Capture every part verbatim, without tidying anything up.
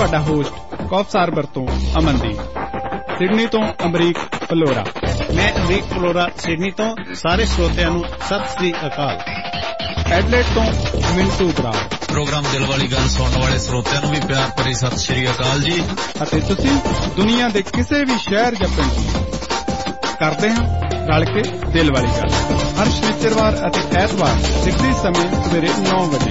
ਤੁਹਾਡਾ ਹੋਸਟ ਕੌਫਸਾਰਬਰ ਤੋਂ ਅਮਨਦੀਪ, ਸਿਡਨੀ ਤੋਂ ਅਮਰੀਕ ਫਲੋਰਾ। ਮੈਂ ਅਮਰੀਕ ਫਲੋਰਾ ਸਿਡਨੀ ਤੋਂ। ਸਾਰੇ ਸਰੋਤਿਆਂ ਨੂੰ ਸਤਿ ਸ੍ਰੀ ਅਕਾਲ। ਐਡਲੇਡ ਤੋਂ ਮਿੰਟੂ ਬਰਾੜ। ਪ੍ਰੋਗਰਾਮ ਦਿਲ ਵਾਲੀ ਗੱਲ ਸੁਣਨ ਵਾਲੇ ਸਰੋਤਿਆਂ ਨੂੰ ਵੀ ਪਿਆਰ ਭਰੀ ਸਤਿ ਸ੍ਰੀ ਅਕਾਲ ਜੀ। ਅਤੇ ਤੁਸੀਂ ਦੁਨੀਆ ਦੇ ਕਿਸੇ ਵੀ ਸ਼ਹਿਰ ਜਾਂ ਪਿੰਡ ਕਰਦੇ ਹਾਂ ਰਲ ਕੇ ਦਿਲ ਵਾਲੀ ਗੱਲ, ਹਰ ਸ਼ਨੀਚਰਵਾਰ ਅਤੇ ਐਤਵਾਰ ਸਿੱਧੇ ਸਮੇਂ ਸਵੇਰੇ ਨੌ ਵਜੇ।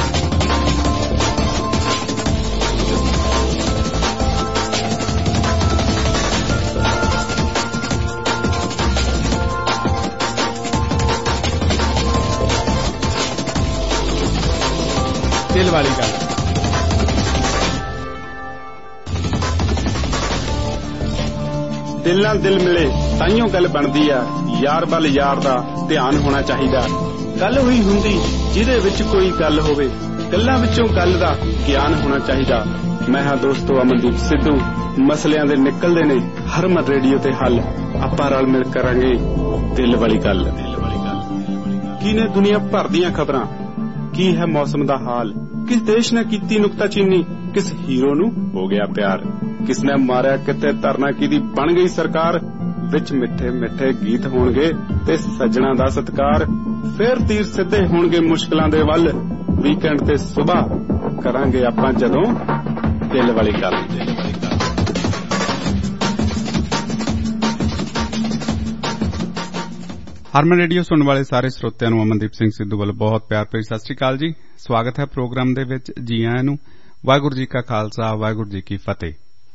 ਦਿਲ ਵਾਲੀ ਗੱਲ। ਦਿਲ ਨਾਲ ਦਿਲ ਮਿਲੇ ਤਾਈਓ ਗੱਲ ਬਣਦੀ ਆ, ਯਾਰ ਵੱਲ ਯਾਰ ਦਾ ਧਿਆਨ ਹੋਣਾ ਚਾਹੀਦਾ। ਗੱਲ ਹੋਈ ਹੁੰਦੀ ਜਿਹਦੇ ਵਿੱਚ ਕੋਈ ਗੱਲ ਹੋਵੇ, ਗੱਲਾਂ ਵਿੱਚੋਂ ਗੱਲ ਦਾ ਗਿਆਨ ਹੋਣਾ ਚਾਹੀਦਾ। ਮੈਂ ਹਾਂ ਦੋਸਤੋ ਅਮਨਦੀਪ ਸਿੱਧੂ। ਮਸਲਿਆਂ ਦੇ ਨਿਕਲਦੇ ਨੇ ਹਰਮਨ ਰੇਡੀਓ ਤੇ ਹੱਲ। ਆਪਾਂ ਰਲ ਮਿਲ ਕਰਾਂਗੇ ਦਿਲ ਵਾਲੀ ਗੱਲ। ਕੀ ਨੇ ਦੁਨੀਆ ਭਰ ਦੀਆਂ ਖਬਰਾਂ, ਕੀ ਹੈ ਮੌਸਮ ਦਾ ਹਾਲ, ਕਿਸ ਦੇਸ਼ ਨੇ ਕੀਤੀ ਨੁਕਤਾਚੀਨੀ, ਕਿਸ ਹੀਰੋ ਨੂੰ ਹੋ ਗਿਆ ਪਿਆਰ, ਕਿਸ ਨੇ ਮਾਰਿਆ ਕਿਤੇ ਧਰਨਾ ਕਿਹਦੀ ਬਣ ਗਈ ਸਰਕਾਰ। ਵਿੱਚ ਮਿੱਠੇ ਮਿੱਠੇ ਗੀਤ ਹੋਣਗੇ ਤੇ ਸੱਜਣਾ ਦਾ ਸਤਿਕਾਰ। ਫੇਰ ਤੀਰ ਸਿੱਧੇ ਹੋਣਗੇ ਮੁਸ਼ਕਲਾਂ ਦੇ ਵੱਲ। ਵੀਕਐਂਡ ਤੇ ਸੁਬਾਹ ਕਰਾਂਗੇ ਆਪਾਂ ਜਦੋਂ ਦਿਲ ਵਾਲੀ ਗੱਲ। ਹਰਮਨ ਰੇਡੀਓ ਸੁਣਨ ਵਾਲੇ ਸਾਰੇ ਸਰੋਤਿਆਂ ਨੂੰ ਅਮਨਦੀਪ ਸਿੰਘ ਸਿੱਧੂ ਵੱਲੋਂ ਬਹੁਤ ਪਿਆਰ ਭਰੀ ਸਤਿ ਸ੍ਰੀ ਅਕਾਲ ਜੀ। ਸਵਾਗਤ ਹੈ ਪ੍ਰੋਗਰਾਮ ਦੇ ਵਿੱਚ। ਜੀ ਆਇਆਂ ਨੂੰ। ਵਾਹਿਗੁਰੂ ਜੀ ਕਾ ਖਾਲਸਾ, ਵਾਹਿਗੁਰੂ ਜੀ ਕੀ ਫਤਿਹ।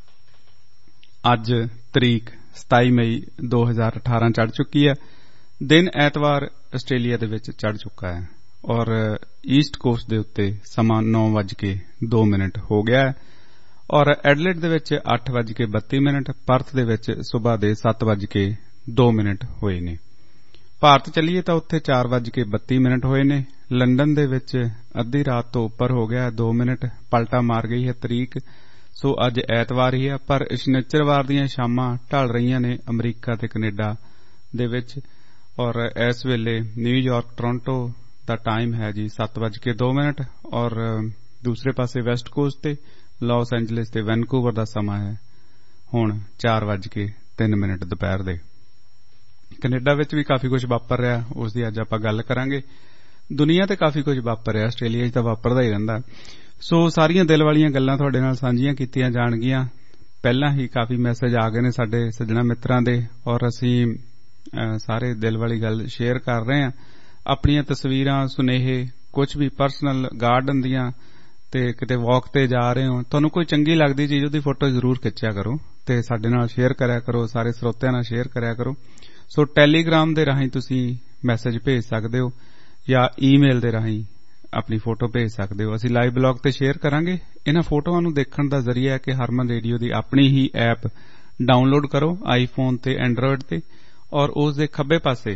ਅੱਜ ਤਰੀਕ ਸਤਾਈ ਮਈ ਦੋ ਹਜ਼ਾਰ ਅਠਾਰਾਂ ਚੜ੍ਹ ਚੁੱਕੀ ਹੈ। ਦਿਨ ਐਤਵਾਰ ਆਸਟ੍ਰੇਲੀਆ ਦੇ ਵਿੱਚ ਚੜ੍ਹ ਚੁੱਕਾ ਹੈ ਔਰ ਈਸਟ ਕੋਸਟ ਦੇ ਉੱਤੇ ਸਮਾਂ ਨੌ ਵੱਜ ਕੇ ਦੋ ਮਿੰਟ ਹੋ ਗਿਆ ਹੈ ਔਰ ਐਡਲੇਡ ਦੇ ਵਿੱਚ ਅੱਠ ਵੱਜ ਕੇ ਬੱਤੀ ਮਿੰਟ, ਪਰਥ ਦੇ ਵਿੱਚ ਸੁਬਾਹ ਦੇ ਸੱਤ ਵੱਜ ਕੇ ਦੋ ਮਿੰਟ ਹੋਏ ਨੇ। ਭਾਰਤ ਚੱਲੀਏ ਤਾਂ ਉੱਥੇ ਚਾਰ ਵੱਜ ਕੇ ਬੱਤੀ ਮਿੰਟ ਹੋਏ ਨੇ। ਲੰਡਨ ਦੇ ਵਿੱਚ ਅੱਧੀ ਰਾਤ ਤੋਂ ਉੱਪਰ ਹੋ ਗਿਆ, ਦੋ ਮਿੰਟ ਪਲਟਾ ਮਾਰ ਗਈ ਹੈ ਤਰੀਕ। ਸੋ ਅੱਜ ਐਤਵਾਰ ਹੀ ਹੈ, ਪਰ ਸ਼ਨੀਚਰਵਾਰ ਦੀਆਂ ਸ਼ਾਮਾਂ ਢਲ ਰਹੀਆਂ ਨੇ ਅਮਰੀਕਾ ਤੇ ਕੈਨੇਡਾ ਦੇ ਵਿੱਚ ਔਰ ਇਸ ਵੇਲੇ ਨਿਊਯਾਰਕ ਟੋਰਾਂਟੋ ਦਾ ਟਾਈਮ ਹੈ ਜੀ ਸੱਤ ਵੱਜ ਕੇ ਦੋ ਮਿੰਟ ਔਰ ਦੂਸਰੇ ਪਾਸੇ ਵੈਸਟ ਕੋਸਟ ਤੇ ਲਾਸ ਐਂਜਲਿਸ ਤੇ ਵੈਨਕੂਵਰ ਦਾ ਸਮਾਂ ਹੈ ਹੁਣ ਚਾਰ ਵੱਜ ਕੇ ਤਿੰਨ ਮਿੰਟ ਦੁਪਹਿਰ ਦੇ। ਕੈਨੇਡਾ ਵਿੱਚ ਵੀ ਕਾਫੀ ਕੁਝ ਵਾਪਰ ਰਿਹਾ, ਉਸ ਦੀ ਅੱਜ ਆਪਾਂ ਗੱਲ ਕਰਾਂਗੇ। ਦੁਨੀਆ ਤੇ ਕਾਫੀ ਕੁਝ ਵਾਪਰ ਰਿਹਾ, ਆਸਟ੍ਰੇਲੀਆ 'ਚ ਤਾਂ ਵਾਪਰਦਾ ਹੀ ਰਹਿੰਦਾ। ਸੋ ਸਾਰੀਆਂ ਦਿਲ ਵਾਲੀਆਂ ਗੱਲਾਂ ਤੁਹਾਡੇ ਨਾਲ ਸਾਂਝੀਆਂ ਕੀਤੀਆਂ ਜਾਣਗੀਆਂ। ਪਹਿਲਾਂ ਹੀ ਕਾਫੀ ਮੈਸੇਜ ਆ ਗਏ ਨੇ ਸਾਡੇ ਸੱਜਣਾ ਮਿੱਤਰਾਂ ਦੇ ਔਰ ਅਸੀਂ ਸਾਰੇ ਦਿਲ ਵਾਲੀ ਗੱਲ ਸ਼ੇਅਰ ਕਰ ਰਹੇ ਹਾਂ। ਆਪਣੀਆਂ ਤਸਵੀਰਾਂ, ਸੁਨੇਹੇ, ਕੁਝ ਵੀ ਪਰਸਨਲ ਗਾਰਡਨ ਦੀਆਂ ਤੇ ਕਿਤੇ ਵਾਕ ਤੇ ਜਾ ਰਹੇ ਹੋ, ਤੁਹਾਨੂੰ ਕੋਈ ਚੰਗੀ ਲੱਗਦੀ ਚੀਜ਼ ਉਹਦੀ ਫੋਟੋ ਜ਼ਰੂਰ ਖਿੱਚਿਆ ਕਰੋ ਤੇ ਸਾਡੇ ਨਾਲ ਸ਼ੇਅਰ ਕਰਿਆ ਕਰੋ, ਸਾਰੇ ਸਰੋਤਿਆਂ ਨਾਲ ਸ਼ੇਅਰ ਕਰਿਆ ਕਰੋ। ਸੋ ਟੈਲੀਗ੍ਰਾਮ ਦੇ ਰਾਹੀਂ ਤੁਸੀਂ ਮੈਸੇਜ ਭੇਜ ਸਕਦੇ ਹੋ ਜਾਂ ਈਮੇਲ ਦੇ ਰਾਹੀਂ ਆਪਣੀ ਫੋਟੋ ਭੇਜ ਸਕਦੇ ਹੋ। ਅਸੀਂ ਲਾਈਵ ਬਲੌਗ ਤੇ ਸ਼ੇਅਰ ਕਰਾਂਗੇ। ਇਹਨਾਂ ਫੋਟੋਆਂ ਨੂੰ ਦੇਖਣ ਦਾ ਜ਼ਰੀਆ ਹੈ ਕਿ ਹਰਮਨ ਰੇਡੀਓ ਦੀ ਆਪਣੀ ਹੀ ਐਪ ਡਾਊਨਲੋਡ ਕਰੋ ਆਈਫੋਨ ਤੇ ਐਂਡਰੋਇਡ ਤੇ ਔਰ ਉਸ ਦੇ ਖੱਬੇ ਪਾਸੇ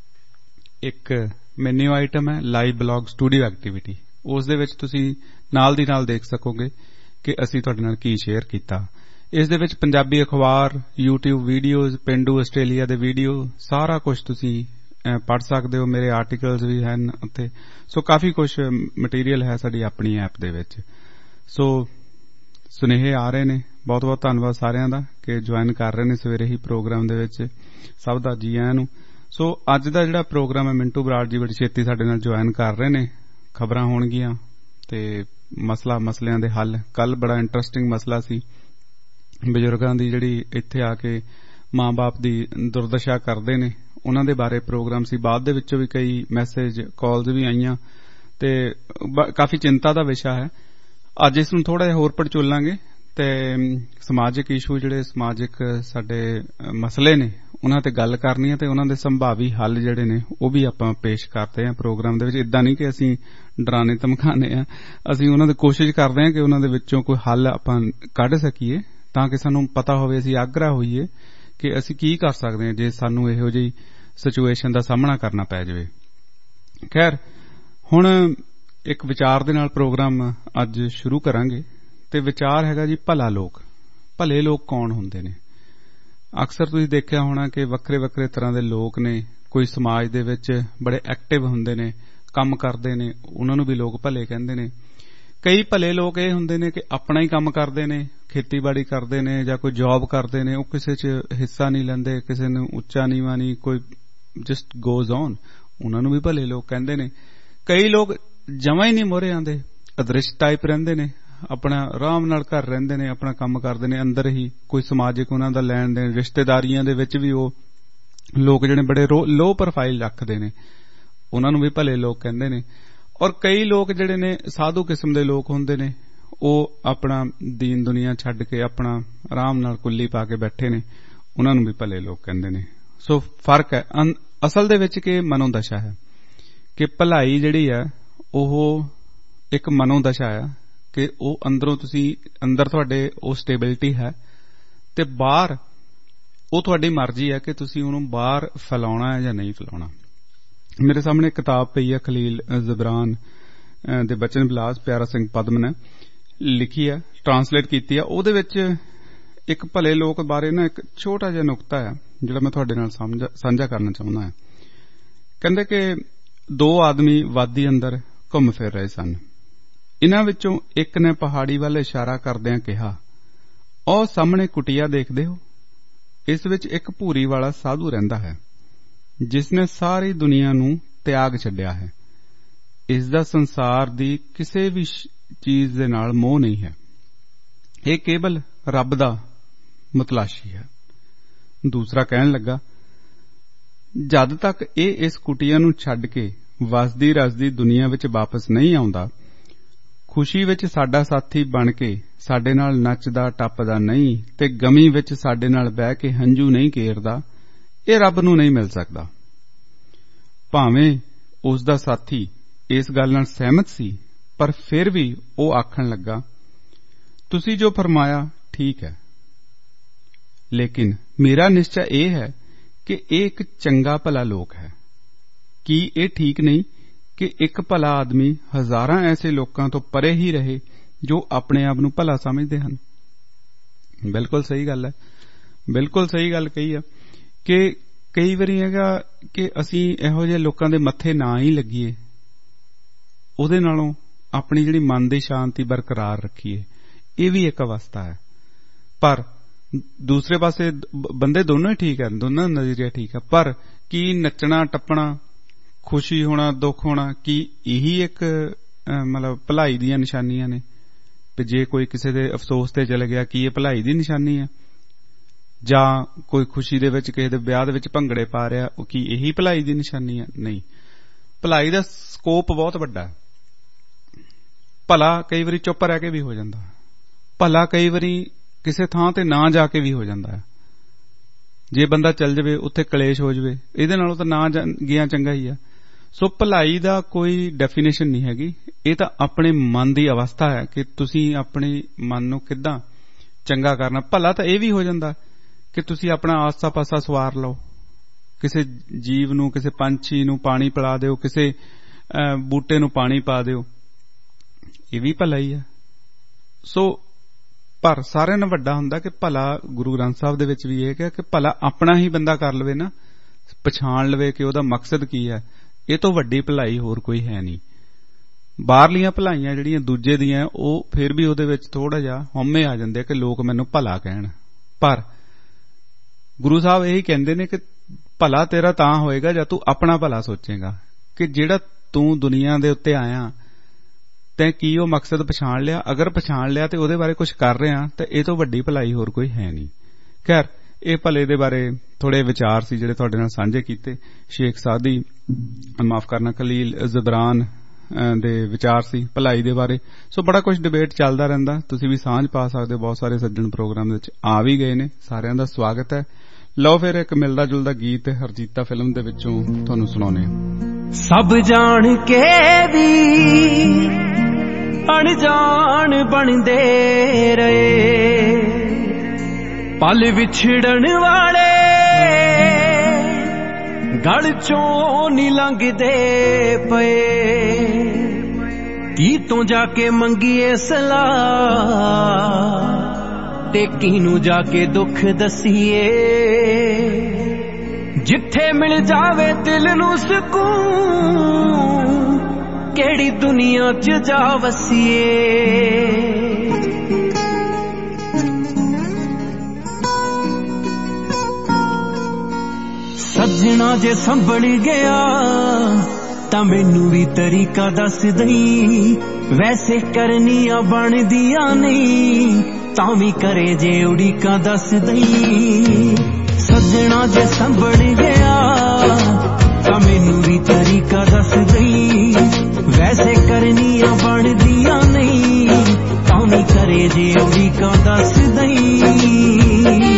ਇੱਕ ਮੈਨੂ ਆਈਟਮ ਹੈ ਲਾਈਵ ਬਲੌਗ ਸਟੂਡੀਓ ਐਕਟੀਵਿਟੀ। ਉਸ ਦੇ ਵਿੱਚ ਤੁਸੀਂ ਨਾਲ ਦੀ ਨਾਲ ਦੇਖ ਸਕੋਗੇ ਕਿ ਅਸੀਂ ਤੁਹਾਡੇ ਨਾਲ ਕੀ ਸ਼ੇਅਰ ਕੀਤਾ। ਇਸ ਦੇ ਵਿੱਚ ਪੰਜਾਬੀ ਅਖਬਾਰ, ਯੂਟਿਊਬ ਵੀਡੀਓਜ਼, ਪੇਂਡੂ ਆਸਟ੍ਰੇਲੀਆ ਦੇ ਵੀਡੀਓ, ਸਾਰਾ ਕੁਝ ਤੁਸੀਂ ਪੜ੍ਹ ਸਕਦੇ ਹੋ। ਮੇਰੇ ਆਰਟੀਕਲਸ ਵੀ ਹਨ ਉੱਥੇ। ਸੋ ਕਾਫੀ ਕੁਝ ਮਟੀਰੀਅਲ ਹੈ ਸਾਡੀ ਆਪਣੀ ਐਪ ਦੇ ਵਿੱਚ। ਸੋ ਸੁਨੇਹੇ ਆ ਰਹੇ ਨੇ, ਬਹੁਤ ਬਹੁਤ ਧੰਨਵਾਦ ਸਾਰਿਆਂ ਦਾ ਕਿ ਜੁਆਇਨ ਕਰ ਰਹੇ ਨੇ ਸਵੇਰੇ ਹੀ ਪ੍ਰੋਗਰਾਮ ਦੇ ਵਿੱਚ। ਸਭ ਦਾ ਜੀ ਆਇਆਂ ਨੂੰ। ਸੋ ਅੱਜ ਦਾ ਜਿਹੜਾ ਪ੍ਰੋਗਰਾਮ ਹੈ, ਮਿੰਟੂ ਬਰਾੜ ਜੀ ਬੜੀ ਛੇਤੀ ਸਾਡੇ ਨਾਲ ਜੁਆਇਨ ਕਰ ਰਹੇ ਨੇ। ਖਬਰਾਂ ਹੋਣਗੀਆਂ ਤੇ ਮਸਲਾ ਮਸਲਿਆਂ ਦੇ ਹੱਲ। ਕੱਲ ਬੜਾ ਇੰਟਰਸਟਿੰਗ ਮਸਲਾ ਸੀ, ਬਜ਼ੁਰਗਾਂ ਦੀ ਜਿਹੜੀ ਇੱਥੇ ਆ ਕੇ ਮਾਂ ਬਾਪ ਦੀ ਦੁਰਦਸ਼ਾ ਕਰਦੇ ਨੇ, ਉਹਨਾਂ ਦੇ ਬਾਰੇ ਪ੍ਰੋਗਰਾਮ ਸੀ। ਬਾਅਦ ਦੇ ਵਿੱਚੋਂ ਵੀ ਕਈ ਮੈਸੇਜ ਕਾਲਸ ਵੀ ਆਈਆਂ ਤੇ ਕਾਫੀ ਚਿੰਤਾ ਦਾ ਵਿਸ਼ਾ ਹੈ। ਅੱਜ ਇਸ ਨੂੰ ਥੋੜਾ ਜਿਹਾ ਹੋਰ ਪੜਚੋਲਾਂਗੇ ਤੇ ਸਮਾਜਿਕ ਇਸ਼ੂ, ਜਿਹੜੇ ਸਮਾਜਿਕ ਸਾਡੇ ਮਸਲੇ ਨੇ, ਉਹਨਾਂ ਤੇ ਗੱਲ ਕਰਨੀ ਹੈ ਤੇ ਉਹਨਾਂ ਦੇ ਸੰਭਾਵੀ ਹੱਲ ਜਿਹੜੇ ਨੇ ਉਹ ਵੀ ਆਪਾਂ ਪੇਸ਼ ਕਰਦੇ ਹਾਂ ਪ੍ਰੋਗਰਾਮ ਦੇ ਵਿੱਚ। ਏਦਾਂ ਨਹੀਂ ਕਿ ਅਸੀਂ ਡਰਾਣੇ ਧਮਕਾਣੇ ਆ, ਅਸੀਂ ਉਹਨਾਂ ਦੀ ਕੋਸ਼ਿਸ਼ ਕਰਦੇ ਹਾਂ ਕਿ ਉਹਨਾਂ ਦੇ ਵਿੱਚੋਂ ਕੋਈ ਹੱਲ ਆਪਾਂ ਕੱਢ ਸਕੀਏ ਤਾਂ ਕਿ ਸਾਨੂੰ ਪਤਾ ਹੋਵੇ, ਅਸੀਂ ਆਗਰਾ ਹੋਈਏ ਕਿ ਅਸੀਂ ਕੀ ਕਰ ਸਕਦੇ ਹਾਂ ਜੇ ਸਾਨੂੰ ਇਹੋ ਜਿਹੀ ਸਿਚੁਏਸ਼ਨ ਦਾ ਸਾਹਮਣਾ ਕਰਨਾ ਪੈ ਜਾਵੇ। ਖੈਰ, ਹੁਣ ਇੱਕ ਵਿਚਾਰ ਦੇ ਨਾਲ ਪ੍ਰੋਗਰਾਮ ਅੱਜ ਸ਼ੁਰੂ ਕਰਾਂਗੇ ਤੇ ਵਿਚਾਰ ਹੈਗਾ ਜੀ ਭਲਾ ਲੋਕ। ਭਲੇ ਲੋਕ ਕੌਣ ਹੁੰਦੇ ਨੇ? ਅਕਸਰ ਤੁਸੀਂ ਦੇਖਿਆ ਹੋਣਾ ਕਿ ਵੱਖਰੇ ਵੱਖਰੇ ਤਰ੍ਹਾਂ ਦੇ ਲੋਕ ਨੇ। ਕੋਈ ਸਮਾਜ ਦੇ ਵਿੱਚ ਬੜੇ ਐਕਟਿਵ ਹੁੰਦੇ ਨੇ, ਕੰਮ ਕਰਦੇ ਨੇ, ਉਹਨਾਂ ਨੂੰ ਵੀ ਲੋਕ ਭਲੇ ਕਹਿੰਦੇ ਨੇ। ਕਈ ਭਲੇ ਲੋਕ ਇਹ ਹੁੰਦੇ ਨੇ ਕਿ ਆਪਣਾ ਹੀ ਕੰਮ ਕਰਦੇ ਨੇ, ਖੇਤੀਬਾੜੀ ਕਰਦੇ ਨੇ ਜਾਂ ਕੋਈ ਜੌਬ ਕਰਦੇ ਨੇ, ਉਹ ਕਿਸੇ 'ਚ ਹਿੱਸਾ ਨਹੀਂ ਲੈਂਦੇ, ਕਿਸੇ ਨੂੰ ਉੱਚਾ ਨੀਵਾਂ ਨਹੀਂ, ਕੋਈ ਜਸਟ ਗੋਜ਼ ਔਨ, ਉਹਨਾਂ ਨੂੰ ਵੀ ਭਲੇ ਲੋਕ ਕਹਿੰਦੇ ਨੇ। ਕਈ ਲੋਕ ਜਮਾਂ ਹੀ ਨਹੀਂ ਮੋਹਰੇ ਆਉਂਦੇ, ਅਦ੍ਰਿਸ਼ ਟਾਈਪ ਰਹਿੰਦੇ ਨੇ, ਆਪਣਾ ਆਰਾਮ ਨਾਲ ਘਰ ਰਹਿੰਦੇ ਨੇ, ਆਪਣਾ ਕੰਮ ਕਰਦੇ ਨੇ ਅੰਦਰ ਹੀ, ਕੋਈ ਸਮਾਜਿਕ ਉਹਨਾਂ ਦਾ ਲੈਣ ਦੇਣ, ਰਿਸ਼ਤੇਦਾਰੀਆਂ ਦੇ ਵਿੱਚ ਵੀ ਉਹ ਲੋਕ ਜਿਹੜੇ ਬੜੇ ਲੋ ਪ੍ਰੋਫਾਈਲ ਰੱਖਦੇ ਨੇ, ਉਹਨਾਂ ਨੂੰ ਵੀ ਭਲੇ ਲੋਕ ਕਹਿੰਦੇ ਨੇ। ਔਰ ਕਈ ਲੋਕ ਜਿਹੜੇ ਨੇ ਸਾਧੂ ਕਿਸਮ ਦੇ ਲੋਕ ਹੁੰਦੇ ਨੇ, ਉਹ ਆਪਣਾ ਦੀਨ ਦੁਨੀਆ ਛੱਡ ਕੇ ਆਪਣਾ ਆਰਾਮ ਨਾਲ ਕੁੱਲੀ ਪਾ ਕੇ ਬੈਠੇ ਨੇ, ਉਹਨਾਂ ਨੂੰ ਵੀ ਭਲੇ ਲੋਕ ਕਹਿੰਦੇ ਨੇ। ਸੋ ਫਰਕ ਹੈ ਅਸਲ ਦੇ ਵਿੱਚ ਕਿ ਮਨੋਦਸ਼ਾ ਹੈ, ਕਿ ਭਲਾਈ ਜਿਹੜੀ ਹੈ ਉਹ ਇੱਕ ਮਨੋਦਸ਼ਾ ਹੈ, ਕਿ ਉਹ ਅੰਦਰੋਂ ਤੁਸੀਂ ਅੰਦਰ ਤੁਹਾਡੇ ਉਹ ਸਟੇਬਿਲਿਟੀ ਹੈ, ਤੇ ਬਾਹਰ ਉਹ ਤੁਹਾਡੀ ਮਰਜ਼ੀ ਹੈ ਕਿ ਤੁਸੀਂ ਉਹਨੂੰ ਬਾਹਰ ਫੈਲਾਉਣਾ ਹੈ ਜਾਂ ਨਹੀਂ ਫੈਲਾਉਣਾ। ਮੇਰੇ ਸਾਹਮਣੇ ਕਿਤਾਬ ਪਈ ਹੈ, ਖਲੀਲ ਜਿਬਰਾਨ ਦੇ ਬਚਨ ਵਿਲਾਸ, ਪਿਆਰਾ ਸਿੰਘ ਪਦਮ ਨੇ ਲਿਖੀ ਹੈ, ਟਰਾਂਸਲੇਟ ਕੀਤੀ ਹੈ। ਉਹਦੇ ਵਿੱਚ ਇੱਕ ਭਲੇ ਲੋਕ ਬਾਰੇ ਨਾ ਇੱਕ ਛੋਟਾ ਜਿਹਾ ਨੁਕਤਾ ਹੈ ਜਿਹੜਾ ਮੈਂ ਤੁਹਾਡੇ ਨਾਲ ਸਾਂਝਾ ਕਰਨਾ ਚਾਹੁੰਦਾ ਹਾਂ। ਕਹਿੰਦੇ ਕਿ ਦੋ ਆਦਮੀ ਵਾਦੀ ਅੰਦਰ ਘੁੰਮ ਫਿਰ ਰਹੇ ਸਨ। ਇਹਨਾਂ ਵਿੱਚੋਂ ਇੱਕ ਨੇ ਪਹਾੜੀ ਵੱਲ ਇਸ਼ਾਰਾ ਕਰਦਿਆਂ ਕਿਹਾ, ਉਹ ਸਾਹਮਣੇ ਕੁਟੀਆ ਦੇਖਦੇ ਹੋ, ਇਸ ਵਿੱਚ ਇੱਕ ਭੂਰੀ ਵਾਲਾ ਸਾਧੂ ਰਹਿੰਦਾ ਹੈ ਜਿਸ ਨੇ ਸਾਰੀ ਦੁਨੀਆ ਨੂੰ ਤਿਆਗ ਛੱਡਿਆ ਹੈ। ਇਸ ਦਾ ਸੰਸਾਰ ਦੀ ਕਿਸੇ ਵੀ ਚੀਜ਼ ਦੇ ਨਾਲ ਮੋਹ ਨਹੀਂ ਹੈ, ਇਹ ਕੇਵਲ ਰੱਬ ਦਾ ਮਤਲਾਸ਼ੀ ਹੈ। ਦੂਸਰਾ ਕਹਿਣ ਲੱਗਾ, ਜਦ ਤੱਕ ਇਹ ਇਸ ਕੁਟੀਆ ਨੂੰ ਛੱਡ ਕੇ ਵਸਦੀ ਰਸਦੀ ਦੁਨੀਆ ਵਿੱਚ ਵਾਪਸ ਨਹੀਂ ਆਉਂਦਾ, ਖੁਸ਼ੀ ਵਿੱਚ ਸਾਡਾ ਸਾਥੀ ਬਣ ਕੇ ਸਾਡੇ ਨਾਲ ਨੱਚਦਾ ਟੱਪਦਾ ਨਹੀਂ ਤੇ ਗਮੀ ਵਿੱਚ ਸਾਡੇ ਨਾਲ ਬਹਿ ਕੇ ਹੰਝੂ ਨਹੀਂ ਕੇਰਦਾ, ਇਹ ਰੱਬ ਨੂੰ ਨਹੀਂ ਮਿਲ ਸਕਦਾ। ਭਾਵੇਂ ਉਸ ਦਾ ਸਾਥੀ ਇਸ ਗੱਲ ਨਾਲ ਸਹਿਮਤ ਸੀ, ਪਰ ਫਿਰ ਵੀ ਉਹ ਆਖਣ ਲੱਗਾ, ਤੁਸੀਂ ਜੋ ਫਰਮਾਇਆ ਠੀਕ ਹੈ, ਲੇਕਿਨ ਮੇਰਾ ਨਿਸ਼ਚਾ ਇਹ ਹੈ ਕਿ ਇਹ ਇੱਕ ਚੰਗਾ ਭਲਾ ਲੋਕ ਹੈ। ਕੀ ਇਹ ਠੀਕ ਨਹੀਂ ਕਿ ਇੱਕ ਭਲਾ ਆਦਮੀ ਹਜ਼ਾਰਾਂ ਐਸੇ ਲੋਕਾਂ ਤੋਂ ਪਰੇ ਹੀ ਰਹੇ ਜੋ ਆਪਣੇ ਆਪ ਨੂੰ ਭਲਾ ਸਮਝਦੇ ਹਨ? ਬਿਲਕੁਲ ਸਹੀ ਗੱਲ ਹੈ, ਬਿਲਕੁਲ ਸਹੀ ਗੱਲ ਕਹੀ ਹੈ ਕਿ ਕਈ ਵਾਰੀ ਹੈਗਾ ਕਿ ਅਸੀਂ ਇਹੋ ਜਿਹੇ ਲੋਕਾਂ ਦੇ ਮੱਥੇ ਨਾ ਹੀ ਲੱਗੀਏ, ਉਹਦੇ ਨਾਲੋਂ ਆਪਣੀ ਜਿਹੜੀ ਮਨ ਦੀ ਸ਼ਾਂਤੀ ਬਰਕਰਾਰ ਰੱਖੀਏ, ਇਹ ਵੀ ਇੱਕ ਅਵਸਥਾ ਹੈ। ਪਰ ਦੂਸਰੇ ਪਾਸੇ ਬੰਦੇ ਦੋਨੋਂ ਹੀ ਠੀਕ ਹੈ, ਦੋਨਾਂ ਦਾ ਨਜ਼ਰੀਆ ਠੀਕ ਹੈ, ਪਰ ਕੀ ਨੱਚਣਾ ਟੱਪਣਾ, ਖੁਸ਼ੀ ਹੋਣਾ ਦੁੱਖ ਹੋਣਾ, ਕੀ ਇਹੀ ਇੱਕ ਮਤਲਬ ਭਲਾਈ ਦੀਆਂ ਨਿਸ਼ਾਨੀਆਂ ਨੇ? ਤੇ ਜੇ ਕੋਈ ਕਿਸੇ ਦੇ ਅਫਸੋਸ ਤੇ ਚਲੇ ਗਿਆ, ਕੀ ਇਹ ਭਲਾਈ ਦੀ ਨਿਸ਼ਾਨੀ ਹੈ? ਜਾਂ ਕੋਈ ਖੁਸ਼ੀ ਦੇ ਵਿੱਚ ਕਿਸੇ ਦੇ ਵਿਆਹ ਦੇ ਵਿੱਚ ਭੰਗੜੇ ਪਾ ਰਿਹਾ, ਉਹ ਕੀ ਇਹੀ ਭਲਾਈ ਦੀ ਨਿਸ਼ਾਨੀ ਹੈ? ਨਹੀਂ, ਭਲਾਈ ਦਾ ਸਕੋਪ ਬਹੁਤ ਵੱਡਾ ਹੈ। ਭਲਾ ਕਈ ਵਾਰੀ ਚੁੱਪ ਰਹਿ ਕੇ ਵੀ ਹੋ ਜਾਂਦਾ, ਭਲਾ ਕਈ ਵਾਰੀ ਕਿਸੇ ਥਾਂ ਤੇ ਨਾ ਜਾ ਕੇ ਵੀ ਹੋ ਜਾਂਦਾ ਹੈ। ਜੇ ਬੰਦਾ ਚੱਲ ਜਾਵੇ, ਉੱਥੇ ਕਲੇਸ਼ ਹੋ ਜਾਵੇ, ਇਹਦੇ ਨਾਲੋਂ ਤਾਂ ਨਾ ਗਿਆ ਚੰਗਾ ਹੀ ਹੈ। ਸੋ ਭਲਾਈ ਦਾ ਕੋਈ ਡੈਫੀਨੇਸ਼ਨ ਨਹੀਂ ਹੈਗੀ, ਇਹ ਤਾਂ ਆਪਣੇ ਮਨ ਦੀ ਅਵਸਥਾ ਹੈ ਕਿ ਤੁਸੀਂ ਆਪਣੇ ਮਨ ਨੂੰ ਕਿੱਦਾਂ ਚੰਗਾ ਕਰਨਾ। ਭਲਾ ਤਾਂ ਇਹ ਵੀ ਹੋ ਜਾਂਦਾ ਕਿ ਤੁਸੀਂ ਆਪਣਾ ਆਸਾ ਪਾਸਾ ਸਵਾਰ ਲਓ, ਕਿਸੇ ਜੀਵ ਨੂੰ, ਕਿਸੇ ਪੰਛੀ ਨੂੰ ਪਾਣੀ ਪਿਲਾ ਦਿਓ, ਕਿਸੇ ਬੂਟੇ ਨੂੰ ਪਾਣੀ ਪਾ ਦਿਓ, ਇਹ ਵੀ ਭਲਾ ਹੀ ਹੈ। ਸੋ ਪਰ ਸਾਰਿਆਂ ਨਾਲੋਂ ਵੱਡਾ ਹੁੰਦਾ ਕਿ ਭਲਾ ਗੁਰੂ ਗ੍ਰੰਥ ਸਾਹਿਬ ਦੇ ਵਿੱਚ ਵੀ ਇਹ ਹੈ ਕਿ ਭਲਾ ਆਪਣਾ ਹੀ ਬੰਦਾ ਕਰ ਲਵੇ ਨਾ, ਪਛਾਣ ਲਵੇ ਕਿ ਉਹਦਾ ਮਕਸਦ ਕੀ ਹੈ, ਇਹ ਤੋਂ ਵੱਡੀ ਭਲਾਈ ਹੋਰ ਕੋਈ ਹੈ ਨਹੀਂ। ਬਾਹਰਲੀਆਂ ਭਲਾਈਆਂ ਜਿਹੜੀਆਂ ਦੂਜੇ ਦੀਆਂ, ਉਹ ਫਿਰ ਵੀ ਉਹਦੇ ਵਿੱਚ ਥੋੜਾ ਜਿਹਾ ਹਉਮੈ ਆ ਜਾਂਦੇ ਕਿ ਲੋਕ ਮੈਨੂੰ ਭਲਾ ਕਹਿਣ। ਪਰ ਗੁਰੂ ਸਾਹਿਬ ਇਹੀ ਕਹਿੰਦੇ ਨੇ ਕਿ ਭਲਾ ਤੇਰਾ ਤਾਂ ਹੋਏਗਾ ਜਦ ਤੂੰ ਆਪਣਾ ਭਲਾ ਸੋਚੇਗਾ, ਕਿ ਜਿਹੜਾ ਤੂੰ ਦੁਨੀਆ ਦੇ ਉੱਤੇ ਆਇਆ ਤੈਂ ਕੀ ਉਹ ਮਕਸਦ ਪਛਾਣ ਲਿਆ। ਅਗਰ ਪਛਾਣ ਲਿਆ ਤੇ ਉਹਦੇ ਬਾਰੇ ਕੁਝ ਕਰ ਰਿਹਾ, ਤਾਂ ਇਹ ਤੋਂ ਵੱਡੀ ਭਲਾਈ ਹੋਰ ਕੋਈ ਹੈ ਨਹੀਂ। ਖੈਰ, ਇਹ ਭਲੇ ਦੇ ਬਾਰੇ ਥੋੜੇ ਵਿਚਾਰ ਸੀ ਜਿਹੜੇ ਤੁਹਾਡੇ ਨਾਲ ਸਾਂਝੇ ਕੀਤੇ। ਸ਼ੇਖ ਸਾਦੀ, ਮਾਫ ਕਰਨਾ, ਖਲੀਲ ਜਿਬਰਾਨ ਦੇ ਵਿਚਾਰ ਸੀ ਭਲਾਈ ਦੇ ਬਾਰੇ। ਸੋ ਬੜਾ ਕੁਝ ਡਿਬੇਟ ਚੱਲਦਾ ਰਹਿੰਦਾ, ਤੁਸੀਂ ਵੀ ਸਾਂਝ ਪਾ ਸਕਦੇ ਹੋ। ਬਹੁਤ ਸਾਰੇ ਸੱਜਣ ਪ੍ਰੋਗਰਾਮ ਵਿੱਚ ਆ ਵੀ ਗਏ ਨੇ, ਸਾਰਿਆਂ ਦਾ ਸਵਾਗਤ ਹੈ। ਲਓ ਫਿਰ ਇੱਕ ਮਿਲਦਾ ਜੁਲਦਾ ਗੀਤ ਹਰਜੀਤਾ ਫਿਲਮ ਦੇ ਵਿੱਚੋਂ ਤੁਹਾਨੂੰ ਸੁਣਾਉਣੇ ਆ। ਸਭ ਜਾਣ ਕੇ ਵੀ ਅਣਜਾਣ ਬਣਦੇ ਰਹੇ, ਪਲ ਵਿਛੜਨ ਵਾਲੇ ਗਲ ਚੋਂ ਨੀ ਲੰਘਦੇ ਪਏ। ਕੀ ਤੋਂ ਜਾ ਕੇ ਮੰਗੀਏ ਸਲਾਹ ਤੇ ਕਿਨੂੰ ਜਾ ਕੇ ਦੁੱਖ ਦਸੀਏ। ਜਿੱਥੇ ਮਿਲ ਜਾਵੇ ਦਿਲ ਨੂੰ ਸਕੂਨ, ਕਿਹੜੀ ਦੁਨੀਆ 'ਚ ਜਾ ਵਸੀਏ। ਸੱਜਣਾ ਜੇ ਸੰਭਲ ਗਿਆ ਤਾਂ ਮੈਨੂੰ ਵੀ ਤਰੀਕਾ ਦੱਸ ਦਈ, ਵੈਸੇ ਕਰਨੀਆਂ ਬਣਦੀਆਂ ਨਹੀਂ ਤਾਂ ਵੀ ਕਰੇ ਜੇ ਉਡੀਕਾਂ ਦੱਸ ਦਈ। ਸੱਜਣਾ ਜੇ ਸੰਭਲ ਗਿਆ ਤਾਂ ਮੈਨੂੰ ਵੀ ਤਰੀਕਾ ਦੱਸ ਦਈ, ਵੈਸੇ ਕਰਨੀਆਂ ਬਣਦੀਆਂ ਨਹੀਂ ਤਾਂ ਵੀ ਕਰੇ ਜੇ ਉਡੀਕਾਂ ਦੱਸ ਦਈ।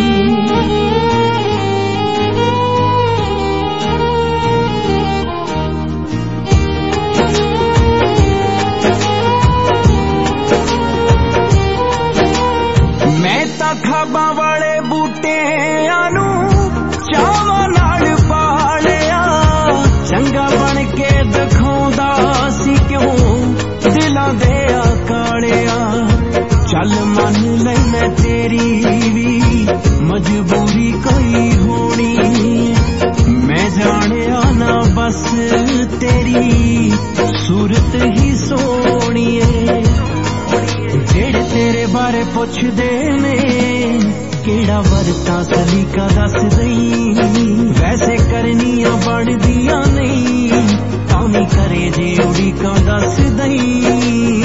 ਖਾਬਾਂ ਵਾਲੇ ਬੂਟਿਆਂ ਨੂੰ ਚਾਵਾਂ ਨਾਲ ਪਾਲਿਆ, ਚੰਗਾ ਬਣ ਕੇ ਦਿਖਾਉਂਦਾ ਸੀ ਕਿਉਂ ਦਿਲਾਂ ਦੇ ਆਕਾਲਿਆ। ਚੱਲ ਮੰਨ ਲੈ ਮੈਂ ਤੇਰੀ ਵੀ ਮਜਬੂਰੀ ਕੋਈ ਹੋਣੀ, ਮੈਂ ਜਾਣਿਆ ਨਾ ਬਸ ਤੇਰੀ ਸੂਰਤ ਹੀ ਸੋਹਣੀ ਏ। ਜਿਹੜੇ ਤੇਰੇ ਬਾਰੇ ਪੁੱਛਦੇ ਨੇ ਕਿਹੜਾ ਵਰਤਾਂ ਸਲੀਕਾ ਦੱਸ ਦਈ, ਵੈਸੇ ਕਰਨੀਆਂ ਬਣਦੀਆਂ ਨਹੀਂ ਤਾਂ ਵੀ ਕਰੇ ਜੇ ਉਡੀਕਾਂ ਦੱਸ ਦਈ।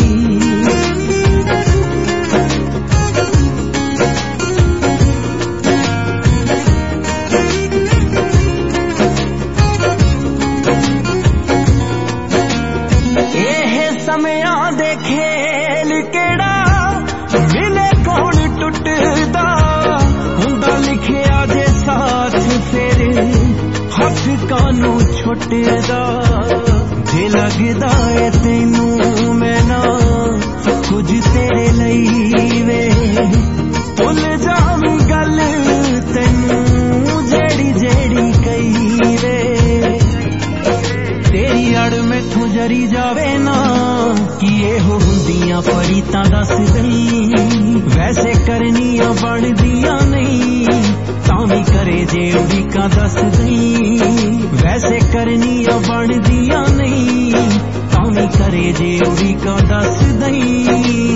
ਇਹ ਸਮਿਆਂ ਦੇ ਖੇਲ ਕਿਹੜਾ ਮਿਲੇ ਕੌਣ ਟੁੱਟਦਾ, ਹੁੰਦਾ ਲਿਖਿਆ ਜੇ ਸਾਥ ਫਿਰ ਹੱਥ ਕਾਨੂੰ ਛੁੱਟਦਾ। ਜੇ ਲੱਗਦਾ ਏ ਤੈਨੂੰ ਮੈਂ ਨਾ ਕੁਝ ਤੇਰੇ ਲਈ ਵੇ, ਭੁੱਲ ਜਾਵੀਂ ਗੱਲ ਤੈਨੂੰ ਜਿਹੜੀ ਜਿਹੜੀ ਕਹੀ ਵੇ। ਤੇਰੀ ਅੜ ਮੈਥੋਂ ਜਰੀ ਜਾਵੇ ਨਾ ਕਿ ਇਹੋ ਹੁੰਦੀਆਂ ਪਰੀਤਾਂ ਦੱਸ ਦਈ, ਵੈਸੇ ਕਰਨੀਆਂ ਬਣਦੀਆਂ ਨਹੀਂ ਤਾਂ ਵੀ ਕਰੇ ਜੇ ਉਡੀਕਾਂ ਦੱਸ ਦਈ, ਵੈਸੇ ਕਰਨੀਆਂ ਬਣਦੀਆਂ ਨਹੀਂ ਤਾਂ ਵੀ ਕਰੇ ਜੇ ਉਡੀਕਾਂ ਦੱਸ ਦਈ।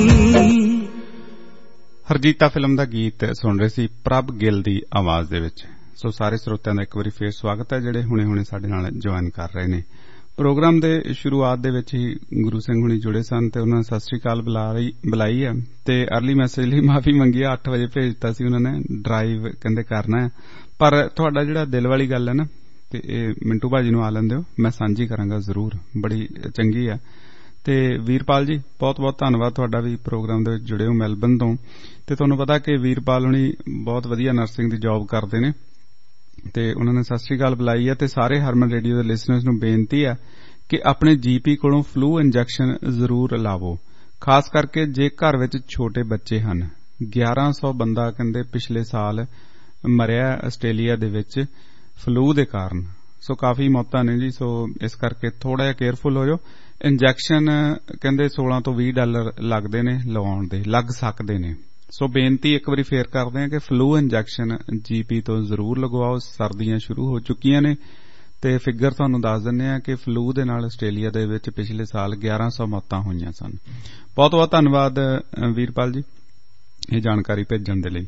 ਹਰਜੀਤਾ ਫਿਲਮ ਦਾ ਗੀਤ ਸੁਣ ਰਹੇ ਸੀ ਪ੍ਰਭ ਗਿੱਲ ਦੀ ਆਵਾਜ਼ ਦੇ ਵਿੱਚ। ਸੋ ਸਾਰੇ ਸਰੋਤਿਆਂ ਦਾ ਇੱਕ ਵਾਰੀ ਫੇਰ ਸਵਾਗਤ ਹੈ ਜਿਹੜੇ ਹੁਣੇ ਹੁਣੇ ਸਾਡੇ ਨਾਲ ਜੁਆਇਨ ਕਰ ਰਹੇ ਨੇ। ਪ੍ਰੋਗਰਾਮ ਦੇ ਸ਼ੁਰੂਆਤ ਦੇ ਵਿੱਚ ਹੀ ਗੁਰੂ ਸਿੰਘ ਹੁਣੀ ਜੁੜੇ ਸਨ ਤੇ ਉਹਨਾਂ ਨੇ ਸਤਿ ਸ੍ਰੀ ਅਕਾਲ ਬੁਲਾਈ ਹੈ ਤੇ ਅਰਲੀ ਮੈਸੇਜ ਲਈ ਮਾਫੀ ਮੰਗੀ ਹੈ। ਅੱਠ ਵਜੇ ਭੇਜ ਦਿੱਤਾ ਸੀ ਉਹਨਾਂ ਨੇ, ਡਰਾਈਵ ਕਹਿੰਦੇ ਕਰਨਾ ਹੈ, ਪਰ ਤੁਹਾਡਾ ਜਿਹੜਾ ਦਿਲ ਵਾਲੀ ਗੱਲ ਹੈ ਨਾ ਤੇ ਇਹ ਮਿੰਟੂ ਭਾਜੀ ਨੂੰ ਆ ਲੈਂਦੇ ਹੋ, ਮੈਂ ਸਾਂਝੀ ਕਰਾਂਗਾ ਜ਼ਰੂਰ, ਬੜੀ ਚੰਗੀ ਹੈ। ਤੇ ਵੀਰਪਾਲ ਜੀ ਬਹੁਤ ਬਹੁਤ ਧੰਨਵਾਦ ਤੁਹਾਡਾ ਵੀ ਪ੍ਰੋਗਰਾਮ ਦੇ ਵਿੱਚ ਜੁੜੇ ਹੋ ਮੈਲਬਨ ਤੋਂ। ਤੇ ਤੁਹਾਨੂੰ ਪਤਾ ਕਿ ਵੀਰਪਾਲ ਹੁਣੀ ਬਹੁਤ ਵਧੀਆ ਨਰਸਿੰਗ ਦੀ ਜੌਬ ਕਰਦੇ ਨੇ ਤੇ ਉਹਨਾਂ ਨੇ ਸਤਿ ਸ੍ਰੀ ਅਕਾਲ ਬੁਲਾਈ ਹੈ। ਤੇ ਸਾਰੇ ਹਰਮਨ ਰੇਡੀਓ ਦੇ ਲਿਸਨਰਸ ਨੂੰ ਬੇਨਤੀ ਹੈ ਕਿ ਆਪਣੇ ਜੀਪੀ ਕੋਲੋਂ ਫਲੂ ਇੰਜੈਕਸ਼ਨ ਜ਼ਰੂਰ ਲਾਵੋ, ਖਾਸ ਕਰਕੇ ਜੇ ਘਰ ਵਿੱਚ ਛੋਟੇ ਬੱਚੇ ਹਨ। ਗਿਆਰਾਂ ਸੌ ਬੰਦਾ ਕਹਿੰਦੇ ਪਿਛਲੇ ਸਾਲ ਮਰਿਆ ਆਸਟ੍ਰੇਲੀਆ ਦੇ ਵਿੱਚ ਫਲੂ ਦੇ ਕਾਰਨ, ਸੋ ਕਾਫੀ ਮੌਤਾਂ ਨੇ ਜੀ। ਸੋ ਇਸ ਕਰਕੇ ਥੋੜਾ ਜਿਹਾ ਕੇਅਰਫੁਲ ਹੋ ਜਾਓ। ਇੰਜੈਕਸ਼ਨ ਕਹਿੰਦੇ ਸੋਲਾਂ ਤੋਂ ਵੀਹ ਡਾਲਰ ਲੱਗਦੇ ਨੇ ਲਵਾਉਣ ਦੇ, ਲੱਗ ਸਕਦੇ ਨੇ। ਸੋ ਬੇਨਤੀ ਇੱਕ ਵਾਰੀ ਫੇਰ ਕਰਦੇ ਹਾਂ ਕਿ ਫਲੂ ਇੰਜੈਕਸ਼ਨ ਜੀਪੀ ਤੋਂ ਜ਼ਰੂਰ ਲਗਵਾਓ। ਸਰਦੀਆਂ ਸ਼ੁਰੂ ਹੋ ਚੁੱਕੀਆਂ ਨੇ ਤੇ ਫਿਗਰ ਤੁਹਾਨੂੰ ਦੱਸ ਦਿੰਦੇ ਆ ਕਿ ਫਲੂ ਦੇ ਨਾਲ ਆਸਟ੍ਰੇਲੀਆ ਦੇ ਵਿੱਚ ਪਿਛਲੇ ਸਾਲ ਗਿਆਰਾਂ ਸੌ ਮੌਤਾਂ ਹੋਈਆਂ ਸਨ। ਬਹੁਤ ਬਹੁਤ ਧੰਨਵਾਦ ਵੀਰਪਾਲ ਜੀ ਇਹ ਜਾਣਕਾਰੀ ਭੇਜਣ ਦੇ ਲਈ।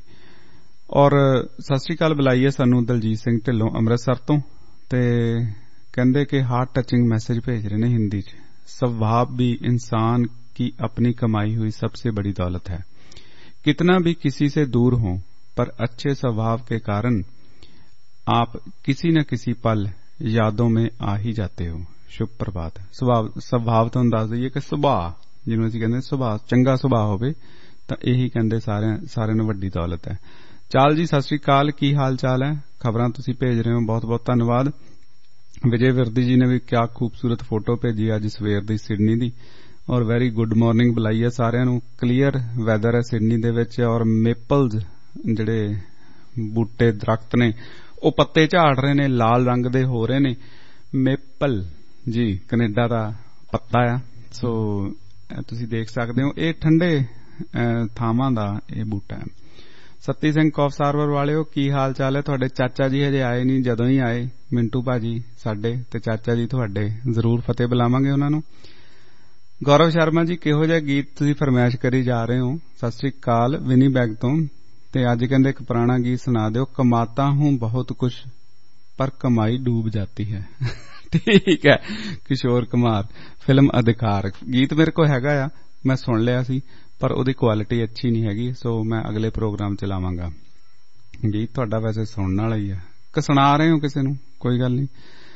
ਔਰ ਸਤਿ ਸ੍ਰੀ ਅਕਾਲ ਬੁਲਾਈ ਹੈ ਸਾਨੂੰ ਦਲਜੀਤ ਸਿੰਘ ਢਿੱਲੋਂ ਅੰਮ੍ਰਿਤਸਰ ਤੋਂ, ਤੇ ਕਹਿੰਦੇ ਕਿ ਹਾਰਟ ਟਚਿੰਗ ਮੈਸੇਜ ਭੇਜ ਰਹੇ ਨੇ हिंदी ਚ। स्वभाव भी इंसान की अपनी कमाई हुई सबसे बड़ी दौलत है। कितना भी किसी से दूर हो पर अच्छे स्वभाव के कारण आप किसी न किसी पल यादों में आ ही जाते हो। शुभ प्रभात। स्वभाव स्वभाव तो दस दईए कि सुभाव जिन्होंने असीं कहंदे सुभाव चंगा सुभाव होवे तां यही कहंदे सारे सारे नूं वड्डी दौलत है। चाल जी सत श्री अकाल, की हाल चाल है? खबरां तुसीं भेज रहे हो, बहुत बहुत धन्नवाद। विजय विरदी जी ने भी क्या खूबसूरत फोटो भेजी अज सवेर दी सिडनी दी, और वेरी गुड मॉर्निंग बुलाई है सारिਆਂ ਨੂੰ। क्लीयर वैदर है सिडनी दे विच, और मेपल्स ਜਿਹੜੇ बूटे दरख्त ने ਉਹ पत्ते ਝਾੜ ਰਹੇ ਨੇ, लाल रंग दे हो रहे ने। मेपल जी कनेडा दा पत्ता आ, सो ਤੁਸੀਂ देख सकते हो। ਇਹ ठंडे ਥਾਵਾਂ ਦਾ ਇਹ बूटा है। ਸੱਤੀ ਸਿੰਘ ਕੌਫ ਸਾਰਵਰ ਵਾਲਿਓ, ਕੀ ਹਾਲ ਚਾਲ ਹੈ ਤੁਹਾਡੇ? ਚਾਚਾ ਜੀ ਹਜੇ ਆਏ ਨਹੀਂ, ਜਦੋਂ ਹੀ ਆਏ ਮਿੰਟੂ ਭਾਜੀ ਸਾਡੇ ਤੇ ਚਾਚਾ ਜੀ ਤੁਹਾਡੇ, ਜ਼ਰੂਰ ਫਤਿਹ ਬੁਲਾਵਾਂਗੇ ਉਹਨਾਂ ਨੂੰ। ਗੌਰਵ ਸ਼ਰਮਾ ਜੀ, ਕਿਹੋ ਜਿਹਾ ਗੀਤ ਤੁਸੀਂ ਫਰਮਾਇਸ਼ ਕਰੀ ਜਾ ਰਹੇ ਹੋ? ਸਤਿ ਸ੍ਰੀ ਅਕਾਲ ਵਿਨੀਬੈਗ ਤੋਂ। ਤੇ ਅੱਜ ਕਹਿੰਦੇ ਇੱਕ ਪੁਰਾਣਾ ਗੀਤ ਸੁਣਾ ਦਿਓ। ਕਮਾਤਾ ਹੂੰ ਬਹੁਤ ਕੁਛ ਪਰ ਕਮਾਈ ਡੂਬ ਜਾਤੀ ਹੈ। ਠੀਕ ਹੈ, ਕਿਸ਼ੋਰ ਕੁਮਾਰ, ਫਿਲਮ ਅਧਿਕਾਰ। ਗੀਤ ਮੇਰੇ ਕੋਲ ਹੈਗਾ ਆ, ਮੈਂ ਸੁਣ ਲਿਆ ਸੀ, ਪਰ ਉਹਦੀ ਕੁਆਲਿਟੀ ਅੱਛੀ ਨਹੀਂ ਹੈਗੀ, ਸੋ ਮੈਂ ਅਗਲੇ ਪ੍ਰੋਗਰਾਮ ਚ ਲਾਵਾਂਗਾ। ਗੀਤ ਤੁਹਾਡਾ ਵੈਸੇ ਸੁਣਨ ਵਾਲਾ ਹੀ ਆ, ਕਿ ਸੁਣਾ ਰਹੇ ਹੋ ਕਿਸੇ ਨੂੰ? ਕੋਈ ਗੱਲ ਨਹੀਂ।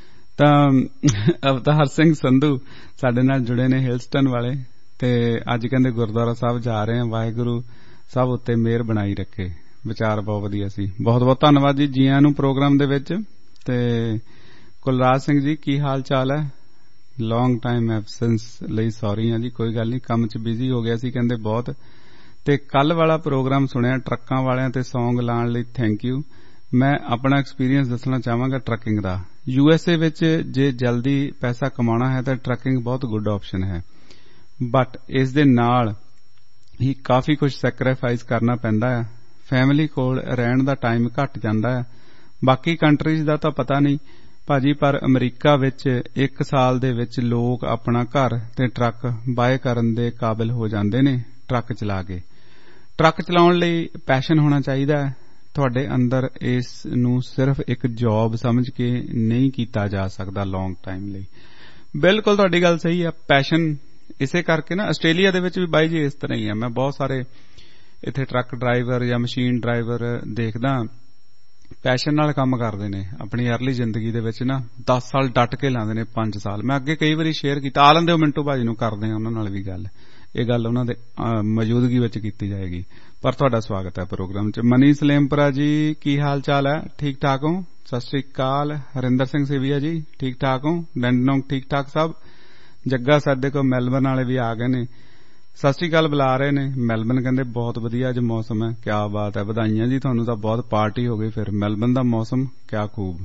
ਤਾਂ ਅਵਤਾਰ ਸਿੰਘ ਸੰਧੂ ਸਾਡੇ ਨਾਲ ਜੁੜੇ ਨੇ, ਹਿਲਸਟਨ ਵਾਲੇ, ਤੇ ਅੱਜ ਕਹਿੰਦੇ ਗੁਰਦੁਆਰਾ ਸਾਹਿਬ ਜਾ ਰਹੇ ਆ। ਵਾਹਿਗੁਰੂ ਸਭ ਉੱਤੇ ਮਿਹਰ ਬਣਾਈ ਰੱਖੇ। ਵਿਚਾਰ ਬਹੁਤ ਵਧੀਆ ਸੀ, ਬਹੁਤ ਬਹੁਤ ਧੰਨਵਾਦ ਜੀ, ਜੀਆਂ ਨੂੰ ਪ੍ਰੋਗਰਾਮ ਦੇ ਵਿੱਚ। ਤੇ ਕੁਲਰਾਜ ਸਿੰਘ ਜੀ, ਕੀ ਹਾਲ ਚਾਲ ਹੈ? ਲੌਂਗ ਟਾਈਮ ਐਬਸੈਂਸ ਲਈ ਸੌਰੀ ਆ ਜੀ, ਕੋਈ ਗੱਲ ਨਹੀਂ, ਕੰਮ ਚ ਬਿਜ਼ੀ ਹੋ ਗਿਆ ਸੀ ਕਹਿੰਦੇ ਬਹੁਤ। ਤੇ ਕੱਲ ਵਾਲਾ ਪ੍ਰੋਗਰਾਮ ਸੁਣਿਆ ਟਰੱਕਾਂ ਵਾਲਿਆਂ ਤੇ ਸੌਂਗ ਲਾਉਣ ਲਈ, ਥੈਂਕ ਯੂ। ਮੈਂ ਆਪਣਾ ਐਕਸਪੀਰੀਅੰਸ ਦੱਸਣਾ ਚਾਹਾਂਗਾ ਟਰੱਕਿੰਗ ਦਾ। ਯੂ ਐਸ ਏ ਵਿੱਚ ਜੇ ਜਲਦੀ ਪੈਸਾ ਕਮਾਉਣਾ ਹੈ ਤਾਂ ਟਰੱਕਿੰਗ ਬਹੁਤ ਗੁੱਡ ਆਪਸ਼ਨ ਹੈ, ਬਟ ਇਸ ਦੇ ਨਾਲ ਹੀ ਕਾਫੀ ਕੁਝ ਸੈਕਰੀਫਾਈਸ ਕਰਨਾ ਪੈਂਦਾ ਹੈ। ਫੈਮਿਲੀ ਕੋਲ ਰਹਿਣ ਦਾ ਟਾਈਮ ਘੱਟ ਜਾਂਦਾ ਹੈ। ਬਾਕੀ ਕੰਟਰੀਜ਼ ਦਾ ਤਾਂ ਪਤਾ ਨਹੀਂ ਭਾਜੀ, ਪਰ ਅਮਰੀਕਾ ਵਿੱਚ ਇੱਕ ਸਾਲ ਦੇ ਵਿੱਚ ਲੋਕ ਆਪਣਾ ਘਰ ਤੇ ਟਰੱਕ ਬਾਏ ਕਰਨ ਦੇ ਕਾਬਿਲ ਹੋ ਜਾਂਦੇ ਨੇ ਟਰੱਕ ਚਲਾ ਕੇ। ਟਰੱਕ ਚਲਾਉਣ ਲਈ ਪੈਸ਼ਨ ਹੋਣਾ ਚਾਹੀਦਾ ਹੈ ਤੁਹਾਡੇ ਅੰਦਰ। ਇਸ ਨੂੰ ਸਿਰਫ ਇੱਕ ਜੌਬ ਸਮਝ ਕੇ ਨਹੀਂ ਕੀਤਾ ਜਾ ਸਕਦਾ ਲੌਂਗ ਟਾਈਮ ਲਈ। ਬਿਲਕੁਲ ਤੁਹਾਡੀ ਗੱਲ ਸਹੀ ਹੈ, ਪੈਸ਼ਨ। ਇਸੇ ਕਰਕੇ ਨਾ ਆਸਟ੍ਰੇਲੀਆ ਦੇ ਵਿੱਚ ਵੀ ਬਾਈ ਜੀ ਇਸ ਤਰ੍ਹਾਂ ਹੀ ਹੈ। ਮੈਂ ਬਹੁਤ ਸਾਰੇ ਇੱਥੇ ਟਰੱਕ ਡਰਾਈਵਰ ਜਾਂ ਮਸ਼ੀਨ ਡਰਾਈਵਰ ਦੇਖਦਾ, ਪੈਸ਼ਨ ਨਾਲ ਕੰਮ ਕਰਦੇ ਨੇ। ਆਪਣੀ ਅਰਲੀ ਜ਼ਿੰਦਗੀ ਦੇ ਵਿੱਚ ਨਾ ਦਸ ਸਾਲ ਡਟ ਕੇ ਲਾਉਂਦੇ ਨੇ, ਪੰਜ ਸਾਲ। ਮੈਂ ਅੱਗੇ ਕਈ ਵਾਰੀ ਸ਼ੇਅਰ ਕੀਤਾ, ਆ ਲੈਂਦੇ ਹੋ ਮਿੰਟੂ ਭਾਜੀ ਨੂੰ, ਕਰਦੇ ਆ ਉਹਨਾਂ ਨਾਲ ਵੀ ਗੱਲ। ਇਹ ਗੱਲ ਉਹਨਾਂ ਦੇ ਮੌਜੂਦਗੀ ਵਿੱਚ ਕੀਤੀ ਜਾਏਗੀ। ਪਰ ਤੁਹਾਡਾ ਸਵਾਗਤ ਹੈ ਪ੍ਰੋਗਰਾਮ ਚ। ਮਨੀ ਸਲੇਮਪੁਰਾ ਜੀ, ਕੀ ਹਾਲ ਚਾਲ ਹੈ? ਠੀਕ ਠਾਕ ਹੋ? ਸਤਿ ਸ੍ਰੀ ਅਕਾਲ। ਹਰਿੰਦਰ ਸਿੰਘ ਸੇਵੀਆ ਜੀ, ਠੀਕ ਠਾਕ ਹੋ? ਡੈਂਡਨੋਂਗ ਠੀਕ ਠਾਕ ਸਭ? ਜੱਗਾ ਸਾਡੇ ਕੋਲ ਮੈਲਬਨ ਵਾਲੇ ਵੀ ਆ ਗਏ ਨੇ, ਸਤਿ ਸ੍ਰੀ ਅਕਾਲ ਬੁਲਾ ਰਹੇ ਨੇ। ਮੈਲਬਨ ਕਹਿੰਦੇ ਬਹੁਤ ਵਧੀਆ ਅੱਜ ਮੌਸਮ ਹੈ, ਕਿਆ ਬਾਤ ਹੈ, ਵਧਾਈਆਂ ਜੀ ਤੁਹਾਨੂੰ, ਤਾਂ ਬਹੁਤ ਪਾਰਟੀ ਹੋ ਗਈ ਫਿਰ। ਮੈਲਬਨ ਦਾ ਮੌਸਮ ਕਿਆ ਖੂਬ।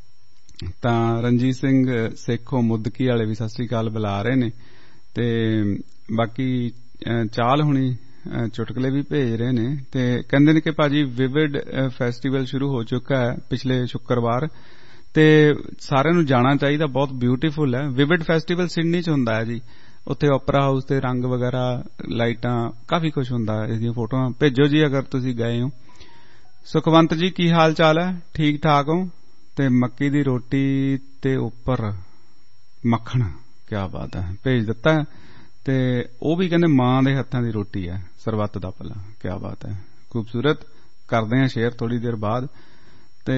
ਤਾਂ ਰਣਜੀਤ ਸਿੰਘ ਸੇਖੋਂ ਮੁੱਦਕੀ ਵਾਲੇ ਵੀ ਸਤਿ ਸ੍ਰੀ ਅਕਾਲ ਬੁਲਾ ਰਹੇ ਨੇ। ਤੇ ਬਾਕੀ ਚਾਲ ਹੁਣੀ ਚੁਟਕਲੇ ਵੀ ਭੇਜ ਰਹੇ ਨੇ ਤੇ ਕਹਿੰਦੇ ਨੇ ਕਿ ਭਾਜੀ ਵਿਵਿਡ ਫੈਸਟੀਵਲ ਸ਼ੁਰੂ ਹੋ ਚੁੱਕਾ ਹੈ ਪਿਛਲੇ ਸ਼ੁੱਕਰਵਾਰ, ਤੇ ਸਾਰਿਆਂ ਨੂੰ ਜਾਣਾ ਚਾਹੀਦਾ, ਬਹੁਤ ਬਿਊਟੀਫੁਲ ਹੈ। ਵਿਵਿਡ ਫੈਸਟੀਵਲ ਸਿਡਨੀ ਚ ਹੁੰਦਾ ਹੈ ਜੀ, ਉੱਥੇ ਓਪਰਾ ਹਾਊਸ ਤੇ ਰੰਗ ਵਗੈਰਾ, ਲਾਈਟਾਂ, ਕਾਫੀ ਕੁਝ ਹੁੰਦਾ। ਇਹਦੀਆਂ ਫੋਟੋਆਂ ਭੇਜੋ ਜੀ ਅਗਰ ਤੁਸੀਂ ਗਏ ਹੋ। ਸੁਖਵੰਤ ਜੀ, ਕੀ ਹਾਲ ਚਾਲ ਹੈ? ਠੀਕ ਠਾਕ ਹੋ? ਤੇ ਮੱਕੀ ਦੀ ਰੋਟੀ ਤੇ ਉੱਪਰ ਮੱਖਣ, ਕਿਆ ਬਾਤ ਹੈ, ਭੇਜ ਦਿੱਤਾ। ਤੇ ਉਹ ਵੀ ਕਹਿੰਦੇ ਮਾਂ ਦੇ ਹੱਥਾਂ ਦੀ ਰੋਟੀ ਹੈ, ਸਰਬੱਤ ਦਾ ਭਲਾ, ਕਿਆ ਬਾਤ ਹੈ, ਖੂਬਸੂਰਤ। ਕਰਦੇ ਹਾਂ ਸ਼ੇਅਰ ਥੋੜੀ ਦੇਰ ਬਾਅਦ। ਤੇ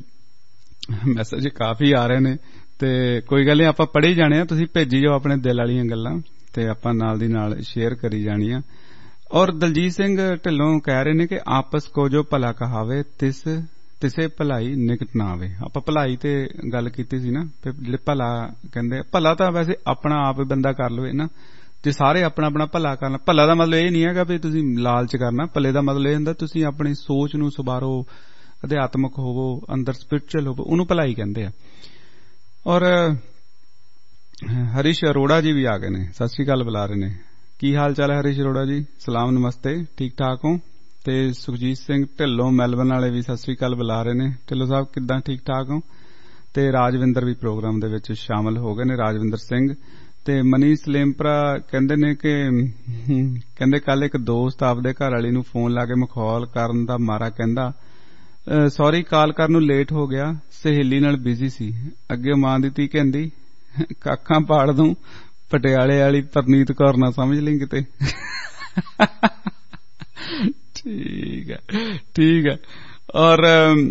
ਮੈਸੇਜ ਕਾਫੀ ਆ ਰਹੇ ਨੇ, ਤੇ ਕੋਈ ਗੱਲ ਨਹੀਂ, ਆਪਾਂ ਪੜ੍ਹੀ ਜਾਣੇ ਆ, ਤੁਸੀਂ ਭੇਜੀ ਜਾਓ ਆਪਣੇ ਦਿਲ ਵਾਲੀਆਂ ਗੱਲਾਂ, ਤੇ ਆਪਾਂ ਨਾਲ ਦੀ ਨਾਲ ਸ਼ੇਅਰ ਕਰੀ ਜਾਣੀਆਂ। ਔਰ ਦਲਜੀਤ ਸਿੰਘ ਢਿੱਲੋਂ ਕਹਿ ਰਹੇ ਨੇ ਕਿ ਆਪਸ ਕੋ ਜੋ ਭਲਾ ਕਹਾਵੇ ਤਿਸ ਤਿਸੇ ਭਲਾਈ ਨਿਕਟ ਨਾ ਆਵੇ। ਆਪਾਂ ਭਲਾਈ ਤੇ ਗੱਲ ਕੀਤੀ ਸੀ ਨਾ, ਜਿਹੜੇ ਭਲਾ ਕਹਿੰਦੇ, ਭਲਾ ਤਾਂ ਵੈਸੇ ਆਪਣਾ ਆਪ ਬੰਦਾ ਕਰ ਲਵੇ ਨਾ, ਜੇ ਸਾਰੇ ਆਪਣਾ ਆਪਣਾ ਭਲਾ ਕਰਨਾ। ਭਲਾ ਦਾ ਮਤਲਬ ਇਹ ਨਹੀਂ ਹੈਗਾ ਵੀ ਤੁਸੀਂ ਲਾਲਚ ਕਰਨਾ, ਭਲੇ ਦਾ ਮਤਲਬ ਇਹ ਹੁੰਦਾ ਤੁਸੀਂ ਆਪਣੀ ਸੋਚ ਨੂੰ ਸੁਬਾਰੋ, ਅਧਿਆਤਮਕ ਹੋਵੋ, ਅੰਦਰ ਸਪਿਰਿਚੁਅਲ ਹੋਵੋ, ਉਹਨੂੰ ਭਲਾਈ ਕਹਿੰਦੇ ਆ। ਔਰ ਹਰੀਸ਼ ਅਰੋੜਾ ਜੀ ਵੀ ਆ ਗਏ ਨੇ, ਸਤਿ ਸ੍ਰੀ ਅਕਾਲ ਬੁਲਾ ਰਹੇ ਨੇ। ਕੀ ਹਾਲ ਚਾਲ ਹੈ ਹਰੀਸ਼ ਅਰੋੜਾ ਜੀ? ਸਲਾਮ ਨਮਸਤੇ, ਠੀਕ ਠਾਕ ਹੋ? ਤੇ ਸੁਖਜੀਤ ਸਿੰਘ ਢਿੱਲੋਂ ਮੈਲਬਨ ਵਾਲੇ ਵੀ ਸਤਿ ਸ੍ਰੀ ਅਕਾਲ ਬੁਲਾ ਰਹੇ ਨੇ। ਢਿੱਲੋਂ ਸਾਹਿਬ ਕਿੱਦਾਂ, ਠੀਕ ਠਾਕ ਹੋ? ਤੇ ਰਾਜਵਿੰਦਰ ਵੀ ਪ੍ਰੋਗਰਾਮ ਦੇ ਵਿੱਚ ਸ਼ਾਮਲ ਹੋ ਗਏ ਨੇ, ਰਾਜਵਿੰਦਰ ਸਿੰਘ। ਤੇ ਮਨੀ ਸਲੇਮਪਰਾ ਕਹਿੰਦੇ ਨੇ ਕਿ ਕਹਿੰਦੇ ਕੱਲ ਇੱਕ ਦੋਸਤ ਆਪਦੇ ਘਰ ਵਾਲੀ ਨੂੰ ਫੋਨ ਲਾ ਕੇ ਮਖੌਲ ਕਰਨ ਦਾ ਮਾਰਾ ਕਹਿੰਦਾ ਸੌਰੀ ਕਾਲ ਕਰਨ ਨੂੰ ਲੇਟ ਹੋ ਗਿਆ, ਸਹੇਲੀ ਨਾਲ ਬਿਜ਼ੀ ਸੀ। ਅੱਗੇ ਮਾਂ ਦੀ ਧੀ ਕਹਿੰਦੀ ਕੱਖਾਂ ਪਾੜ ਦੂੰ, ਪਟਿਆਲੇ ਵਾਲੀ ਪਰਨੀਤ ਕੌਰ ਨਾ ਸਮਝ ਲਈ ਕਿਤੇ। ਠੀਕ ਹੈ, ਠੀਕ ਹੈ। ਔਰ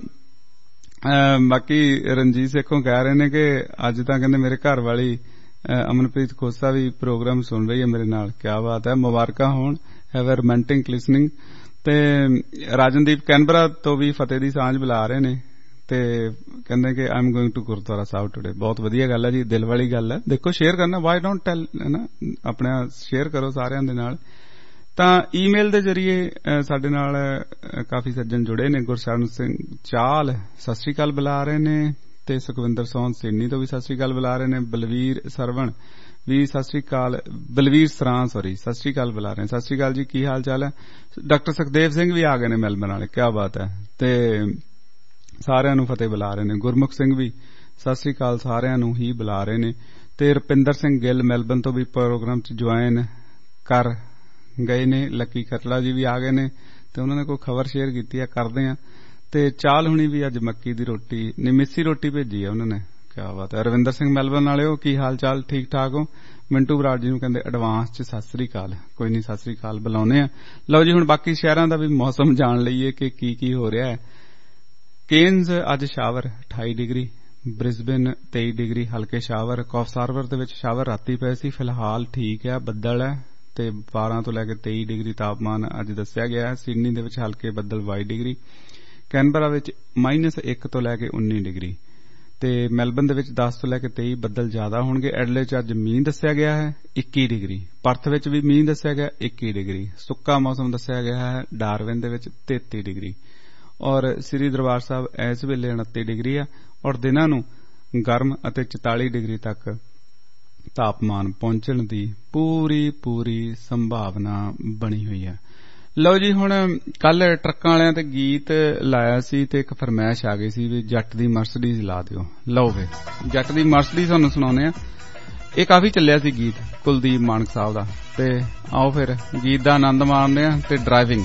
ਬਾਕੀ ਰਣਜੀਤ ਸੇਖੋਂ ਕਹਿ ਰਹੇ ਨੇ ਕਿ ਅੱਜ ਤਾਂ ਕਹਿੰਦੇ ਮੇਰੇ ਘਰ ਵਾਲੀ ਅਮਨਪ੍ਰੀਤ ਖੋਸਾ ਵੀ ਪ੍ਰੋਗਰਾਮ ਸੁਣ ਰਹੀ ਹੈ ਮੇਰੇ ਨਾਲ, ਕਿਆ ਬਾਤ ਹੈ, ਮੁਬਾਰਕਾਂ ਹੋਣ, ਹੈਵ ਅ ਰੋਮਾਂਟਿਕ ਲਿਸਨਿੰਗ। ਤੇ ਰਾਜਨਦੀਪ ਕੈਨਬਰਾ ਤੋਂ ਵੀ ਫਤਿਹ ਦੀ ਸਾਂਝ ਬੁਲਾ ਰਹੇ ਨੇ, ਤੇ ਕਹਿੰਦੇ ਕਿ I am going to gurdwara sahib today. ਬਹੁਤ ਵਧੀਆ ਗੱਲ ਹੈ ਜੀ, ਦਿਲ ਵਾਲੀ ਗੱਲ ਹੈ। ਦੇਖੋ ਸ਼ੇਅਰ ਕਰਨਾ, ਵਾਈ ਡੋਂਟ ਟੈਲ, ਨਾ ਆਪਣਾ ਸ਼ੇਅਰ ਕਰੋ ਸਾਰਿਆਂ ਦੇ ਨਾਲ। ਤਾਂ ਈਮੇਲ ਦੇ ਜਰੀਏ ਸਾਡੇ ਨਾਲ ਕਾਫੀ ਸੱਜਣ ਜੁੜੇ ਨੇ। ਗੁਰਸ਼ਰਨ ਸਿੰਘ ਚਾਲ ਸਤਿ ਸ੍ਰੀ ਅਕਾਲ ਬੁਲਾ ਰਹੇ ਨੇ, ਤੇ ਸੁਖਵਿੰਦਰ ਸੋਹਣ ਸਿਡਨੀ ਤੋਂ ਵੀ ਸਤਿ ਸ੍ਰੀ ਅਕਾਲ ਬੁਲਾ ਰਹੇ ਨੇ। ਬਲਵੀਰ ਸਰਵਣ ਵੀ ਸਤਿ ਸ੍ਰੀ ਅਕਾਲ। ਬਲਵੀਰ ਸਰਾਂ ਸੌਰੀ ਸਤਿ ਸ੍ਰੀ ਅਕਾਲ ਬੁਲਾ ਰਹੇ। ਸਤਿ ਸ੍ਰੀ ਅਕਾਲ ਜੀ, ਕੀ ਹਾਲ ਚਾਲ ਹੈ? ਡਾਕਟਰ ਸੁਖਦੇਵ ਸਿੰਘ ਵੀ ਆ ਗਏ ਨੇ ਮੈਲਬਨ ਵਾਲੇ, ਕਿਆ ਬਾਤ ਹੈ। ਤੇ ਸਾਰਿਆਂ ਨੂੰ ਫਤਿਹ ਬੁਲਾ ਰਹੇ ਨੇ। ਗੁਰਮੁਖ ਸਿੰਘ ਵੀ ਸਤਿ ਸ੍ਰੀ ਅਕਾਲ ਸਾਰਿਆਂ ਨੂੰ ਹੀ ਬੁਲਾ ਰਹੇ ਨੇ। ਤੇ ਰੁਪਿੰਦਰ ਸਿੰਘ ਗਿੱਲ ਮੈਲਬਨ ਤੋਂ ਵੀ ਪ੍ਰੋਗਰਾਮ ਚ ਜੁਆਇਨ ਕਰ ਗਏ ਨੇ। ਲੱਕੀ ਕਟਲਾ ਜੀ ਵੀ ਆ ਗਏ ਨੇ ਤੇ ਉਹਨਾਂ ਨੇ ਕੋਈ ਖਬਰ ਸ਼ੇਅਰ ਕੀਤੀ ਹੈ, ਕਰਦੇ ਆ। ਤੇ ਚਾਲ ਹੁਣੀ ਵੀ ਅੱਜ ਮੱਕੀ ਦੀ ਰੋਟੀ ਨਹੀਂ ਮਿੱਸੀ ਰੋਟੀ ਭੇਜੀ ਹੈ ਉਹਨਾਂ ਨੇ, ਕਿਆ ਬਾਤ ਹੈ। ਰਵਿੰਦਰ ਸਿੰਘ ਮੈਲਬਨ ਵਾਲਿਓ, ਕੀ ਹਾਲ ਚਾਲ? ਠੀਕ ਠਾਕ ਹੋ? ਮਿੰਟੂ ਬਰਾੜ ਜੀ ਨੂੰ ਕਹਿੰਦੇ ਐਡਵਾਂਸ ਚ ਸਤਿ ਸ੍ਰੀ ਅਕਾਲ। ਕੋਈ ਨਹੀਂ, ਸਤਿ ਸ੍ਰੀ ਅਕਾਲ ਬੁਲਾਉਨੇ ਆ। ਲਓ ਜੀ, ਹੁਣ ਬਾਕੀ ਸ਼ਹਿਰਾਂ ਦਾ ਵੀ ਮੌਸਮ ਜਾਣ ਲਈਏ ਕਿ ਕੀ ਕੀ ਹੋ ਰਿਹਾ ਹੈ। ਕੇਨਜ਼ ਅੱਜ ਸ਼ਾਵਰ ਅਠਾਈ ਡਿਗਰੀ, ਬ੍ਰਿਸਬੇਨ ਤੇਈ ਡਿਗਰੀ ਹਲਕੇ ਸ਼ਾਵਰ, ਕੌਫਸਾਰਵਰ ਦੇ ਵਿੱਚ ਸ਼ਾਵਰ ਰਾਤੀ ਪਏ ਸੀ, ਫਿਲਹਾਲ ਠੀਕ ਹੈ, ਬੱਦਲ ਹੈ ਤੇ ਬਾਰਾਂ ਤੋਂ ਲੈ ਕੇ ਤੇਈ ਡਿਗਰੀ ਤਾਪਮਾਨ ਅੱਜ ਦੱਸਿਆ ਗਿਆ ਹੈ। ਸਿਡਨੀ ਦੇ ਵਿੱਚ ਹਲਕੇ ਬੱਦਲ ਬਾਈ ਡਿਗਰੀ, ਕੈਨਬਰਾ ਵਿੱਚ ਮਾਈਨਸ ਇੱਕ ਤੋਂ ਲੈ ਕੇ ਉੱਨੀ ਡਿਗਰੀ ਤੇ ਮੈਲਬਨ ਦੇ ਵਿੱਚ ਦਸ ਤੋਂ ਲੈ ਕੇ ਤੇਈ ਬੱਦਲ ਜ਼ਿਆਦਾ ਹੋਣਗੇ। ਐਡਲੇ ਚ ਅੱਜ ਮੀਂਹ ਦੱਸਿਆ ਗਿਆ ਹੈ ਇੱਕੀ ਡਿਗਰੀ, ਪਰਥ ਵਿੱਚ ਵੀ ਮੀਂਹ ਦੱਸਿਆ ਗਿਆ ਇੱਕੀ ਡਿਗਰੀ, ਸੁੱਕਾ ਮੌਸਮ ਦੱਸਿਆ ਗਿਆ ਹੈ ਡਾਰਵਿਨ ਦੇ ਵਿੱਚ ਤੇਤੀ ਡਿਗਰੀ ਔਰ ਸ੍ਰੀ ਦਰਬਾਰ ਸਾਹਿਬ ਇਸ ਵੇਲੇ ਉਨੱਤੀ ਡਿਗਰੀ ਆ ਔਰ ਦਿਨਾਂ ਨੂੰ ਗਰਮ ਅਤੇ ਚੁਤਾਲੀ ਡਿਗਰੀ ਤੱਕ ਤਾਪਮਾਨ ਪਹੁੰਚਣ ਦੀ ਪੂਰੀ ਪੂਰੀ ਸੰਭਾਵਨਾ ਬਣੀ ਹੋਈ ਹੈ। ਲਓ ਜੀ, ਹੁਣ ਕੱਲ ਟਰੱਕਾਂ ਵਾਲਿਆਂ ਤੇ ਗੀਤ ਲਾਇਆ ਸੀ ਤੇ ਇੱਕ ਫਰਮਾਇਸ਼ ਆ ਗਈ ਸੀ ਵੀ ਜੱਟ ਦੀ ਮਰਸਡੀਜ਼ ਲਾ ਦਿਓ। ਲਓ ਵੇ, ਜੱਟ ਦੀ ਮਰਸਡੀਜ਼ ਤੁਹਾਨੂੰ ਸੁਣਾਉਂਦੇ ਆ। ਇਹ ਕਾਫੀ ਚੱਲਿਆ ਸੀ ਗੀਤ ਕੁਲਦੀਪ ਮਾਨਕ ਸਾਹਿਬ ਦਾ, ਤੇ ਆਓ ਫਿਰ ਗੀਤ ਦਾ ਆਨੰਦ ਮਾਣਦੇ ਆ ਤੇ ਡਰਾਈਵਿੰਗ।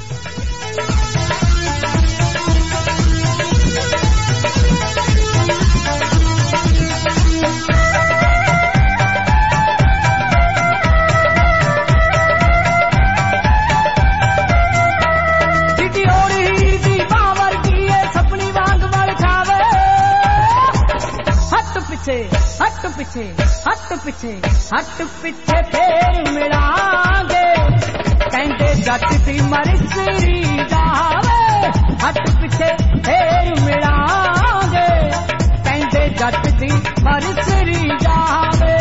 ਹੱਟ ਪਿੱਛੇ ਹੱਟ ਪਿੱਛੇ ਹੱਟ ਪਿੱਛੇ ਫੇਰ ਮਿਲਾਂਗੇ, ਕਹਿੰਦੇ ਜੱਟ ਦੀ ਮਰਸਰੀ ਜਾਵੇ। ਹੱਟ ਪਿੱਛੇ ਫੇਰ ਮਿਲਾਂਗੇ, ਕਹਿੰਦੇ ਜੱਟ ਦੀ ਮਰਸਰੀ ਜਾਵੇ।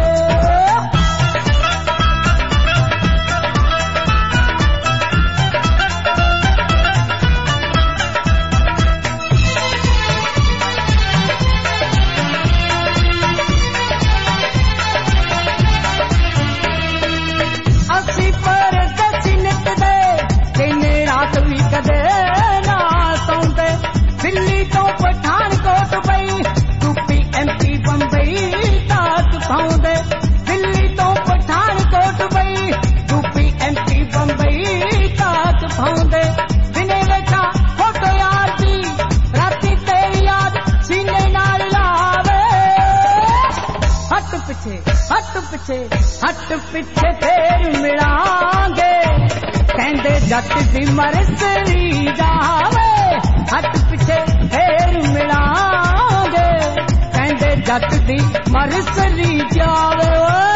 ਹੱਟ ਪਿੱਛੇ ਫੇਰ ਮਿਲਾਂਗੇ, ਕਹਿੰਦੇ ਜੱਟ ਦੀ ਮਰਸਰੀ ਜਾਵੇ। ਹੱਟ ਪਿੱਛੇ ਫੇਰ ਮਿਲਾਂਗੇ, ਕਹਿੰਦੇ ਜੱਟ ਦੀ ਮਰਸਰੀ ਜਾਵੇ।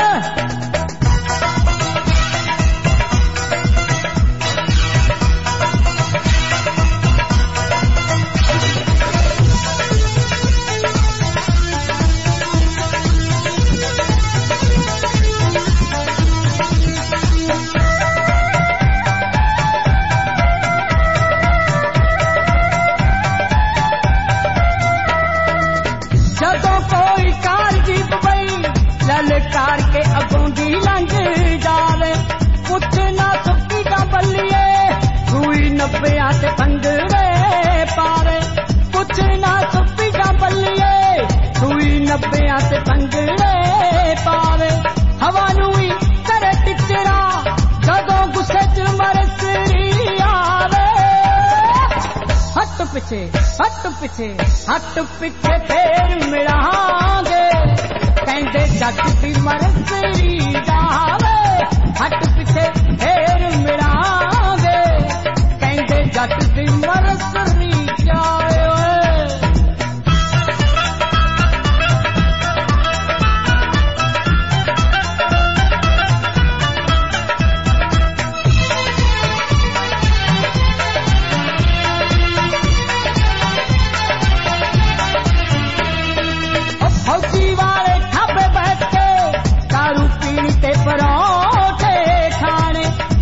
ਲਲਕਾਰ ਕੇ ਅੱਗੋਂ ਦੀ ਲੰਘ ਜਾਵੇ, ਪੁੱਛ ਨਾ ਸੁੱਕੀ ਦਾ ਬੱਲੀਏ, ਸੂਈ ਨੱਬਿਆਂ ਤੇ ਪੰਗੜੇ ਪਾਵੇ। ਪੁੱਛ ਨਾ ਸੁੱਕੀ ਦਾ ਬੱਲੀਏ, ਸੂਈ ਨੱਬਿਆਂ ਤੇ ਪੰਗੜੇ ਪਾਵੇ। ਹਵਾ ਨੂੰ ਹੀ ਕਰੇ ਟਿਚਰਾ, ਜਦੋਂ ਗੁੱਸੇ ਚ ਮਰਸਰੀ ਆਵੇ। ਹੱਟ ਪਿੱਛੇ ਹੱਟ ਪਿੱਛੇ ਹੱਟ ਪਿੱਛੇ ਫੇਰ ਮਿਲਾਂਗੇ, ਕਹਿੰਦੇ ਜੱਟ ਦੀ ਮਰਸਰੀ ਜਾਵੇ। ਹੱਟ ਪਿੱਛੇ ਫੇਰ ਮਿਲਾਂਗੇ, ਕਹਿੰਦੇ ਜੱਟ ਦੀ ਮਰਸਰੀ ਜਾਵੇ। ਫੌਜੀ ਵਾਲੇ ਠੱਬੇ ਬੈਠ ਕੇ ਦਾਰੂ ਪੀਣੀ ਤੇ ਪਰੌਂਠੇ ਖਾਣੇ,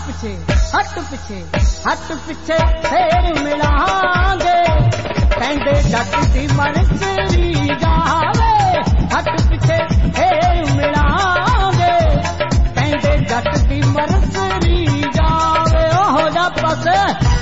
ਪਿੱਛੇ ਹੱਟ ਪਿੱਛੇ ਹੱਟ ਪਿੱਛੇ ਫੇਰ ਮਿਲਾਂਗੇ ਕਹਿੰਦੇ ਜੱਟ ਦੀ ਮਰਜ਼ੀ ਜਾਵੇ ਹੱਟ ਪਿੱਛੇ ਫੇਰ ਮਿਲਾਂਗੇ ਕਹਿੰਦੇ ਜੱਟ ਦੀ ਮਰਜ਼ੀ ਜਾਵੇ ਉਹ ਜਾ ਪਾਸੇ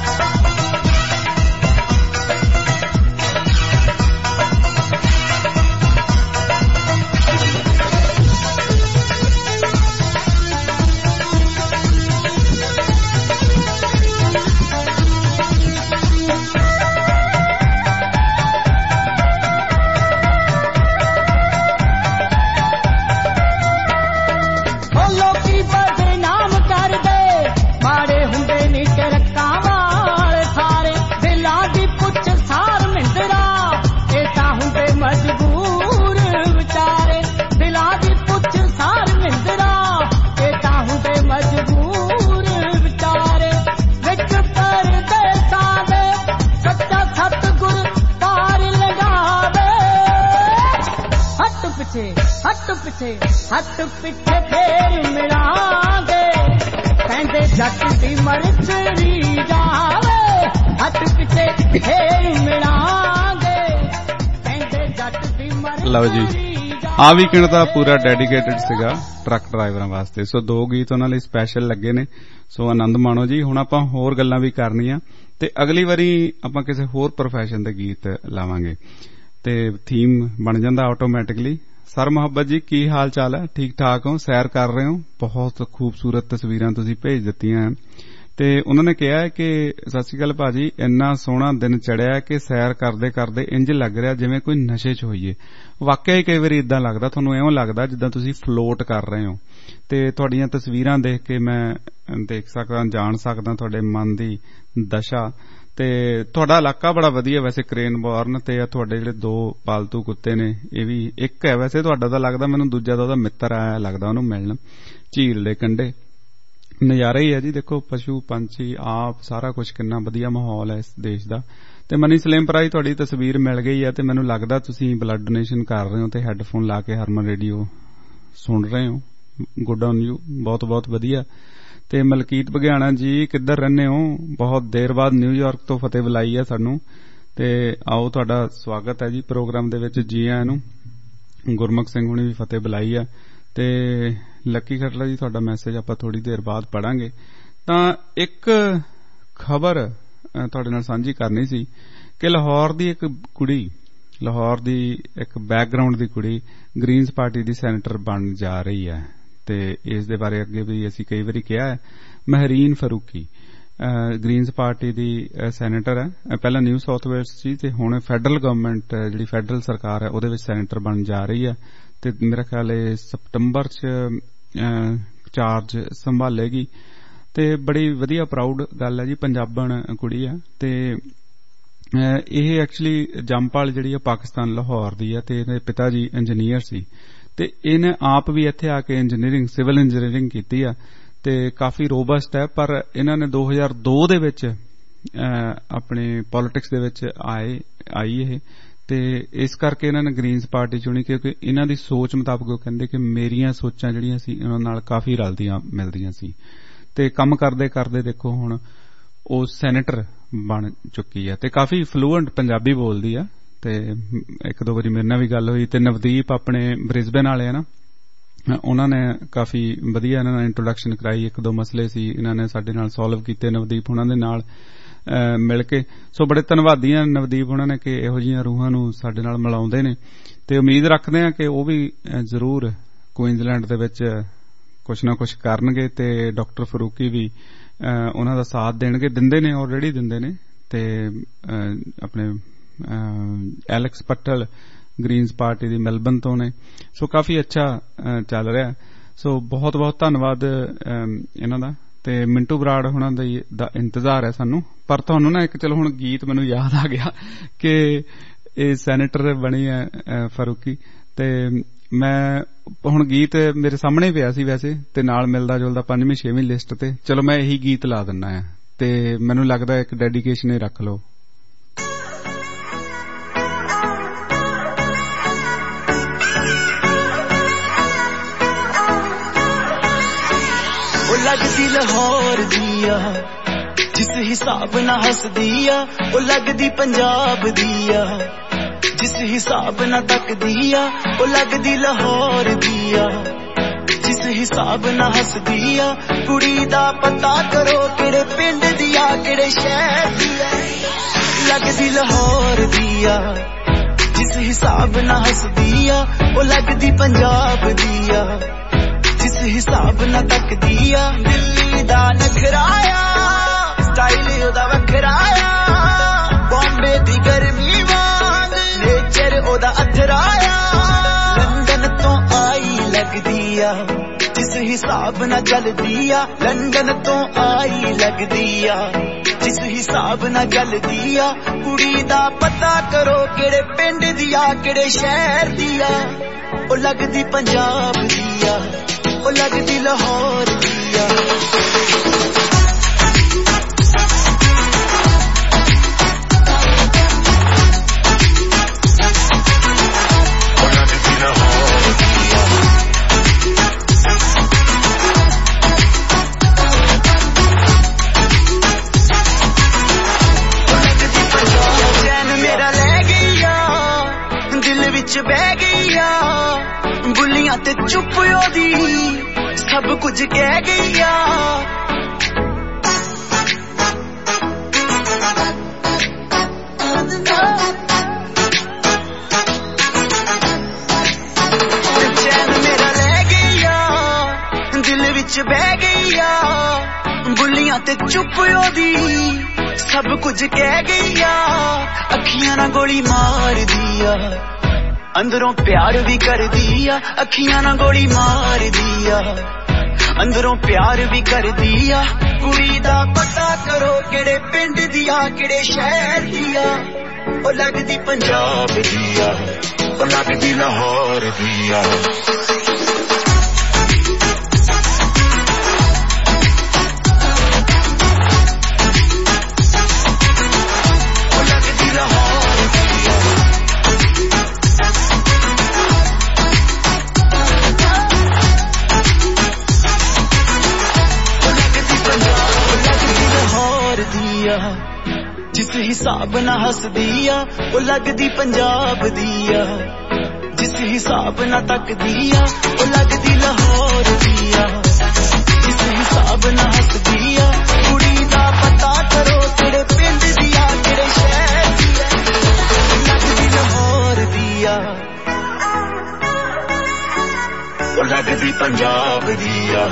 ਹੱਟ ਪਿੱਛੇ ਫੇਰ ਮਿਲਾਂਗੇ ਕਹਿੰਦੇ ਜੱਟ ਦੀ ਮਰਜ਼ੀ ਜਾਵੇ ਹੱਟ ਪਿੱਛੇ ਫੇਰ ਮਿਲਾਂਗੇ ਕਹਿੰਦੇ ਜੱਟ ਦੀ ਮਰਜ਼ੀ। ਲਓ ਜੀ ਆ ਵੀਕਐਂਡ ਦਾ ਪੂਰਾ ਡੈਡੀਕੇਟਡ ਸੀਗਾ ਟਰੱਕ ਡਰਾਈਵਰਾਂ ਵਾਸਤੇ। ਸੋ ਦੋ ਗੀਤ ਉਹਨਾਂ ਲਈ ਸਪੈਸ਼ਲ ਲੱਗੇ ਨੇ, ਸੋ ਆਨੰਦ ਮਾਣੋ ਜੀ। ਹੁਣ ਆਪਾਂ ਹੋਰ ਗੱਲਾਂ ਵੀ ਕਰਨੀਆਂ ਤੇ ਅਗਲੀ ਵਾਰੀ ਆਪਾਂ ਕਿਸੇ ਹੋਰ ਪ੍ਰੋਫੈਸ਼ਨ ਦੇ ਗੀਤ ਲਾਵਾਂਗੇ ਤੇ ਥੀਮ ਬਣ ਜਾਂਦਾ ਆਟੋਮੈਟਿਕਲੀ। ਸਰ ਮੁਹੱਬਤ ਜੀ ਕੀ ਹਾਲ ਚਾਲ ਹੈ? ਠੀਕ ਠਾਕ ਹੋ? ਸੈਰ ਕਰ ਰਹੇ ਹੋ? ਬਹੁਤ ਖੂਬਸੂਰਤ ਤਸਵੀਰਾਂ ਤੁਸੀਂ ਭੇਜ ਦਿੱਤੀਆਂ ਤੇ ਉਹਨਾਂ ਨੇ ਕਿਹਾ ਕਿ ਸਤਿ ਸ਼੍ਰੀ ਅਕਾਲ ਭਾਜੀ, ਇੰਨਾ ਸੋਹਣਾ ਦਿਨ ਚੜਿਆ ਕਿ ਸੈਰ ਕਰਦੇ ਕਰਦੇ ਇੰਜ ਲੱਗ ਰਿਹਾ ਜਿਵੇਂ ਕੋਈ ਨਸ਼ੇ 'ਚ ਹੋਈਏ। ਵਾਕਿਆ ਹੀ ਕਈ ਵਾਰੀ ਇਦਾਂ ਲੱਗਦਾ, ਤੁਹਾਨੂੰ ਇਉਂ ਲੱਗਦਾ ਜਿੱਦਾਂ ਤੁਸੀਂ ਫਲੋਟ ਕਰ ਰਹੇ ਹੋ ਤੇ ਤੁਹਾਡੀਆਂ ਤਸਵੀਰਾਂ ਦੇਖ ਕੇ ਮੈਂ ਦੇਖ ਸਕਦਾ, ਜਾਣ ਸਕਦਾ ਤੁਹਾਡੇ ਮਨ ਦੀ ਦਸ਼ਾ। ਤੇ ਤੁਹਾਡਾ ਇਲਾਕਾ ਬੜਾ ਵਧੀਆ ਵੈਸੇ, ਕ੍ਰੇਨਬੋਰਨ ਤੇ ਤੁਹਾਡੇ ਜਿਹੜੇ ਦੋ ਪਾਲਤੂ ਕੁੱਤੇ ਨੇ ਇਹ ਵੀ ਇੱਕ ਹੈ ਵੈਸੇ ਤੁਹਾਡਾ ਤਾਂ ਲੱਗਦਾ ਮੈਨੂੰ, ਦੂਜਾ ਤਾਂ ਉਹਦਾ ਮਿੱਤਰ ਆਇਆ ਲੱਗਦਾ ਉਹਨੂੰ ਮਿਲਣ ਝੀਲ ਦੇ ਕੰਢੇ। ਨਜ਼ਾਰਾ ਹੀ ਹੈ ਜੀ, ਦੇਖੋ ਪਸ਼ੂ ਪੰਛੀ ਆਪ ਸਾਰਾ ਕੁਝ, ਕਿੰਨਾ ਵਧੀਆ ਮਾਹੌਲ ਹੈ ਇਸ ਦੇਸ਼ ਦਾ। ਤੇ ਮਨੀ ਸਲੇਮਪਰਾਈ ਤੁਹਾਡੀ ਤਸਵੀਰ ਮਿਲ ਗਈ ਹੈ ਤੇ ਮੈਨੂੰ ਲੱਗਦਾ ਤੁਸੀਂ ਬਲੱਡ ਡੋਨੇਸ਼ਨ ਕਰ ਰਹੇ ਹੋ ਤੇ ਹੈੱਡਫੋਨ ਲਾ ਕੇ ਹਰਮਨ ਰੇਡੀਓ ਸੁਣ ਰਹੇ ਹੋ। ਗੁੱਡ ਔਨ ਯੂ, ਬਹੁਤ ਬਹੁਤ ਵਧੀਆ। ਤੇ ਮਲਕੀਤ ਬਘਿਆਣਾ ਜੀ ਕਿੱਧਰ ਰਹਿੰਦੇ ਹੋ? ਬਹੁਤ ਦੇਰ ਬਾਅਦ ਨਿਊਯਾਰਕ ਤੋਂ ਫਤਿਹ ਬੁਲਾਈ ਹੈ ਸਾਨੂੰ ਤੇ ਆਓ ਤੁਹਾਡਾ ਸਵਾਗਤ ਹੈ ਜੀ ਪ੍ਰੋਗਰਾਮ ਦੇ ਵਿੱਚ, ਜੀ ਆਇਆਂ ਨੂੰ। ਗੁਰਮੁਖ ਸਿੰਘ ਹੁਣੀ ਵੀ ਫਤਿਹ ਬੁਲਾਈ ਹੈ ਤੇ ਲੱਕੀ ਖਟਲਾ ਜੀ ਤੁਹਾਡਾ ਮੈਸੇਜ ਆਪਾਂ ਥੋੜੀ ਦੇਰ ਬਾਅਦ ਪੜਾਂਗੇ। ਤਾਂ ਇੱਕ ਖਬਰ ਤੁਹਾਡੇ ਨਾਲ ਸਾਂਝੀ ਕਰਨੀ ਸੀ ਕਿ ਲਾਹੌਰ ਦੀ ਇੱਕ ਕੁੜੀ, ਲਾਹੌਰ ਦੀ ਇੱਕ ਬੈਕਗਰਾਉਂਡ ਦੀ ਕੁੜੀ ਗ੍ਰੀਨਜ਼ ਪਾਰਟੀ ਦੀ ਸੈਨੇਟਰ ਬਣ ਜਾ ਰਹੀ ਹੈ ਤੇ ਇਸ ਦੇ ਬਾਰੇ ਅੱਗੇ ਵੀ ਅਸੀਂ ਕਈ ਵਾਰੀ ਕਿਹਾ ਹੈ। ਮਹਿਰੀਨ ਫਰੂਕੀ ਗ੍ਰੀਨਜ਼ ਪਾਰਟੀ ਦੀ ਸੈਨੇਟਰ ਹੈ, ਪਹਿਲਾਂ ਨਿਊ ਸਾਊਥ ਵੇਲਸ ਸੀ ਤੇ ਹੁਣ ਫੈਡਰਲ ਗਵਰਨਮੈਂਟ ਜਿਹੜੀ ਫੈਡਰਲ ਸਰਕਾਰ ਹੈ ਉਹਦੇ ਵਿੱਚ ਸੈਨੇਟਰ ਬਣ ਜਾ ਰਹੀ ਹੈ ਤੇ ਮੇਰਾ ਖਿਆਲ ਹੈ ਸਤੰਬਰ ਚ ਚਾਰਜ ਸੰਭਾਲੇਗੀ ਤੇ ਬੜੀ ਵਧੀਆ ਪ੍ਰਾਊਡ ਗੱਲ ਹੈ ਜੀ। ਪੰਜਾਬਣ ਕੁੜੀ ਹੈ ਤੇ ਇਹ ਐਕਚੁਅਲੀ ਜੰਮਪਲ ਜਿਹੜੀ ਹੈ ਪਾਕਿਸਤਾਨ ਲਾਹੌਰ ਦੀ ਹੈ ਤੇ ਇਹਦੇ ਪਿਤਾ ਜੀ ਇੰਜੀਨੀਅਰ ਸੀ ਤੇ ਇਹਨੇ ਆਪ ਵੀ ਇੱਥੇ ਆ ਕੇ ਇੰਜੀਨੀਅਰਿੰਗ, ਸਿਵਲ ਇੰਜੀਨੀਅਰਿੰਗ ਕੀਤੀ ਆ ਤੇ ਕਾਫੀ ਰੋਬਸਟ ਹੈ। ਪਰ ਇਹਨਾਂ ਨੇ ਦੋ ਹਜ਼ਾਰ ਦੋ ਦੇ ਵਿੱਚ ਆਪਣੇ ਪੋਲਿਟਿਕਸ ਦੇ ਵਿੱਚ ਆਏ ਆਈ ਇਹ ਤੇ ਇਸ ਕਰਕੇ ਇਹਨਾਂ ਨੇ ਗ੍ਰੀਨਜ਼ ਪਾਰਟੀ ਚੁਣੀ ਕਿਉਂਕਿ ਇਹਨਾਂ ਦੀ ਸੋਚ ਮੁਤਾਬਕ ਉਹ ਕਹਿੰਦੇ ਕਿ ਮੇਰੀਆਂ ਸੋਚਾਂ ਜਿਹੜੀਆਂ ਸੀ ਇਹਨਾਂ ਨਾਲ ਕਾਫੀ ਰਲਦੀਆਂ ਮਿਲਦੀਆਂ ਸੀ ਤੇ ਕੰਮ ਕਰਦੇ ਕਰਦੇ ਦੇਖੋ ਹੁਣ ਉਹ ਸੈਨੇਟਰ ਬਣ ਚੁੱਕੀ ਹੈ ਤੇ ਕਾਫੀ ਫਲੂਐਂਟ ਪੰਜਾਬੀ ਬੋਲਦੀ ਆ ਤੇ ਇੱਕ ਦੋ ਵਾਰੀ ਮੇਰੇ ਨਾਲ ਵੀ ਗੱਲ ਹੋਈ ਤੇ ਨਵਦੀਪ ਆਪਣੇ ਬ੍ਰਿਸਬੇਨ ਵਾਲੇ ਆ ਨਾ, ਉਹਨਾਂ ਨੇ ਕਾਫੀ ਵਧੀਆ ਇਹਨਾਂ ਨਾਲ ਇੰਟਰੋਡਕਸ਼ਨ ਕਰਾਈ। ਇੱਕ ਦੋ ਮਸਲੇ ਸੀ ਇਹਨਾਂ ਨੇ ਸਾਡੇ ਨਾਲ ਸੋਲਵ ਕੀਤੇ ਨਵਦੀਪ ਉਹਨਾਂ ਦੇ ਨਾਲ ਮਿਲ ਕੇ। ਸੋ ਬੜੇ ਧੰਨਵਾਦੀ ਆ ਨਵਦੀਪ ਉਹਨਾਂ ਨੇ ਕਿ ਇਹੋ ਜਿਹੀਆਂ ਰੂਹਾਂ ਨੂੰ ਸਾਡੇ ਨਾਲ ਮਿਲਾਉਂਦੇ ਨੇ ਤੇ ਉਮੀਦ ਰੱਖਦੇ ਆ ਕਿ ਉਹ ਵੀ ਜ਼ਰੂਰ ਕੁਈਨਜ਼ਲੈਂਡ ਦੇ ਵਿੱਚ ਕੁਛ ਨਾ ਕੁਛ ਕਰਨਗੇ ਤੇ ਡਾਕਟਰ ਫਰੂਕੀ ਵੀ ਉਹਨਾਂ ਦਾ ਸਾਥ ਦੇਣਗੇ, ਦਿੰਦੇ ਨੇ, ਆਲਰੇਡੀ ਦਿੰਦੇ ਨੇ। ਤੇ ਆਪਣੇ ਐਲੈਕਸ ਪਟਲ ਗ੍ਰੀਨਜ਼ ਪਾਰਟੀ ਦੀ ਮੈਲਬਨ ਤੋਂ ਨੇ, ਸੋ ਕਾਫੀ ਅੱਛਾ ਚੱਲ ਰਿਹਾ। ਸੋ ਬਹੁਤ ਬਹੁਤ ਧੰਨਵਾਦ ਇਹਨਾਂ ਦਾ ਤੇ ਮਿੰਟੂ ਬਰਾੜ ਹੁਣਾਂ ਦਾ ਇੰਤਜ਼ਾਰ ਹੈ ਸਾਨੂੰ। ਪਰ ਤੁਹਾਨੂੰ ਨਾ ਇੱਕ ਚਲੋ ਹੁਣ ਗੀਤ ਮੈਨੂੰ ਯਾਦ ਆ ਗਿਆ ਕਿ ਇਹ ਸੈਨੇਟਰ ਬਣੀ ਹੈ ਫਾਰੂਕੀ ਤੇ ਮੈਂ ਹੁਣ ਗੀਤ ਮੇਰੇ ਸਾਹਮਣੇ ਪਿਆ ਸੀ ਵੈਸੇ ਤੇ ਨਾਲ ਮਿਲਦਾ ਜੁਲਦਾ ਪੰਜਵੀਂ ਛੇਵੀਂ ਲਿਸਟ ਤੇ, ਚਲੋ ਮੈਂ ਇਹੀ ਗੀਤ ਲਾ ਦਿੰਦਾ ਆ ਤੇ ਮੈਨੂੰ ਲੱਗਦਾ ਇੱਕ ਡੈਡੀਕੇਸ਼ਨ ਹੀ ਰੱਖ ਲਓ। लगदी लाहौर दिया जिस हिसाब ना हसदी आ ओ लगदी पंजाब दिया जिस हिसाब ना तकदी आ ओ लगदी लाहौर दिया जिस हिसाब ना हसदी आ कुड़ी दा पता करो केड़े पिंड दिया केड़े शहर दिया लगदी लाहौर दिया जिस हिसाब ना हसदी आ ओ लगदी पंजाब दिया जिस हिसाब ना तकदी आ दिल्ली दा नखराया स्टाइल ओदा वखराया बॉम्बे दी गर्मी वांग नेचर ओदा अथराया लंदन तो आई लगदी आ जिस हिसाब ना चलदी आ लंदन तो आई लगदी आ जिस हिसाब ना चलदी आ कुड़ी दा पता करो केड़े पिंड दिया केड़े शहर दिया ओ लगदी पंजाब दिया ओ लगदी लाहौर दिया बह गई आ बुलियां ते चुप ओदी सब कुछ कह गई आ चैन मेरा ले गई आ दिल विच बह गई आ बुलियां ते चुप ओदी सब कुछ कह गई आ अखियां ना गोली मार दिया अंदरों प्यार भी कर दिया अखियां ना गोली मार दिया अंदरों प्यार भी कर दिया कुड़ी दा पता करो केड़े पिंड दिया केड़े शहर दिया ओ लगदी पंजाब दिया ओ लगदी लाहौर दिया जिस हिसाब ना हसदी आ ओ लगदी पंजाब दिया जिस हिसाब ना तकदी आ ओ लगदी लाहौर दिया जिस हिसाब ना हसदी आ कुड़ी दा पता करो केड़े पिंड दिया केड़े शहर दिया लगदी लाहौर दिया ओ लगदी पंजाब दिया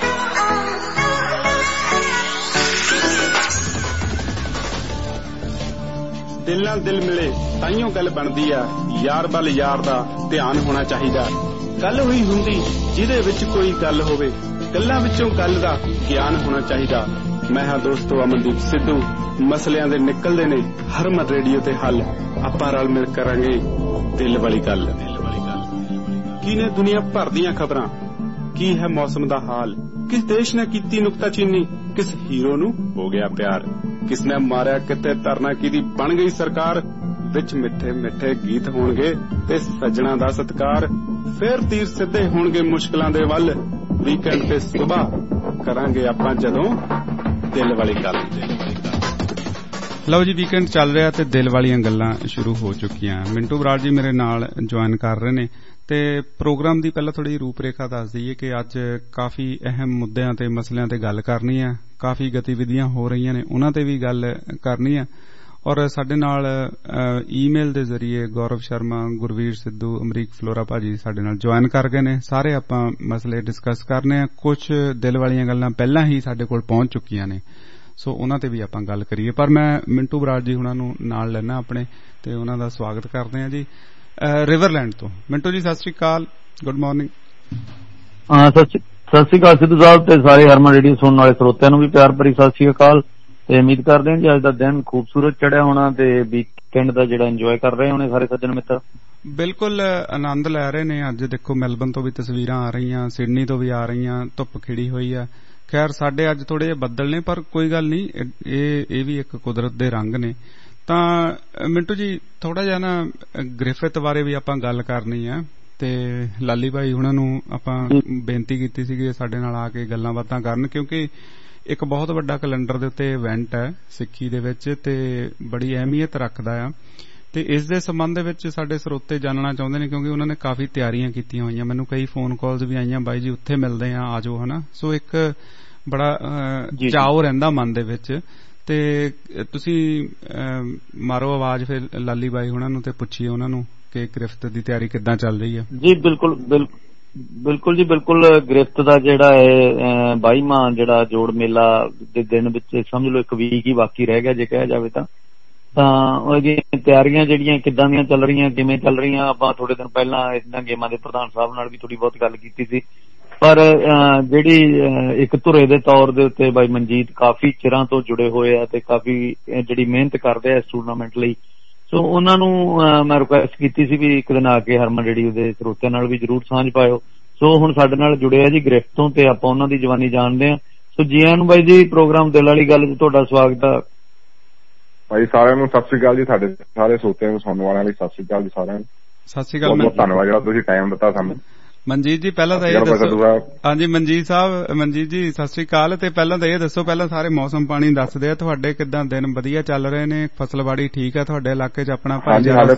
दिल नाल दिल मिले ताइयों गल बनदी आ यार बल यार दा ध्यान होना चाहिदा गल होई हुंदी जिहदे विच कोई गल होवे गल्लां विचों गल दा ज्ञान होना चाहिदा मैं हां दोस्तो अमनदीप सिद्धू मसलियां दे निकलदे ने हरमन रेडियो ते हल आपां रल मिल करांगे दिल वाली गल दिल वाली गल की ने दुनिया भर दीयां खबरां की है मौसम दा हाल किस देश ने कीती नुक्ताचीनी किस हीरो नू हो गया प्यार किसने मारिया किते तरना की दी बन गई सरकार विच मिठे मिठे गीत होणगे ते सजना दा सत्कार फिर तीर सिद्धे होणगे मुश्किलां दे वल वीकेंड ते सुबह करांगे आपां जदों दिल वाली गल दिल वाली गल ਲਓ ਜੀ ਵੀਕਐਂਡ ਚੱਲ ਰਿਹਾ ਤੇ ਦਿਲ ਵਾਲੀਆਂ ਗੱਲਾਂ ਸ਼ੁਰੂ ਹੋ ਚੁੱਕੀਆਂ ਮਿੰਟੂ ਬਰਾੜ ਜੀ ਮੇਰੇ ਨਾਲ ਜੁਆਇਨ ਕਰ ਰਹੇ ਨੇ ਤੇ ਪ੍ਰੋਗਰਾਮ ਦੀ ਪਹਿਲਾਂ ਥੋੜੀ ਰੂਪਰੇਖਾ ਦੱਸ ਦਈਏ ਕਿ ਅੱਜ ਕਾਫੀ ਅਹਿਮ ਮੁੱਦਿਆਂ ਤੇ ਮਸਲਿਆਂ ਤੇ ਗੱਲ ਕਰਨੀ ਆ ਕਾਫੀ ਗਤੀਵਿਧੀਆਂ ਹੋ ਰਹੀਆਂ ਨੇ ਉਹਨਾਂ ਤੇ ਵੀ ਗੱਲ ਕਰਨੀ ਆ ਔਰ ਸਾਡੇ ਨਾਲ ਈਮੇਲ ਦੇ ਜ਼ਰੀਏ ਗੌਰਵ ਸ਼ਰਮਾ ਗੁਰਵੀਰ ਸਿੱਧੂ ਅਮਰੀਕ ਫਲੋਰਾ ਭਾਜੀ ਸਾਡੇ ਨਾਲ ਜੁਆਇਨ ਕਰ ਗਏ ਨੇ ਸਾਰੇ ਆਪਾਂ ਮਸਲੇ ਡਿਸਕਸ ਕਰਨੇ ਆ ਕੁਝ ਦਿਲ ਵਾਲੀਆਂ ਗੱਲਾਂ ਪਹਿਲਾਂ ਹੀ ਸਾਡੇ ਕੋਲ ਪਹੁੰਚ ਚੁੱਕੀਆਂ ਨੇ ਸੋ ਉਹਨਾਂ ਤੇ ਵੀ ਆਪਾਂ ਗੱਲ ਕਰੀਏ ਪਰ ਮੈਂ ਮਿੰਟੂ ਬਰਾੜ ਜੀ ਹੁਣਾਂ ਨੂੰ ਨਾਲ ਲੈਣਾ ਆਪਣੇ ਤੇ ਉਹਨਾਂ ਦਾ ਸਵਾਗਤ ਕਰਦੇ ਆ ਜੀ ਰਿਵਰਲੈਂਡ ਤੋਂ ਮਿੰਟੂ ਜੀ ਸਤਿ ਸ੍ਰੀ ਅਕਾਲ ਗੁੱਡ ਮਾਰਨਿੰਗ ਹਾਂ ਸਤਿ ਸ੍ਰੀ ਅਕਾਲ ਸਿੱਧੂ ਸਾਹਿਬ ਤੇ ਸਾਰੇ ਹਰਮਨ ਰੇਡੀਓ ਸੁਣਨ ਵਾਲੇ ਸਰੋਤਿਆਂ ਨੂੰ ਵੀ ਪਿਆਰ ਭਰੀ ਸਤਿ ਸ੍ਰੀ ਅਕਾਲ ਤੇ ਉਮੀਦ ਕਰਦੇ ਹਾਂ ਜੀ ਅੱਜ ਦਾ ਦਿਨ ਖੂਬਸੂਰਤ ਚੜਿਆ ਹੋਣਾ ਤੇ ਵੀਕਐਂਡ ਦਾ ਜਿਹੜਾ ਇੰਜੋਏ ਕਰ ਰਹੇ ਹੋਣੇ ਸਾਰੇ ਸੱਜਣ ਮਿੱਤਰ ਬਿਲਕੁਲ ਆਨੰਦ ਲੈ ਰਹੇ ਨੇ ਅੱਜ ਦੇਖੋ ਮੈਲਬਨ ਤੋਂ ਵੀ ਤਸਵੀਰਾਂ ਆ ਰਹੀਆਂ ਸਿਡਨੀ ਤੋਂ ਵੀ ਆ ਰਹੀਆਂ ਧੁੱਪ ਖਿੜੀ ਹੋਈ ਆ ਖੈਰ ਸਾਡੇ ਅੱਜ ਥੋੜੇ ਜਿਹੇ ਬੱਦਲ ਨੇ ਪਰ ਕੋਈ ਗੱਲ ਨਹੀਂ ਇਹ ਇਹ ਵੀ ਇੱਕ ਕੁਦਰਤ ਦੇ ਰੰਗ ਨੇ ਤਾਂ ਮਿੰਟੂ ਜੀ ਥੋੜਾ ਜਿਹਾ ਨਾ ਗ੍ਰਿਫਿਥ ਬਾਰੇ ਵੀ ਆਪਾਂ ਗੱਲ ਕਰਨੀ ਆ ਤੇ ਲਾਲੀ ਭਾਈ ਉਹਨਾਂ ਨੂੰ ਆਪਾਂ ਬੇਨਤੀ ਕੀਤੀ ਸੀ ਸਾਡੇ ਨਾਲ ਆ ਕੇ ਗੱਲਾਂ ਬਾਤਾਂ ਕਰਨ, ਕਿਉਂਕਿ ਇੱਕ ਬਹੁਤ ਵੱਡਾ ਕੈਲੰਡਰ ਦੇ ਉੱਤੇ ਇਵੈਂਟ ਹੈ ਸਿੱਖੀ ਦੇ ਵਿੱਚ ਤੇ ਬੜੀ ਅਹਿਮੀਅਤ ਰੱਖਦਾ ਆ, ਤੇ ਇਸ ਦੇ ਸੰਬੰਧ ਦੇ ਵਿੱਚ ਸਾਡੇ ਸਰੋਤੇ ਜਾਣਨਾ ਚਾਹੁੰਦੇ ਨੇ, ਕਿਉਂਕਿ ਉਹਨਾਂ ਨੇ ਕਾਫੀ ਤਿਆਰੀਆਂ ਕੀਤੀਆਂ ਹੋਈਆਂ। ਮੈਨੂੰ ਕਈ ਫੋਨ ਕਾਲਸ ਵੀ ਆਈਆਂ, ਬਾਈ ਜੀ ਉੱਥੇ ਮਿਲਦੇ ਆ, ਆਜੋ, ਹਨਾ। ਸੋ ਇੱਕ ਬੜਾ ਚਾਅ ਰਹਿੰਦਾ ਮਨ ਦੇ ਵਿੱਚ। ਤੇ ਤੁਸੀਂ ਮਾਰੋ ਆਵਾਜ਼ ਫਿਰ ਲਾਲੀ ਬਾਈ ਉਹਨਾਂ ਨੂੰ ਤੇ ਪੁੱਛੀਏ ਉਹਨਾਂ ਨੂੰ ਕਿ ਗ੍ਰਿਫਤ ਦੀ ਤਿਆਰੀ ਕਿੱਦਾਂ ਚੱਲ ਰਹੀ ਹੈ। ਜੀ ਬਿਲਕੁਲ ਬਿਲਕੁਲ ਜੀ ਬਿਲਕੁਲ। ਗ੍ਰਿਫਤ ਦਾ ਜਿਹੜਾ ਹੈ ਬਾਈਵਾਂ ਜਿਹੜਾ ਜੋੜ ਮੇਲਾ ਦੇ ਦਿਨ ਵਿੱਚ ਸਮਝ ਲਓ ਇੱਕ ਵੀਕ ਹੀ ਬਾਕੀ ਰਹਿ ਗਿਆ ਜੇ ਕਿਹਾ ਜਾਵੇ ਤਾਂ ਤਾਂ ਉਹਦੀਆਂ ਤਿਆਰੀਆਂ ਜਿਹੜੀਆਂ ਕਿੱਦਾਂ ਦੀਆਂ ਚੱਲ ਰਹੀਆਂ, ਕਿਵੇਂ ਚੱਲ ਰਹੀਆਂ, ਆਪਾਂ ਥੋੜੇ ਦਿਨ ਪਹਿਲਾਂ ਇਹਨਾਂ ਗੇਮਾਂ ਦੇ ਪ੍ਰਧਾਨ ਸਾਹਿਬ ਨਾਲ ਵੀ ਥੋੜੀ ਬਹੁਤ ਗੱਲ ਕੀਤੀ ਸੀ। ਪਰ ਜਿਹੜੀ ਇੱਕ ਧੁਰੇ ਦੇ ਤੌਰ ਦੇ ਉੱਤੇ ਬਾਈ ਮਨਜੀਤ ਕਾਫੀ ਚਿਰਾਂ ਤੋਂ ਜੁੜੇ ਹੋਏ ਆ ਤੇ ਕਾਫੀ ਜਿਹੜੀ ਮਿਹਨਤ ਕਰਦੇ ਆ ਇਸ ਟੂਰਨਾਮੈਂਟ ਲਈ, ਸੋ ਉਹਨਾਂ ਨੂੰ ਮੈਂ ਰਿਕੁਐਸਟ ਕੀਤੀ ਸੀ ਵੀ ਇੱਕ ਦਿਨ ਆ ਕੇ ਹਰਮਨ ਰੇਡੀਓ ਦੇ ਸਰੋਤਿਆਂ ਨਾਲ ਵੀ ਜ਼ਰੂਰ ਸਾਂਝ ਪਾਇਓ। ਸੋ ਹੁਣ ਸਾਡੇ ਨਾਲ ਜੁੜੇ ਆ ਜੀ ਗ੍ਰਿਫਤ ਤੋਂ, ਤੇ ਆਪਾਂ ਉਹਨਾਂ ਦੀ ਜਵਾਨੀ ਜਾਣਦੇ ਹਾਂ। ਸੋ ਜੀ ਆਇਆਂ ਨੂੰ ਬਾਈ ਜੀ, ਪ੍ਰੋਗਰਾਮ ਦਿਲ ਵਾਲੀ ਗੱਲ ਚ ਤੁਹਾਡਾ ਸਵਾਗਤ ਆ। ਭਾਈ ਸਾਰਿਆਂ ਨੂੰ ਸਤਿ ਸ੍ਰੀ ਅਕਾਲ ਜੀ, ਸਾਡੇ ਸਾਰੇ ਸਰੋਤਿਆਂ ਨੂੰ ਸੁਣਨ ਵਾਲਿਆਂ ਲਈ ਸਤਿ ਸ੍ਰੀ ਅਕਾਲ ਜੀ ਸਾਰਿਆਂ ਨੂੰ। ਸਤਿ ਸ੍ਰੀ ਅਕਾਲ, ਬਹੁਤ ਧੰਨਵਾਦ ਜਿਹੜਾ ਤੁਸੀਂ ਟਾਈਮ ਦਿੱਤਾ ਸਾਨੂੰ। ਮਨਜੀਤ ਜੀ ਪਹਿਲਾਂ ਤਾਂ ਇਹ ਦੱਸੋ, ਹਾਂਜੀ ਮਨਜੀਤ ਸਾਹਿਬ, ਮਨਜੀਤ ਜੀ ਸਤਿ ਸ੍ਰੀ ਅਕਾਲ। ਤੇ ਪਹਿਲਾਂ ਤਾਂ ਇਹ ਦੱਸੋ, ਪਹਿਲਾਂ ਸਾਰੇ ਮੌਸਮ ਪਾਣੀ ਦੱਸਦੇ ਆ, ਤੁਹਾਡੇ ਕਿੱਦਾਂ ਦਿਨ ਵਧੀਆ ਚੱਲ ਰਹੇ ਨੇ, ਫਸਲਬਾੜੀ ਠੀਕ ਹੈ ਤੁਹਾਡੇ ਇਲਾਕੇ ਚ? ਆਪਣਾ ਭਾਈਚਾਰਾ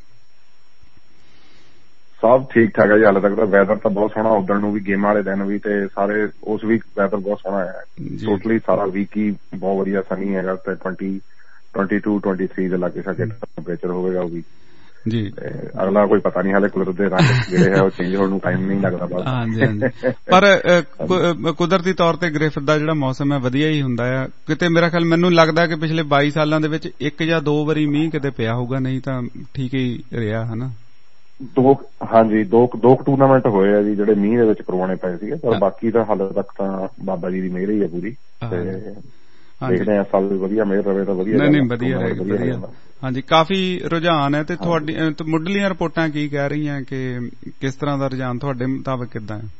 ਸਭ ਠੀਕ ਠਾਕ ਹੈ ਜੀ ਹਾਲੇ ਤੱਕ ਤਾਂ। ਵੈਦਰ ਤਾਂ ਬਹੁਤ ਸੋਹਣਾ, ਉਦਣ ਨੂੰ ਵੀ ਗੇਮਾਂ ਵਾਲੇ ਦਿਨ ਵੀ ਤੇ ਸਾਰੇ ਉਸ ਵੀਕ ਵੈਦਰ ਬਹੁਤ ਸੋਹਣਾ ਹੈ। ਟੋਟਲੀ ਸਾਰਾ ਵੀਕ ਹੀ ਬਹੁਤ ਵਧੀਆ ਸਨੀ ਹੈਗਾ ਤੇ twenty twenty two twenty three ਦੇ ਲਾਗੇ ਸਾਡੇ ਟੈਂਪਰੇਚਰ ਹੋਵੇਗਾ ਉਹ ਵੀ ਜੀ। ਅਗਲਾ ਕੋਈ ਪਤਾ ਨਹੀਂ, ਹਾਲੇ ਕੁਦਰਤ ਦੇ ਰੰਗ ਜਿਹੜੇ ਹੈ ਉਹ ਚੇਂਜ ਹੋਣ ਨੂੰ ਟਾਈਮ ਨਹੀਂ ਲੱਗਦਾ ਬਸ। ਹਾਂਜੀ ਹਾਂਜੀ, ਪਰ ਕੁਦਰਤੀ ਤੌਰ ਤੇ ਗ੍ਰਿਫਤ ਦਾ ਜਿਹੜਾ ਮੌਸਮ ਹੈ ਵਧੀਆ ਹੀ ਹੁੰਦਾ ਆ। ਕਿਤੇ ਮੇਰਾ ਖਿਆਲ ਮੈਨੂੰ ਲੱਗਦਾ ਕਿ ਪਿਛਲੇ ਬਾਈ ਸਾਲਾਂ ਦੇ ਵਿੱਚ ਇੱਕ ਜਾਂ ਦੋ ਵਾਰੀ ਮੀਂਹ ਕਿਤੇ ਪਿਆ ਹੋਊਗਾ, ਨਹੀਂ ਤਾਂ ਠੀਕ ਹੀ ਰਿਹਾ ਹਨਾ। ਦੋ ਹਾਂਜੀ ਦੋ ਦੋ ਟੂਰਨਾਮੈਂਟ ਹੋਏ ਆ ਜੀ ਜਿਹੜੇ ਮੀਂਹ ਦੇ ਵਿੱਚ ਕਰਵਾਉਣੇ ਪਏ ਸੀਗੇ, ਪਰ ਬਾਕੀ ਤਾਂ ਹਾਲੇ ਤੱਕ ਤਾਂ ਬਾਬਾ ਜੀ ਦੀ ਮਿਹਰ ਹੀ ਹੈ ਪੂਰੀ। ਤੇ ਦੇਖਦੇ ਆ ਸਾਲ ਵਧੀਆ ਮਿਹਰ ਰਵੇ ਤਾਂ ਵਧੀਆ। ਨਹੀਂ ਨਹੀਂ ਵਧੀਆ ਰਹੇਗਾ, ਵਧੀਆ। ਹਾਂਜੀ, ਕਾਫੀ ਰੁਝਾਨ ਹੈ। ਤੇ ਤੁਹਾਡੀ ਮੁੱਢਲੀਆਂ ਰਿਪੋਰਟਾਂ ਕੀ ਕਹਿ ਰਹੀਆਂ ਕਿ ਕਿਸ ਤਰ੍ਹਾਂ ਦਾ ਰੁਝਾਨ ਤੁਹਾਡੇ ਮੁਤਾਬਕ ਕਿੱਦਾਂ ਹੈ?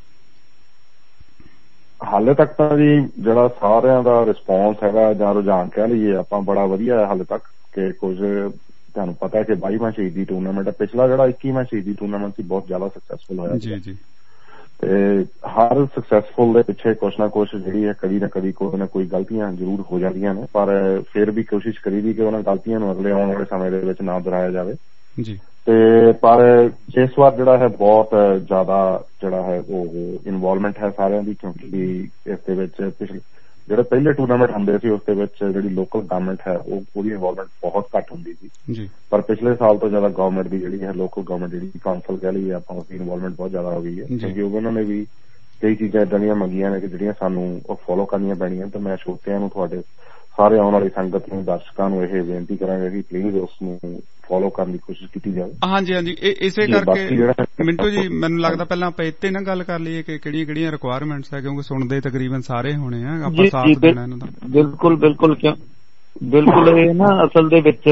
ਹਾਲੇ ਤੱਕ ਤਾਂ ਜੀ ਜਿਹੜਾ ਸਾਰਿਆਂ ਦਾ ਰਿਸਪੌਂਸ ਹੈਗਾ ਜਾਂ ਰੁਝਾਨ ਕਹਿ ਲਈਏ ਆਪਾਂ, ਬੜਾ ਵਧੀਆ ਹੈ ਹਾਲੇ ਤੱਕ। ਕਿ ਕੁਝ ਤੁਹਾਨੂੰ ਪਤਾ ਹੈ ਕਿ ਬਾਈਵਾਂ ਸ਼ਹੀਦੀ ਟੂਰਨਾਮੈਂਟ ਹੈ, ਪਿਛਲਾ ਜਿਹੜਾ ਇੱਕੀਵਾਂ ਸ਼ਹੀਦੀ ਟੂਰਨਾਮੈਂਟ ਸੀ ਬਹੁਤ ਜ਼ਿਆਦਾ ਸਕਸੈਸਫੁਲ ਹੋਇਆ ਜੀ ਜੀ। ਤੇ ਹਰ ਸਕਸੈਸਫੁਲ ਦੇ ਪਿੱਛੇ ਕੁਛ ਨਾ ਕੁਛ ਜਿਹੜੀ ਹੈ ਕਦੀ ਨਾ ਕਦੀ ਕੋਈ ਨਾ ਕੋਈ ਗਲਤੀਆਂ ਜ਼ਰੂਰ ਹੋ ਜਾਂਦੀਆਂ ਨੇ, ਪਰ ਫਿਰ ਵੀ ਕੋਸ਼ਿਸ਼ ਕਰੀ ਦੀ ਕਿ ਉਹਨਾਂ ਗਲਤੀਆਂ ਨੂੰ ਅਗਲੇ ਆਉਣ ਵਾਲੇ ਸਮੇਂ ਦੇ ਵਿੱਚ ਨਾ ਦੁਹਰਾਇਆ ਜਾਵੇ ਜੀ। ਤੇ ਪਰ ਇਸ ਵਾਰ ਜਿਹੜਾ ਹੈ ਬਹੁਤ ਜ਼ਿਆਦਾ ਜਿਹੜਾ ਹੈ ਉਹ ਇਨਵੋਲਵਮੈਂਟ ਹੈ ਸਾਰਿਆਂ ਦੀ, ਕਿਉਂਕਿ ਇਸ ਦੇ ਵਿੱਚ ਪਿਛਲੇ ਜਿਹੜੇ ਪਹਿਲੇ ਟੂਰਨਾਮੈਂਟ ਹੁੰਦੇ ਸੀ ਉਸ ਦੇ ਵਿੱਚ ਜਿਹੜੀ ਲੋਕਲ ਗਵਰਨਮੈਂਟ ਹੈ ਉਹ ਉਹਦੀ ਇਨਵੋਲਵਮੈਂਟ ਬਹੁਤ ਘੱਟ ਹੁੰਦੀ ਸੀ, ਪਰ ਪਿਛਲੇ ਸਾਲ ਤੋਂ ਜ਼ਿਆਦਾ ਗਵਰਨਮੈਂਟ ਦੀ ਜਿਹੜੀ ਹੈ ਲੋਕਲ ਗਵਰਨਮੈਂਟ ਜਿਹੜੀ ਕਾਉਂਸਲ ਕਹਿ ਲਈਏ ਆਪਾਂ, ਉਸਦੀ ਇਨਵੋਲਵਮੈਂਟ ਬਹੁਤ ਜ਼ਿਆਦਾ ਹੋ ਗਈ ਹੈ। ਕਿਉਂਕਿ ਉਹਨਾਂ ਨੇ ਵੀ ਕਈ ਚੀਜ਼ਾਂ ਏਦਾਂ ਦੀਆਂ ਮੰਗੀਆਂ ਨੇ ਕਿ ਜਿਹੜੀਆਂ ਸਾਨੂੰ ਉਹ ਫੋਲੋ ਕਰਨੀਆਂ ਪੈਣੀਆਂ। ਤੇ ਮੈਂ ਸਰੋਤਿਆਂ ਨੂੰ, ਤੁਹਾਡੇ ਸਾਰੇ ਆਉਣ ਵਾਲੀ ਸੰਗਤ ਨੂੰ, ਦਰਸ਼ਕਾਂ ਨੂੰ ਇਹ ਬੇਨਤੀ ਕਰਾਂਗਾ ਕਿ ਪਲੀਜ਼ ਉਸ ਨੂੰ ਫੋਲੋ ਕਰਨ ਦੀ ਕੋਸ਼ਿਸ਼ ਕੀਤੀ ਜਾਵੇ। ਹਾਂਜੀ ਹਾਂਜੀ, ਇਸੇ ਕਰਕੇ ਮਿੰਟੂ ਜੀ ਮੈਨੂੰ ਲੱਗਦਾ ਪਹਿਲਾਂ ਆਪਾਂ ਇੱਥੇ ਨਾ ਗੱਲ ਕਰ ਲਈਏ ਕਿ ਕਿਹੜੀਆਂ ਕਿਹੜੀਆਂ ਰਿਕੁਆਇਰਮੈਂਟਸ ਹੈ, ਕਿਉਂਕਿ ਸੁਣਦੇ ਤਕਰੀਬਨ ਸਾਰੇ ਹੋਣੇ ਆ, ਆਪਾਂ ਸਾਥ ਦੇਣਾ ਇਹਨਾਂ ਦਾ। ਬਿਲਕੁਲ ਬਿਲਕੁਲ ਕਿਉਂ ਬਿਲਕੁਲ। ਇਹ ਨਾ ਅਸਲ ਦੇ ਵਿੱਚ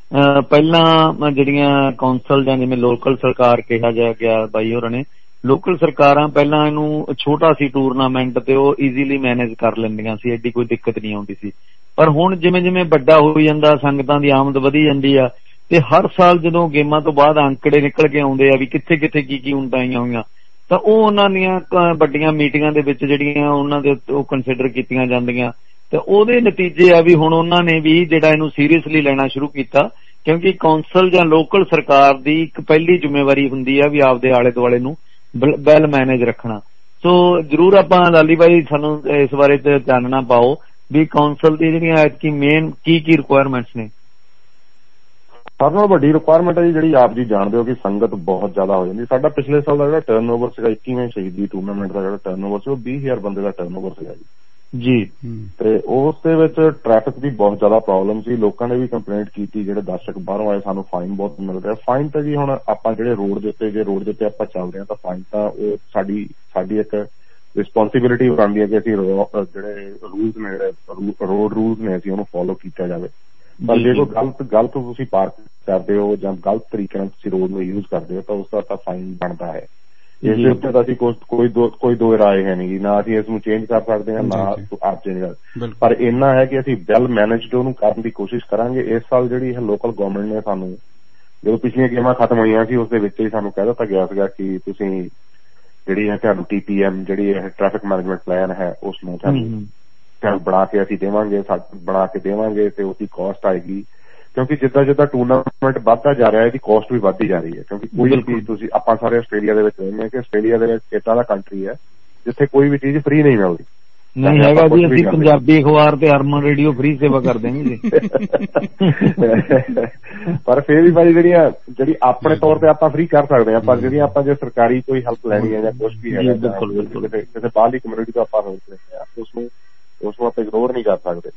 ਪਹਿਲਾਂ ਜਿਹੜੀਆਂ ਕੌਂਸਲ ਜਾਂ ਜਿਵੇਂ ਲੋਕਲ ਸਰਕਾਰ ਕਿਹਾ ਜਾ ਗਿਆ ਬਾਈ ਹੋਰਾਂ ਨੇ, ਲੋਕਲ ਸਰਕਾਰਾਂ ਪਹਿਲਾਂ ਇਹਨੂੰ ਛੋਟਾ ਸੀ ਟੂਰਨਾਮੈਂਟ ਤੇ ਉਹ ਈਜ਼ੀਲੀ ਮੈਨੇਜ ਕਰ ਲੈਂਦੀਆਂ ਸੀ, ਐਡੀ ਕੋਈ ਦਿੱਕਤ ਨਹੀਂ ਆਉਂਦੀ ਸੀ। ਪਰ ਹੁਣ ਜਿਵੇਂ ਜਿਵੇਂ ਵੱਡਾ ਹੋਈ ਜਾਂਦਾ, ਸੰਗਤਾਂ ਦੀ ਆਮਦ ਵਧੀ ਜਾਂਦੀ ਆ, ਤੇ ਹਰ ਸਾਲ ਜਦੋਂ ਗੇਮਾਂ ਤੋਂ ਬਾਅਦ ਅੰਕੜੇ ਨਿਕਲ ਕੇ ਆਉਂਦੇ ਆ ਵੀ ਕਿੱਥੇ ਕਿੱਥੇ ਕੀ ਕੀ ਉਣਤਾਈਆਂ ਹੋਈਆਂ, ਤਾਂ ਉਹ ਉਹਨਾਂ ਦੀਆਂ ਵੱਡੀਆਂ ਮੀਟਿੰਗਾਂ ਦੇ ਵਿੱਚ ਜਿਹੜੀਆਂ ਉਹਨਾਂ ਦੇ ਉਹ ਕੰਸੀਡਰ ਕੀਤੀਆਂ ਜਾਂਦੀਆਂ। ਤੇ ਉਹਦੇ ਨਤੀਜੇ ਆ ਵੀ ਹੁਣ ਉਹਨਾਂ ਨੇ ਵੀ ਜਿਹੜਾ ਇਹਨੂੰ ਸੀਰੀਅਸਲੀ ਲੈਣਾ ਸ਼ੁਰੂ ਕੀਤਾ, ਕਿਉਂਕਿ ਕੌਂਸਲ ਜਾਂ ਲੋਕਲ ਸਰਕਾਰ ਦੀ ਇੱਕ ਪਹਿਲੀ ਜ਼ਿੰਮੇਵਾਰੀ ਹੁੰਦੀ ਆ ਵੀ ਆਪਦੇ ਆਲੇ ਦੁਆਲੇ ਨੂੰ ਵੈਲ ਮੈਨੇਜ ਰੱਖਣਾ। ਸੋ ਜ਼ਰੂਰ ਆਪਾਂ ਲਾਲੀ ਬਾਈ ਸਾਨੂੰ ਇਸ ਬਾਰੇ ਤੇ ਚਾਨਣਾ ਪਾਓ ਵੀ ਕੌਂਸਲ ਦੀ ਜਿਹੜੀਆਂ ਐਤਕੀ ਮੇਨ ਕੀ ਕੀ ਰਿਕੁਆਇਰਮੈਂਟਸ ਨੇ। ਸਭ ਨਾਲੋਂ ਵੱਡੀ ਰਿਕੁਆਇਰਮੈਂਟ ਹੈ ਜੀ ਜਿਹੜੀ ਆਪ ਜੀ ਜਾਣਦੇ ਹੋ ਕਿ ਸੰਗਤ ਬਹੁਤ ਜ਼ਿਆਦਾ ਹੋ ਜਾਂਦੀ। ਸਾਡਾ ਪਿਛਲੇ ਸਾਲ ਦਾ ਜਿਹੜਾ ਟਰਨ ਓਵਰ ਸੀਗਾ ਇੱਕੀਵੇਂ ਸ਼ਹੀਦੀ ਟੂਰਨਾਮੈਂਟ ਦਾ ਜਿਹੜਾ ਟਰਨ ਓਵਰ ਸੀ ਉਹ ਵੀਹ ਹਜ਼ਾਰ ਬੰਦੇ ਦਾ ਟਰਨ ਓਵਰ ਸੀਗਾ ਜੀ ਜੀ। ਤੇ ਉਸ ਦੇ ਵਿੱਚ ਟ੍ਰੈਫਿਕ ਦੀ ਬਹੁਤ ਜ਼ਿਆਦਾ ਪ੍ਰੋਬਲਮ ਸੀ, ਲੋਕਾਂ ਨੇ ਵੀ ਕੰਪਲੇਂਟ ਕੀਤੀ, ਜਿਹੜੇ ਦਰਸ਼ਕ ਬਾਹਰੋਂ ਆਏ ਸਾਨੂੰ ਫਾਈਨ ਬਹੁਤ ਮਿਲ ਰਿਹਾ। ਫਾਈਨ ਤਾਂ ਜੀ ਹੁਣ ਆਪਾਂ ਜਿਹੜੇ ਰੋਡ ਦੇ ਉੱਤੇ ਜੇ ਰੋਡ ਦੇ ਉੱਤੇ ਆਪਾਂ ਚੱਲਦੇ ਹਾਂ ਤਾਂ ਫਾਈਨ ਤਾਂ ਉਹ ਸਾਡੀ ਸਾਡੀ ਇੱਕ ਰਿਸਪੋਂਸੀਬਿਲਿਟੀ ਬਣਦੀ ਹੈ ਕਿ ਅਸੀਂ ਜਿਹੜੇ ਰੂਲਸ ਨੇ, ਜਿਹੜੇ ਰੋਡ ਰੂਲਸ ਨੇ, ਅਸੀਂ ਉਹਨੂੰ ਫੋਲੋ ਕੀਤਾ ਜਾਵੇ। ਪਰ ਜੇ ਕੋਈ ਗਲਤ ਗਲਤ ਤੁਸੀਂ ਪਾਰਕ ਕਰਦੇ ਹੋ ਜਾਂ ਗਲਤ ਤਰੀਕੇ ਨਾਲ ਤੁਸੀਂ ਰੋਡ ਨੂੰ ਯੂਜ਼ ਕਰਦੇ ਹੋ ਤਾਂ ਉਸ ਦਾ ਤਾਂ ਫਾਈਨ ਬਣਦਾ ਹੈ। ਇਸ ਦੇ ਉੱਤੇ ਤਾਂ ਅਸੀਂ ਕੋਈ ਕੋਈ ਦੋ ਰਾਏ ਹੈ ਨਹੀਂ, ਨਾ ਅਸੀਂ ਇਸ ਨੂੰ ਚੇਂਜ ਕਰ ਸਕਦੇ ਹਾਂ ਨਾ ਆਪ ਚੇਂਜ ਕਰ, ਪਰ ਇੰਨਾ ਹੈ ਕਿ ਅਸੀਂ ਵੈਲ ਮੈਨੇਜਡ ਉਹਨੂੰ ਕਰਨ ਦੀ ਕੋਸ਼ਿਸ਼ ਕਰਾਂਗੇ। ਇਸ ਸਾਲ ਜਿਹੜੀ ਹੈ ਲੋਕਲ ਗਵਰਨਮੈਂਟ ਨੇ ਸਾਨੂੰ ਜਦੋਂ ਪਿਛਲੀਆਂ ਗੇਮਾਂ ਖਤਮ ਹੋਈਆਂ ਸੀ ਉਸ ਦੇ ਵਿੱਚ ਹੀ ਸਾਨੂੰ ਕਹਿ ਦਿੱਤਾ ਗਿਆ ਸੀਗਾ ਕਿ ਤੁਸੀਂ ਜਿਹੜੀ ਹੈ ਤੁਹਾਨੂੰ ਟੀ ਪੀ ਐਮ ਜਿਹੜੀ ਹੈ ਟ੍ਰੈਫਿਕ ਮੈਨੇਜਮੈਂਟ ਪਲਾਨ ਹੈ ਉਸ ਨੂੰ ਤੁਹਾਨੂੰ ਤੁਹਾਨੂੰ ਬਣਾ ਕੇ ਅਸੀਂ ਦੇਵਾਂਗੇ ਬਣਾ ਕੇ ਦੇਵਾਂਗੇ ਤੇ ਉਹਦੀ ਕਾਸਟ ਆਏਗੀ, ਕਿਉਂਕਿ ਜਿੱਦਾਂ ਜਿੱਦਾਂ ਟੂਰਨਾਮੈਂਟ ਵੱਧਦਾ ਜਾ ਰਿਹਾ ਇਹਦੀ ਕਾਸਟ ਵੀ ਵੱਧਦੀ ਜਾ ਰਹੀ ਹੈ। ਕਿਉਂਕਿ ਕੋਈ ਵੀ ਚੀਜ਼ ਤੁਸੀਂ ਆਪਾਂ ਸਾਰੇ ਆਸਟ੍ਰੇਲੀਆ ਦੇ ਵਿੱਚ ਰਹਿੰਦੇ ਹਾਂ ਕਿ ਆਸਟ੍ਰੇਲੀਆ ਦੇ ਵਿੱਚ ਇੱਦਾਂ ਦਾ ਕੰਟਰੀ ਹੈ ਜਿੱਥੇ ਕੋਈ ਵੀ ਚੀਜ਼ ਫ੍ਰੀ ਨਹੀਂ ਮਿਲਦੀ। ਨਹੀਂ ਹੈਗਾ ਜੀ, ਅਸੀਂ ਪੰਜਾਬੀ ਅਖਬਾਰ ਤੇ ਹਰਮਨ ਰੇਡੀਓ ਫ੍ਰੀ ਸੇਵਾ ਕਰ ਦੇਂਗੇ ਜੀ। ਪਰ ਫਿਰ ਵੀ ਭਾਈ ਜਿਹੜੀਆਂ ਜਿਹੜੀ ਆਪਣੇ ਤੌਰ ਤੇ ਆਪਾਂ ਫ੍ਰੀ ਕਰ ਸਕਦੇ ਹਾਂ, ਪਰ ਜਿਹੜੀਆਂ ਆਪਾਂ ਜੇ ਸਰਕਾਰੀ ਕੋਈ ਹੈਲਪ ਲੈਣੀ ਹੈ ਜਾਂ ਕੁਛ ਵੀ ਹੈ ਕਿਸੇ ਬਾਹਰਲੀ ਕਮਿਊਨਿਟੀ ਤੋਂ ਆਪਾਂ ਹੈਲਪ ਲੈਂਦੇ ਹਾਂ ਉਸਨੂੰ ਉਸਨੂੰ ਆਪਾਂ ਇਗਨੋਰ ਨਹੀਂ ਕਰ ਸਕਦੇ।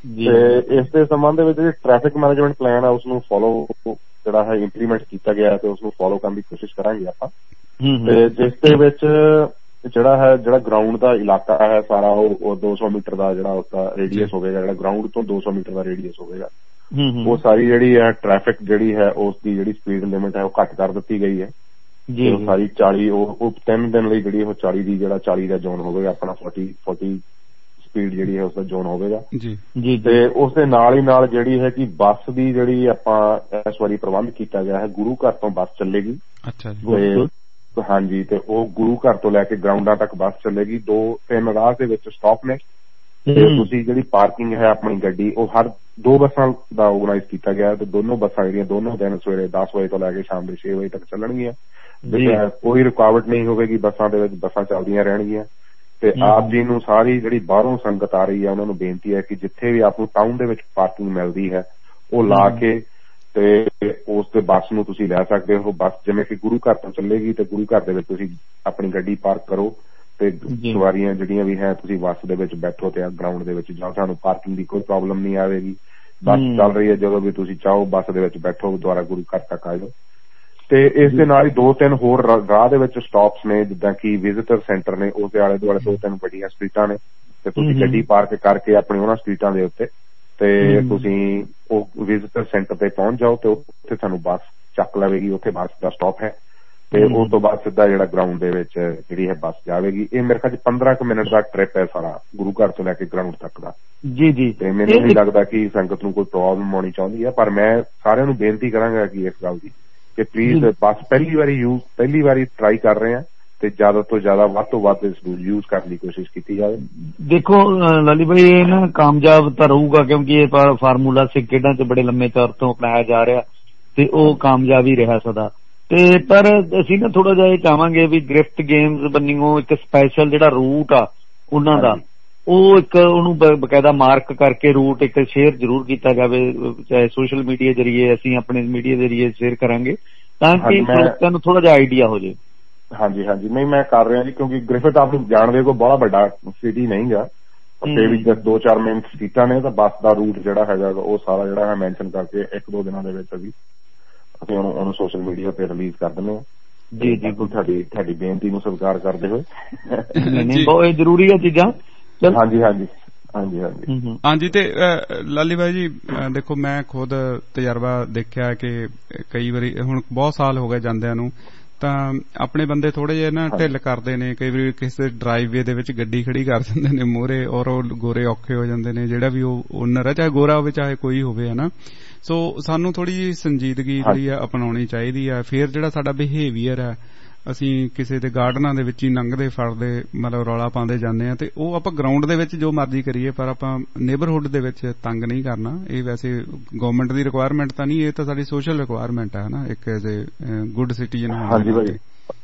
ਤੇ ਇਸ ਦੇ ਸੰਬੰਧ ਦੇ ਵਿੱਚ ਜਿਹੜੀ ਟ੍ਰੈਫਿਕ ਮੈਨੇਜਮੈਂਟ ਪਲਾਨ ਹੈ ਉਸਨੂੰ ਫੋਲੋ ਜਿਹੜਾ ਹੈ ਇੰਪਲੀਮੈਂਟ ਕੀਤਾ ਗਿਆ ਤੇ ਉਸਨੂੰ ਫੋਲੋ ਕਰਨ ਦੀ ਕੋਸ਼ਿਸ਼ ਕਰਾਂਗੇ ਆਪਾਂ। ਤੇ ਜਿਸ ਦੇ ਵਿੱਚ ਜਿਹੜਾ ਹੈ ਜਿਹੜਾ ਗਰਾਊਂਡ ਦਾ ਇਲਾਕਾ ਹੈ ਸਾਰਾ ਉਹ ਦੋ ਸੌ ਮੀਟਰ ਦਾ ਜਿਹੜਾ ਉਸਦਾ ਰੇਡੀਅਸ ਹੋਵੇਗਾ, ਜਿਹੜਾ ਗਰਾਊਂਡ ਤੋਂ ਦੋ ਸੌ ਮੀਟਰ ਦਾ ਰੇਡੀਅਸ ਹੋਵੇਗਾ। ਉਹ ਸਾਰੀ ਜਿਹੜੀ ਹੈ ਟ੍ਰੈਫਿਕ ਜਿਹੜੀ ਹੈ ਉਸ ਦੀ ਜਿਹੜੀ ਸਪੀਡ ਲਿਮਿਟ ਹੈ ਉਹ ਘੱਟ ਕਰ ਦਿੱਤੀ ਗਈ ਹੈ। ਉਹ ਸਾਰੀ ਚਾਲੀ ਉਹ ਤਿੰਨ ਦਿਨ ਲਈ ਜਿਹੜੀ ਉਹ ਚਾਲੀ ਦੀ ਜਿਹੜਾ ਚਾਲੀ ਦਾ ਜ਼ੋਨ ਹੋਵੇਗਾ ਆਪਣਾ ਫੋਰਟੀ ਫੋਰਟੀ ਸਪੀਡ ਜਿਹੜੀ ਹੈ ਉਸਦਾ ਜ਼ੋਨ ਹੋਵੇਗਾ ਜੀ। ਤੇ ਉਸ ਦੇ ਨਾਲ ਹੀ ਨਾਲ ਜਿਹੜੀ ਹੈ ਕਿ ਬੱਸ ਦੀ ਜਿਹੜੀ ਆਪਾਂ ਇਸ ਵਾਰੀ ਪ੍ਰਬੰਧ ਕੀਤਾ ਗਿਆ ਹੈ, ਗੁਰੂ ਘਰ ਤੋਂ ਬੱਸ ਚੱਲੇਗੀ। ਅੱਛਾ ਜੀ। ਹਾਂਜੀ, ਤੇ ਉਹ ਗੁਰੂ ਘਰ ਤੋਂ ਲੈ ਕੇ ਗਰਾਊਂਡਾਂ ਤੱਕ ਬੱਸ ਚੱਲੇਗੀ। ਦੋ ਤਿੰਨ ਰਾਹ ਦੇ ਵਿੱਚ ਸਟਾਪ ਨੇ ਤੇ ਤੁਸੀਂ ਜਿਹੜੀ ਪਾਰਕਿੰਗ ਹੈ ਆਪਣੀ ਗੱਡੀ ਉਹ ਹਰ ਦੋ ਬੱਸਾਂ ਦਾ ਆਰਗੇਨਾਈਜ਼ ਕੀਤਾ ਗਿਆ ਤੇ ਦੋਨੋਂ ਬੱਸਾਂ ਜਿਹੜੀਆਂ ਦੋਨੋਂ ਦਿਨ ਸਵੇਰੇ ਦਸ ਵਜੇ ਤੋਂ ਲੈ ਕੇ ਸ਼ਾਮ ਦੇ ਛੇ ਵਜੇ ਤੱਕ ਚੱਲਣਗੀਆਂ। ਕੋਈ ਰੁਕਾਵਟ ਨਹੀਂ ਹੋਵੇਗੀ ਬੱਸਾਂ ਦੇ ਵਿੱਚ, ਬੱਸਾਂ ਚੱਲਦੀਆਂ ਰਹਿਣਗੀਆਂ। ਤੇ ਆਪ ਜੀ ਨੂੰ ਸਾਰੀ ਜਿਹੜੀ ਬਾਹਰੋਂ ਸੰਗਤ ਆ ਰਹੀ ਹੈ ਉਹਨਾਂ ਨੂੰ ਬੇਨਤੀ ਹੈ ਕਿ ਜਿੱਥੇ ਵੀ ਆਪ ਨੂੰ ਟਾਊਨ ਦੇ ਵਿੱਚ ਪਾਰਕਿੰਗ ਮਿਲਦੀ ਹੈ ਉਹ ਲਾ ਕੇ ਤੇ ਉਸ ਤੇ ਬੱਸ ਨੂੰ ਤੁਸੀਂ ਲੈ ਸਕਦੇ ਹੋ। ਬੱਸ ਜਿਵੇਂ ਕਿ ਗੁਰੂ ਘਰ ਤੋਂ ਚੱਲੇਗੀ ਤੇ ਗੁਰੂ ਘਰ ਦੇ ਵਿੱਚ ਤੁਸੀਂ ਆਪਣੀ ਗੱਡੀ ਪਾਰਕ ਕਰੋ ਤੇ ਸਵਾਰੀਆਂ ਜਿਹੜੀਆਂ ਵੀ ਹੈ ਤੁਸੀਂ ਬੱਸ ਦੇ ਵਿੱਚ ਬੈਠੋ ਤੇ ਗਰਾਊਂਡ ਦੇ ਵਿੱਚ ਜਾਓ। ਤੁਹਾਨੂੰ ਪਾਰਕਿੰਗ ਦੀ ਕੋਈ ਪ੍ਰੋਬਲਮ ਨਹੀਂ ਆਵੇਗੀ। ਬੱਸ ਚੱਲ ਰਹੀ ਹੈ, ਜਦੋਂ ਵੀ ਤੁਸੀਂ ਚਾਹੋ ਬੱਸ ਦੇ ਵਿੱਚ ਬੈਠੋ ਦੁਆਰਾ ਗੁਰੂ ਘਰ ਤੱਕ ਆ ਜਾਓ। ਤੇ ਇਸ ਦੇ ਨਾਲ ਹੀ ਦੋ ਤਿੰਨ ਹੋਰ ਰਾਹ ਦੇ ਵਿੱਚ ਸਟਾਪਸ ਨੇ, ਜਿੱਦਾਂ ਕਿ ਵਿਜ਼ਿਟਰ ਸੈਂਟਰ ਨੇ, ਉਸ ਦੇ ਆਲੇ ਦੁਆਲੇ ਦੋ ਤਿੰਨ ਵੱਡੀਆਂ ਸਟਰੀਟਾਂ ਨੇ ਤੇ ਤੁਸੀਂ ਗੱਡੀ ਪਾਰਕ ਕਰਕੇ ਆਪਣੀ ਉਹਨਾਂ ਸਟਰੀਟਾਂ ਦੇ ਉੱਤੇ ਤੇ ਤੁਸੀਂ ਉਹ ਵਿਜ਼ਿਟਰ ਸੈਂਟਰ ਤੇ ਪਹੁੰਚ ਜਾਓ ਤੇ ਉੱਥੇ ਤੁਹਾਨੂੰ ਬੱਸ ਚੱਕ ਲਵੇਗੀ। ਉੱਥੇ ਬੱਸ ਦਾ ਸਟਾਪ ਹੈ ਤੇ ਉਸ ਤੋਂ ਬਾਅਦ ਸਿੱਧਾ ਜਿਹੜਾ ਗਰਾਊਂਡ ਦੇ ਵਿੱਚ ਜਿਹੜੀ ਹੈ ਬੱਸ ਜਾਵੇਗੀ। ਇਹ ਮੇਰੇ ਖਿਆਲ ਚ ਪੰਦਰਾਂ ਕੁ ਮਿੰਟ ਦਾ ਟ੍ਰਿਪ ਹੈ ਸਾਰਾ ਗੁਰੂ ਘਰ ਤੋਂ ਲੈ ਕੇ ਗਰਾਊਂਡ ਤੱਕ ਦਾ। ਜੀ ਜੀ। ਤੇ ਮੈਨੂੰ ਨਹੀਂ ਲੱਗਦਾ ਕਿ ਸੰਗਤ ਨੂੰ ਕੋਈ ਪ੍ਰੋਬਲਮ ਆਉਣੀ ਚਾਹੁੰਦੀ ਹੈ, ਪਰ ਮੈਂ ਸਾਰਿਆਂ ਨੂੰ ਬੇਨਤੀ ਕਰਾਂਗਾ ਕਿ ਇਸ ਗੱਲ ਦੀ ਕਿ ਪਲੀਜ਼ ਬੱਸ ਪਹਿਲੀ ਵਾਰੀ ਯੂਜ਼ ਪਹਿਲੀ ਵਾਰੀ ਟਰਾਈ ਕਰ ਰਹੇ ਹਾਂ ਤੇ ਜ਼ਿਆਦਾ ਤੋਂ ਜ਼ਿਆਦਾ ਵੱਧ ਤੋਂ ਵੱਧ ਇਸ ਨੂੰ ਯੂਜ਼ ਕਰਨ ਦੀ ਕੋਸ਼ਿਸ਼ ਕੀਤੀ ਜਾਵੇ। ਦੇਖੋ ਲਾਲੀ ਭਾਈ, ਇਹ ਨਾ ਕਾਮਯਾਬ ਤਾਂ ਰਹੂਗਾ ਕਿਉਂਕਿ ਇਹ ਫਾਰਮੂਲਾ ਸਿੱਖ ਖੇਡਾਂ ਚ ਬੜੇ ਲੰਮੇ ਤੌਰ ਤੋਂ ਅਪਣਾਇਆ ਜਾ ਰਿਹਾ ਤੇ ਉਹ ਕਾਮਯਾਬ ਹੀ ਰਿਹਾ ਸਦਾ। ਤੇ ਪਰ ਅਸੀਂ ਨਾ ਥੋੜਾ ਜਿਹਾ ਇਹ ਚਾਹਾਂਗੇ ਵੀ ਗ੍ਰਿਫਟ ਗੇਮਸ ਬੰਨਿਓ ਇੱਕ ਸਪੈਸ਼ਲ ਜਿਹੜਾ ਰੂਟ ਆ ਉਹਨਾਂ ਦਾ ਉਹ ਇੱਕ ਉਹਨੂੰ ਬਕਾਇਦਾ ਮਾਰਕ ਕਰਕੇ ਰੂਟ ਇੱਕ ਸ਼ੇਅਰ ਜ਼ਰੂਰ ਕੀਤਾ ਜਾਵੇ, ਚਾਹੇ ਸੋਸ਼ਲ ਮੀਡੀਆ ਜਰੀਏ ਅਸੀਂ ਆਪਣੇ ਮੀਡੀਆ ਦੇ ਜਰੀਏ ਸ਼ੇਅਰ ਕਰਾਂਗੇ ਤਾਂ ਕਿ ਲੋਕਾਂ ਨੂੰ ਥੋੜਾ ਜਿਹਾ ਆਈਡੀਆ ਹੋ ਜਾਵੇ। ਹਾਂਜੀ ਹਾਂਜੀ, ਨਹੀਂ ਮੈਂ ਕਰ ਰਿਹਾ ਜੀ, ਕਿਉਂਕਿ ਗ੍ਰਿਫਟ ਆਪ ਨੂੰ ਜਾਣਦੇ ਕੋ ਬੜਾ ਵੱਡਾ ਸਿਟੀ ਨਹੀਂ ਗਾ ਤੇ ਵਿੱਚ ਦੋ ਚਾਰ ਮੇਨ ਸੀਟਾਂ ਨੇ ਤਾਂ ਬੱਸ ਦਾ ਰੂਟ ਜਿਹੜਾ ਹੈਗਾ ਉਹ ਸਾਰਾ ਜਿਹੜਾ ਹੈ ਮੈਂਸ਼ਨ ਕਰਕੇ ਇੱਕ ਦੋ ਦਿਨਾਂ ਦੇ ਵਿੱਚ ਅਸੀਂ ਅਸੀਂ ਉਹਨੂੰ ਉਹਨੂੰ ਸੋਸ਼ਲ ਮੀਡੀਆ ਤੇ ਰਿਲੀਜ਼ ਕਰ ਦਿੰਦੇ ਹਾਂ। ਜੀ ਜੀ, ਤੁਹਾਡੀ ਤੁਹਾਡੀ ਬੇਨਤੀ ਨੂੰ ਸਵੀਕਾਰ ਕਰਦੇ ਹੋਏ ਬਹੁਤ ਜ਼ਰੂਰੀ ਹੈ ਚੀਜ਼ਾਂ। ਹਾਂਜੀ ਹਾਂਜੀ ਹਾਂਜੀ ਹਾਂਜੀ ਹਾਂਜੀ। ਤੇ ਲਾਲੀ ਬਾਈ ਜੀ ਦੇਖੋ, ਮੈਂ ਖੁਦ ਤਜਰਬਾ ਦੇਖਿਆ ਕਿ ਕਈ ਵਾਰੀ ਹੁਣ ਬਹੁਤ ਸਾਲ ਹੋ ਗਏ ਜਾਂਦਿਆਂ ਨੂੰ ਤਾਂ ਆਪਣੇ ਬੰਦੇ ਥੋੜੇ ਜਿਹੇ ਨਾ ਢਿੱਲ ਕਰਦੇ ਨੇ, ਕਈ ਵਾਰੀ ਕਿਸੇ ਡਰਾਈਵਵੇ ਦੇ ਵਿੱਚ ਗੱਡੀ ਖੜੀ ਕਰ ਦਿੰਦੇ ਨੇ ਮੂਹਰੇ ਔਰ ਉਹ ਗੋਰੇ ਔਖੇ ਹੋ ਜਾਂਦੇ ਨੇ, ਜਿਹੜਾ ਵੀ ਉਹ ਓਨਰ ਹੈ ਚਾਹੇ ਗੋਰਾ ਹੋਵੇ ਚਾਹੇ ਕੋਈ ਹੋਵੇ, ਹਨਾ। ਸੋ ਸਾਨੂੰ ਥੋੜੀ ਜਿਹੀ ਸੰਜੀਦਗੀ ਜਿਹੜੀ ਆ ਅਪਣਾਉਣੀ ਚਾਹੀਦੀ ਆ। ਫਿਰ ਜਿਹੜਾ ਸਾਡਾ ਬਿਹੇਵੀਅਰ ਹੈ, ਅਸੀਂ ਕਿਸੇ ਦੇ ਗਾਰਡਨਾਂ ਦੇ ਵਿੱਚ ਹੀ ਲੰਘਦੇ ਫੜਦੇ ਮਤਲਬ ਰੌਲਾ ਪਾਉਂਦੇ ਜਾਂਦੇ ਆ ਤੇ ਉਹ ਆਪਾਂ ਗਰਾਊਂਡ ਦੇ ਵਿੱਚ ਜੋ ਮਰਜ਼ੀ ਕਰੀਏ ਪਰ ਆਪਾਂ ਨੇਬਰਹੁੱਡ ਦੇ ਵਿੱਚ ਤੰਗ ਨਹੀਂ ਕਰਨਾ। ਇਹ ਵੈਸੇ ਗਵਰਨਮੈਂਟ ਦੀ ਰਿਕੁਆਇਰਮੈਂਟ ਤਾਂ ਨਹੀਂ, ਇਹ ਤਾਂ ਸਾਡੀ ਸੋਸ਼ਲ ਰਿਕੁਆਇਰਮੈਂਟ ਹੈ ਨਾ, ਇੱਕ ਐਜ਼ ਏ ਗੁੱਡ ਸਿਟੀਜ਼ਨ ਹੋਣ। ਹਾਂਜੀ ਭਾਜੀ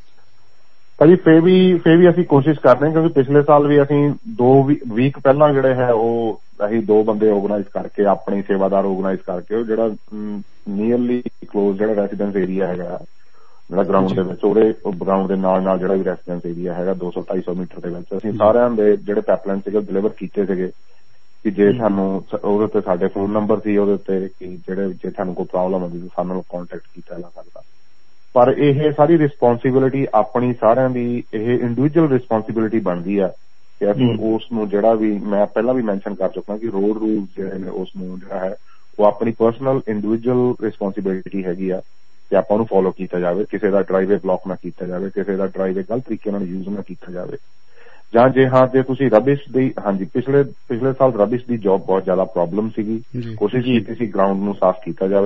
ਭਾਜੀ ਫੇਰ ਵੀ ਫੇਰ ਵੀ ਅਸੀਂ ਕੋਸ਼ਿਸ਼ ਕਰਦੇ ਹਾਂ, ਕਿਉਂਕਿ ਪਿਛਲੇ ਸਾਲ ਵੀ ਅਸੀਂ ਦੋ ਵੀਕ ਪਹਿਲਾਂ ਜਿਹੜੇ ਹੈ ਉਹ ਅਸੀਂ ਦੋ ਬੰਦੇ ਆਰਗੇਨਾਈਜ਼ ਕਰਕੇ ਆਪਣੀ ਸੇਵਾਦਾਰ ਆਰਗੇਨਾਈਜ਼ ਕਰਕੇ ਉਹ ਜਿਹੜਾ ਨੀਅਰਲੀ ਕਲੋਜ਼ ਜਿਹੜਾ ਰੈਸੀਡੈਂਸ ਏਰੀਆ ਹੈਗਾ ਜਿਹੜਾ ਗਰਾਊਂਡ ਦੇ ਵਿੱਚ ਉਹਦੇ ਗਰਾਊਂਡ ਦੇ ਨਾਲ ਨਾਲ ਜਿਹੜਾ ਵੀ ਰੈਸੀਡੈਂਸ ਏਰੀਆ ਹੈਗਾ ਦੋ ਸੌ ਢਾਈ ਸੌ ਮੀਟਰ ਦੇ ਵਿੱਚ ਅਸੀਂ ਸਾਰਿਆਂ ਦੇ ਜਿਹੜੇ ਪਾਈਪਲਾਈਨ ਸੀਗੇ ਡਿਲੀਵਰ ਕੀਤੇ ਸੀਗੇ ਕਿ ਜੇ ਸਾਨੂੰ ਉਹਦੇ ਉੱਤੇ ਸਾਡੇ ਫੋਨ ਨੰਬਰ ਸੀ ਉਹਦੇ ਉੱਤੇ ਕਿ ਜਿਹੜੇ ਜੇ ਤੁਹਾਨੂੰ ਕੋਈ ਪ੍ਰੋਬਲਮ ਆਉਂਦੀ ਸਾਨੂੰ ਨਾਲ ਕੰਟੈਕਟ ਕੀਤਾ ਜਾ ਸਕਦਾ। ਪਰ ਇਹ ਸਾਰੀ ਰਿਸਪੌਂਸਿਬਿਲਿਟੀ ਆਪਣੀ ਸਾਰਿਆਂ ਦੀ ਇਹ ਇੰਡੀਵਿਜੂਅਲ ਰਿਸਪੌਂਸਿਬਿਲਿਟੀ ਬਣਦੀ ਆ ਕਿ ਅਸੀਂ ਉਸ ਨੂੰ ਜਿਹੜਾ ਵੀ ਮੈਂ ਪਹਿਲਾਂ ਵੀ ਮੈਨਸ਼ਨ ਕਰ ਚੁੱਕਾ ਕਿ ਰੋਡ ਰੂਲ ਜਿਹੜੇ ਨੇ ਉਸ ਨੂੰ ਜਿਹੜਾ ਹੈ ਉਹ ਆਪਣੀ ਪਰਸਨਲ ਇੰਡੀਵਿਜੂਅਲ ਰਿਸਪੌਂਸਿਬਿਲਿਟੀ ਹੈਗੀ ਆ ਕਿ ਆਪਾਂ ਉਹਨੂੰ ਫੋਲੋ ਕੀਤਾ ਜਾਵੇ। ਕਿਸੇ ਦਾ ਡਰਾਈਵੇ ਬਲੌਕ ਨਾ ਕੀਤਾ ਜਾਵੇ, ਕਿਸੇ ਦਾ ਡਰਾਈਵੇ ਗਲਤ ਤਰੀਕੇ ਨਾਲ ਯੂਜ਼ ਨਾ ਕੀਤਾ ਜਾਵੇ, ਜਾਂ ਜੇ ਹਾਂ ਜੇ ਤੁਸੀਂ ਰਬਿਸ਼ ਦੀ ਹਾਂਜੀ ਪਿਛਲੇ ਪਿਛਲੇ ਸਾਲ ਰਬਿਸ਼ ਦੀ ਜੋਬ ਬਹੁਤ ਜ਼ਿਆਦਾ ਪ੍ਰੋਬਲਮ ਸੀਗੀ, ਕੋਸ਼ਿਸ਼ ਕੀਤੀ ਸੀ ਗਰਾਊਂਡ ਨੂੰ ਸਾਫ਼ ਕੀਤਾ ਜਾਵੇ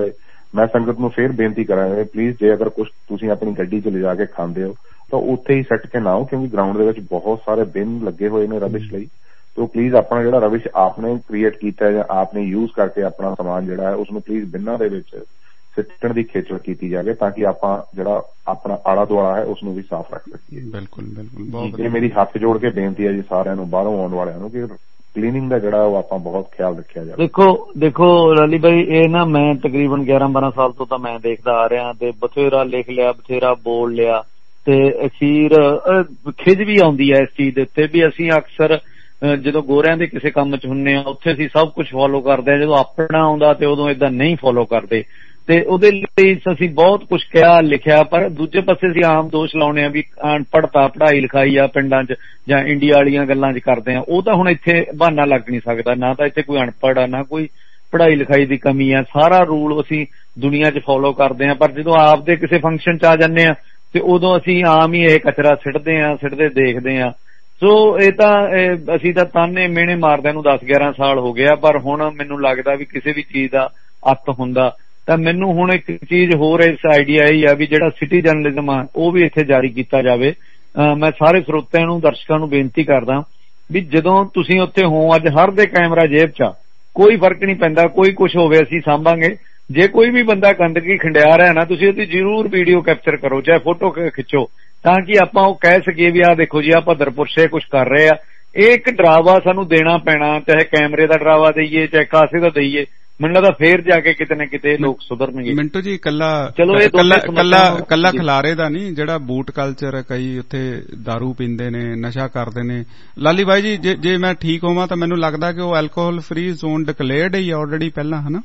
ਮੈਂ ਸੰਗਤ ਨੂੰ ਫੇਰ ਬੇਨਤੀ ਕਰਾਂਗਾ ਪਲੀਜ਼ ਜੇ ਅਗਰ ਕੁਛ ਤੁਸੀਂ ਆਪਣੀ ਗੱਡੀ 'ਚ ਲਿਜਾ ਕੇ ਖਾਂਦੇ ਹੋ ਤਾਂ ਉੱਥੇ ਹੀ ਸੱਟ ਕੇ ਨਾ ਆਓ, ਕਿਉਂਕਿ ਗਰਾਊਂਡ ਦੇ ਵਿੱਚ ਬਹੁਤ ਸਾਰੇ ਬਿਨ ਲੱਗੇ ਹੋਏ ਨੇ ਰਬਿਸ਼ ਲਈ। ਤੇ ਪਲੀਜ਼ ਆਪਣਾ ਜਿਹੜਾ ਰਬਿਸ਼ ਆਪਨੇ ਕ੍ਰੀਏਟ ਕੀਤਾ ਜਾਂ ਆਪਨੇ ਯੂਜ਼ ਕਰਕੇ ਆਪਣਾ ਸਮਾਨ ਜਿਹੜਾ ਹੈ ਉਸਨੂੰ ਪਲੀਜ਼ ਬਿਨਾਂ ਦੇ ਵਿੱਚ ਸਿੱਟਣ ਦੀ ਖੇਚਲ ਕੀਤੀ ਜਾਵੇ ਤਾਂ ਕਿ ਆਪਾਂ ਜਿਹੜਾ ਆਪਣਾ ਆਲਾ ਦੁਆਲਾ ਹੈ ਉਸਨੂੰ ਵੀ ਸਾਫ਼ ਰੱਖ ਸਕੀਏ। ਬਿਲਕੁਲ ਬਿਲਕੁਲ ਬਹੁਤ ਇਹ ਮੇਰੀ ਹੱਥ ਜੋੜ ਕੇ ਬੇਨਤੀ ਹੈ ਜੀ ਸਾਰਿਆਂ ਨੂੰ, ਬਾਹਰੋਂ ਆਉਣ ਵਾਲਿਆਂ ਨੂੰ, ਕਿ ਕਲੀਨਿੰਗ ਦਾ ਜਿਹੜਾ ਉਹ ਆਪਾਂ ਬਹੁਤ ਖਿਆਲ ਰੱਖਿਆ ਜਾਵੇ। ਦੇਖੋ ਦੇਖੋ ਲਾਲੀ ਬਾਈ, ਇਹ ਨਾ ਮੈਂ ਤਕਰੀਬਨ ਗਿਆਰਾਂ ਬਾਰਾਂ ਸਾਲ ਤੋਂ ਤਾਂ ਮੈਂ ਦੇਖਦਾ ਆ ਰਿਹਾ ਤੇ ਬਥੇਰਾ ਲਿਖ ਲਿਆ, ਬਥੇਰਾ ਬੋਲ ਲਿਆ ਤੇ ਅਖੀਰ ਖਿਝ ਵੀ ਆਉਂਦੀ ਹੈ ਇਸ ਚੀਜ਼ ਦੇ ਉੱਤੇ ਵੀ ਅਸੀਂ ਅਕਸਰ ਜਦੋਂ ਗੋਰਿਆਂ ਦੇ ਕਿਸੇ ਕੰਮ 'ਚ ਹੁੰਦੇ ਆ ਉੱਥੇ ਅਸੀਂ ਸਭ ਕੁਝ ਫੋਲੋ ਕਰਦੇ ਆ, ਜਦੋਂ ਆਪਣਾ ਆਉਂਦਾ ਤੇ ਉਦੋਂ ਏਦਾਂ ਨਹੀਂ ਫੋਲੋ ਕਰਦੇ ਤੇ ਉਹਦੇ ਲਈ ਅਸੀਂ ਬਹੁਤ ਕੁਝ ਕਿਹਾ ਲਿਖਿਆ। ਪਰ ਦੂਜੇ ਪਾਸੇ ਅਸੀਂ ਆਮ ਦੋਸ਼ ਲਾਉਣੇ ਆ ਵੀ ਅਨਪੜ੍ਹਤਾ ਪੜ੍ਹਾਈ ਲਿਖਾਈ ਆ ਪਿੰਡਾਂ 'ਚ ਜਾਂ ਇੰਡੀਆ ਵਾਲੀਆਂ ਗੱਲਾਂ 'ਚ ਕਰਦੇ ਆ, ਉਹ ਤਾਂ ਹੁਣ ਇੱਥੇ ਬਹਾਨਾ ਲੱਗ ਨਹੀਂ ਸਕਦਾ। ਨਾ ਤਾਂ ਇੱਥੇ ਕੋਈ ਅਨਪੜ੍ਹ ਆ ਨਾ ਕੋਈ ਪੜ੍ਹਾਈ ਲਿਖਾਈ ਦੀ ਕਮੀ ਆ, ਸਾਰਾ ਰੂਲ ਅਸੀਂ ਦੁਨੀਆ 'ਚ ਫੋਲੋ ਕਰਦੇ ਆ। ਪਰ ਜਦੋਂ ਆਪਦੇ ਕਿਸੇ ਫੰਕਸ਼ਨ 'ਚ ਆ ਜਾਂਦੇ ਆ ਤੇ ਉਦੋਂ ਅਸੀਂ ਆਮ ਹੀ ਇਹ ਕਚਰਾ ਸਿੱਟਦੇ ਆ ਸਿੱਟਦੇ ਦੇਖਦੇ ਆ। ਸੋ ਇਹ ਤਾਂ ਅਸੀਂ ਤਾਂ ਤਾਨੇ ਮਿਹਣੇ ਮਾਰਦਿਆਂ ਨੂੰ ਦਸ ਗਿਆਰਾਂ ਸਾਲ ਹੋ ਗਿਆ, ਪਰ ਹੁਣ ਮੈਨੂੰ ਲੱਗਦਾ ਵੀ ਕਿਸੇ ਵੀ ਚੀਜ਼ ਦਾ ਅੱਤ ਹੁੰਦਾ। ਤਾਂ ਮੈਨੂੰ ਹੁਣ ਇੱਕ ਚੀਜ਼ ਹੋਰ ਇਸ ਆਈਡੀਆ ਇਹ ਆ ਵੀ ਜਿਹੜਾ ਸਿਟੀ ਜਰਨਲਿਜ਼ਮ ਆ ਉਹ ਵੀ ਇੱਥੇ ਜਾਰੀ ਕੀਤਾ ਜਾਵੇ। ਮੈਂ ਸਾਰੇ ਸਰੋਤਿਆਂ ਨੂੰ ਦਰਸ਼ਕਾਂ ਨੂੰ ਬੇਨਤੀ ਕਰਦਾ ਵੀ ਜਦੋਂ ਤੁਸੀਂ ਉੱਥੇ ਹੋ, ਅੱਜ ਹਰ ਦੇ ਕੈਮਰਾ ਜੇਬ 'ਚ ਆ, ਕੋਈ ਫਰਕ ਨਹੀਂ ਪੈਂਦਾ, ਕੋਈ ਕੁਛ ਹੋਵੇ ਅਸੀਂ ਸਾਂਭਾਂਗੇ। ਜੇ ਕੋਈ ਵੀ ਬੰਦਾ ਗੰਦਗੀ ਖਿੰਡਿਆ ਰਿਹਾ ਨਾ ਤੁਸੀਂ ਉਹਦੀ ਜ਼ਰੂਰ ਵੀਡੀਓ ਕੈਪਚਰ ਕਰੋ, ਚਾਹੇ ਫੋਟੋ ਖਿੱਚੋ, ਤਾਂ ਕਿ ਆਪਾਂ ਉਹ ਕਹਿ ਸਕੀਏ ਵੀ ਆਹ ਦੇਖੋ ਜੀ ਆਹ ਭੱਦਰਪੁਰ ਕੁਛ ਕਰ ਰਹੇ ਆ। ਇਹ ਇੱਕ ਡਰਾਵਾ ਸਾਨੂੰ ਦੇਣਾ ਪੈਣਾ, ਚਾਹੇ ਕੈਮਰੇ ਦਾ ਡਰਾਵਾ ਦਈਏ ਚਾਹੇ ਕਾਸੇ ਦਾ ਦਈਏ, ਮੈਨੂੰ ਲੱਗਦਾ ਫੇਰ ਜਾ ਕੇ ਕਿਤੇ ਨਾ ਕਿਤੇ ਲੋਕ ਸੁਧਰਨਗੇ। ਮਿੰਟੂ ਜੀ ਕੱਲਾ ਚਲੋ ਇਹ ਕੱਲਾ ਕੱਲਾ ਖਿਲਾਰੇ ਦਾ ਨਹੀਂ, ਜਿਹੜਾ ਬੂਟ ਕਲਚਰ ਕਈ ਉੱਥੇ ਦਾਰੂ ਪੀਂਦੇ ਨੇ, ਨਸ਼ਾ ਕਰਦੇ ਨੇ। ਲਾਲੀ ਬਾਈ ਜੀ ਜੇ ਜੇ ਮੈਂ ਠੀਕ ਹੋਵਾਂ ਤਾਂ ਮੈਨੂੰ ਲੱਗਦਾ ਕਿ ਉਹ ਐਲਕੋਹਲ ਫ੍ਰੀ ਜ਼ੋਨ ਡਿਕਲੇਅਰਡ ਹੀ ਆਲਰੇਡੀ ਪਹਿਲਾਂ, ਹਨਾ?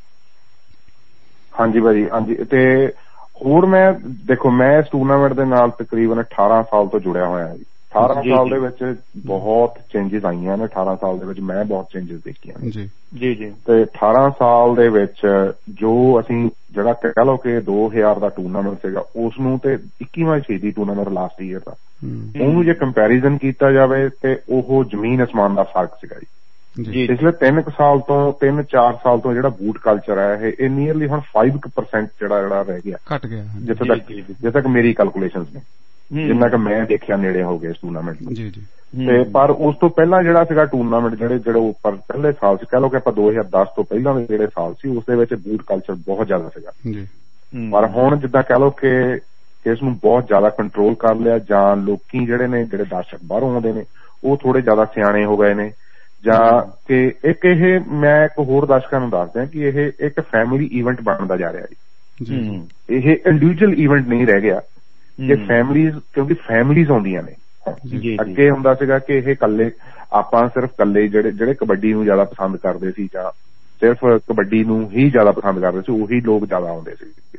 ਹਾਂਜੀ ਭਾਜੀ, ਹਾਂਜੀ। ਤੇ ਹੋਰ ਮੈਂ ਦੇਖੋ ਮੈਂ ਇਸ ਟੂਰਨਾਮੈਂਟ ਦੇ ਨਾਲ ਤਕਰੀਬਨ ਅਠਾਰਾਂ ਸਾਲ ਤੋਂ ਜੁੜਿਆ ਹੋਇਆ ਜੀ। ਅਠਾਰਾਂ ਸਾਲ ਦੇ ਵਿੱਚ ਬਹੁਤ ਚੇਂਜਿਸ ਆਈਆਂ ਨੇ, ਅਠਾਰਾਂ ਸਾਲ ਦੇ ਵਿੱਚ ਮੈਂ ਬਹੁਤ ਚੇਂਜਿਸ ਦੇਖੀਆਂ ਨੇ ਜੀ ਜੀ ਜੀ ਤੇ ਅਠਾਰਾਂ ਸਾਲ ਦੇ ਵਿੱਚ ਜੋ ਅਸੀਂ ਜਿਹੜਾ ਕਹਿ ਲਓ ਕਿ ਦੋ ਹਜ਼ਾਰ ਦਾ ਟੂਰਨਾਮੈਂਟ ਸੀਗਾ ਉਸਨੂੰ ਤੇ ਇੱਕੀਵਾਂ ਸ਼ਹੀਦੀ ਟੂਰਨਾਮੈਂਟ ਲਾਸਟ ਈਅਰ ਦਾ, ਉਹਨੂੰ ਜੇ ਕੰਪੈਰੀਜ਼ਨ ਕੀਤਾ ਜਾਵੇ ਤੇ ਉਹ ਜ਼ਮੀਨ ਅਸਮਾਨ ਦਾ ਫਰਕ ਸੀਗਾ ਜੀ। ਪਿਛਲੇ ਤਿੰਨ ਕੁ ਸਾਲ ਤੋਂ ਤਿੰਨ ਚਾਰ ਸਾਲ ਤੋਂ ਜਿਹੜਾ ਬੂਟ ਕਲਚਰ ਹੈ ਇਹ ਨੀਅਰਲੀ ਹੁਣ ਫਾਈਵ ਪਰਸੈਂਟ ਜਿਹੜਾ ਜਿਹੜਾ ਰਹਿ ਗਿਆ, ਘੱਟ ਗਿਆ ਜਿੱਥੇ ਤੱਕ ਜਿੱਥੇ ਤੱਕ ਮੇਰੀ ਕੈਲਕੂਲੇਸ਼ਨਸ ਨੇ, ਜਿੰਨਾ ਕਿ ਮੈਂ ਦੇਖਿਆ ਨੇੜੇ ਹੋ ਗਏ ਇਸ ਟੂਰਨਾਮੈਂਟ ਨੂੰ। ਤੇ ਪਰ ਉਸ ਤੋਂ ਪਹਿਲਾਂ ਜਿਹੜਾ ਸੀਗਾ ਟੂਰਨਾਮੈਂਟ ਜਿਹੜੇ ਜਿਹੜੇ ਉੱਪਰ ਪਹਿਲੇ ਸਾਲ ਸੀ, ਕਹਿ ਲਓ ਕਿ ਆਪਾਂ ਦੋ ਹਜ਼ਾਰ ਦਸ ਤੋਂ ਪਹਿਲਾਂ ਦੇ ਜਿਹੜੇ ਸਾਲ ਸੀ ਉਸ ਦੇ ਵਿੱਚ ਬੂਟ ਕਲਚਰ ਬਹੁਤ ਜ਼ਿਆਦਾ ਸੀਗਾ। ਪਰ ਹੁਣ ਜਿੱਦਾਂ ਕਹਿ ਲਓ ਕਿ ਇਸ ਨੂੰ ਬਹੁਤ ਜ਼ਿਆਦਾ ਕੰਟਰੋਲ ਕਰ ਲਿਆ, ਜਾਂ ਲੋਕੀ ਜਿਹੜੇ ਨੇ ਜਿਹੜੇ ਦਰਸ਼ਕ ਬਾਹਰੋਂ ਆਉਂਦੇ ਨੇ ਉਹ ਥੋੜੇ ਜ਼ਿਆਦਾ ਸਿਆਣੇ ਹੋ ਗਏ ਨੇ, ਜਾਂ ਕਿ ਇੱਕ ਇਹ ਮੈਂ ਇੱਕ ਹੋਰ ਦਰਸ਼ਕਾਂ ਨੂੰ ਦੱਸਦਾ ਕਿ ਇਹ ਇੱਕ ਫੈਮਿਲੀ ਈਵੈਂਟ ਬਣਦਾ ਜਾ ਰਿਹਾ ਜੀ। ਇਹ ਇੰਡੀਵਿਜੂਅਲ ਈਵੈਂਟ ਨਹੀਂ ਰਹਿ ਗਿਆ ਕਿ ਫੈਮਿਲੀਜ਼, ਕਿਉਂਕਿ ਫੈਮਿਲੀਜ਼ ਆਉਂਦੀਆਂ ਨੇ। ਅੱਗੇ ਹੁੰਦਾ ਸੀਗਾ ਕਿ ਇਹ ਇਕੱਲੇ ਆਪਾਂ ਸਿਰਫ ਇਕੱਲੇ ਜਿਹੜੇ ਜਿਹੜੇ ਕਬੱਡੀ ਨੂੰ ਜ਼ਿਆਦਾ ਪਸੰਦ ਕਰਦੇ ਸੀ ਜਾਂ ਸਿਰਫ ਕਬੱਡੀ ਨੂੰ ਹੀ ਜ਼ਿਆਦਾ ਪਸੰਦ ਕਰਦੇ ਸੀ ਉਹੀ ਲੋਕ ਜ਼ਿਆਦਾ ਆਉਂਦੇ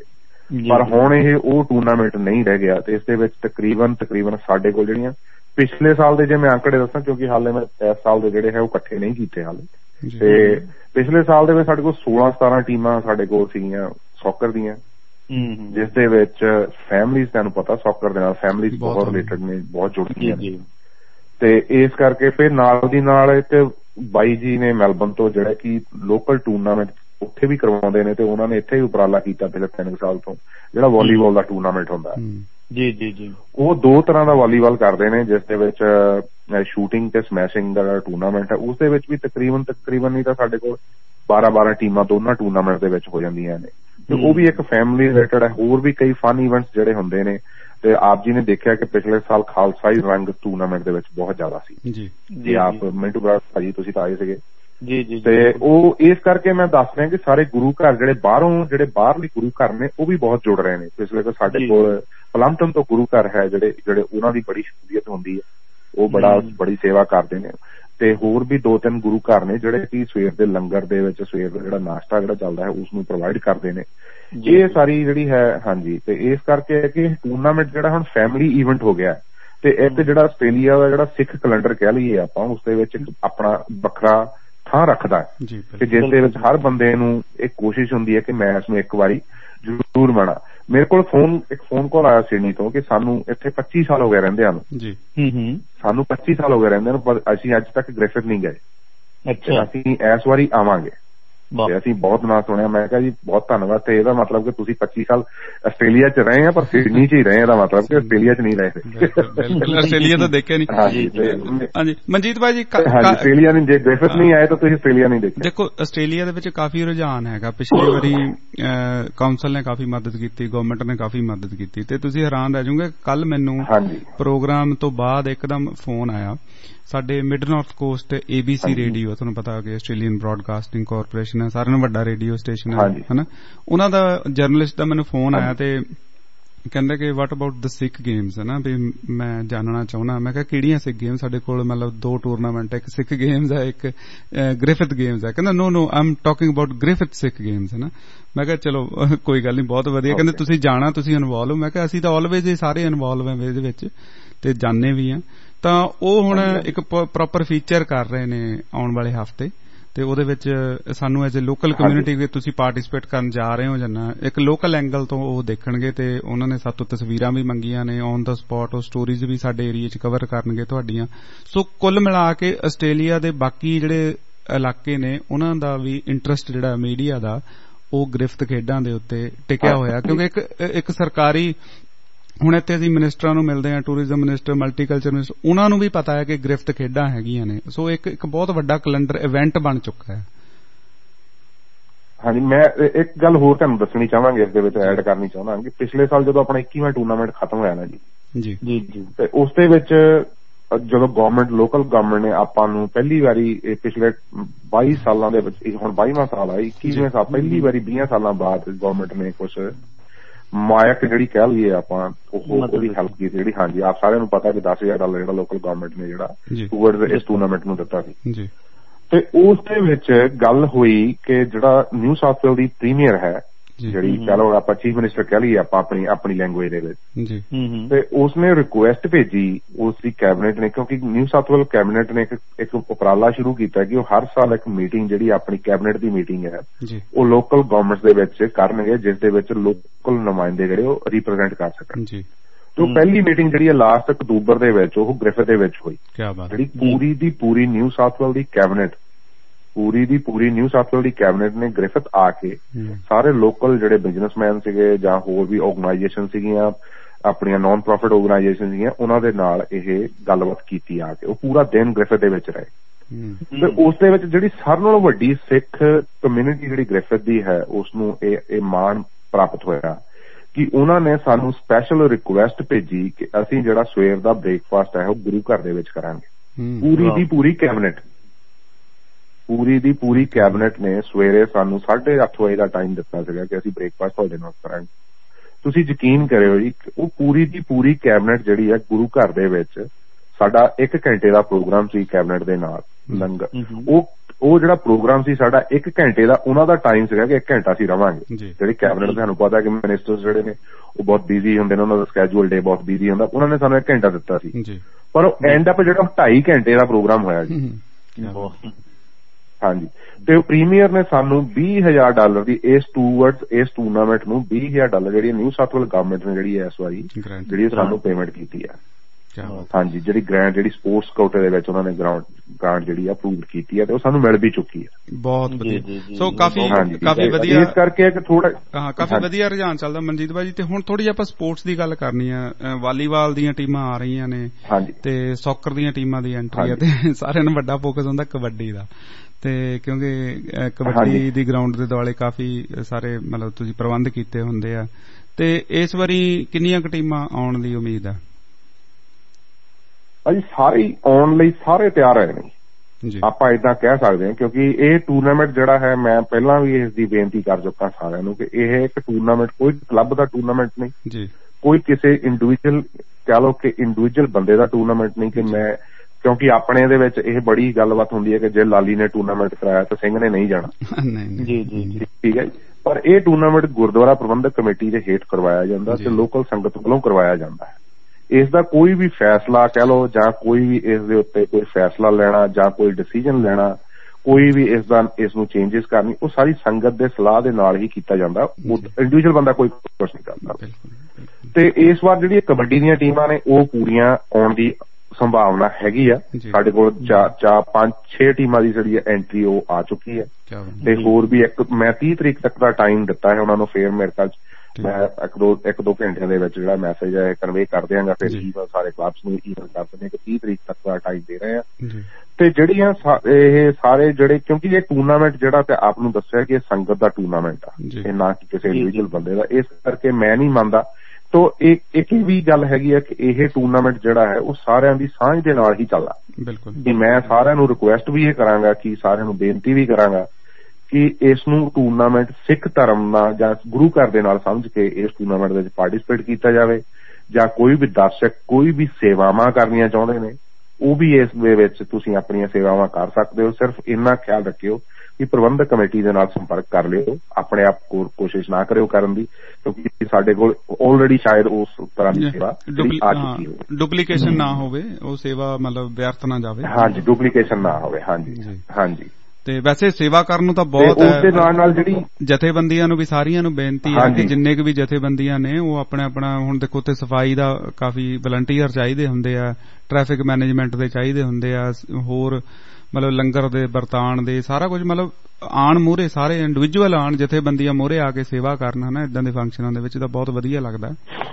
ਸੀ। ਪਰ ਹੁਣ ਇਹ ਉਹ ਟੂਰਨਾਮੈਂਟ ਨਹੀਂ ਰਹਿ ਗਿਆ ਤੇ ਇਸ ਦੇ ਵਿੱਚ ਤਕਰੀਬਨ ਤਕਰੀਬਨ ਸਾਡੇ ਕੋਲ ਜਿਹੜੀਆਂ ਪਿਛਲੇ ਸਾਲ ਦੇ ਜੇ ਮੈਂ ਅੰਕੜੇ ਦੱਸਾਂ, ਕਿਉਂਕਿ ਹਾਲੇ ਮੈਂ ਇਸ ਸਾਲ ਦੇ ਜਿਹੜੇ ਹੈ ਉਹ ਇਕੱਠੇ ਨਹੀਂ ਕੀਤੇ ਹਾਲੇ, ਤੇ ਪਿਛਲੇ ਸਾਲ ਦੇ ਵਿੱਚ ਸਾਡੇ ਕੋਲ ਸੋਲਾਂ ਸਤਾਰਾਂ ਟੀਮਾਂ ਸਾਡੇ ਕੋਲ ਸੀਗੀਆਂ ਸੌਕਰ ਦੀਆਂ, ਜਿਸ ਦੇ ਵਿੱਚ ਫੈਮਿਲੀਜ਼, ਤੁਹਾਨੂੰ ਪਤਾ ਸੌਕਰ ਦੇ ਨਾਲ ਫੈਮਿਲੀਜ਼ ਬਹੁਤ ਰਿਲੇਟਡ ਨੇ, ਬਹੁਤ ਜੁੜਦੀਆਂ ਨੇ। ਤੇ ਇਸ ਕਰਕੇ ਫਿਰ ਨਾਲ ਦੀ ਨਾਲ ਇੱਕ ਬਾਈ ਜੀ ਨੇ ਮੈਲਬਨ ਤੋਂ ਜਿਹੜਾ ਕਿ ਲੋਕਲ ਟੂਰਨਾਮੈਂਟ ਉੱਥੇ ਵੀ ਕਰਵਾਉਂਦੇ ਨੇ ਤੇ ਉਹਨਾਂ ਨੇ ਇੱਥੇ ਵੀ ਉਪਰਾਲਾ ਕੀਤਾ ਪਿਛਲੇ ਤਿੰਨ ਸਾਲ ਤੋਂ, ਜਿਹੜਾ ਵਾਲੀਬਾਲ ਦਾ ਟੂਰਨਾਮੈਂਟ ਹੁੰਦਾ ਜੀ ਜੀ ਜੀ ਉਹ ਦੋ ਤਰ੍ਹਾਂ ਦਾ ਵਾਲੀਬਾਲ ਕਰਦੇ ਨੇ, ਜਿਸ ਦੇ ਵਿੱਚ ਸ਼ੂਟਿੰਗ ਤੇ ਸਮੈਸ਼ਿੰਗ ਦਾ ਟੂਰਨਾਮੈਂਟ ਹੈ। ਉਸ ਦੇ ਵਿੱਚ ਵੀ ਤਕਰੀਬਨ ਤਕਰੀਬਨ ਨਹੀਂ ਤਾਂ ਸਾਡੇ ਕੋਲ ਬਾਰਾਂ ਬਾਰਾਂ ਟੀਮਾਂ ਦੋਨਾਂ ਟੂਰਨਾਮੈਂਟ ਦੇ ਵਿੱਚ ਹੋ ਜਾਂਦੀਆਂ ਨੇ ਤੇ ਉਹ ਵੀ ਇੱਕ ਫੈਮਿਲੀ ਰਿਲੇਟਡ ਹੈ। ਹੋਰ ਵੀ ਕਈ ਫਨ ਇਵੈਂਟਸ ਜਿਹੜੇ ਹੁੰਦੇ ਨੇ ਤੇ ਆਪ ਜੀ ਨੇ ਦੇਖਿਆ ਕਿ ਪਿਛਲੇ ਸਾਲ ਖਾਲਸਾਈ ਰੰਗ ਟੂਰਨਾਮੈਂਟ ਦੇ ਵਿੱਚ ਬਹੁਤ ਜ਼ਿਆਦਾ ਸੀ ਜੀ ਜੀ ਆਪ ਮਿੰਟੂ ਬਰਾੜ ਭਾਜੀ ਤੁਸੀਂ ਤਾਂ ਆਏ ਸੀਗੇ ਜੀ ਜੀ ਤੇ ਉਹ ਇਸ ਕਰਕੇ ਮੈਂ ਦੱਸ ਰਿਹਾ ਕਿ ਸਾਰੇ ਗੁਰੂ ਘਰ ਜਿਹੜੇ ਬਾਹਰੋਂ ਜਿਹੜੇ ਬਾਹਰਲੇ ਗੁਰੂ ਘਰ ਨੇ ਉਹ ਵੀ ਬਹੁਤ ਜੁੜ ਰਹੇ ਨੇ। ਪਿਛਲੇ ਤਾਂ ਸਾਡੇ ਕੋਲ ਪਲੰਪਟਨ ਤੋਂ ਗੁਰੂ ਘਰ ਹੈ ਜਿਹੜੇ ਜਿਹੜੇ ਉਹਨਾਂ ਦੀ ਬੜੀ ਸ਼ਮੂਲੀਅਤ ਹੁੰਦੀ ਹੈ, ਉਹ ਬੜਾ ਬੜੀ ਸੇਵਾ ਕਰਦੇ ਨੇ ਤੇ ਹੋਰ ਵੀ ਦੋ ਤਿੰਨ ਗੁਰੂ ਘਰ ਨੇ ਜਿਹੜੇ ਕਿ ਸਵੇਰ ਦੇ ਲੰਗਰ ਦੇ ਵਿੱਚ ਸਵੇਰ ਦਾ ਜਿਹੜਾ ਨਾਸ਼ਤਾ ਜਿਹੜਾ ਚੱਲਦਾ ਹੈ ਉਸ ਨੂੰ ਪ੍ਰੋਵਾਈਡ ਕਰਦੇ ਨੇ। ਇਹ ਸਾਰੀ ਜਿਹੜੀ ਹੈ ਹਾਂਜੀ ਤੇ ਇਸ ਕਰਕੇ ਹੈ ਕਿ ਟੂਰਨਾਮੈਂਟ ਜਿਹੜਾ ਹੁਣ ਫੈਮਿਲੀ ਈਵੈਂਟ ਹੋ ਗਿਆ ਤੇ ਇੱਕ ਜਿਹੜਾ ਆਸਟ੍ਰੇਲੀਆ ਦਾ ਜਿਹੜਾ ਸਿੱਖ ਕੈਲੰਡਰ ਕਹਿ ਲਈਏ ਆਪਾਂ ਉਸ ਦੇ ਵਿੱਚ ਆਪਣਾ ਵੱਖਰਾ ਥਾਂ ਰੱਖਦਾ ਕਿ ਜਿਸ ਦੇ ਵਿੱਚ ਹਰ ਬੰਦੇ ਨੂੰ ਇੱਕ ਕੋਸ਼ਿਸ਼ ਹੁੰਦੀ ਹੈ ਕਿ ਮੈਂ ਇਸ ਨੂੰ ਇੱਕ ਵਾਰੀ ਜ਼ਰੂਰ ਬਣਾ। ਮੇਰੇ ਕੋਲ ਫੋਨ ਇੱਕ ਫੋਨ ਕਾਲ ਆਇਆ ਸਿਡਨੀ ਤੋਂ ਕਿ ਸਾਨੂੰ ਇੱਥੇ ਪੱਚੀ ਸਾਲ ਹੋ ਗਏ ਰਹਿੰਦੇ ਹਨ ਜੀ, ਸਾਨੂੰ ਪੱਚੀ ਸਾਲ ਹੋ ਗਏ ਰਹਿੰਦੇ ਹਨ ਪਰ ਅਸੀਂ ਅੱਜ ਤੱਕ ਗ੍ਰਿਫਿਥ ਨਹੀਂ ਗਏ, ਅਸੀਂ ਇਸ ਵਾਰੀ ਆਵਾਂਗੇ ਤੇ ਅਸੀਂ ਬਹੁਤ ਨਾਂ ਸੁਣਿਆ। ਮੈਂ ਕਿਹਾ ਜੀ ਬਹੁਤ ਧੰਨਵਾਦ। ਤੇ ਇਹਦਾ ਮਤਲਬ ਕਿ ਤੁਸੀਂ ਪੱਚੀ ਸਾਲ ਆਸਟ੍ਰੇਲੀਆ ਚ ਰਹੇ ਆ ਪਰ ਸਿਡਨੀ ਚ ਹੀ ਰਹੇ। ਇਹਦਾ ਮਤਲਬ ਕਿ ਆਸਟ੍ਰੇਲੀਆ ਚ ਨਹੀਂ ਰਹੇ। ਬਿਲਕੁਲ ਆਸਟ੍ਰੇਲੀਆ ਤਾਂ ਦੇਖਿਆ ਨਹੀਂ। ਹਾਂਜੀ ਹਾਂਜੀ ਮਨਜੀਤ ਭਾਈ ਜੀ, ਆਸਟ੍ਰੇਲੀਆ ਨਹੀਂ, ਜੇ ਗ੍ਰਿਫਿਥ ਨਹੀਂ ਆਏ ਤਾਂ ਤੁਸੀਂ ਆਸਟ੍ਰੇਲੀਆ ਨਹੀਂ ਦੇਖਿਆ। ਦੇਖੋ ਆਸਟ੍ਰੇਲੀਆ ਦੇ ਵਿੱਚ ਕਾਫੀ ਰੁਝਾਨ ਹੈਗਾ। ਪਿਛਲੀ ਵਾਰੀ ਕਾਉਂਸਲ ਨੇ ਕਾਫੀ ਮਦਦ ਕੀਤੀ, ਗਵਰਨਮੈਂਟ ਨੇ ਕਾਫੀ ਮਦਦ ਕੀਤੀ, ਤੇ ਤੁਸੀਂ ਹੈਰਾਨ ਰਹਿ ਜਾਓਗੇ। ਕੱਲ ਮੈਨੂੰ ਪ੍ਰੋਗਰਾਮ ਤੋਂ ਬਾਅਦ ਇੱਕਦਮ ਫੋਨ ਆਇਆ। ਸਾਡੇ mid north coast A B C radio, ਤੁਹਾਨੂੰ ਪਤਾ ਕਿ ਆਸਟ੍ਰੇਲੀਅਨ ਬ੍ਰੌਡਕਾਸਟਿੰਗ ਕਾਰਪੋਰੇਸ਼ਨ ਹੈ, ਸਾਰਿਆਂ ਨੂੰ ਵੱਡਾ ਰੇਡੀਓ ਸਟੇਸ਼ਨ ਹੈ ਹਨਾ। ਉਹਨਾਂ ਦਾ ਜਰਨਲਿਸਟ ਦਾ ਮੈਨੂੰ ਫੋਨ ਆਇਆ ਤੇ ਕਹਿੰਦਾ ਕਿ ਵਾਟ ਅਬਾਊਟ ਦ ਸਿੱਖ ਗੇਮਸ ਹੈ ਨਾ, ਵੀ ਮੈਂ ਜਾਣਨਾ ਚਾਹੁੰਦਾ। ਮੈਂ ਕਿਹਾ ਕਿਹੜੀਆਂ ਸਿੱਖ ਗੇਮਸ? ਸਾਡੇ ਕੋਲ ਮਤਲਬ ਦੋ ਟੂਰਨਾਮੈਂਟ, ਇੱਕ ਸਿੱਖ ਗੇਮਸ ਹੈ, ਇੱਕ ਗ੍ਰਿਫਿਥ ਗੇਮਸ ਹੈ। ਕਹਿੰਦਾ no no I am talking about Griffith Sikh games ਹੈ ਨਾ। ਮੈਂ ਕਿਹਾ ਚਲੋ ਕੋਈ ਗੱਲ ਨਹੀਂ, ਬਹੁਤ ਵਧੀਆ। ਕਹਿੰਦੇ ਤੁਸੀਂ ਜਾਣਾ, ਤੁਸੀਂ ਇਨਵੋਲਵ ਹੋ? ਮੈਂ ਕਿਹਾ ਅਸੀਂ ਤਾਂ ਆਲਵੇਜ਼ ਹੀ ਸਾਰੇ ਇਨਵੋਲਵ ਹਾਂ ਇਹਦੇ ਵਿੱਚ ਤੇ ਜਾਣੇ ਵੀ ਹਾਂ। ਤਾਂ ਉਹ ਹੁਣ ਇੱਕ ਪ੍ਰੋਪਰ ਫੀਚਰ ਕਰ ਰਹੇ ਨੇ ਆਉਣ ਵਾਲੇ ਹਫ਼ਤੇ, ਤੇ ਉਹਦੇ ਵਿੱਚ ਸਾਨੂੰ ਐਜ਼ ਏ ਲੋਕਲ ਕਮਿਊਨਿਟੀ ਤੁਸੀਂ ਪਾਰਟੀਸਪੇਟ ਕਰਨ ਜਾ ਰਹੇ ਹੋ ਜਾਂ ਨਾ, ਇੱਕ ਲੋਕਲ ਐਂਗਲ ਤੋਂ ਉਹ ਦੇਖਣਗੇ। ਤੇ ਉਹਨਾਂ ਨੇ ਸਾਤੋਂ ਤਸਵੀਰਾਂ ਵੀ ਮੰਗੀਆਂ ਨੇ ਔਨ ਦਾ ਸਪੌਟ, ਉਹ ਸਟੋਰੀਜ਼ ਵੀ ਸਾਡੇ ਏਰੀਏ ਚ ਕਵਰ ਕਰਨਗੇ ਤੁਹਾਡੀਆਂ। ਸੋ ਕੁੱਲ ਮਿਲਾ ਕੇ ਆਸਟ੍ਰੇਲੀਆ ਦੇ ਬਾਕੀ ਜਿਹੜੇ ਇਲਾਕੇ ਨੇ ਉਹਨਾਂ ਦਾ ਵੀ ਇੰਟਰਸਟ ਜਿਹੜਾ ਮੀਡੀਆ ਦਾ ਉਹ ਗ੍ਰਿਫਤ ਖੇਡਾਂ ਦੇ ਉੱਤੇ ਟਿਕਿਆ ਹੋਇਆ, ਕਿਉਂਕਿ ਇੱਕ ਇੱਕ ਸਰਕਾਰੀ ਹੁਣ ਇੱਥੇ ਅਸੀਂ ਮਿਨਿਸਟਰਾਂ ਨੂੰ ਮਿਲਦੇ ਹਾਂ, ਟੂਰਿਜ਼ਮ ਮਿਨਿਸਟਰ, ਮਲਟੀਕਲਚਰ ਮਿਨਿਸਟਰ, ਉਹਨਾਂ ਨੂੰ ਵੀ ਪਤਾ ਹੈ ਕਿ ਗ੍ਰਿਫਤ ਖੇਡਾਂ ਹੈਗੀਆਂ ਨੇ। ਸੋ ਇੱਕ ਇੱਕ ਬਹੁਤ ਵੱਡਾ ਕੈਲੰਡਰ ਇਵੈਂਟ ਬਣ ਚੁੱਕਾ ਹੈ। ਹਾਂਜੀ, ਮੈਂ ਇੱਕ ਗੱਲ ਹੋਰ ਤੁਹਾਨੂੰ ਦੱਸਣੀ ਚਾਹਾਂਗੇ, ਇਸ ਦੇ ਵਿੱਚ ਐਡ ਕਰਨੀ ਚਾਹੁੰਦਾ ਕਿ ਪਿਛਲੇ ਸਾਲ ਜਦੋਂ ਆਪਣਾ ਇੱਕੀਵਾਂ ਟੂਰਨਾਮੈਂਟ ਖਤਮ ਹੋਇਆ ਨਾ ਜੀ ਜੀ ਜੀ ਜੀ ਤੇ ਉਸ ਦੇ ਵਿੱਚ ਜਦੋਂ ਗਵਰਨਮੈਂਟ ਲੋਕਲ ਗਵਰਨਮੈਂਟ ਨੇ ਆਪਾਂ ਨੂੰ ਪਹਿਲੀ ਵਾਰੀ ਪਿਛਲੇ ਬਾਈ ਸਾਲਾਂ ਦੇ ਵਿੱਚ, ਹੁਣ ਬਾਈਵਾਂ ਸਾਲ ਆ, ਇੱਕੀਵੇਂ ਸਾਲ ਪਹਿਲੀ ਵਾਰੀ ਵੀਹਾਂ ਸਾਲਾਂ ਬਾਅਦ ਗਵਰਨਮੈਂਟ ਨੇ ਕੁਛ ਮਾਇਕ ਜਿਹੜੀ ਕਹਿ ਲਈਏ ਆਪਾਂ ਉਹਦੀ ਹੈਲਪ ਕੀਤੀ ਜਿਹੜੀ। ਹਾਂਜੀ, ਆਪ ਸਾਰਿਆਂ ਨੂੰ ਪਤਾ ਕਿ ਦਸ ਹਜ਼ਾਰ ਡਾਲਰ ਜਿਹੜਾ ਲੋਕਲ ਗਵਰਨਮੈਂਟ ਨੇ ਜਿਹੜਾ ਟੂਵਰਡਸ ਇਸ ਟੂਰਨਾਮੈਂਟ ਨੂੰ ਦਿੱਤਾ ਸੀ। ਤੇ ਉਸ ਦੇ ਵਿੱਚ ਗੱਲ ਹੋਈ ਕਿ ਜਿਹੜਾ ਨਿਊ ਸਾਊਥ ਵੇਲ ਦੀ ਪ੍ਰੀਮੀਅਰ ਹੈ, ਜਿਹੜੀ ਕਹਿ ਲਓ ਆਪਾਂ ਚੀਫ ਮਿਨਿਸਟਰ ਕਹਿ ਲਈਏ ਆਪਾਂ ਆਪਣੀ ਆਪਣੀ ਲੈਂਗੁਏਜ ਦੇ ਵਿੱਚ, ਤੇ ਉਸਨੇ ਰਿਕੁਐਸਟ ਭੇਜੀ ਉਸ ਦੀ ਕੈਬਨਿਟ ਨੇ, ਕਿਉਂਕਿ ਨਿਊ ਸਾਊਥ ਵੇਲ ਕੈਬਨਿਟ ਨੇ ਇੱਕ ਇੱਕ ਉਪਰਾਲਾ ਸ਼ੁਰੂ ਕੀਤਾ ਕਿ ਉਹ ਹਰ ਸਾਲ ਇੱਕ ਮੀਟਿੰਗ ਜਿਹੜੀ ਆਪਣੀ ਕੈਬਨਿਟ ਦੀ ਮੀਟਿੰਗ ਹੈ ਉਹ ਲੋਕਲ ਗਵਰਨਮੈਂਟਸ ਦੇ ਵਿੱਚ ਕਰਨਗੇ, ਜਿਸ ਦੇ ਵਿੱਚ ਲੋਕਲ ਨੁਮਾਇੰਦੇ ਜਿਹੜੇ ਉਹ ਰਿਪਰੈਜ਼ੈਂਟ ਕਰ ਸਕਣ। ਤੇ ਪਹਿਲੀ ਮੀਟਿੰਗ ਜਿਹੜੀ ਹੈ ਲਾਸਟ ਅਕਤੂਬਰ ਦੇ ਵਿੱਚ ਉਹ ਗ੍ਰਿਫਿਥ ਦੇ ਵਿੱਚ ਹੋਈ, ਜਿਹੜੀ ਪੂਰੀ ਦੀ ਪੂਰੀ ਨਿਊ ਸਾਊਥ ਵੇਲ ਦੀ ਕੈਬਨਿਟ ਪੂਰੀ ਦੀ ਪੂਰੀ ਨਿਊ ਸਾਊਥ ਵੇਲ ਦੀ ਕੈਬਨਿਟ ਨੇ ਗ੍ਰਿਫਿਥ ਆ ਕੇ ਸਾਰੇ ਲੋਕਲ ਜਿਹੜੇ ਬਿਜ਼ਨਸਮੈਨ ਸੀਗੇ ਜਾਂ ਹੋਰ ਵੀ ਆਰਗੇਨਾਈਜੇਸ਼ਨ ਸੀਗੀਆਂ, ਆਪਣੀਆਂ ਨਾਨ ਪ੍ਰੋਫਿਟ ਆਰਗੇਨਾਈਜੇਸ਼ਨ ਸੀਗੀਆਂ, ਉਹਨਾਂ ਦੇ ਨਾਲ ਇਹ ਗੱਲਬਾਤ ਕੀਤੀ ਆ ਕੇ। ਉਹ ਪੂਰਾ ਦਿਨ ਗ੍ਰਿਫਿਥ ਦੇ ਵਿੱਚ ਰਹੇ ਤੇ ਉਸ ਦੇ ਵਿੱਚ ਜਿਹੜੀ ਸਾਰਿਆਂ ਨਾਲੋਂ ਵੱਡੀ ਸਿੱਖ ਕਮਿਊਨਿਟੀ ਜਿਹੜੀ ਗ੍ਰਿਫਿਥ ਦੀ ਹੈ ਉਸ ਨੂੰ ਇਹ ਇਹ ਮਾਣ ਪ੍ਰਾਪਤ ਹੋਇਆ ਕਿ ਉਹਨਾਂ ਨੇ ਸਾਨੂੰ ਸਪੈਸ਼ਲ ਰਿਕੁਐਸਟ ਭੇਜੀ ਕਿ ਅਸੀਂ ਜਿਹੜਾ ਸਵੇਰ ਦਾ ਬ੍ਰੇਕਫਾਸਟ ਹੈ ਉਹ ਗੁਰੂ ਘਰ ਦੇ ਵਿੱਚ ਕਰਾਂਗੇ। ਪੂਰੀ ਦੀ ਪੂਰੀ ਕੈਬਨਿਟ ਪੂਰੀ ਦੀ ਪੂਰੀ ਕੈਬਨਿਟ ਨੇ ਸਵੇਰੇ ਸਾਨੂੰ ਸਾਢੇ ਅੱਠ ਵਜੇ ਦਾ ਟਾਈਮ ਦਿੱਤਾ ਸੀਗਾ ਕਿ ਅਸੀਂ ਬ੍ਰੇਕਫਾਸਟ ਤੁਹਾਡੇ ਨਾਲ ਕਰਾਂਗੇ। ਤੁਸੀਂ ਯਕੀਨ ਕਰਿਓ ਜੀ, ਉਹ ਪੂਰੀ ਦੀ ਪੂਰੀ ਕੈਬਨਿਟ ਜਿਹੜੀ ਹੈ ਗੁਰੂ ਘਰ ਦੇ ਵਿੱਚ, ਸਾਡਾ ਇੱਕ ਘੰਟੇ ਦਾ ਪ੍ਰੋਗਰਾਮ ਸੀ ਕੈਬਨਿਟ ਦੇ ਨਾਲ ਲੰਗਰ, ਉਹ ਉਹ ਜਿਹੜਾ ਪ੍ਰੋਗਰਾਮ ਸੀ ਸਾਡਾ ਇੱਕ ਘੰਟੇ ਦਾ, ਉਹਨਾਂ ਦਾ ਟਾਈਮ ਸੀਗਾ ਕਿ ਇੱਕ ਘੰਟਾ ਅਸੀਂ ਰਵਾਂਗੇ। ਜਿਹੜੀ ਕੈਬਨਿਟ ਤੁਹਾਨੂੰ ਪਤਾ ਕਿ ਮਿਨਿਸਟਰ ਜਿਹੜੇ ਨੇ ਉਹ ਬਹੁਤ ਬਿਜ਼ੀ ਹੁੰਦੇ ਨੇ, ਉਹਨਾਂ ਦਾ ਸਕੈਜੂਅਲ ਡੇ ਬਹੁਤ ਬਿਜ਼ੀ ਹੁੰਦਾ, ਉਹਨਾਂ ਨੇ ਸਾਨੂੰ ਇੱਕ ਘੰਟਾ ਦਿੱਤਾ ਸੀ, ਪਰ ਉਹ ਐਂਡ ਅਪ ਜਿਹੜਾ ਢਾਈ ਘੰਟੇ ਦਾ ਪ੍ਰੋਗਰਾਮ ਹੋਇਆ ਜੀ। ਹਾਂਜੀ, ਤੇ ਉਹ ਪ੍ਰੀਮੀਅਰ ਨੇ ਸਾਨੂੰ ਵੀਹ ਹਜ਼ਾਰ ਡਾਲਰ ਦੀ ਇਸ ਟੂਵਰਡਸ ਇਸ ਟੂਰਨਾਮੈਂਟ ਨੂੰ ਵੀਹ ਹਜ਼ਾਰ ਡਾਲਰ ਜਿਹੜੀ ਨਿਊ ਸਾਊਥ ਵੇਲ ਗਵਰਨਮੈਂਟ ਨੇ ਜਿਹੜੀ ਇਸ ਵਾਰੀ ਜਿਹੜੀ ਸਾਨੂੰ ਪੇਮੈਂਟ ਕੀਤੀ ਹੈ। ਹਾਂਜੀ, ਜਿਹੜੀ ਗ੍ਰਾਂਟ ਜਿਹੜੀ ਸਪੋਰਟਸ ਕੋਟੇ ਦੇ ਵਿੱਚ ਉਹਨਾਂ ਨੇ ਗ੍ਰਾਂਟ ਗ੍ਰਾਂਟ ਜਿਹੜੀ ਅਪਰੂਵ ਕੀਤੀ ਹੈ ਤੇ ਉਹ ਸਾਨੂੰ ਮਿਲ ਵੀ ਚੁੱਕੀ ਹੈ। ਬਹੁਤ ਵਧੀਆ। ਸੋ ਕਾਫੀ ਕਾਫੀ ਵਧੀਆ, ਇਸ ਕਰਕੇ ਕਿ ਥੋੜਾ ਹਾਂ ਕਾਫੀ ਵਧੀਆ ਰੁਝਾਨ ਚੱਲਦਾ ਮਨਜੀਤ ਭਾਜੀ। ਤੇ ਹੁਣ ਥੋੜੀ ਜਿਹੀ ਆਪਾਂ ਸਪੋਰਟਸ ਦੀ ਗੱਲ ਕਰਨੀ ਆ। ਵਾਲੀਬਾਲ ਦੀਆਂ ਟੀਮਾਂ ਆ ਰਹੀਆਂ ਨੇ ਤੇ ਸੌਕਰ ਦੀਆਂ ਟੀਮਾਂ ਦੀ ਐਂਟਰੀ ਹੈ, ਤੇ ਸਾਰਿਆਂ ਨੂੰ ਵੱਡਾ ਫੋਕਸ ਹੁੰਦਾ ਕਬੱਡੀ ਦਾ, ਤੇ ਕਿਉਂਕਿ ਕਬੱਡੀ ਦੀ ਗਰਾਊਂਡ ਦੇ ਦੁਆਲੇ ਕਾਫੀ ਸਾਰੇ ਮਤਲਬ ਤੁਸੀਂ ਪ੍ਰਬੰਧ ਕੀਤੇ ਹੁੰਦੇ ਆ। ਤੇ ਇਸ ਵਾਰੀ ਕਿੰਨੀਆਂ ਕੁ ਟੀਮਾਂ ਆਉਣ ਦੀ ਉਮੀਦ ਆ? ਭਾਜੀ ਸਾਰੇ ਆਉਣ ਲਈ ਸਾਰੇ ਤਿਆਰ ਹੋਏ ਨੇ, ਆਪਾਂ ਏਦਾਂ ਕਹਿ ਸਕਦੇ ਹਾਂ, ਕਿਉਂਕਿ ਇਹ ਟੂਰਨਾਮੈਂਟ ਜਿਹੜਾ ਹੈ, ਮੈਂ ਪਹਿਲਾਂ ਵੀ ਇਸ ਦੀ ਬੇਨਤੀ ਕਰ ਚੁੱਕਾ ਸਾਰਿਆਂ ਨੂੰ ਕਿ ਇਹ ਇੱਕ ਟੂਰਨਾਮੈਂਟ ਕੋਈ ਕਲੱਬ ਦਾ ਟੂਰਨਾਮੈਂਟ ਨਹੀਂ, ਕੋਈ ਕਿਸੇ ਇੰਡੀਵਿਜੂਅਲ ਕਹਿ ਲਓ ਕਿ ਇੰਡੀਵਿਜੂਅਲ ਬੰਦੇ ਦਾ ਟੂਰਨਾਮੈਂਟ ਨਹੀਂ। ਕਿ ਮੈਂ ਕਿਉਂਕਿ ਆਪਣੇ ਦੇ ਵਿੱਚ ਇਹ ਬੜੀ ਗੱਲਬਾਤ ਹੁੰਦੀ ਹੈ ਕਿ ਜੇ ਲਾਲੀ ਨੇ ਟੂਰਨਾਮੈਂਟ ਕਰਾਇਆ ਤਾਂ ਸਿੰਘ ਨੇ ਨਹੀਂ ਜਾਣਾ। ਜੀ ਜੀ ਠੀਕ ਹੈ, ਪਰ ਇਹ ਟੂਰਨਾਮੈਂਟ ਗੁਰਦੁਆਰਾ ਪ੍ਰਬੰਧਕ ਕਮੇਟੀ ਦੇ ਹੇਠ ਕਰਵਾਇਆ ਜਾਂਦਾ ਤੇ ਲੋਕਲ ਸੰਗਤ ਵੱਲੋਂ ਕਰਵਾਇਆ ਜਾਂਦਾ ਹੈ। ਇਸ ਦਾ ਕੋਈ ਵੀ ਫੈਸਲਾ ਕਹਿ ਲਓ ਜਾਂ ਕੋਈ ਵੀ ਇਸ ਦੇ ਉੱਤੇ ਕੋਈ ਫੈਸਲਾ ਲੈਣਾ ਜਾਂ ਕੋਈ ਡਿਸੀਜਨ ਲੈਣਾ, ਕੋਈ ਵੀ ਇਸ ਦਾ ਇਸ ਨੂੰ ਚੇਂਜਿਸ ਕਰਨੀ, ਉਹ ਸਾਰੀ ਸੰਗਤ ਦੇ ਸਲਾਹ ਦੇ ਨਾਲ ਹੀ ਕੀਤਾ ਜਾਂਦਾ। ਇੰਡੀਵਿਜੂਅਲ ਬੰਦਾ ਕੋਈ ਕੁਛ ਨਹੀਂ ਕਰਦਾ। ਤੇ ਇਸ ਵਾਰ ਜਿਹੜੀ ਕਬੱਡੀ ਦੀਆਂ ਟੀਮਾਂ ਨੇ ਉਹ ਪੂਰੀਆਂ ਆਉਣ ਦੀ ਸੰਭਾਵਨਾ ਹੈਗੀ ਆ। ਸਾਡੇ ਕੋਲ ਚਾਰ ਪੰਜ ਛੇ ਟੀਮਾਂ ਦੀ ਜਿਹੜੀ ਐਂਟਰੀ ਉਹ ਆ ਚੁੱਕੀ ਹੈ ਤੇ ਹੋਰ ਵੀ ਇੱਕ ਮੈਂ ਤੀਹ ਤਰੀਕ ਤੱਕ ਦਾ ਟਾਈਮ ਦਿੱਤਾ ਹੈ ਉਹਨਾਂ ਨੂੰ। ਫੇਰ ਮੇਰੇ ਖਿਆਲ ਮੈਂ ਇੱਕ ਦੋ ਇੱਕ ਦੋ ਘੰਟਿਆਂ ਦੇ ਵਿੱਚ ਜਿਹੜਾ ਮੈਸੇਜ ਹੈ ਕਨਵੇ ਕਰ ਦਿਆਂਗਾ। ਫਿਰ ਈਮੇਲ ਸਾਰੇ ਕਲੱਬਸ ਨੂੰ ਈਮੇਲ ਕਰ ਦਿੰਦੇ ਕਿ ਤੀਹ ਤਰੀਕ ਤੱਕ ਦਾ ਟਾਈਮ ਦੇ ਰਹੇ ਆ। ਤੇ ਜਿਹੜੀਆਂ ਇਹ ਸਾਰੇ ਜਿਹੜੇ ਕਿਉਂਕਿ ਇਹ ਟੂਰਨਾਮੈਂਟ ਜਿਹੜਾ ਤੇ ਆਪ ਨੂੰ ਦੱਸਿਆ ਕਿ ਇਹ ਸੰਗਤ ਦਾ ਟੂਰਨਾਮੈਂਟ ਆ, ਇਹ ਨਾ ਕਿ ਕਿਸੇ ਇੰਡੀਵਿਜੂਅਲ ਬੰਦੇ ਦਾ। ਇਸ ਕਰਕੇ ਮੈਂ ਨਹੀਂ ਮੰਨਦਾ। ਤੋ ਇੱਕ ਇਹ ਵੀ ਗੱਲ ਹੈਗੀ ਹੈ ਕਿ ਇਹ ਟੂਰਨਾਮੈਂਟ ਜਿਹੜਾ ਹੈ ਉਹ ਸਾਰਿਆਂ ਦੀ ਸਾਂਝ ਦੇ ਨਾਲ ਹੀ ਚੱਲਦਾ। ਬਿਲਕੁਲ। ਮੈਂ ਸਾਰਿਆਂ ਨੂੰ ਰਿਕੁਐਸਟ ਵੀ ਇਹ ਕਰਾਂਗਾ ਕਿ ਸਾਰਿਆਂ ਨੂੰ ਬੇਨਤੀ ਵੀ ਕਰਾਂਗਾ ਕਿ ਇਸ ਨੂੰ ਟੂਰਨਾਮੈਂਟ ਸਿੱਖ ਧਰਮ ਨਾਲ ਜਾਂ ਗੁਰੂ ਘਰ ਦੇ ਨਾਲ ਸਮਝ ਕੇ ਇਸ ਟੂਰਨਾਮੈਂਟ ਵਿੱਚ ਪਾਰਟੀਸਪੇਟ ਕੀਤਾ ਜਾਵੇ। ਜਾਂ ਕੋਈ ਵੀ ਦਰਸ਼ਕ ਕੋਈ ਵੀ ਸੇਵਾਵਾਂ ਕਰਨੀਆਂ ਚਾਹੁੰਦੇ ਨੇ ਉਹ ਵੀ ਇਸ ਦੇ ਵਿੱਚ ਤੁਸੀਂ ਆਪਣੀਆਂ ਸੇਵਾਵਾਂ ਕਰ ਸਕਦੇ ਹੋ। ਸਿਰਫ ਇੰਨਾ ਖਿਆਲ ਰੱਖਿਓ ਕਿ ਪ੍ਰਬੰਧਕ ਕਮੇਟੀ ਦੇ ਨਾਲ ਸੰਪਰਕ ਕਰ ਲਿਓ। ਆਪਣੇ ਆਪ ਕੋਸ਼ਿਸ਼ ਨਾ ਕਰਿਓ ਕਰਨ ਦੀ, ਕਿਉਂਕਿ ਸਾਡੇ ਕੋਲ ਆਲਰੇਡੀ ਸ਼ਾਇਦ ਉਸ ਤਰ੍ਹਾਂ ਦੀ ਸੇਵਾ ਆ ਚੁੱਕੀ ਹੋਵੇ। ਡੁਪਲੀਕੇਸ਼ਨ ਨਾ ਹੋਵੇ, ਉਹ ਸੇਵਾ ਮਤਲਬ ਵਿਅਰਥ ਨਾ ਜਾਵੇ। ਹਾਂਜੀ, ਡੁਪਲੀਕੇਸ਼ਨ ਨਾ ਹੋਵੇ। ਹਾਂਜੀ ਹਾਂਜੀ। ਤੇ ਵੈਸੇ ਸੇਵਾ ਕਰਨ ਨੂੰ ਤਾਂ ਬਹੁਤ ਹੈ। ਉਸਦੇ ਨਾਲ ਨਾਲ ਜਿਹੜੀ ਜਥੇਬੰਦੀਆਂ ਨੂੰ ਵੀ ਸਾਰੀਆਂ ਨੂੰ ਬੇਨਤੀ ਹੈ ਕਿ ਜਿੰਨੇ ਕੁ ਵੀ ਜਥੇਬੰਦੀਆਂ ਨੇ ਉਹ ਆਪਣੇ ਆਪਣਾ ਹੁਣ ਦੇਖੋ ਤੇ ਸਫਾਈ ਦਾ ਕਾਫੀ ਵਲੰਟੀਅਰ ਚਾਹੀਦੇ ਹੁੰਦੇ ਆ, ਟ੍ਰੈਫਿਕ ਮੈਨੇਜਮੈਂਟ ਦੇ ਚਾਹੀਦੇ ਹੁੰਦੇ ਆ, ਹੋਰ ਮਤਲਬ ਲੰਗਰ ਦੇ ਵਰਤਾਨ ਦੇ ਸਾਰਾ ਕੁਝ ਮਤਲਬ ਆਣ ਮੂਹਰੇ ਸਾਰੇ ਇੰਡੀਵਿਜੂਅਲ ਆਣ ਜਥੇਬੰਦੀਆਂ ਮੂਹਰੇ ਆ ਕੇ ਸੇਵਾ ਕਰਨ ਹਨਾ ਏਦਾਂ ਦੇ ਫੰਕਸ਼ਨਾਂ ਦੇ ਵਿੱਚ ਤਾਂ ਬਹੁਤ ਵਧੀਆ ਲੱਗਦਾ।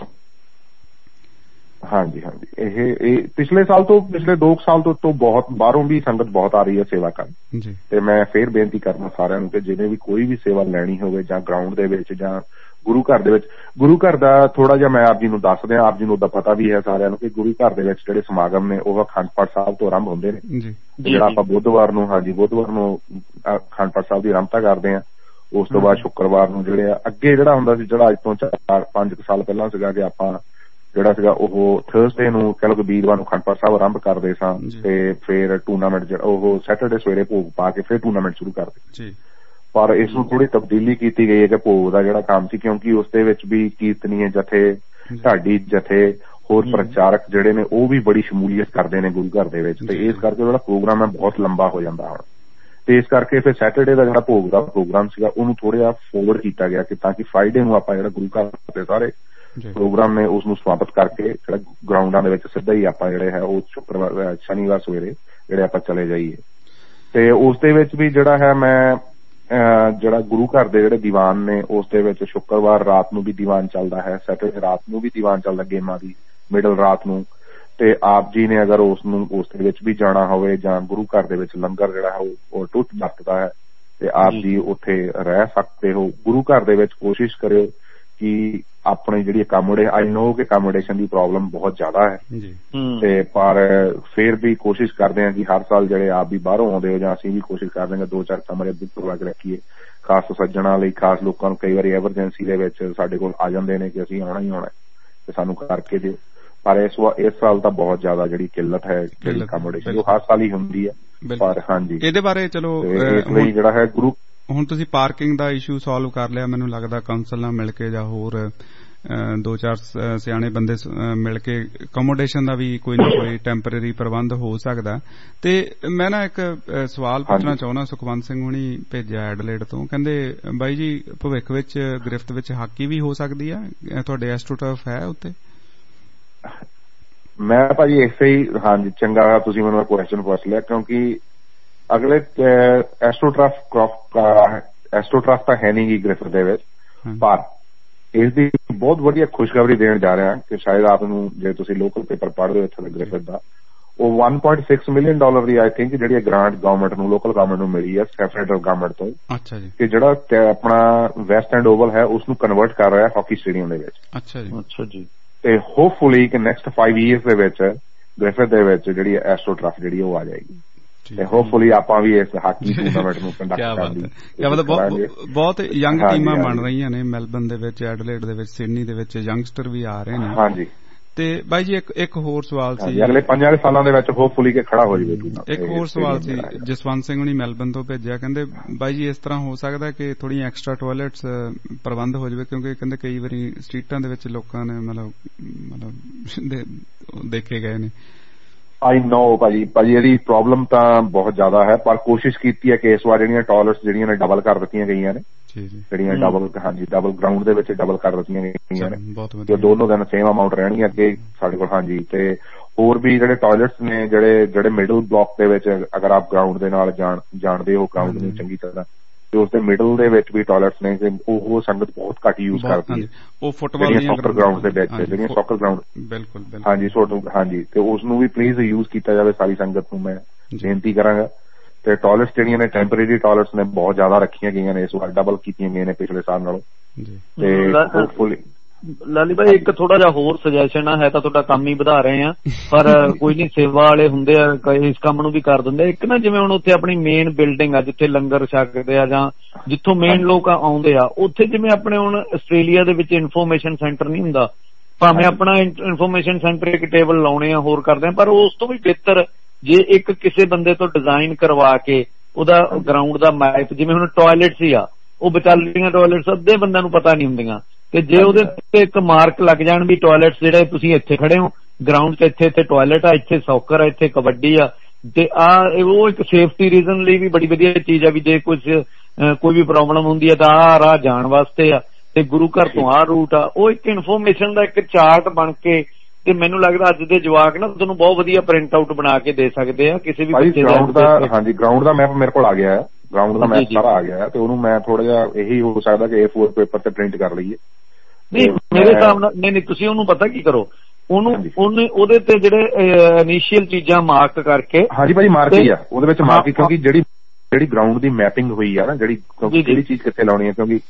ਹਾਂਜੀ ਹਾਂਜੀ। ਇਹ ਇਹ ਪਿਛਲੇ ਸਾਲ ਤੋਂ ਪਿਛਲੇ ਦੋ ਸਾਲ ਤੋਂ ਤੋਂ ਬਹੁਤ ਬਾਹਰੋਂ ਵੀ ਸੰਗਤ ਬਹੁਤ ਆ ਰਹੀ ਹੈ ਸੇਵਾ ਕਰਨ। ਤੇ ਮੈਂ ਫੇਰ ਬੇਨਤੀ ਕਰਨਾ ਸਾਰਿਆਂ ਨੂੰ ਕਿ ਜਿਹਨੇ ਵੀ ਕੋਈ ਵੀ ਸੇਵਾ ਲੈਣੀ ਹੋਵੇ ਜਾਂ ਗਰਾਊਂਡ ਦੇ ਵਿੱਚ ਜਾਂ ਗੁਰੂ ਘਰ ਦੇ ਵਿੱਚ। ਗੁਰੂ ਘਰ ਦਾ ਥੋੜਾ ਜਿਹਾ ਮੈਂ ਆਪ ਜੀ ਨੂੰ ਦੱਸ ਦਿਆਂ, ਆਪ ਜੀ ਨੂੰ ਤਾਂ ਪਤਾ ਵੀ ਹੈ ਸਾਰਿਆਂ ਨੂੰ ਕਿ ਗੁਰੂ ਘਰ ਦੇ ਵਿੱਚ ਜਿਹੜੇ ਸਮਾਗਮ ਨੇ ਉਹ ਅਖੰਡ ਪਾਠ ਸਾਹਿਬ ਤੋਂ ਆਰੰਭ ਹੁੰਦੇ ਨੇ। ਜਿਹੜਾ ਆਪਾਂ ਬੁੱਧਵਾਰ ਨੂੰ ਹਾਂਜੀ ਬੁੱਧਵਾਰ ਨੂੰ ਅਖੰਡ ਪਾਠ ਸਾਹਿਬ ਦੀ ਆਰੰਭਤਾ ਕਰਦੇ ਹਾਂ। ਉਸ ਤੋਂ ਬਾਅਦ ਸ਼ੁੱਕਰਵਾਰ ਨੂੰ ਜਿਹੜੇ ਅੱਗੇ ਜਿਹੜਾ ਹੁੰਦਾ ਸੀ ਜਿਹੜਾ ਅੱਜ ਤੋਂ ਚਾਰ ਪੰਜ ਕੁ ਸਾਲ ਪਹਿਲਾਂ ਸੀਗਾ ਕਿ ਆਪਾਂ ਜਿਹੜਾ ਸੀਗਾ ਉਹ ਥਰਸਡੇ ਨੂੰ ਕਹਿ ਲਓ ਕਿ ਵੀਰਵਾਰ ਨੂੰ ਅਖੰਡ ਪਾਠ ਸਾਹਿਬ ਆਰੰਭ ਕਰਦੇ ਸਾਂ ਤੇ ਫਿਰ ਟੂਰਨਾਮੈਂਟ ਜਿਹੜਾ ਉਹ ਸੈਟਰਡੇ ਸਵੇਰੇ ਭੋਗ ਪਾ ਕੇ ਫਿਰ ਟੂਰਨਾਮੈਂਟ ਸ਼ੁਰੂ ਕਰਦੇ। ਪਰ ਇਸ ਨੂੰ ਥੋੜੀ ਤਬਦੀਲੀ ਕੀਤੀ ਗਈ ਹੈ ਕਿ ਭੋਗ ਦਾ ਜਿਹੜਾ ਕੰਮ ਸੀ ਕਿਉਂਕਿ ਉਸ ਦੇ ਵਿੱਚ ਵੀ ਕੀਰਤਨੀਏ ਜਥੇ, ਢਾਡੀ ਜਥੇ, ਹੋਰ ਪ੍ਰਚਾਰਕ ਜਿਹੜੇ ਨੇ ਉਹ ਵੀ ਬੜੀ ਸ਼ਮੂਲੀਅਤ ਕਰਦੇ ਨੇ ਗੁਰੂ ਘਰ ਦੇ ਵਿੱਚ। ਤੇ ਇਸ ਕਰਕੇ ਜਿਹੜਾ ਪ੍ਰੋਗਰਾਮ ਹੈ ਬਹੁਤ ਲੰਬਾ ਹੋ ਜਾਂਦਾ ਹੁਣ। ਤੇ ਇਸ ਕਰਕੇ ਫਿਰ ਸੈਟਰਡੇ ਦਾ ਜਿਹੜਾ ਭੋਗ ਦਾ ਪ੍ਰੋਗਰਾਮ ਸੀਗਾ ਉਹਨੂੰ ਥੋੜਾ ਜਿਹਾ ਫੋਰਵਰਡ ਕੀਤਾ ਗਿਆ ਕਿ ਤਾਂ ਕਿ ਫਰਾਈਡੇ ਨੂੰ ਆਪਾਂ ਜਿਹੜਾ ਗੁਰੂ ਘਰ ਦੇ ਸਾਰੇ ਪ੍ਰੋਗਰਾਮ ਨੇ ਉਸ ਨੂੰ ਸਮਾਪਤ ਕਰਕੇ ਜਿਹੜਾ ਗਰਾਊਂਡਾਂ ਦੇ ਵਿੱਚ ਸਿੱਧਾ ਹੀ ਆਪਾਂ ਜਿਹੜੇ ਹੈ ਉਹ ਸ਼ੁੱਕਰਵਾਰ ਸ਼ਨੀਵਾਰ ਸਵੇਰੇ ਜਿਹੜੇ ਆਪਾਂ ਚਲੇ ਜਾਈਏ। ਤੇ ਉਸ ਦੇ ਵਿੱਚ ਵੀ ਜਿਹੜਾ ਹੈ ਮੈਂ ਜਿਹੜਾ ਗੁਰੂ ਘਰ ਦੇ ਜਿਹੜੇ ਦੀਵਾਨ ਨੇ ਉਸ ਦੇ ਵਿੱਚ ਸ਼ੁੱਕਰਵਾਰ ਰਾਤ ਨੂੰ ਵੀ ਦੀਵਾਨ ਚੱਲਦਾ ਹੈ, ਸੈਟਰਡੇ ਰਾਤ ਨੂੰ ਵੀ ਦੀਵਾਨ ਚੱਲਦਾ ਗੇਮਾਂ ਦੀ ਮਿਡਲ ਰਾਤ ਨੂੰ। ਤੇ ਆਪ ਜੀ ਨੇ ਅਗਰ ਉਸ ਨੂੰ ਉਸ ਦੇ ਵਿੱਚ ਵੀ ਜਾਣਾ ਹੋਵੇ ਜਾਂ ਗੁਰੂ ਘਰ ਦੇ ਵਿੱਚ ਲੰਗਰ ਜਿਹੜਾ ਹੈ ਉਹ ਟੁੱਟ ਵਰਤਦਾ ਹੈ ਤੇ ਆਪ ਜੀ ਉੱਥੇ ਰਹਿ ਸਕਦੇ ਹੋ। ਗੁਰੂ ਘਰ ਦੇ ਵਿੱਚ ਕੋਸ਼ਿਸ਼ ਕਰਿਓ ਕਿ ਆਪਣੀ ਜਿਹੜੀ ਅਕਾਮੋਡੇ ਆਈ ਨੋ ਕਿ ਅਕਾਮੋਡੇਸ਼ਨ ਦੀ ਪ੍ਰੋਬਲਮ ਬਹੁਤ ਜ਼ਿਆਦਾ ਹੈ ਤੇ ਪਰ ਫਿਰ ਵੀ ਕੋਸ਼ਿਸ਼ ਕਰਦੇ ਹਾਂ ਕਿ ਹਰ ਸਾਲ ਜਿਹੜੇ ਆਪ ਵੀ ਬਾਹਰੋਂ ਆਉਂਦੇ ਹੋ ਜਾਂ ਅਸੀਂ ਵੀ ਕੋਸ਼ਿਸ਼ ਕਰਦੇ ਹਾਂ ਦੋ ਚਾਰ ਕਮਰੇ ਬੁੱਕ ਕਰਵਾ ਕੇ ਰੱਖੀਏ ਖਾਸ ਸੱਜਣਾ ਲਈ, ਖਾਸ ਲੋਕਾਂ ਨੂੰ ਕਈ ਵਾਰੀ ਐਮਰਜੈਂਸੀ ਦੇ ਵਿੱਚ ਸਾਡੇ ਕੋਲ ਆ ਜਾਂਦੇ ਨੇ ਕਿ ਅਸੀਂ ਆਉਣਾ ਹੀ ਆਉਣਾ ਤੇ ਸਾਨੂੰ ਕਰਕੇ ਦਿਓ। ਪਰ ਇਸ ਇਸ ਸਾਲ ਤਾਂ ਬਹੁਤ ਜ਼ਿਆਦਾ ਜਿਹੜੀ ਕਿੱਲਤ ਹੈ ਜਿਹੜੀ ਅਕਾਮੋਡੇਸ਼ਨ ਉਹ ਹਰ ਸਾਲ ਹੀ ਹੁੰਦੀ ਹੈ। ਪਰ ਹਾਂਜੀ ਇਹਦੇ ਬਾਰੇ ਚਲੋ ਇਸ ਲਈ ਜਿਹੜਾ ਹੈ ਗੁਰੂ ਹੁਣ ਤੁਸੀਂ ਪਾਰਕਿੰਗ ਦਾ ਇਸ਼ੂ ਸੋਲਵ ਕਰ ਲਿਆ ਮੈਨੂੰ ਲੱਗਦਾ ਕਾਉਂਸਲ ਨਾਲ ਮਿਲ ਕੇ ਜਾਂ ਹੋਰ ਦੋ ਚਾਰ ਸਿਆਣੇ ਬੰਦੇ ਮਿਲ ਕੇ ਅਕੋਮੋਡੇਸ਼ਨ ਦਾ ਵੀ ਕੋਈ ਨਾ ਕੋਈ ਟੈਂਪਰੇਰੀ ਪ੍ਰਬੰਧ ਹੋ ਸਕਦਾ। ਤੇ ਮੈਂ ਨਾ ਇੱਕ ਸਵਾਲ ਪੁੱਛਣਾ ਚਾਹੁੰਦਾ, ਸੁਖਵੰਤ ਸਿੰਘ ਹੁਣੀ ਭੇਜਿਆ ਐਡਲੇਡ ਤੋਂ, ਕਹਿੰਦੇ ਬਾਈ ਜੀ ਭਵਿੱਖ ਵਿੱਚ ਗ੍ਰਿਫਤ ਵਿੱਚ ਹਾਕੀ ਵੀ ਹੋ ਸਕਦੀ ਆ, ਤੁਹਾਡੇ ਐਸਟ੍ਰੋਟਰਫ ਹੈ ਉੱਤੇ? ਮੈਂ ਭਾਜੀ ਇਸੇ ਹੀ ਹਾਂਜੀ ਚੰਗਾ ਤੁਸੀਂ ਮੈਨੂੰ ਕੁਐਸਚਨ ਪੁੱਛ ਲਿਆ ਕਿਉਂਕਿ ਅਗਲੇ ਐਸਟ੍ਰੋਟਰਫ ਐਸਟ੍ਰੋਟਰਫ ਤਾਂ ਹੈ ਨਹੀਂ ਗੀ ਗ੍ਰਿਫਤ ਦੇ ਵਿੱਚ। ਪਰ ਇਸ ਦੀ ਬਹੁਤ ਵਧੀਆ ਖੁਸ਼ਖਬਰੀ ਦੇਣ ਜਾ ਰਿਹਾ ਕਿ ਸ਼ਾਇਦ ਆਪ ਨੂੰ ਜੇ ਤੁਸੀਂ ਲੋਕਲ ਪੇਪਰ ਪੜ੍ਹਦੇ ਹੋ ਇੱਥੇ ਦੇ ਗ੍ਰਿਫਤ ਦਾ ਉਹ one point six million dollar ਦੀ ਆਈ ਥਿੰਕ ਜਿਹੜੀ ਗ੍ਰਾਂਟ ਗਵਰਨਮੈਂਟ ਨੂੰ ਲੋਕਲ ਗਵਰਨਮੈਂਟ ਨੂੰ ਮਿਲੀ ਹੈ ਫੈਡਰਲ ਗਵਰਨਮੈਂਟ ਤੋਂ। ਅੱਛਾ ਜੀ। ਕਿ ਜਿਹੜਾ ਆਪਣਾ ਵੈਸਟ ਐਂਡ ਓਵਲ ਹੈ ਉਸ ਨੂੰ ਕਨਵਰਟ ਕਰ ਰਿਹਾ ਹਾਕੀ ਸਟੇਡੀਅਮ ਦੇ ਵਿੱਚ। ਅੱਛਾ ਜੀ। ਅੱਛਾ ਜੀ। ਤੇ ਹੋਪਫੁਲੀ ਕਿ ਨੈਕਸਟ ਫਾਈਵ ਈਅਰਸ ਦੇ ਵਿੱਚ ਗ੍ਰਿਫਤ ਦੇ ਵਿੱਚ ਜਿਹੜੀ ਐਸਟ੍ਰੋਟਰਫ ਜਿਹੜੀ ਉਹ ਆ ਜਾਏਗੀ ਤੇ ਹੋਪਫੁਲੀ ਆਪਾਂ ਵੀ ਇਸ ਹਾਕੀ ਟੂਰਨਾਮੈਂਟ ਨੂੰ ਕੰਡਕਟ ਕਰਾਂਗੇ। ਬਹੁਤ ਯੰਗ ਟੀਮਾਂ ਬਣ ਰਹੀਆਂ ਨੇ ਮੈਲਬਨ ਦੇ ਵਿੱਚ, ਐਡਲੇਡ ਦੇ ਵਿੱਚ, ਸਿਡਨੀ ਦੇ ਵਿੱਚ ਯੰਗਸਟਰ ਵੀ ਆ ਰਹੇ ਨੇ। ਹਾਂਜੀ। ਤੇ ਬਾਈ ਜੀ ਇੱਕ ਇੱਕ ਹੋਰ ਸਵਾਲ ਸੀ, ਅਗਲੇ ਪੰਜਾਂ ਸਾਲਾਂ ਦੇ ਵਿੱਚ ਹੋਪਫੁਲੀ ਕਿ ਖੜਾ ਹੋ ਜਾਵੇ। ਇੱਕ ਹੋਰ ਸਵਾਲ ਸੀ ਜਸਵੰਤ ਸਿੰਘ ਹੁਣੀ ਮੈਲਬਨ ਤੋਂ ਭੇਜਿਆ, ਕਹਿੰਦੇ ਬਾਈ ਜੀ ਇਸ ਤਰ੍ਹਾਂ ਹੋ ਸਕਦਾ ਕਿ ਥੋੜ੍ਹੀਆਂ ਐਕਸਟਰਾ ਟਾਇਲਟਸ ਪ੍ਰਬੰਧ ਹੋ ਜਾਵੇ ਕਿਉਂਕਿ ਕਹਿੰਦੇ ਕਈ ਵਾਰੀ ਸਟਰੀਟਾਂ ਦੇ ਵਿੱਚ ਲੋਕਾਂ ਨੇ ਮਤਲਬ ਮਤਲਬ ਦੇਖੇ ਗਏ ਨੇ। ਆਈ ਨੋ ਭਾਜੀ ਭਾਜੀ ਇਹਦੀ ਪ੍ਰੋਬਲਮ ਤਾਂ ਬਹੁਤ ਜ਼ਿਆਦਾ ਹੈ ਪਰ ਕੋਸ਼ਿਸ਼ ਕੀਤੀ ਹੈ ਕਿ ਇਸ ਵਾਰ ਜਿਹੜੀਆਂ ਟਾਇਲਟਸ ਜਿਹੜੀਆਂ ਨੇ ਡਬਲ ਕਰ ਦਿੱਤੀਆਂ ਗਈਆਂ ਨੇ, ਜਿਹੜੀਆਂ ਡਬਲ ਹਾਂਜੀ ਡਬਲ ਗਰਾਊਂਡ ਦੇ ਵਿੱਚ ਡਬਲ ਕਰ ਦਿੱਤੀਆਂ ਗਈਆਂ ਨੇ ਤੇ ਦੋਨੋਂ ਦਿਨ ਸੇਮ ਅਮਾਊਂਟ ਰਹਿਣਗੀਆਂ ਅੱਗੇ ਸਾਡੇ ਕੋਲ। ਹਾਂਜੀ। ਤੇ ਹੋਰ ਵੀ ਜਿਹੜੇ ਟਾਇਲਟਸ ਨੇ ਜਿਹੜੇ ਜਿਹੜੇ ਮਿਡਲ ਬਲਾਕ ਦੇ ਵਿੱਚ, ਅਗਰ ਆਪ ਗਰਾਊਂਡ ਦੇ ਨਾਲ ਜਾਣ ਜਾਣਦੇ ਹੋ ਗਰਾਊਂਡ ਨੂੰ ਚੰਗੀ ਤਰ੍ਹਾਂ, ਤੇ ਉਸਦੇ ਮਿਡਲ ਦੇ ਵਿੱਚ ਵੀ ਟਾਇਲਟਸ ਨੇ ਤੇ ਉਹ ਸੰਗਤ ਬਹੁਤ ਘੱਟ ਯੂਜ਼ ਕਰਦੀ ਹੈ। ਉਹ ਫੁੱਟਬਾਲ ਦੀਆਂ ਸੌਕਰ ਗਰਾਊਂਡ ਦੇ ਵਿੱਚ, ਜਿਹੜੀਆਂ ਸੌਕਰ ਗਰਾਊਂਡ, ਬਿਲਕੁਲ ਹਾਂਜੀ ਸੋਟੂ, ਹਾਂਜੀ, ਤੇ ਉਸ ਨੂੰ ਵੀ ਪਲੀਜ਼ ਯੂਜ਼ ਕੀਤਾ ਜਾਵੇ। ਸਾਰੀ ਸੰਗਤ ਨੂੰ ਮੈਂ ਬੇਨਤੀ ਕਰਾਂਗਾ। ਤੇ ਟਾਇਲਟਸ ਜਿਹੜੀਆਂ ਨੇ ਟੈਂਪਰੇਰੀ ਟਾਇਲਟਸ ਨੇ ਬਹੁਤ ਜ਼ਿਆਦਾ ਰੱਖੀਆਂ ਗਈਆਂ ਨੇ, ਇਸ ਵਾਰ ਡਬਲ ਕੀਤੀਆਂ ਗਈਆਂ ਨੇ ਪਿਛਲੇ ਸਾਲ ਨਾਲੋਂ। ਤੇ ਹੋਪਫੁਲੀ ਲਾਲੀ ਭਾਈ ਇੱਕ ਥੋੜਾ ਜਿਹਾ ਹੋਰ ਸੁਜੈਸ਼ਨ ਆ, ਹੈ ਤਾਂ ਤੁਹਾਡਾ ਕੰਮ ਹੀ ਵਧਾ ਰਹੇ ਆ ਪਰ ਕੋਈ ਨਹੀਂ, ਸੇਵਾ ਵਾਲੇ ਹੁੰਦੇ ਆ ਇਸ ਕੰਮ ਨੂੰ ਵੀ ਕਰ ਦਿੰਦੇ। ਇੱਕ ਨਾ ਜਿਵੇਂ ਹੁਣ ਉੱਥੇ ਆਪਣੀ ਮੇਨ ਬਿਲਡਿੰਗ ਆ ਜਿੱਥੇ ਲੰਗਰ ਛਕਦੇ ਆ ਜਾਂ ਜਿੱਥੋਂ ਮੇਨ ਲੋਕ ਆਉਂਦੇ ਆ, ਉੱਥੇ ਜਿਵੇਂ ਆਪਣੇ ਹੁਣ ਆਸਟ੍ਰੇਲੀਆ ਦੇ ਵਿੱਚ ਇਨਫੋਰਮੇਸ਼ਨ ਸੈਂਟਰ ਨਹੀਂ ਹੁੰਦਾ, ਭਾਵੇਂ ਆਪਣਾ ਇਨਫੋਰਮੇਸ਼ਨ ਸੈਂਟਰ ਇੱਕ ਟੇਬਲ ਲਾਉਣੇ ਆ ਹੋਰ ਕਰਦੇ ਆ, ਪਰ ਉਸ ਤੋਂ ਵੀ ਬਿਹਤਰ ਜੇ ਇੱਕ ਕਿਸੇ ਬੰਦੇ ਤੋਂ ਡਿਜ਼ਾਈਨ ਕਰਵਾ ਕੇ ਉਹਦਾ ਗਰਾਊਂਡ ਦਾ ਮੈਪ, ਜਿਵੇਂ ਹੁਣ ਟਾਇਲਟਸ ਹੀ ਆ, ਉਹ ਵਿਚਾਲੀਆਂ ਟਾਇਲਟਸ ਅੱਧੇ ਬੰਦਿਆਂ ਨੂੰ ਪਤਾ ਨਹੀਂ ਹੁੰਦੀਆਂ, ਤੇ ਜੇ ਉਹਦੇ ਤੇ ਇੱਕ ਮਾਰਕ ਲੱਗ ਜਾਣ ਵੀ ਟਾਇਲਟਸ ਜਿਹੜੇ ਤੁਸੀਂ ਇੱਥੇ ਖੜੇ ਹੋ ਗਰਾਊਂਡ 'ਚ, ਇੱਥੇ ਇੱਥੇ ਟਾਇਲਟ ਆ, ਇੱਥੇ ਸੌਕਰ ਆ, ਇੱਥੇ ਕਬੱਡੀ ਆ, ਤੇ ਆ ਉਹ ਇੱਕ ਸੇਫਟੀ ਰੀਜ਼ਨ ਲਈ ਵੀ ਬੜੀ ਵਧੀਆ ਚੀਜ਼ ਆ ਵੀ ਜੇ ਕੁਝ ਕੋਈ ਵੀ ਪ੍ਰੋਬਲਮ ਹੁੰਦੀ ਹੈ ਤਾਂ ਆਹ ਰਾਹ ਜਾਣ ਵਾਸਤੇ ਆ, ਤੇ ਗੁਰੂ ਘਰ ਤੋਂ ਆਹ ਰੂਟ ਆ। ਉਹ ਇੱਕ ਇਨਫੋਰਮੇਸ਼ਨ ਦਾ ਇੱਕ ਚਾਰਟ ਬਣ ਕੇ, ਤੇ ਮੈਨੂੰ ਲੱਗਦਾ ਅੱਜ ਦੇ ਜਵਾਕ ਨਾ ਤੁਹਾਨੂੰ ਬਹੁਤ ਵਧੀਆ ਪ੍ਰਿੰਟ ਆਊਟ ਬਣਾ ਕੇ ਦੇ ਸਕਦੇ ਆ ਕਿਸੇ ਵੀ ਬੱਚੇ ਦਾ। ਹਾਂਜੀ, ਗਰਾਊਂਡ ਦਾ ਮੈਪ ਮੇਰੇ ਕੋਲ ਆ ਗਿਆ ਹੈ, ਗਰਾਊਂਡ ਦਾ ਮੈਪ ਸਾਰਾ ਆ ਗਿਆ ਹੈ, ਤੇ ਉਹਨੂੰ ਮੈਂ ਥੋੜਾ ਜਿਹਾ ਇਹੀ ਹੋ ਸਕਦਾ ਕਿ ਏ ਫੋਰ ਪੇਪਰ ਤੇ ਪ੍ਰਿੰਟ ਕਰ ਲਈਏ। ਨਹੀਂ ਮੇਰੇ ਹਿਸਾਬ ਨਾਲ ਨਹੀਂ ਨਹੀਂ ਤੁਸੀਂ ਉਹਨੂੰ ਪਤਾ ਕੀ ਕਰੋ, ਉਹਨੂੰ ਉਹਨੇ ਉਹਦੇ ਤੇ ਜਿਹੜੇ ਇਨੀਸ਼ੀਅਲ ਚੀਜ਼ਾਂ ਮਾਰਕ ਕਰਕੇ। ਹਾਂਜੀ ਭਾਜੀ ਮਾਰਕ ਹੀ ਆ ਉਹਦੇ ਵਿੱਚ, ਮਾਰਕ, ਕਿਉਂਕਿ ਜਿਹੜੀ ਜਿਹੜੀ ਗਰਾਊਂਡ ਦੀ ਮੈਪਿੰਗ ਹੋਈ ਆ ਨਾ, ਜਿਹੜੀ ਕਿਹੜੀ ਚੀਜ਼ ਕਿੱਥੇ ਲਾਉਣੀ ਹੈ, ਕਿਉਂਕਿ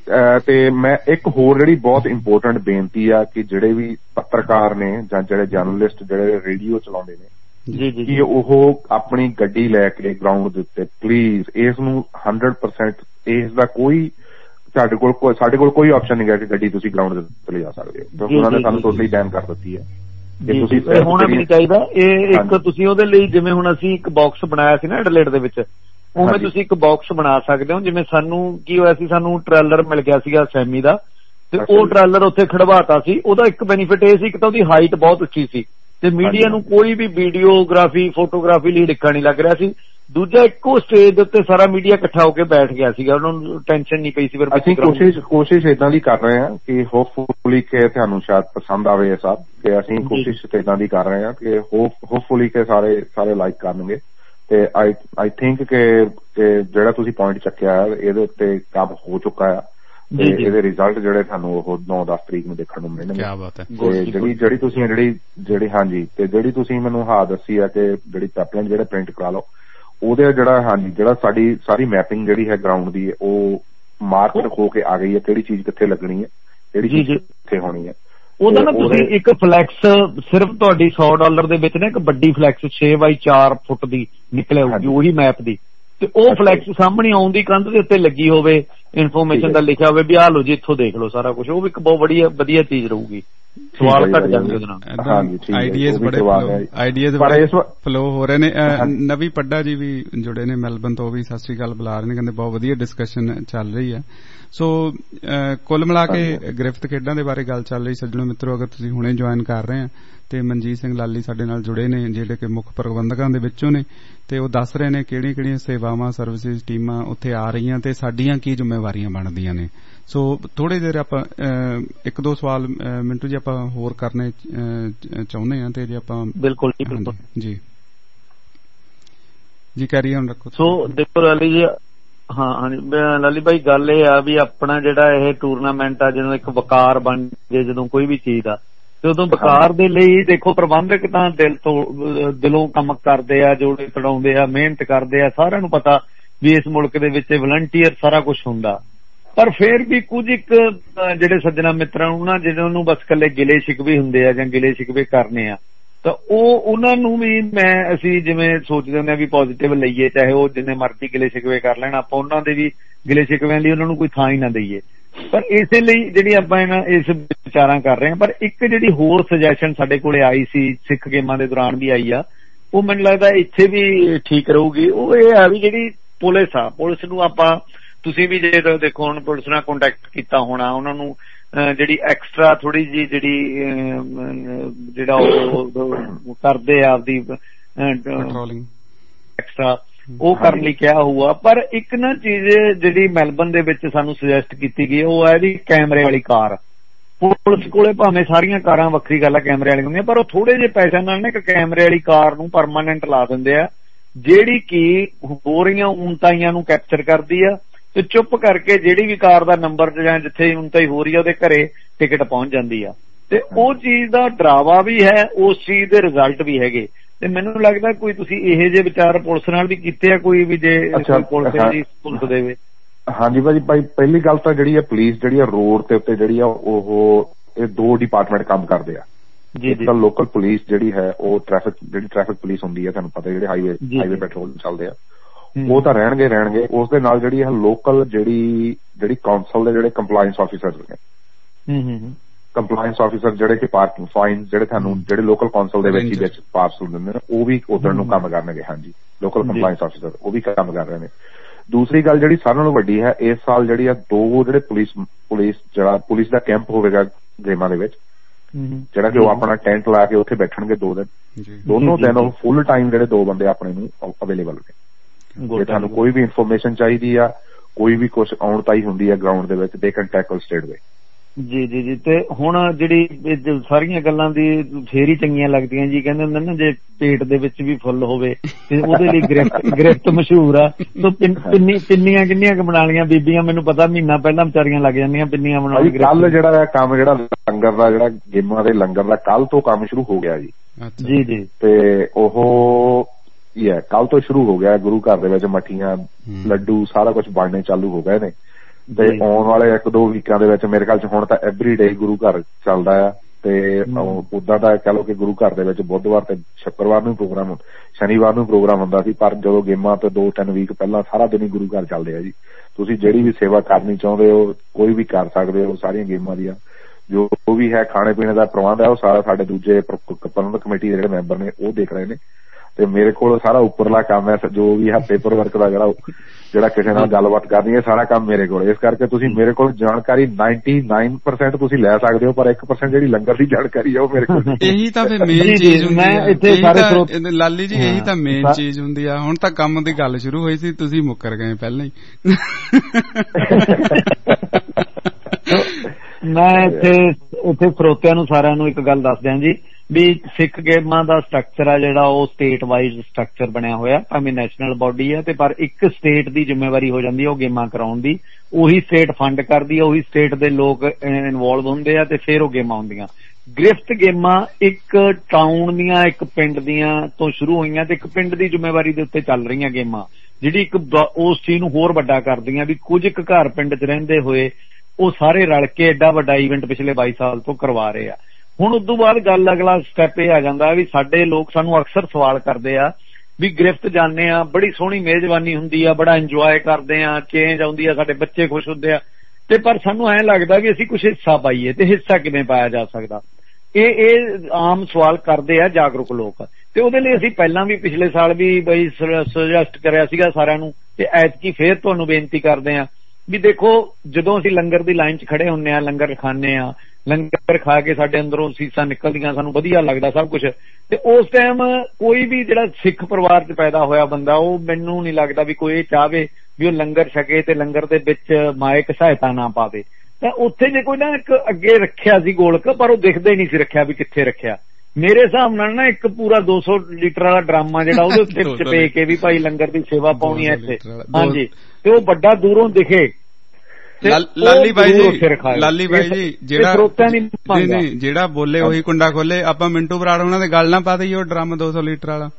ਤੇ ਮੈਂ ਇੱਕ ਹੋਰ ਜਿਹੜੀ ਬਹੁਤ ਇੰਪੋਰਟੈਂਟ ਬੇਨਤੀ ਆ ਕਿ ਜਿਹੜੇ ਵੀ ਪੱਤਰਕਾਰ ਨੇ ਜਾਂ ਜਿਹੜੇ ਜਰਨਲਿਸਟ ਜਿਹੜੇ ਰੇਡੀਓ ਚਲਾਉਂਦੇ ਨੇ, ਕਿ ਉਹ ਆਪਣੀ ਗੱਡੀ ਲੈ ਕੇ ਗਰਾਊਂਡ ਦੇ ਉੱਤੇ ਪਲੀਜ਼ ਇਸ ਨੂੰ ਹੰਡਰਡ ਪਰਸੈਂਟ ਇਸ ਦਾ ਕੋਈ ਸਾਡੇ ਕੋਲ ਸਾਡੇ ਕੋਲ ਕੋਈ ਆਪਸ਼ਨ ਨਹੀਂ ਹੈ ਕਿ ਗੱਡੀ ਤੁਸੀਂ ਗਰਾਊਂਡ ਦੇ ਉੱਤੇ ਲਿਜਾ ਸਕਦੇ ਹੋ, ਕਿਉਂਕਿ ਉਹਨਾਂ ਨੇ ਸਾਨੂੰ ਟੋਟਲੀ ਬੈਨ ਕਰ ਦਿੱਤੀ ਹੈ। ਤੁਸੀਂ ਹੋਣਾ ਵੀ ਨਹੀਂ ਚਾਹੀਦਾ ਇਹ ਇੱਕ, ਤੁਸੀਂ ਉਹਦੇ ਲਈ ਜਿਵੇਂ ਹੁਣ ਅਸੀਂ ਇੱਕ ਬਾਕਸ ਬਣਾਇਆ ਸੀ ਨਾ ਐਡਲੇਡ ਦੇ ਵਿੱਚ, ਉਵੇਂ ਤੁਸੀਂ ਇੱਕ ਬਾਕਸ ਬਣਾ ਸਕਦੇ ਹੋ। ਜਿਵੇਂ ਸਾਨੂੰ ਕੀ ਹੋਇਆ ਸੀ, ਸਾਨੂੰ ਟ੍ਰੇਲਰ ਮਿਲ ਗਿਆ ਸੀਗਾ ਸੈਮੀ ਦਾ, ਤੇ ਉਹ ਟ੍ਰੇਲਰ ਉੱਥੇ ਖੜਵਾਤਾ ਸੀ। ਉਹਦਾ ਇੱਕ ਬੈਨੀਫਿਟ ਇਹ ਸੀ ਕਿ ਤਾਂ ਉਹਦੀ ਹਾਈਟ ਬਹੁਤ ਉੱਚੀ ਸੀ, ਤੇ ਮੀਡੀਆ ਨੂੰ ਕੋਈ ਵੀ ਵੀਡੀਓਗ੍ਰਾਫੀ ਫੋਟੋਗ੍ਰਾਫੀ ਲਈ ਡਿੱਕਾ ਨਹੀਂ ਲੱਗ ਰਿਹਾ ਸੀ। ਦੂਜਾ, ਇੱਕੋ ਸਟੇਜ ਦੇ ਉੱਤੇ ਸਾਰਾ ਮੀਡੀਆ ਇਕੱਠਾ ਹੋ ਕੇ ਬੈਠ ਗਿਆ ਸੀਗਾ, ਉਹਨਾਂ ਨੂੰ ਟੈਨਸ਼ਨ ਨਹੀਂ ਪਈ ਸੀ। ਫਿਰ ਅਸੀਂ ਕੋਸ਼ਿਸ਼ ਕੋਸ਼ਿਸ਼ ਏਦਾਂ ਦੀ ਕਰ ਰਹੇ ਹਾਂ ਕਿ ਹੋਪਫੁਲੀ ਕਿ ਤੁਹਾਨੂੰ ਸ਼ਾਇਦ ਪਸੰਦ ਆਵੇ ਇਹ ਸਭ, ਕਿ ਅਸੀਂ ਕੋਸ਼ਿਸ਼ ਏਦਾਂ ਦੀ ਕਰ ਰਹੇ ਹਾਂ ਕਿ ਹੋਪਫੁਲੀ ਕਿ ਸਾਰੇ ਸਾਰੇ ਲਾਈਕ ਕਰਨਗੇ। ਤੇ ਆਈ ਆਈ ਥਿੰਕ ਕਿ ਜਿਹੜਾ ਤੁਸੀਂ ਪੁਆਇੰਟ ਚੱਕਿਆ ਇਹਦੇ ਉੱਤੇ ਕੰਮ ਹੋ ਚੁੱਕਾ ਆ, ਤੇ ਇਹਦੇ ਰਿਜ਼ਲਟ ਜਿਹੜੇ ਤੁਹਾਨੂੰ ਉਹ ਨੌ ਦਸ ਤਰੀਕ ਨੂੰ ਦੇਖਣ ਨੂੰ ਮਿਲਣਗੇ। ਤੇ ਜਿਹੜੀ ਜਿਹੜੀ ਤੁਸੀਂ ਜਿਹੜੀ ਜਿਹੜੀ ਹਾਂਜੀ ਤੇ ਜਿਹੜੀ ਤੁਸੀਂ ਮੈਨੂੰ ਹਾਂ ਦੱਸੀ ਆ ਕਿ ਜਿਹੜੀ ਪੈਪਲਾਈਨ ਜਿਹੜੇ ਪ੍ਰਿੰਟ ਕਰਾ ਲਓ, ਉਹਦੇ ਜਿਹੜਾ ਹਾਂਜੀ ਜਿਹੜਾ ਸਾਡੀ ਸਾਰੀ ਮੈਪਿੰਗ ਜਿਹੜੀ ਹੈ ਗਰਾਊਂਡ ਦੀ, ਉਹ ਮਾਰਕਡ ਹੋ ਕੇ ਆ ਗਈ ਹੈ, ਕਿਹੜੀ ਚੀਜ਼ ਕਿੱਥੇ ਲੱਗਣੀ ਹੈ, ਕਿਹੜੀ ਚੀਜ਼ ਕਿੱਥੇ ਹੋਣੀ ਹੈ। ਉਹਦਾ ਨਾ ਤੁਸੀਂ ਇੱਕ ਫਲੈਕਸ ਸਿਰਫ ਤੁਹਾਡੀ ਸੌ ਡਾਲਰ ਦੇ ਵਿੱਚ ਨਾ ਇੱਕ ਵੱਡੀ ਫਲੈਕਸ ਛੇ ਬਾਈ ਚਾਰ ਫੁੱਟ ਦੀ ਨਿਕਲੇ ਹੋਊਗੀ ਉਹੀ ਮੈਪ ਦੀ, ਤੇ ਉਹ ਫਲੈਕਸ ਸਾਹਮਣੇ ਆਉਂਦੀ ਕੰਧ ਦੇ ਉੱਤੇ ਲੱਗੀ ਹੋਵੇ, ਇਨਫੋਰਮੇਸ਼ਨ ਦਾ ਲਿਖਿਆ ਹੋਵੇ ਵੀ ਆਹ ਲੋ ਜੀ ਇੱਥੋਂ ਦੇਖ ਲਓ ਸਾਰਾ ਕੁਝ, ਉਹ ਵੀ ਇੱਕ ਬਹੁਤ ਵਧੀਆ ਵਧੀਆ ਚੀਜ਼ ਰਹੂਗੀ। ਸਵਾਲ ਘੱਟ ਜਾਣਗੇ ਉਹਦੇ ਨਾਲ। ਆਈਡੀਆਜ਼ ਬੜੇ ਆਈਡੀਆਜ਼ ਫਲੋ ਹੋ ਰਹੇ ਨੇ। ਨਵੀਂ ਪੱਡਾ ਜੀ ਵੀ ਜੁੜੇ ਨੇ ਮੈਲਬਨ ਤੋਂ, ਉਹ ਵੀ ਸਤਿ ਸ੍ਰੀ ਅਕਾਲ ਬੁਲਾ ਰਹੇ ਨੇ, ਕਹਿੰਦੇ ਬਹੁਤ ਵਧੀਆ ਡਿਸਕਸ਼ਨ ਚੱਲ ਰਹੀ ਹੈ। ਸੋ ਕੁੱਲ ਮਿਲਾ ਕੇ ਗ੍ਰਿਫਤ ਖੇਡਾਂ ਦੇ ਬਾਰੇ ਗੱਲ ਚੱਲ ਰਹੀ। ਸੱਜਣੋ ਮਿੱਤਰੋ, ਅਗਰ ਤੁਸੀਂ ਹੁਣੇ ਜੁਆਇਨ ਕਰ ਰਹੇ ਆ ਤੇ ਮਨਜੀਤ ਸਿੰਘ ਲਾਲੀ ਸਾਡੇ ਨਾਲ ਜੁੜੇ ਨੇ, ਜਿਹੜੇ ਕਿ ਮੁੱਖ ਪ੍ਰਬੰਧਕਾਂ ਦੇ ਵਿੱਚੋਂ ਨੇ, ਤੇ ਉਹ ਦੱਸ ਰਹੇ ਨੇ ਕਿਹੜੀਆਂ ਕਿਹੜੀਆਂ ਸੇਵਾਵਾਂ ਸਰਵਿਸਿਜ਼ ਟੀਮਾਂ ਉੱਥੇ ਆ ਰਹੀਆਂ ਤੇ ਸਾਡੀਆਂ ਕੀ ਜ਼ਿੰਮੇਵਾਰੀਆਂ ਬਣਦੀਆਂ ਨੇ। ਸੋ ਥੋੜੇ ਦੇਰ ਆਪਾਂ ਇੱਕ ਦੋ ਸਵਾਲ ਮਿੰਟੂ ਜੀ ਆਪਾਂ ਹੋਰ ਕਰਨੇ ਚਾਹੁੰਦੇ ਹਾਂ, ਤੇ ਜੇ ਆਪਾਂ ਬਿਲਕੁਲ ਜੀ ਜੀ ਕੈਰੀ ਔਨ ਰੱਖੋ। ਸੋ ਦੇਖੋ ਲਾਲੀ ਜੀ, ਹਾਂ ਹਾਂਜੀ ਲਾਲੀ ਭਾਈ, ਗੱਲ ਇਹ ਆ ਵੀ ਆਪਣਾ ਜਿਹੜਾ ਇਹ ਟੂਰਨਾਮੈਂਟ ਆ, ਜਦੋਂ ਇੱਕ ਵਕਾਰ ਬਣ ਜੇ ਜਦੋਂ ਕੋਈ ਵੀ ਚੀਜ਼ ਦਾ, ਤੇ ਉਦੋਂ ਵਕਾਰ ਦੇ ਲਈ ਦੇਖੋ ਪ੍ਰਬੰਧਕ ਤਾਂ ਦਿਲ ਤੋਂ ਦਿਲੋਂ ਕੰਮ ਕਰਦੇ ਆ, ਜੋੜੇ ਤੜਾਉਂਦੇ ਆ, ਮਿਹਨਤ ਕਰਦੇ ਆ। ਸਾਰਿਆਂ ਨੂੰ ਪਤਾ ਵੀ ਇਸ ਮੁਲਕ ਦੇ ਵਿੱਚ ਵਲੰਟੀਅਰ ਸਾਰਾ ਕੁਝ ਹੁੰਦਾ, ਪਰ ਫਿਰ ਵੀ ਕੁਝ ਇੱਕ ਜਿਹੜੇ ਸੱਜਣਾ ਮਿੱਤਰਾਂ ਨੂੰ ਨਾ ਜਿਹਨਾਂ ਨੂੰ ਬਸ ਇਕੱਲੇ ਗਿਲੇ ਸ਼ਿਕਵੇ ਹੁੰਦੇ ਆ ਜਾਂ ਗਿਲੇ ਸ਼ਿਕਵੇ ਕਰਨੇ ਆ, ਤਾਂ ਉਹ ਉਹਨਾਂ ਨੂੰ ਵੀ ਮੈਂ ਅਸੀਂ ਜਿਵੇਂ ਸੋਚਦੇ ਹੁੰਦੇ ਆ ਵੀ ਪੋਜ਼ੀਟਿਵ ਲਈਏ, ਚਾਹੇ ਉਹ ਜਿੰਨੇ ਮਰਜ਼ੀ ਗਿਲੇ ਸ਼ਿਕਵੇ ਕਰ ਲੈਣ, ਆਪਾਂ ਉਹਨਾਂ ਦੇ ਵੀ ਗਿਲੇ ਸ਼ਿਕਵਿਆਂ ਲਈ ਉਹਨਾਂ ਨੂੰ ਕੋਈ ਥਾਂ ਹੀ ਨਾ ਦਈਏ। ਪਰ ਇਸੇ ਲਈ ਜਿਹੜੀ ਆਪਾਂ ਇਹਨਾਂ ਇਸ ਵਿਚਾਰਾਂ ਕਰ ਰਹੇ ਹਾਂ। ਪਰ ਇੱਕ ਜਿਹੜੀ ਹੋਰ ਸੁਜੈਸ਼ਨ ਸਾਡੇ ਕੋਲੇ ਆਈ ਸੀ, ਸਿੱਖ ਗੇਮਾਂ ਦੇ ਦੌਰਾਨ ਵੀ ਆਈ ਆ, ਉਹ ਮੈਨੂੰ ਲੱਗਦਾ ਇੱਥੇ ਵੀ ਠੀਕ ਰਹੂਗੀ। ਉਹ ਇਹ ਆ ਵੀ ਜਿਹੜੀ ਪੁਲਿਸ ਆ, ਪੁਲਿਸ ਨੂੰ ਆਪਾਂ ਤੁਸੀਂ ਵੀ ਜੇ ਦੇਖੋ ਹੁਣ ਪੁਲਿਸ ਨਾਲ ਕੰਟੈਕਟ ਕੀਤਾ ਹੋਣਾ, ਉਹਨਾਂ ਨੂੰ ਜਿਹੜੀ ਐਕਸਟਰਾ ਥੋੜੀ ਜਿਹੀ ਜਿਹੜੀ ਜਿਹੜਾ ਉਹ ਕਰਦੇ ਆ ਆਪਦੀ ਐਕਸਟਰਾ ਉਹ ਕਰਨ ਲਈ ਕਿਹਾ ਹੋਊਗਾ। ਪਰ ਇੱਕ ਨਾ ਚੀਜ਼ ਜਿਹੜੀ ਮੈਲਬਨ ਦੇ ਵਿੱਚ ਸਾਨੂੰ ਸੁਜੈਸਟ ਕੀਤੀ ਗਈ ਉਹ ਹੈ ਵੀ ਕੈਮਰੇ ਵਾਲੀ ਕਾਰ। ਪੁਲਿਸ ਕੋਲੇ ਭਾਵੇਂ ਸਾਰੀਆਂ ਕਾਰਾਂ ਵੱਖਰੀ ਗੱਲ ਆ ਕੈਮਰੇ ਵਾਲੀਆਂ ਹੁੰਦੀਆਂ, ਪਰ ਉਹ ਥੋੜੇ ਜਿਹੇ ਪੈਸਿਆਂ ਨਾਲ ਨਾ ਇੱਕ ਕੈਮਰੇ ਵਾਲੀ ਕਾਰ ਨੂੰ ਪਰਮਾਨੈਂਟ ਲਾ ਦਿੰਦੇ ਆ, ਜਿਹੜੀ ਕਿ ਹੋ ਰਹੀਆਂ ਊਣਤਾਈਆਂ ਨੂੰ ਕੈਪਚਰ ਕਰਦੀ ਆ ਤੇ ਚੁੱਪ ਕਰਕੇ ਜਿਹੜੀ ਵੀ ਕਾਰ ਦਾ ਨੰਬਰ ਜਾਂ ਜਿੱਥੇ ਊਣਤਾਈ ਹੋ ਰਹੀ ਆ ਉਹਦੇ ਘਰੇ ਟਿਕਟ ਪਹੁੰਚ ਜਾਂਦੀ ਆ। ਤੇ ਉਹ ਚੀਜ਼ ਦਾ ਡਰਾਵਾ ਵੀ ਹੈ, ਉਸ ਚੀਜ਼ ਦੇ ਰਿਜ਼ਲਟ ਵੀ ਹੈਗੇ। ਤੇ ਮੈਨੂੰ ਲੱਗਦਾ ਕੋਈ ਤੁਸੀਂ ਇਹੋ ਜਿਹੇ ਵਿਚਾਰ ਪੁਲਿਸ ਨਾਲ ਵੀ ਕੀਤੇ ਆ ਕੋਈ ਵੀ, ਜੇ ਪੁਲਿਸ ਦੀ ਪੁਲਿਸ ਦੇਵੇ? ਹਾਂਜੀ ਭਾਜੀ, ਭਾਈ ਪਹਿਲੀ ਗੱਲ ਤਾਂ ਜਿਹੜੀ ਆ ਪੁਲਿਸ ਜਿਹੜੀ ਆ ਰੋਡ ਦੇ ਉੱਤੇ ਜਿਹੜੀ ਆ ਉਹ ਇਹ ਦੋ ਡਿਪਾਰਟਮੈਂਟ ਕੰਮ ਕਰਦੇ ਆ ਜੀ। ਤਾਂ ਲੋਕਲ ਪੁਲਿਸ ਜਿਹੜੀ ਹੈ ਉਹ ਟ੍ਰੈਫਿਕ ਜਿਹੜੀ ਟ੍ਰੈਫਿਕ ਪੁਲਿਸ ਹੁੰਦੀ ਹੈ, ਤੁਹਾਨੂੰ ਪਤਾ ਜਿਹੜੇ ਹਾਈਵੇ ਹਾਈਵੇ ਪੈਟਰੋਲ ਚੱਲਦੇ ਆ ਉਹ ਤਾਂ ਰਹਿਣਗੇ ਰਹਿਣਗੇ ਉਸ ਦੇ ਨਾਲ ਜਿਹੜੀ ਹੈ ਲੋਕਲ ਜਿਹੜੀ ਜਿਹੜੀ ਕਾਉਂਸਲ ਦੇ ਜਿਹੜੇ ਕੰਪਲਾਇੰਸ ਆਫੀਸਰ ਨੇ, ਕੰਪਲਾਇੰਸ ਆਫੀਸਰ ਜਿਹੜੇ ਕਿ ਪਾਰਕਿੰਗ ਫਾਈਨ ਜਿਹੜੇ ਤੁਹਾਨੂੰ ਜਿਹੜੇ ਲੋਕਲ ਕਾਉਂਸਲ ਦੇ ਵਿੱਚ ਵਿੱਚ ਪਾਸ ਹੁੰਦੇ ਨੇ ਉਹ ਵੀ ਉਧਰ ਨੂੰ ਕੰਮ ਕਰਨਗੇ। ਹਾਂਜੀ, ਲੋਕਲ ਕੰਪਲਾਇੰਸ ਆਫੀਸਰ ਉਹ ਵੀ ਕੰਮ ਕਰ ਰਹੇ ਨੇ। ਦੂਸਰੀ ਗੱਲ ਜਿਹੜੀ ਸਾਰਿਆਂ ਨਾਲੋਂ ਵੱਡੀ ਹੈ, ਇਸ ਸਾਲ ਜਿਹੜੀ ਆ ਦੋ ਜਿਹੜੇ ਪੁਲਿਸ ਪੁਲਿਸ ਜਿਹੜਾ ਪੁਲਿਸ ਦਾ ਕੈਂਪ ਹੋਵੇਗਾ ਗੇਮਾਂ ਦੇ ਵਿੱਚ, ਜਿਹੜਾ ਕਿ ਉਹ ਆਪਣਾ ਟੈਂਟ ਲਾ ਕੇ ਉੱਥੇ ਬੈਠਣਗੇ ਦੋ ਦਿਨ, ਦੋਨੋਂ ਦਿਨ ਉਹ ਫੁੱਲ ਟਾਈਮ ਜਿਹੜੇ ਦੋ ਬੰਦੇ ਆਪਣੇ ਨੂੰ ਅਵੇਲੇਬਲ ਨੇ। ਜੇ ਤੁਹਾਨੂੰ ਕੋਈ ਵੀ ਇਨਫੋਰਮੇਸ਼ਨ ਚਾਹੀਦੀ ਆ, ਕੋਈ ਵੀ ਕੁਛ ਆਉਣ ਤਾਈ ਹੁੰਦੀ ਆ ਗਰਾਊਂਡ ਦੇ ਵਿੱਚ, ਦੇ ਕੈਨ ਟੈਕਲ ਸਟੇਟ ਵੇ। ਜੀ ਜੀ ਜੀ ਤੇ ਹੁਣ ਜਿਹੜੀ ਸਾਰੀਆਂ ਗੱਲਾਂ ਦੀ ਫੇਰ ਹੀ ਚੰਗੀਆਂ ਲੱਗਦੀਆਂ ਜੀ, ਕਹਿੰਦੇ ਹੁੰਦੇ ਨਾ ਜੇ ਪੇਟ ਦੇ ਵਿੱਚ ਵੀ ਫੁੱਲ ਹੋਵੇ ਤੇ ਉਹਦੇ ਲਈ ਗ੍ਰਿਫਤ ਗ੍ਰਿਫਤ ਮਸ਼ਹੂਰ ਆ। ਪਿੰਨੀ ਪਿੰਨੀਆਂ ਕਿੰਨੀਆਂ ਕੁ ਬਣਾ ਲਈਆਂ ਬੀਬੀਆਂ, ਮੈਨੂੰ ਪਤਾ ਮਹੀਨਾ ਪਹਿਲਾਂ ਵਿਚਾਰੀਆਂ ਲੱਗ ਜਾਂਦੀਆਂ ਪਿੰਨੀਆਂ ਬਣਾਉਣ। ਕੱਲ ਜਿਹੜਾ ਕੰਮ ਜਿਹੜਾ ਲੰਗਰ ਦਾ ਜਿਹੜਾ ਗੇਮਾਂ ਦੇ ਲੰਗਰ ਦਾ ਕੱਲ ਤੋਂ ਕੰਮ ਸ਼ੁਰੂ ਹੋ ਗਿਆ ਜੀ। ਜੀ ਜੀ ਤੇ ਉਹ ਕੱਲ ਤੋਂ ਸ਼ੁਰੂ ਹੋ ਗਿਆ। ਗੁਰੂ ਘਰ ਦੇ ਵਿੱਚ ਮੱਠੀਆਂ ਲੱਡੂ ਸਾਰਾ ਕੁਛ ਬਣਨੇ ਚਾਲੂ ਹੋ ਗਏ ਨੇ ਤੇ ਆਉਣ ਵਾਲੇ ਇੱਕ ਦੋ ਵੀਕਾਂ ਦੇ ਵਿੱਚ ਮੇਰੇ ਖਿਆਲ ਚ ਹੁਣ ਤਾਂ ਐਵਰੀ ਡੇ ਗੁਰੂ ਘਰ ਚੱਲਦਾ ਆ। ਤੇ ਉਦਾਂ ਤਾਂ ਕਹਿ ਲਓ ਕਿ ਗੁਰੂ ਘਰ ਦੇ ਵਿੱਚ ਬੁੱਧਵਾਰ ਤੇ ਸ਼ੁੱਕਰਵਾਰ ਨੂੰ ਪ੍ਰੋਗਰਾਮ, ਸ਼ਨੀਵਾਰ ਨੂੰ ਪ੍ਰੋਗਰਾਮ ਹੁੰਦਾ ਸੀ, ਪਰ ਜਦੋਂ ਗੇਮਾਂ ਤੋਂ ਦੋ ਤਿੰਨ ਵੀਕ ਪਹਿਲਾਂ ਸਾਰਾ ਦਿਨ ਹੀ ਗੁਰੂ ਘਰ ਚੱਲਦੇ ਆ ਜੀ। ਤੁਸੀਂ ਜਿਹੜੀ ਵੀ ਸੇਵਾ ਕਰਨੀ ਚਾਹੁੰਦੇ ਹੋ ਕੋਈ ਵੀ ਕਰ ਸਕਦੇ ਹੋ। ਸਾਰੀਆਂ ਗੇਮਾਂ ਦੀਆਂ ਜੋ ਵੀ ਹੈ ਖਾਣੇ ਪੀਣੇ ਦਾ ਪ੍ਰਬੰਧ ਹੈ ਉਹ ਸਾਰਾ ਸਾਡੇ ਦੂਜੇ ਪ੍ਰਬੰਧਕ ਕਮੇਟੀ ਦੇ ਜਿਹੜੇ ਮੈਂਬਰ ਨੇ ਉਹ ਦੇਖ ਰਹੇ ਨੇ। ਤੇ ਮੇਰੇ ਕੋਲ ਸਾਰਾ ਉੱਪਰਲਾ ਕੰਮ ਹੈ, ਜੋ ਵੀ ਹੈ ਪੇਪਰ ਵਰਕ ਦਾ ਜਿਹੜਾ ਜਿਹੜਾ ਕਿਸੇ ਨਾਲ ਗੱਲਬਾਤ ਕਰਨੀ ਹੈ ਸਾਰਾ ਕੰਮ ਮੇਰੇ ਕੋਲ। ਇਸ ਕਰਕੇ ਤੁਸੀਂ ਮੇਰੇ ਕੋਲ ਜਾਣਕਾਰੀ ਨਾਈਨਟੀ ਨਾਈਨ ਪਰਸੈਂਟ ਤੁਸੀਂ ਲੈ ਸਕਦੇ ਹੋ, ਪਰ ਇੱਕ ਪਰਸੈਂਟ ਜਿਹੜੀ ਲੰਗਰ ਦੀ ਜਾਣਕਾਰੀ ਹੈ ਉਹ ਮੇਰੇ ਕੋਲ। ਇਹੀ ਤਾਂ ਫਿਰ ਮੇਨ ਚੀਜ਼ ਹੁੰਦੀ ਹੈ ਲਾਲੀ ਜੀ, ਇਹੀ ਤਾਂ ਮੇਨ ਚੀਜ਼ ਹੁੰਦੀ ਆ। ਹੁਣ ਤਾਂ ਕੰਮ ਦੀ ਗੱਲ ਸ਼ੁਰੂ ਹੋਈ ਸੀ, ਤੁਸੀਂ ਮੁੱਕਰ ਗਏ ਪਹਿਲਾਂ ਹੀ। ਮੈਂ ਇੱਥੇ ਇੱਥੇ ਸਰੋਤਿਆਂ ਨੂੰ ਸਾਰਿਆਂ ਨੂੰ ਇੱਕ ਗੱਲ ਦੱਸ ਦਿਆਂ ਜੀ ਵੀ ਸਿੱਖ ਗੇਮਾਂ ਦਾ ਸਟਰਕਚਰ ਆ ਜਿਹੜਾ ਉਹ ਸਟੇਟ ਵਾਈਜ਼ ਸਟਰਕਚਰ ਬਣਿਆ ਹੋਇਆ, ਭਾਵੇਂ ਨੈਸ਼ਨਲ ਬੋਡੀ ਹੈ ਤੇ ਪਰ ਇੱਕ ਸਟੇਟ ਦੀ ਜ਼ਿੰਮੇਵਾਰੀ ਹੋ ਜਾਂਦੀ ਹੈ ਉਹ ਗੇਮਾਂ ਕਰਾਉਣ ਦੀ। ਉਹੀ ਸਟੇਟ ਫੰਡ ਕਰਦੀ ਹੈ, ਉਹੀ ਸਟੇਟ ਦੇ ਲੋਕ ਇਨਵੋਲਵ ਹੁੰਦੇ ਆ ਤੇ ਫਿਰ ਉਹ ਗੇਮਾਂ ਹੁੰਦੀਆਂ। ਗ੍ਰਿਫਤ ਗੇਮਾਂ ਇੱਕ ਟਾਊਨ ਦੀਆਂ ਇੱਕ ਪਿੰਡ ਦੀਆਂ ਤੋਂ ਸ਼ੁਰੂ ਹੋਈਆਂ ਤੇ ਇੱਕ ਪਿੰਡ ਦੀ ਜ਼ਿੰਮੇਵਾਰੀ ਦੇ ਉੱਤੇ ਚੱਲ ਰਹੀਆਂ ਗੇਮਾਂ, ਜਿਹੜੀ ਇੱਕ ਉਸ ਚੀਜ਼ ਨੂੰ ਹੋਰ ਵੱਡਾ ਕਰਦੀਆਂ ਵੀ ਕੁਝ ਕੁ ਘਰ ਪਿੰਡ 'ਚ ਰਹਿੰਦੇ ਹੋਏ ਉਹ ਸਾਰੇ ਰਲ ਕੇ ਐਡਾ ਵੱਡਾ ਇਵੈਂਟ ਪਿਛਲੇ ਬਾਈ ਸਾਲ ਤੋਂ ਕਰਵਾ ਰਹੇ ਆ। ਹੁਣ ਉਸ ਤੋਂ ਬਾਅਦ ਗੱਲ ਅਗਲਾ ਸਟੈਪ ਇਹ ਆ ਜਾਂਦਾ ਵੀ ਸਾਡੇ ਲੋਕ ਸਾਨੂੰ ਅਕਸਰ ਸਵਾਲ ਕਰਦੇ ਆ ਵੀ ਗ੍ਰਿਫਤ ਜਾਂਦੇ ਆ, ਬੜੀ ਸੋਹਣੀ ਮੇਜ਼ਬਾਨੀ ਹੁੰਦੀ ਆ, ਬੜਾ ਇੰਜੋਏ ਕਰਦੇ ਆ, ਚੇਂਜ ਆਉਂਦੀ ਆ, ਸਾਡੇ ਬੱਚੇ ਖੁਸ਼ ਹੁੰਦੇ ਆ, ਤੇ ਪਰ ਸਾਨੂੰ ਐਂ ਲੱਗਦਾ ਵੀ ਅਸੀਂ ਕੁਛ ਹਿੱਸਾ ਪਾਈਏ ਤੇ ਹਿੱਸਾ ਕਿਵੇਂ ਪਾਇਆ ਜਾ ਸਕਦਾ। ਇਹ ਇਹ ਆਮ ਸਵਾਲ ਕਰਦੇ ਆ ਜਾਗਰੂਕ ਲੋਕ, ਤੇ ਉਹਦੇ ਲਈ ਅਸੀਂ ਪਹਿਲਾਂ ਵੀ ਪਿਛਲੇ ਸਾਲ ਵੀ ਬਈ ਸੁਜੈਸਟ ਕਰਿਆ ਸੀਗਾ ਸਾਰਿਆਂ ਨੂੰ, ਤੇ ਐਤਕੀ ਫੇਰ ਤੁਹਾਨੂੰ ਬੇਨਤੀ ਕਰਦੇ ਆ ਵੀ ਦੇਖੋ ਜਦੋਂ ਅਸੀਂ ਲੰਗਰ ਦੀ ਲਾਈਨ 'ਚ ਖੜੇ ਹੁੰਦੇ ਆ, ਲੰਗਰ ਖਾਂਦੇ ਆ, ਲੰਗਰ ਖਾ ਕੇ ਸਾਡੇ ਅੰਦਰੋਂ ਸੀਸਾਂ ਨਿਕਲਦੀਆਂ, ਸਾਨੂੰ ਵਧੀਆ ਲੱਗਦਾ ਸਭ ਕੁਛ, ਤੇ ਉਸ ਟਾਈਮ ਕੋਈ ਵੀ ਜਿਹੜਾ ਸਿੱਖ ਪਰਿਵਾਰ 'ਚ ਪੈਦਾ ਹੋਇਆ ਬੰਦਾ, ਉਹ ਮੈਨੂੰ ਨਹੀਂ ਲੱਗਦਾ ਵੀ ਕੋਈ ਇਹ ਚਾਹਵੇ ਵੀ ਉਹ ਲੰਗਰ ਛਕੇ ਤੇ ਲੰਗਰ ਦੇ ਵਿੱਚ ਮਾਇਕ ਸਹਾਇਤਾ ਨਾ ਪਾਵੇ। ਤਾਂ ਉੱਥੇ ਜੇ ਕੋਈ ਨਾ ਇੱਕ ਅੱਗੇ ਰੱਖਿਆ ਸੀ ਗੋਲਕ, ਪਰ ਉਹ ਦਿਖਦੇ ਨਹੀਂ ਸੀ ਰੱਖਿਆ ਵੀ ਕਿੱਥੇ ਰੱਖਿਆ। ਮੇਰੇ ਹਿਸਾਬ ਨਾਲ ਨਾ ਇੱਕ ਪੂਰਾ ਦੋ ਸੌ ਲੀਟਰ ਵਾਲਾ ਡਰਾਮਾ ਜਿਹੜਾ ਉਹਦੇ ਉੱਤੇ ਚਪੇ ਕੇ ਵੀ ਭਾਈ ਲੰਗਰ ਦੀ ਸੇਵਾ ਪਾਉਣੀ ਹੈ ਇੱਥੇ, ਹਾਂਜੀ, ਤੇ ਉਹ ਵੱਡਾ ਦੂਰੋਂ ਦਿਖੇ। ਲਾਲੀ ਬਾਈ ਜੀ ਲਾਲੀ ਬਾਈ ਜੀ ਜਿਹੜਾ ਜਿਹੜਾ ਬੋਲੇ ਉਹੀ ਕੁੰਡਾ ਖੋਲੇ। ਆਪਾਂ ਮਿੰਟੂ ਬਰਾੜ ਉਹਨਾਂ ਦੇ ਗੱਲ ਨਾ ਪਾ ਦਈਏ ਉਹ ਡਰਮ ਦੋ ਸੌ ਲੀਟਰ ਵਾਲਾ।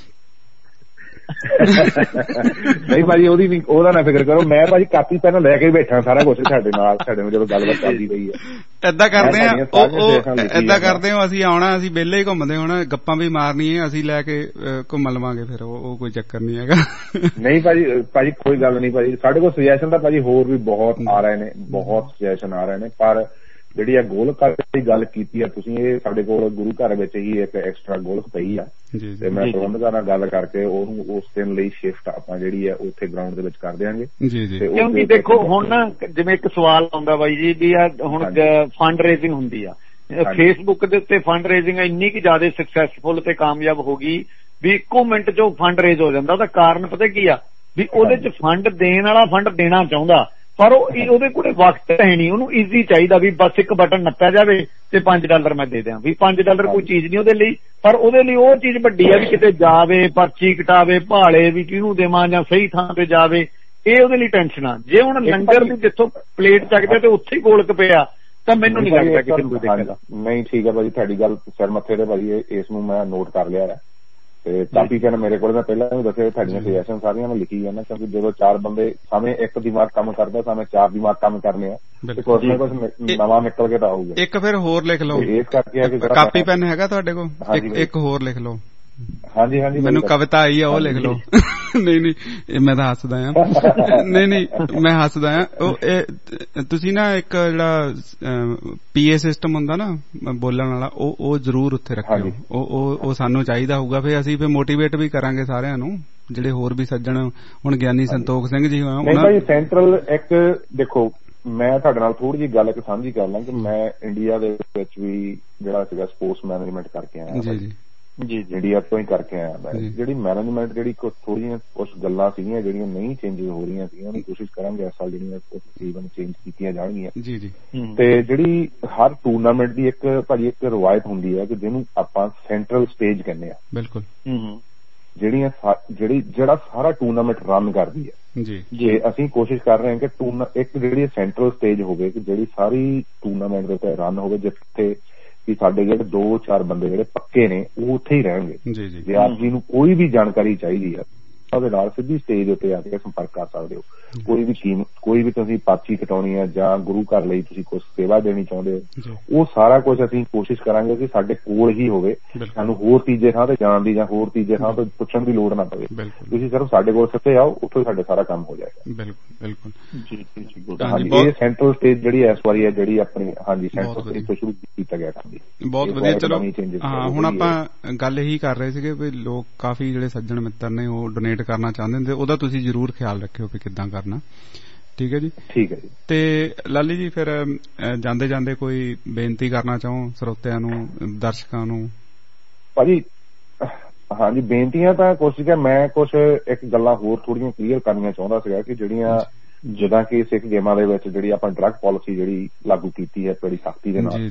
ਨਹੀਂ ਭਾਜੀ ਉਹਦੀ ਨੀ, ਉਹਦਾ ਨਾ ਫਿਕਰ ਕਰੋ। ਮੈਂ ਭਾਜੀ ਕਾਪੀ ਪੈਨ ਲੈ ਕੇ ਬੈਠਾ ਸਾਰਾ ਕੁਛ ਸਾਡੇ ਨਾਲ, ਸਾਡੇ ਨੂੰ ਜਦੋਂ ਗੱਲਬਾਤ ਚੱਲਦੀ ਪਈ ਹੈ। ਏਦਾਂ ਕਰਦੇ ਆ ਏਦਾਂ ਕਰਦੇ ਹੋ ਅਸੀਂ ਆਉਣਾ, ਅਸੀਂ ਵਿਹਲੇ ਹੀ ਘੁੰਮਦੇ ਹੋਣਾ, ਗੱਪਾਂ ਵੀ ਮਾਰਨੀਆਂ, ਅਸੀਂ ਲੈ ਕੇ ਘੁੰਮ ਲਵਾਂਗੇ ਫਿਰ, ਉਹ ਕੋਈ ਚੱਕਰ ਨੀ ਹੈਗਾ। ਨਹੀਂ ਭਾਜੀ ਭਾਜੀ ਕੋਈ ਗੱਲ ਨੀ ਭਾਜੀ, ਸਾਡੇ ਕੋਲ ਸੁਜੈਸ਼ਨ ਤਾਂ ਭਾਜੀ ਹੋਰ ਵੀ ਬਹੁਤ ਆ ਰਹੇ ਨੇ, ਬਹੁਤ ਸੁਜੈਸ਼ਨ ਆ ਰਹੇ ਨੇ, ਪਰ ਜਿਹੜੀ ਆ ਗੋਲਕ ਦੀ ਗੱਲ ਕੀਤੀ ਆ ਤੁਸੀਂ, ਇਹ ਸਾਡੇ ਕੋਲ ਗੁਰੂ ਘਰ ਵਿੱਚ ਹੀ ਇੱਕ ਐਕਸਟਰਾ ਗੋਲਕ ਪਈ ਆ, ਤੇ ਮੈਂ ਪ੍ਰਬੰਧਕਾਂ ਨਾਲ ਗੱਲ ਕਰਕੇ ਉਹਨੂੰ ਉਸ ਦਿਨ ਲਈ ਸ਼ਿਫਟ ਆਪਾਂ ਜਿਹੜੀ ਆ ਉੱਥੇ ਗਰਾਊਂਡ ਦੇ ਵਿੱਚ ਕਰ ਦਿਆਂਗੇ। ਕਿਉਂਕਿ ਦੇਖੋ ਹੁਣ ਨਾ ਜਿਵੇਂ ਇੱਕ ਸਵਾਲ ਆਉਂਦਾ ਬਾਈ ਜੀ ਵੀ ਆ ਹੁਣ ਫੰਡ ਰੇਜ਼ਿੰਗ ਹੁੰਦੀ ਆ ਫੇਸਬੁੱਕ ਦੇ ਉੱਤੇ, ਫੰਡ ਰੇਜ਼ਿੰਗ ਇੰਨੀ ਕੁ ਜ਼ਿਆਦਾ ਸਕਸੈਸਫੁਲ ਤੇ ਕਾਮਯਾਬ ਹੋ ਗਈ ਵੀ ਇੱਕੋ ਮਿੰਟ ਚ ਫੰਡ ਰੇਜ਼ ਹੋ ਜਾਂਦਾ। ਉਹਦਾ ਕਾਰਨ ਪਤਾ ਕੀ ਆ ਵੀ ਉਹਦੇ ਚ ਫੰਡ ਦੇਣ ਵਾਲਾ ਫੰਡ ਦੇਣਾ ਚਾਹੁੰਦਾ, ਪਰ ਉਹ ਉਹਦੇ ਕੋਲ ਵਕਤ ਹੈ ਨਹੀਂ, ਉਹਨੂੰ ਈਜ਼ੀ ਚਾਹੀਦਾ ਵੀ ਬਸ ਇੱਕ ਬਟਨ ਨੱਪਿਆ ਜਾਵੇ ਤੇ ਪੰਜ ਡਾਲਰ ਮੈਂ ਦੇ ਦਿਆਂ, ਵੀ ਪੰਜ ਡਾਲਰ ਕੋਈ ਚੀਜ਼ ਨਹੀਂ ਉਹਦੇ ਲਈ, ਪਰ ਉਹਦੇ ਲਈ ਉਹ ਚੀਜ਼ ਵੱਡੀ ਆ ਵੀ ਕਿਤੇ ਜਾਵੇ, ਪਰਚੀ ਕਟਾਵੇ, ਭਾਲੇ ਵੀ ਕਿਹਨੂੰ ਦੇਵਾਂ ਜਾਂ ਸਹੀ ਥਾਂ ਤੇ ਜਾਵੇ, ਇਹ ਉਹਦੇ ਲਈ ਟੈਨਸ਼ਨ ਆ। ਜੇ ਹੁਣ ਲੰਗਰ ਦੀ ਜਿੱਥੋਂ ਪਲੇਟ ਚੱਕਦੇ ਤੇ ਉੱਥੇ ਹੀ ਗੋਲਕ ਪਿਆ ਤਾਂ ਮੈਨੂੰ ਨਹੀਂ ਲੱਗਦਾ ਕਿਸੇ ਨੂੰ ਕੋਈ ਦੇਖੇਗਾ। ਨਹੀਂ ਠੀਕ ਹੈ ਭਾਜੀ, ਤੁਹਾਡੀ ਗੱਲ ਸਿਰ ਮੱਥੇ ਤੇ ਭਾਜੀ, ਇਸ ਨੂੰ ਮੈਂ ਨੋਟ ਕਰ ਲਿਆ ਹੈ ਤੇ ਕਾਫੀ ਕਹਿਣ ਮੇਰੇ ਕੋਲ, ਮੈਂ ਪਹਿਲਾਂ ਵੀ ਦੱਸਿਆ ਤੁਹਾਡੀਆਂ ਸੁਜੈਸ਼ਨ ਸਾਰੀਆਂ ਮੈਂ ਲਿਖੀ ਜਾਂਦਾ, ਕਿਉਂਕਿ ਜਦੋਂ ਚਾਰ ਬੰਦੇ ਸਾਵੇਂ ਇੱਕ ਦਿਮਾਗ ਕੰਮ ਕਰਦਾ ਸਾਵੇਂ ਚਾਰ ਦਿਮਾਗ ਕੰਮ ਕਰਨੇ ਆ ਤੇ ਕੁਛ ਨਾ ਕੁਛ ਨਵਾਂ ਨਿਕਲ ਕੇ ਤਾਂ ਆਊਗਾ। ਇੱਕ ਫਿਰ ਹੋਰ ਲਿਖ ਲਓ, ਇਸ ਕਰਕੇ ਕਾਪੀ ਪੈਨ ਹੈਗਾ ਤੁਹਾਡੇ ਕੋਲ? ਇੱਕ ਹੋਰ ਲਿਖ ਲਓ। ਹਾਂਜੀ ਹਾਂਜੀ, ਮੈਨੂੰ ਕਵਿਤਾ ਆਈ ਆ, ਉਹ ਲਿਖ ਲਓ। ਨਹੀਂ ਨਹੀਂ ਮੈਂ ਤਾਂ ਹੱਸਦਾ ਆ, ਨਹੀਂ ਨਹੀਂ ਮੈਂ ਹੱਸਦਾ ਆ। ਉਹ ਤੁਸੀਂ ਨਾ ਇੱਕ ਜਿਹੜਾ ਪੀਏ ਸਿਸਟਮ ਹੁੰਦਾ ਨਾ ਬੋਲਣ ਵਾਲਾ, ਉਹ ਉਹ ਜ਼ਰੂਰ ਉੱਥੇ ਰੱਖਿਓ। ਉਹ ਉਹ ਸਾਨੂੰ ਚਾਹੀਦਾ ਹੋਊਗਾ, ਫਿਰ ਅਸੀਂ ਫਿਰ ਮੋਟੀਵੇਟ ਵੀ ਕਰਾਂਗੇ ਸਾਰਿਆਂ ਨੂੰ, ਜਿਹੜੇ ਹੋਰ ਵੀ ਸੱਜਣ ਹੁਣ ਗਿਆਨੀ ਸੰਤੋਖ ਸਿੰਘ ਜੀ ਉਹਨਾਂ ਸੈਂਟਰਲ। ਇੱਕ ਦੇਖੋ ਮੈਂ ਤੁਹਾਡੇ ਨਾਲ ਥੋੜੀ ਜਿਹੀ ਗੱਲ ਇੱਕ ਸਾਂਝੀ ਕਰ ਲਾਂ ਕਿ ਮੈਂ ਇੰਡੀਆ ਦੇ ਵਿੱਚ ਵੀ ਜਿਹੜਾ ਸੀਗਾ ਸਪੋਰਟਸ ਮੈਨੇਜਮੈਂਟ ਕਰਕੇ ਆਇਆ ਜੀ ਜੀ ਜੀ ਇੰਡੀਆ ਤੋਂ ਹੀ ਕਰਕੇ ਆਇਆ ਮੈਂ। ਜਿਹੜੀ ਮੈਨੇਜਮੈਂਟ ਜਿਹੜੀ ਥੋੜੀਆਂ ਕੁਛ ਗੱਲਾਂ ਸੀਗੀਆਂ ਜਿਹੜੀਆਂ ਨਹੀਂ ਚੇਂਜ ਹੋ ਰਹੀਆਂ ਸੀਗੀਆਂ, ਉਹਨੂੰ ਕੋਸ਼ਿਸ਼ ਕਰਾਂਗੇ ਇਸ ਸਾਲ ਜਿਹੜੀਆਂ ਤਕਰੀਬਨ ਚੇਂਜ ਕੀਤੀਆਂ ਜਾਣਗੀਆਂ ਜੀ ਜੀ। ਤੇ ਜਿਹੜੀ ਹਰ ਟੂਰਨਾਮੈਂਟ ਦੀ ਇੱਕ ਭਾਜੀ ਇੱਕ ਰਵਾਇਤ ਹੁੰਦੀ ਹੈ ਕਿ ਜਿਹਨੂੰ ਆਪਾਂ ਸੈਂਟਰਲ ਸਟੇਜ ਕਹਿੰਦੇ ਆ। ਬਿਲਕੁਲ। ਜਿਹੜੀਆਂ ਜਿਹੜੀ ਜਿਹੜਾ ਸਾਰਾ ਟੂਰਨਾਮੈਂਟ ਰਨ ਕਰਦੀ ਹੈ ਜੀ ਜੀ। ਅਸੀਂ ਕੋਸ਼ਿਸ਼ ਕਰ ਰਹੇ ਹਾਂ ਕਿ ਟੂਰਨਾ ਇੱਕ ਜਿਹੜੀ ਸੈਂਟਰਲ ਸਟੇਜ ਹੋਵੇ ਕਿ ਜਿਹੜੀ ਸਾਰੀ ਟੂਰਨਾਮੈਂਟ ਦੇ ਉੱਤੇ ਰਨ ਹੋਵੇ, ਜਿੱਥੇ ਕਿ ਸਾਡੇ ਜਿਹੜੇ ਦੋ ਚਾਰ ਬੰਦੇ ਜਿਹੜੇ ਪੱਕੇ ਨੇ ਉਹ ਉੱਥੇ ਹੀ ਰਹਿਣਗੇ। ਜੇ ਆਪ ਜੀ ਨੂੰ ਕੋਈ ਵੀ ਜਾਣਕਾਰੀ ਚਾਹੀਦੀ ਹੈ ਉਹਦੇ ਨਾਲ ਸਿੱਧੀ ਸਟੇਜ ਉੱਤੇ ਆ ਕੇ ਸੰਪਰਕ ਕਰ ਸਕਦੇ ਹੋ। ਕੋਈ ਵੀ ਕੀਮ ਕੋਈ ਵੀ ਤੁਸੀਂ ਪਰਚੀ ਕਟਾਉਣੀ ਹੈ ਜਾਂ ਗੁਰੂ ਘਰ ਲਈ ਤੁਸੀਂ ਕੁਛ ਸੇਵਾ ਦੇਣੀ ਚਾਹੁੰਦੇ ਹੋ, ਉਹ ਸਾਰਾ ਕੁਝ ਅਸੀਂ ਕੋਸ਼ਿਸ਼ ਕਰਾਂਗੇ ਕਿ ਸਾਡੇ ਕੋਲ ਹੀ ਹੋਵੇ, ਸਾਨੂੰ ਹੋਰ ਤੀਜੇ ਥਾਂ ਤੇ ਜਾਣ ਦੀ ਜਾਂ ਹੋਰ ਤੀਜੇ ਥਾਂ ਤੋਂ ਪੁੱਛਣ ਦੀ ਲੋੜ ਨਾ ਪਵੇ। ਤੁਸੀਂ ਸਿਰਫ ਸਾਡੇ ਕੋਲ ਸਿੱਧੇ ਆਓ, ਉੱਥੋਂ ਸਾਡੇ ਸਾਰਾ ਕੰਮ ਹੋ ਜਾਏਗਾ। ਬਿਲਕੁਲ ਬਿਲਕੁਲ ਜੀ ਜੀ। ਹਾਂਜੀ, ਇਹ ਸੈਂਟਰਲ ਸਟੇਜ ਜਿਹੜੀ ਇਸ ਵਾਰੀ ਹੈ ਜਿਹੜੀ ਆਪਣੀ ਹਾਂਜੀ ਸੈਂਟਰਲ ਸਟੇਜ ਤੋਂ ਸ਼ੁਰੂ ਕੀਤਾ ਗਿਆ ਕੰਮ, ਬਹੁਤ ਵਧੀਆ। ਚਲੋ ਹਾਂ, ਹੁਣ ਆਪਾਂ ਗੱਲ ਇਹੀ ਕਰ ਰਹੇ ਸੀਗੇ ਵੀ ਲੋਕ ਕਾਫੀ ਜਿਹੜੇ ਸੱਜਣ ਮਿੱਤਰ ਨੇ ਉਹ ਡੋਨੇਟ ਕਰਨਾ ਚਾਹੁੰਦੇ ਨੇ, ਉਹਦਾ ਤੁਸੀਂ ਜ਼ਰੂਰ ਖਿਆਲ ਰੱਖਿਓ ਕਿ ਕਿੱਦਾਂ ਕਰਨਾ। ਠੀਕ ਹੈ ਜੀ। ਠੀਕ ਹੈ ਜੀ। ਤੇ ਲਾਲੀ ਜੀ ਫਿਰ ਜਾਂਦੇ ਜਾਂਦੇ ਕੋਈ ਬੇਨਤੀ ਕਰਨਾ ਚਾਹੋ ਸਰੋਤਿਆਂ ਨੂੰ, ਦਰਸ਼ਕਾਂ ਨੂੰ? ਭਾਜੀ ਹਾਂਜੀ, ਬੇਨਤੀਆਂ ਤਾਂ ਕੋਸ਼ਿਸ਼ ਹੈ, ਮੈਂ ਕੁਛ ਇੱਕ ਗੱਲਾਂ ਹੋਰ ਥੋੜੀਆਂ ਕਲੀਅਰ ਕਰਨੀਆਂ ਚਾਹੁੰਦਾ ਸੀਗਾ ਕਿ ਜਿਹੜੀਆਂ ਜਿੱਦਾਂ ਕਿ ਸਿੱਖ ਗੇਮਾਂ ਦੇ ਵਿੱਚ ਜਿਹੜੀ ਆਪਾਂ ਡਰੱਗ ਪਾਲਿਸੀ ਜਿਹੜੀ ਲਾਗੂ ਕੀਤੀ ਹੈ ਬੜੀ ਸਖਤੀ ਦੇ ਨਾਲ,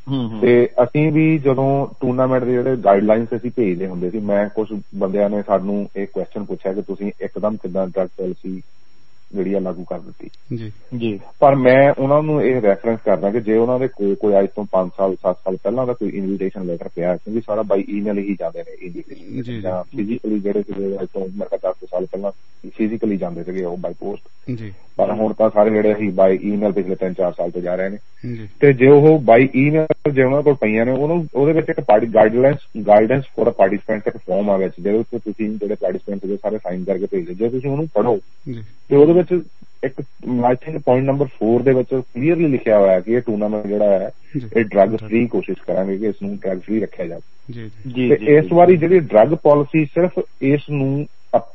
ਤੇ ਅਸੀਂ ਵੀ ਜਦੋਂ ਟੂਰਨਾਮੈਂਟ ਦੇ ਜਿਹੜੇ ਗਾਈਡਲਾਈਨਸ ਅਸੀਂ ਭੇਜਦੇ ਹੁੰਦੇ ਸੀ, ਮੈਂ ਕੁਝ ਬੰਦਿਆਂ ਨੇ ਸਾਨੂੰ ਇਹ ਕੁਐਸਚਨ ਪੁੱਛਿਆ ਕਿ ਤੁਸੀਂ ਇੱਕਦਮ ਕਿੱਦਾਂ ਡਰੱਗ ਪਾਲਿਸੀ ਜਿਹੜੀ ਆ ਲਾਗੂ ਕਰ ਦਿੱਤੀ ਜੀ ਜੀ। ਪਰ ਮੈਂ ਉਹਨਾਂ ਨੂੰ ਇਹ ਰੈਫਰੈਂਸ ਕਰਦਾ ਕਿ ਜੇ ਉਹਨਾਂ ਦੇ ਕੋਈ ਕੋਈ ਅੱਜ ਤੋਂ ਪੰਜ ਸਾਲ ਸੱਤ ਸਾਲ ਪਹਿਲਾਂ ਦਾ ਕੋਈ ਇਨਵੀਟੇਸ਼ਨ ਲੈਟਰ ਪਿਆ, ਕਿਉਂਕਿ ਸਾਰਾ ਬਾਈ ਈਮੇਲ ਹੀ ਜਾਂਦੇ ਨੇ ਇਨਵੀਟੇਸ਼ਨ, ਜਾਂ ਫਿਜ਼ੀਕਲੀ ਜਿਹੜੇ ਸੀਗੇ ਅੱਜ ਤੋਂ ਮੇਰੇ ਖਿਆਲ ਦਸ ਸਾਲ ਪਹਿਲਾਂ ਫਿਜ਼ੀਕਲੀ ਜਾਂਦੇ ਸੀਗੇ ਉਹ ਬਾਈ ਪੋਸਟ ਜੀ, ਪਰ ਹੁਣ ਤਾਂ ਸਾਰੇ ਜਿਹੜੇ ਅਸੀਂ ਬਾਈ ਈਮੇਲ ਪਿਛਲੇ ਤਿੰਨ ਚਾਰ ਸਾਲ ਤੋਂ ਜਾ ਰਹੇ ਨੇ। ਤੇ ਜੇ ਉਹ ਬਾਈ ਈਮੇਲ ਜੇ ਉਹਨਾਂ ਕੋਲ ਪਈਆਂ ਨੇ, ਉਹਨੂੰ ਉਹਦੇ ਵਿੱਚ ਇੱਕ ਗਾਈਡਲਾਈਨਸ ਗਾਈਡੈਂਸ ਫੋਰ ਪਾਰਟੀਸਪੈਂਟ ਇੱਕ ਫਾਰਮ ਆ ਵਿੱਚ, ਜਿਹਦੇ ਉੱਤੇ ਤੁਸੀਂ ਜਿਹੜੇ ਪਾਰਟੀਸਪੈਂਟ ਸੀਗੇ ਸਾਰੇ ਸਾਈਨ ਕਰਕੇ ਭੇਜਦੇ। ਜੇ ਤੁਸੀਂ ਉਹਨੂੰ ਪੜ੍ਹੋ ਤੇ ਉਹਦੇ ਵਿੱਚ ਇੱਕ I think point number four ਦੇ ਵਿੱਚ ਕਲੀਅਰਲੀ ਲਿਖਿਆ ਹੋਇਆ ਕਿ ਇਹ ਟੂਰਨਾਮੈਂਟ ਜਿਹੜਾ ਹੈ ਇਹ ਡਰੱਗ ਫ੍ਰੀ ਕੋਸ਼ਿਸ਼ ਕਰਾਂਗੇ ਕਿ ਇਸ ਨੂੰ ਡਰੱਗ ਫ੍ਰੀ ਰੱਖਿਆ ਜਾਵੇ। ਤੇ ਇਸ ਵਾਰੀ ਜਿਹੜੀ ਡਰੱਗ ਪਾਲਿਸੀ ਸਿਰਫ ਇਸ ਨੂੰ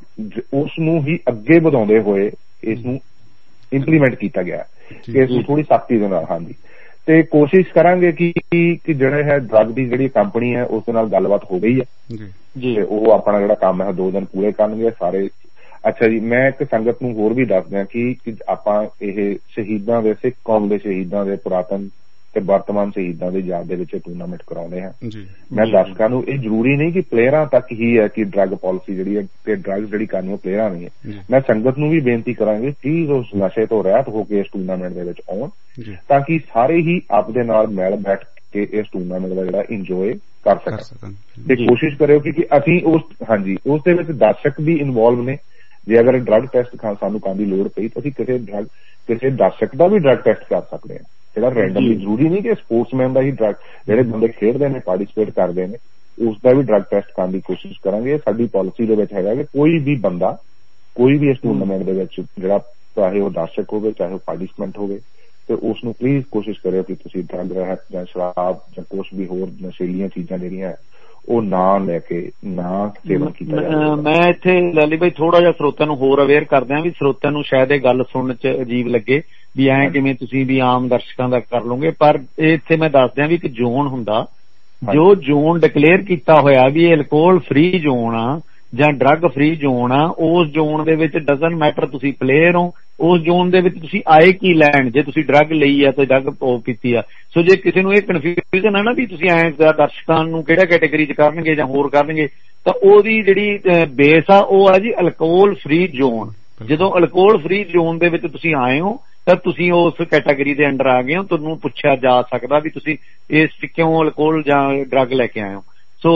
ਉਸ ਨੂੰ ਹੀ ਅੱਗੇ ਵਧਾਉਂਦੇ ਹੋਏ ਇਸ ਨੂੰ ਇੰਪਲੀਮੈਂਟ ਕੀਤਾ ਗਿਆ ਕਿ ਇਸ ਨੂੰ ਥੋੜੀ ਸਖਤੀ ਦੇ ਨਾਲ। ਹਾਂਜੀ, ਤੇ ਕੋਸ਼ਿਸ਼ ਕਰਾਂਗੇ ਕਿ ਜਿਹੜਾ ਹੈ ਡਰੱਗ ਦੀ ਜਿਹੜੀ ਕੰਪਨੀ ਹੈ ਉਸ ਦੇ ਨਾਲ ਗੱਲਬਾਤ ਹੋ ਗਈ ਹੈ ਜੀ, ਉਹ ਆਪਣਾ ਜਿਹੜਾ ਕੰਮ ਹੈ ਦੋ ਦਿਨ ਪੂਰੇ ਕਰਨਗੇ ਸਾਰੇ। ਅੱਛਾ ਜੀ, ਮੈਂ ਇੱਕ ਸੰਗਤ ਨੂੰ ਹੋਰ ਵੀ ਦੱਸਦਾ ਕਿ ਆਪਾਂ ਇਹ ਸ਼ਹੀਦਾਂ ਦੇ ਸਿੱਖ ਕੌਮ ਦੇ ਸ਼ਹੀਦਾਂ ਦੇ ਪੁਰਾਤਨ ਤੇ ਵਰਤਮਾਨ ਸ਼ਹੀਦਾਂ ਦੀ ਯਾਦ ਦੇ ਵਿੱਚ ਟੂਰਨਾਮੈਂਟ ਕਰਾਉਂਦੇ ਹਾਂ। ਮੈਂ ਦਰਸ਼ਕਾਂ ਨੂੰ ਇਹ ਜ਼ਰੂਰੀ ਨਹੀਂ ਕਿ ਪਲੇਅਰਾਂ ਤੱਕ ਹੀ ਹੈ ਕਿ ਡਰੱਗ ਪਾਲਿਸੀ ਜਿਹੜੀ ਹੈ ਤੇ ਡਰੱਗ ਜਿਹੜੀ ਕਰਨੀ ਉਹ ਪਲੇਅਰਾਂ ਨਹੀਂ ਹੈ। ਮੈਂ ਸੰਗਤ ਨੂੰ ਵੀ ਬੇਨਤੀ ਕਰਾਂਗੇ ਕਿ ਉਸ ਨਸ਼ੇ ਤੋਂ ਰਹਿਤ ਹੋ ਕੇ ਇਸ ਟੂਰਨਾਮੈਂਟ ਦੇ ਵਿੱਚ ਆਉਣ, ਤਾਂ ਕਿ ਸਾਰੇ ਹੀ ਆਪਦੇ ਨਾਲ ਮਿਲ ਬੈਠ ਕੇ ਇਸ ਟੂਰਨਾਮੈਂਟ ਦਾ ਜਿਹੜਾ ਇੰਜੋਏ ਕਰ ਸਕਣ। ਤੇ ਕੋਸ਼ਿਸ਼ ਕਰਿਓ ਕਿ ਅਸੀਂ ਉਸ ਹਾਂਜੀ ਉਸ ਦੇ ਵਿੱਚ ਦਰਸ਼ਕ ਵੀ ਇਨਵੋਲਵ ਨੇ। ਜੇ ਅਗਰ ਡਰੱਗ ਟੈਸਟ ਸਾਨੂੰ ਕਰਨ ਦੀ ਲੋੜ ਪਈ ਤਾਂ ਅਸੀਂ ਕਿਸੇ ਡਰੱਗ ਕਿਸੇ ਦਰਸ਼ਕ ਦਾ ਵੀ ਡਰੱਗ ਟੈਸਟ ਕਰ ਸਕਦੇ ਹਾਂ, ਜਿਹੜਾ ਰੈਂਡਮਲੀ ਜ਼ਰੂਰੀ ਨਹੀਂ ਕਿ ਸਪੋਰਟਸਮੈਨ ਦਾ ਹੀ ਡਰੱਗ, ਜਿਹੜੇ ਬੰਦੇ ਖੇਡਦੇ ਨੇ ਪਾਰਟੀਸਪੇਟ ਕਰਦੇ ਨੇ ਉਸ ਦਾ ਵੀ ਡਰੱਗ ਟੈਸਟ ਕਰਨ ਦੀ ਕੋਸ਼ਿਸ਼ ਕਰਾਂਗੇ। ਸਾਡੀ ਪਾਲਿਸੀ ਦੇ ਵਿੱਚ ਹੈਗਾ ਕਿ ਕੋਈ ਵੀ ਬੰਦਾ ਕੋਈ ਵੀ ਇਸ ਟੂਰਨਾਮੈਂਟ ਦੇ ਵਿੱਚ ਜਿਹੜਾ ਚਾਹੇ ਉਹ ਦਰਸ਼ਕ ਹੋਵੇ ਚਾਹੇ ਉਹ ਪਾਰਟੀਸਪੈਂਟ ਹੋਵੇ, ਤੇ ਉਸ ਨੂੰ ਪਲੀਜ਼ ਕੋਸ਼ਿਸ਼ ਕਰਿਓ ਕਿ ਤੁਸੀਂ ਡਰੱਗ ਰਹਿਤ ਜਾਂ ਸ਼ਰਾਬ ਜਾਂ ਕੁਛ ਵੀ ਹੋਰ ਨਸ਼ੀਲੀਆਂ ਚੀਜ਼ਾਂ ਜਿਹੜੀਆਂ ਉਹ ਨਾ ਲੈ ਕੇ ਨਾ ਸੇਵਨ ਕੀਤਾ ਜਾਵੇ। ਮੈਂ ਇੱਥੇ ਲਾਲੀ ਬਾਈ ਥੋੜਾ ਜਿਹਾ ਸਰੋਤਿਆਂ ਨੂੰ ਹੋਰ ਅਵੇਅਰ ਕਰਦਿਆਂ ਵੀ ਸਰੋਤਿਆਂ ਨੂੰ ਸ਼ਾਇਦ ਇਹ ਗੱਲ ਸੁਣਨ ਚ ਅਜੀਬ ਲੱਗੇ ਵੀ ਐਂ ਕਿਵੇਂ ਤੁਸੀਂ ਵੀ ਆਮ ਦਰਸ਼ਕਾਂ ਦਾ ਕਰ ਲਓਗੇ, ਪਰ ਇੱਥੇ ਮੈਂ ਦੱਸਦਿਆਂ ਵੀ ਇੱਕ ਜ਼ੋਨ ਹੁੰਦਾ, ਜੋ ਜ਼ੋਨ ਡਿਕਲੇਅਰ ਕੀਤਾ ਹੋਇਆ ਵੀ ਇਹ ਅਲਕੋਹਲ ਫ੍ਰੀ ਜ਼ੋਨ ਆ ਜਾਂ ਡਰੱਗ ਫ੍ਰੀ ਜ਼ੋਨ ਆ, ਉਸ ਜ਼ੋਨ ਦੇ ਵਿੱਚ ਡਜ਼ਨ ਮੈਟਰ ਤੁਸੀਂ ਪਲੇਅਰ ਹੋ ਉਸ ਜ਼ੋਨ ਦੇ ਵਿੱਚ ਤੁਸੀਂ ਆਏ ਕੀ ਲੈਣ, ਜੇ ਤੁਸੀਂ ਡਰੱਗ ਲਈ ਆ ਤੇ ਡਰੱਗ ਪੀਤੀ ਆ। ਸੋ ਜੇ ਕਿਸੇ ਨੂੰ ਇਹ ਕਨਫਿਊਜ਼ਨ ਹੈ ਨਾ ਵੀ ਤੁਸੀਂ ਐਂ ਦਰਸ਼ਕਾਂ ਨੂੰ ਕਿਹੜਾ ਕੈਟੇਗਰੀ ਚ ਕਰਨਗੇ ਜਾਂ ਹੋਰ ਕਰਨਗੇ, ਤਾਂ ਉਹਦੀ ਜਿਹੜੀ ਬੇਸ ਆ ਉਹ ਆ ਜੀ ਅਲਕੋਹਲ ਫ੍ਰੀ ਜ਼ੋਨ। ਜਦੋਂ ਅਲਕੋਹਲ ਫ੍ਰੀ ਜ਼ੋਨ ਦੇ ਵਿੱਚ ਤੁਸੀਂ ਆਏ ਹੋ ਤਾਂ ਤੁਸੀਂ ਉਸ ਕੈਟਾਗਰੀ ਦੇ ਅੰਡਰ ਆ ਗਏ ਹੋ। ਤੁਹਾਨੂੰ ਪੁੱਛਿਆ ਜਾ ਸਕਦਾ ਵੀ ਤੁਸੀਂ ਇਸ ਕਿਉਂ ਅਲਕੋਹਲ ਜਾਂ ਡਰੱਗ ਲੈ ਕੇ ਆਏ ਹੋ। ਸੋ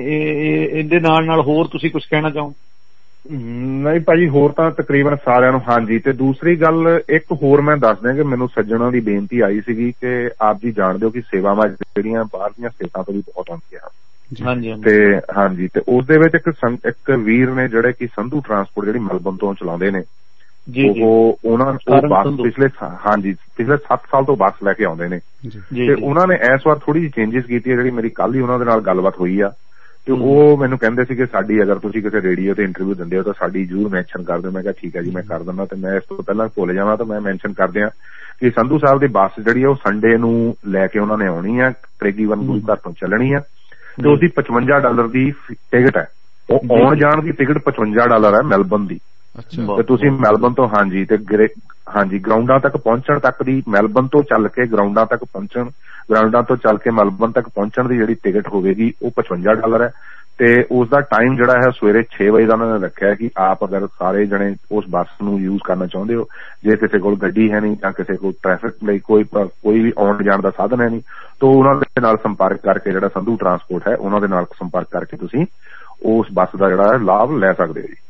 ਇਹਦੇ ਨਾਲ ਨਾਲ ਹੋਰ ਤੁਸੀਂ ਕੁਝ ਕਹਿਣਾ ਚਾਹੋ? ਨਹੀਂ ਭਾਜੀ, ਹੋਰ ਤਾਂ ਤਕਰੀਬਨ ਸਾਰਿਆਂ ਨੂੰ ਹਾਂਜੀ। ਤੇ ਦੂਸਰੀ ਗੱਲ ਇੱਕ ਹੋਰ ਮੈਂ ਦੱਸ ਦਿਆਂ ਕਿ ਮੈਨੂੰ ਸੱਜਣਾਂ ਦੀ ਬੇਨਤੀ ਆਈ ਸੀਗੀ ਕਿ ਆਪ ਜੀ ਜਾਣਦੇ ਹੋ ਕਿ ਸੇਵਾਵਾਂ ਜਿਹੜੀਆਂ ਬਾਹਰਲੀਆਂ ਸਟੇਟਾਂ ਤੋਂ ਵੀ ਬਹੁਤ ਆਉਂਦੀਆਂ ਹਾਂਜੀ ਤੇ ਹਾਂਜੀ ਤੇ ਉਸ ਦੇ ਵਿੱਚ ਇੱਕ ਇੱਕ ਵੀਰ ਨੇ ਜਿਹੜੇ ਕਿ ਸੰਧੂ ਟਰਾਂਸਪੋਰਟ ਜਿਹੜੀ ਮੈਲਬਨ ਤੋਂ ਚਲਾਉਂਦੇ ਨੇ, ਉਹ ਉਹਨਾਂ ਬੱਸ ਪਿਛਲੇ ਹਾਂਜੀ ਪਿਛਲੇ ਸੱਤ ਸਾਲ ਤੋਂ ਬੱਸ ਲੈ ਕੇ ਆਉਂਦੇ ਨੇ ਤੇ ਉਹਨਾਂ ਨੇ ਇਸ ਵਾਰ ਥੋੜੀ ਜਿਹੀ ਚੇਂਜਿਸ ਕੀਤੀ ਹੈ। ਜਿਹੜੀ ਮੇਰੀ ਕੱਲ ਹੀ ਉਹਨਾਂ ਦੇ ਨਾਲ ਗੱਲਬਾਤ ਹੋਈ ਆ ਤੇ ਉਹ ਮੈਨੂੰ ਕਹਿੰਦੇ ਸੀ ਕਿ ਸਾਡੀ ਅਗਰ ਤੁਸੀਂ ਕਿਸੇ ਰੇਡੀਓ ਤੇ ਇੰਟਰਵਿਊ ਦਿੰਦੇ ਹੋ ਤਾਂ ਸਾਡੀ ਜ਼ਰੂਰ ਮੈਂਸ਼ਨ ਕਰ ਦਿਓ। ਮੈਂ ਕਿਹਾ ਠੀਕ ਹੈ ਜੀ, ਮੈਂ ਕਰ ਦਿੰਦਾ। ਤੇ ਮੈਂ ਇਸ ਤੋਂ ਪਹਿਲਾਂ ਭੁੱਲ ਜਾਵਾਂ ਤਾਂ ਮੈਂ ਮੈਂਸ਼ਨ ਕਰ ਦਿਆਂ ਕਿ ਸੰਧੂ ਸਾਹਿਬ ਦੀ ਬੱਸ ਜਿਹੜੀ ਆ ਉਹ ਸੰਡੇ ਨੂੰ ਲੈ ਕੇ ਉਹਨਾਂ ਨੇ ਆਉਣੀ ਆ, ਤ੍ਰਿਗੀਵਨ ਗੁਰੂ ਘਰ ਤੋਂ ਚੱਲਣੀ ਆ ਤੇ ਉਹਦੀ ਪਚਵੰਜਾ ਡਾਲਰ ਦੀ ਟਿਕਟ ਹੈ। ਉਹ ਆਉਣ ਜਾਣ ਦੀ ਟਿਕਟ ਪਚਵੰਜਾ ਡਾਲਰ ਹੈ ਮੈਲਬਨ ਦੀ। ਤੇ ਤੁਸੀਂ ਮੈਲਬਨ ਤੋਂ ਹਾਂਜੀ ਤੇ ਹਾਂਜੀ ਗਰਾਊਂਡਾਂ ਤੱਕ ਪਹੁੰਚਣ ਤੱਕ ਦੀ, ਮੈਲਬਨ ਤੋਂ ਚੱਲ ਕੇ ਗਰਾਊਂਡਾਂ ਤੱਕ ਪਹੁੰਚਣ ਗਰਾਊਂਡਾਂ ਤੋਂ ਚੱਲ ਕੇ ਮੈਲਬਨ ਤੱਕ ਪਹੁੰਚਣ ਦੀ ਜਿਹੜੀ ਟਿਕਟ ਹੋਵੇਗੀ ਉਹ ਪਚਵੰਜਾ ਡਾਲਰ ਹੈ। ਤੇ ਉਸ ਦਾ ਟਾਈਮ ਜਿਹੜਾ ਹੈ ਸਵੇਰੇ ਛੇ ਵਜੇ ਦਾ ਉਹਨਾਂ ਨੇ ਰੱਖਿਆ ਕਿ ਆਪ ਅਗਰ ਸਾਰੇ ਜਣੇ ਉਸ ਬੱਸ ਨੂੰ ਯੂਜ਼ ਕਰਨਾ ਚਾਹੁੰਦੇ ਹੋ, ਜੇ ਕਿਸੇ ਕੋਲ ਗੱਡੀ ਹੈ ਨਹੀਂ ਜਾਂ ਕਿਸੇ ਕੋਲ ਟ੍ਰੈਫਿਕ ਲਈ ਕੋਈ ਕੋਈ ਵੀ ਆਉਣ ਜਾਣ ਦਾ ਸਾਧਨ ਹੈ ਨਹੀਂ, ਤਾਂ ਉਹਨਾਂ ਦੇ ਨਾਲ ਸੰਪਰਕ ਕਰਕੇ ਜਿਹੜਾ ਸੰਧੂ ਟਰਾਂਸਪੋਰਟ ਹੈ ਉਹਨਾਂ ਦੇ ਨਾਲ ਸੰਪਰਕ ਕਰਕੇ ਤੁਸੀਂ ਉਸ ਬੱਸ ਦਾ ਜਿਹੜਾ ਲਾਭ ਲੈ ਸਕਦੇ ਹੋ ਜੀ।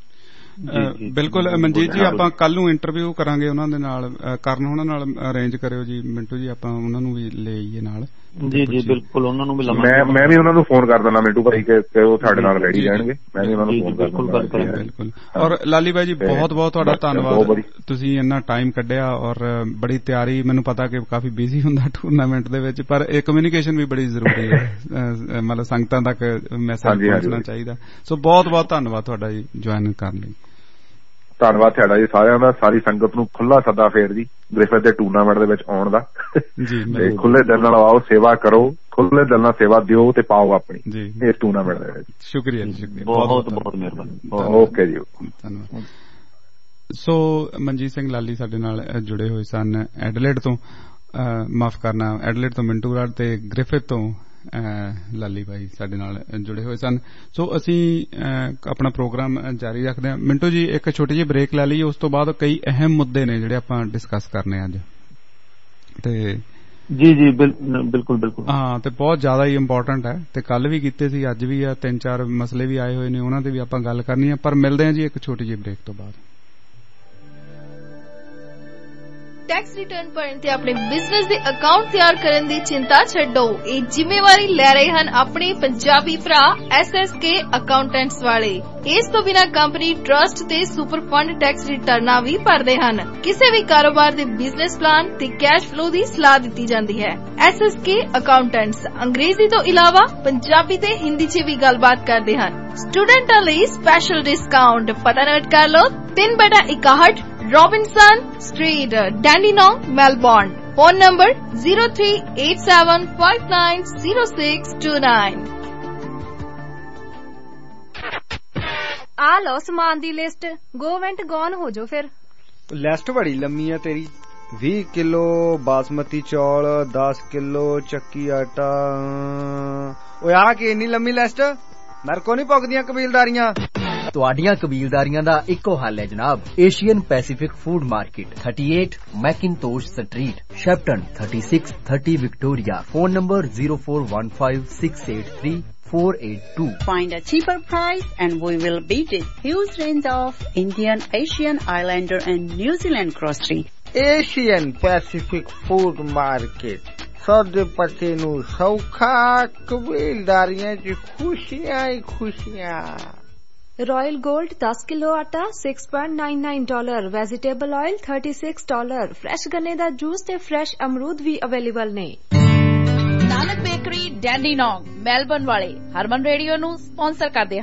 ਬਿਲਕੁਲ ਮਨਜੀਤ ਜੀ, ਆਪਾਂ ਕੱਲ ਨੂੰ ਇੰਟਰਵਿਊ ਕਰਾਂਗੇ ਉਹਨਾਂ ਦੇ ਨਾਲ, ਕਰਨ ਉਹਨਾਂ ਨਾਲ ਅਰੇਂਜ ਕਰਿਓ ਜੀ ਮਿੰਟੂ ਜੀ, ਆਪਾਂ ਉਹਨਾਂ ਨੂੰ ਵੀ ਲੈ ਆਈਏ ਨਾਲ। ਜੀ ਜੀ ਬਿਲਕੁਲ, ਉਹਨਾਂ ਨੂੰ ਵੀ ਮੈਂ ਮੈਂ ਵੀ ਉਹਨਾਂ ਨੂੰ ਫੋਨ ਕਰ ਦਿੰਦਾ ਮਿੰਟੂ ਭਾਈ ਕਿ ਉਹ ਤੁਹਾਡੇ ਨਾਲ ਰੈਡੀ ਰਹਿਣਗੇ। ਮੈਂ ਵੀ ਉਹਨਾਂ ਨੂੰ ਫੋਨ ਕਰ ਦਿੰਦਾ। ਬਿਲਕੁਲ। ਔਰ ਲਾਲੀ ਬਾਈ ਜੀ ਬਹੁਤ ਬਹੁਤ ਤੁਹਾਡਾ ਧੰਨਵਾਦ, ਤੁਸੀਂ ਇੰਨਾ ਟਾਈਮ ਕੱਢਿਆ ਔਰ ਬੜੀ ਤਿਆਰੀ। ਮੈਨੂੰ ਪਤਾ ਕਿ ਕਾਫੀ ਬਿਜ਼ੀ ਹੁੰਦਾ ਟੂਰਨਾਮੈਂਟ ਦੇ ਵਿੱਚ, ਪਰ ਇਹ ਕਮਿਊਨੀਕੇਸ਼ਨ ਵੀ ਬੜੀ ਜ਼ਰੂਰੀ ਹੈ, ਮਤਲਬ ਸੰਗਤਾਂ ਤੱਕ ਮੈਸੇਜ ਪਹੁੰਚਣਾ ਚਾਹੀਦਾ। ਸੋ ਬਹੁਤ ਬਹੁਤ ਧੰਨਵਾਦ ਤੁਹਾਡਾ ਜੀ ਜੁਆਇਨ ਕਰਨ ਲਈ। ਧੰਨਵਾਦ ਤੁਹਾਡਾ ਜੀ ਸਾਰਿਆਂ ਦਾ। ਸਾਰੀ ਸੰਗਤ ਨੂੰ ਖੁੱਲਾ ਸੱਦਾ ਫੇਰ ਜੀ ਗ੍ਰਿਫਿਥ ਦੇ ਟੂਰਨਾਮੈਂਟ ਦੇ ਵਿੱਚ ਆਉਣ ਦਾ। ਤੇ ਖੁੱਲੇ ਦਿਲ ਨਾਲ ਆਓ, ਸੇਵਾ ਕਰੋ, ਖੁੱਲੇ ਦਿਲ ਨਾਲ ਸੇਵਾ ਦਿਓ ਤੇ ਪਾਓ ਆਪਣੀ ਇਸ ਟੂਰਨਾਮੈਂਟ ਦੇ ਵਿੱਚ। ਸ਼ੁਕਰੀਆ ਜੀ, ਸ਼ੁਕਰੀਆ, ਬਹੁਤ ਬਹੁਤ ਮਿਹਰਬਾਨੀ। ਓਕੇ ਜੀ, ਧੰਨਵਾਦ। ਸੋ ਮਨਜੀਤ ਸਿੰਘ ਲਾਲੀ ਸਾਡੇ ਨਾਲ ਜੁੜੇ ਹੋਏ ਸਨ ਐਡਲੇਡ ਤੋਂ, ਮਾਫ ਕਰਨਾ ਐਡਲੇਡ ਤੋਂ ਮਿੰਟੂ ਰਾਜ ਤੇ ਗ੍ਰਿਫਿਥ ਤੋਂ ਲਾਲੀ ਬਾਈ ਸਾਡੇ ਨਾਲ ਜੁੜੇ ਹੋਏ ਸਨ। ਸੋ ਅਸੀਂ ਆਪਣਾ ਪ੍ਰੋਗਰਾਮ ਜਾਰੀ ਰੱਖਦੇ ਹਾਂ। ਮਿੰਟੂ ਜੀ ਇੱਕ ਛੋਟੀ ਜਿਹੀ ਬ੍ਰੇਕ ਲੈ ਲਈਏ, ਉਸ ਤੋਂ ਬਾਅਦ ਕਈ ਅਹਿਮ ਮੁੱਦੇ ਨੇ ਜਿਹੜੇ ਆਪਾਂ ਡਿਸਕਸ ਕਰਨੇ ਅੱਜ। ਤੇ ਜੀ ਜੀ ਬਿਲਕੁਲ ਬਿਲਕੁਲ ਹਾਂ, ਤੇ ਬਹੁਤ ਜ਼ਿਆਦਾ ਹੀ ਇੰਪੋਰਟੈਂਟ ਹੈ ਤੇ ਕੱਲ ਵੀ ਕੀਤੇ ਸੀ, ਅੱਜ ਵੀ ਆ, ਤਿੰਨ ਚਾਰ ਮਸਲੇ ਵੀ ਆਏ ਹੋਏ ਨੇ, ਉਹਨਾਂ ਤੇ ਵੀ ਆਪਾਂ ਗੱਲ ਕਰਨੀ ਹੈ। ਪਰ ਮਿਲਦੇ ਹਾਂ ਜੀ ਇੱਕ ਛੋਟੀ ਜਿਹੀ ਬ੍ਰੇਕ ਤੋਂ ਬਾਅਦ। ਟੈਕਸ ਰਿਟਰਨ ਭਰਨ ਤੇ ਆਪਣੇ ਬਿਜ਼ਨਸ ਦੇ ਅਕਾਊਂਟ ਤਿਆਰ ਕਰਨ ਦੀ ਚਿੰਤਾ ਛੱਡੋ। ਇਹ ਜ਼ਿੰਮੇਵਾਰੀ ਲੈ ਰਹੇ ਹਨ ਆਪਣੇ ਪੰਜਾਬੀ ਭਰਾ ਐਸ ਐਸ ਕੇ ਅਕਾਊਂਟੈਂਟਸ ਵਾਲੇ। ਇਸ ਤੋਂ ਬਿਨਾਂ ਕੰਪਨੀ ਟਰਸਟ ਤੇ ਸੁਪਰ ਫੰਡ ਟੈਕਸ ਰਿਟਰਨਾਂ ਵੀ ਭਰਦੇ ਹਨ। ਕਿਸੇ ਵੀ ਕਾਰੋਬਾਰ ਦੇ ਬਿਜ਼ਨਸ ਪਲਾਨ ਤੇ ਕੈਸ਼ ਫਲੋ ਦੀ ਸਲਾਹ ਦਿੱਤੀ ਜਾਂਦੀ ਹੈ। ਐਸ ਐਸ ਕੇ ਅਕਾਊਂਟੈਂਟਸ ਅੰਗਰੇਜ਼ੀ ਤੋਂ ਇਲਾਵਾ ਪੰਜਾਬੀ ਤੇ ਹਿੰਦੀ 'ਚ ਵੀ ਗੱਲਬਾਤ ਕਰਦੇ ਹਨ। ਸਟੂਡੈਂਟਾਂ ਲਈ ਸਪੈਸ਼ਲ ਡਿਸਕਾਊਂਟ। ਪਤਾ ਨੋਟ ਕਰ ਲਓ, ਤਿੰਨ ਬਟਾ ਇਕਾਹਠ Robinson Street, Dandenong, Melbourne. Phone number zero three eight seven five nine zero six two nine. ਆ ਲਓ ਸਮਾਨ ਦੀ ਲਿਸਟ, ਗੋ ਵੈਂਟ ਗੋਨ ਹੋ ਜਾਓ। ਫਿਰ ਲਿਸਟ ਬੜੀ ਲੰਮੀ ਆ ਤੇਰੀ। ਵੀਹ ਕਿਲੋ ਬਾਸਮਤੀ ਚੌਲ, ਦਸ ਕਿਲੋ ਚੱਕੀ ਆਟਾ। ਓਏ ਆ ਕੀ ਇੰਨੀ ਲੰਮੀ ਲਿਸਟ? ਮੇਰੇ ਕੋ ਨਹੀਂ ਪੁੱਗਦੀਆਂ ਕਬੀਲਦਾਰੀਆਂ। ਤੁਹਾਡੀਆਂ ਕਬੀਲਦਾਰੀਆਂ ਦਾ ਇੱਕੋ ਹੱਲ ਹੈ ਜਨਾਬ, Asian Pacific food market, thirty-eight Mackintosh street, Shepparton, thirty-six thirty Victoria. Phone number zero four one five six eight three four eight two. Find a cheaper price and we will beat it. Huge range of Indian, Asian, Islander and New Zealand grocery. Asian Pacific food market, ਸੌਦੇ ਪੱਤੇ ਨੂੰ ਸੌਖਾ, ਕਬੀਲਦਾਰੀਆਂ ਚ ਖੁਸ਼ੀਆਂ ਹੀ ਖੁਸ਼ੀਆਂ। Royal gold ten kilo ਆਟਾ six point nine nine dollar, vegetable oil thirty-six dollar, fresh ਗੰਨੇ ਦਾ ਜੂਸ ਤੇ ਫਰੈਸ਼ ਅਮਰੂਦ ਵੀ ਅਵੇਲੇਬਲ ਨੇ। ਨਾਨਕ ਬੇਕਰੀ, ਡੈਂਡੀਨੌਂਗ, ਮੈਲਬਨ ਵਾਲੇ ਹਰਮਨ ਰੇਡੀਓ ਨੂੰ ਸਪਾਂਸਰ ਕਰਦੇ ਹਨ।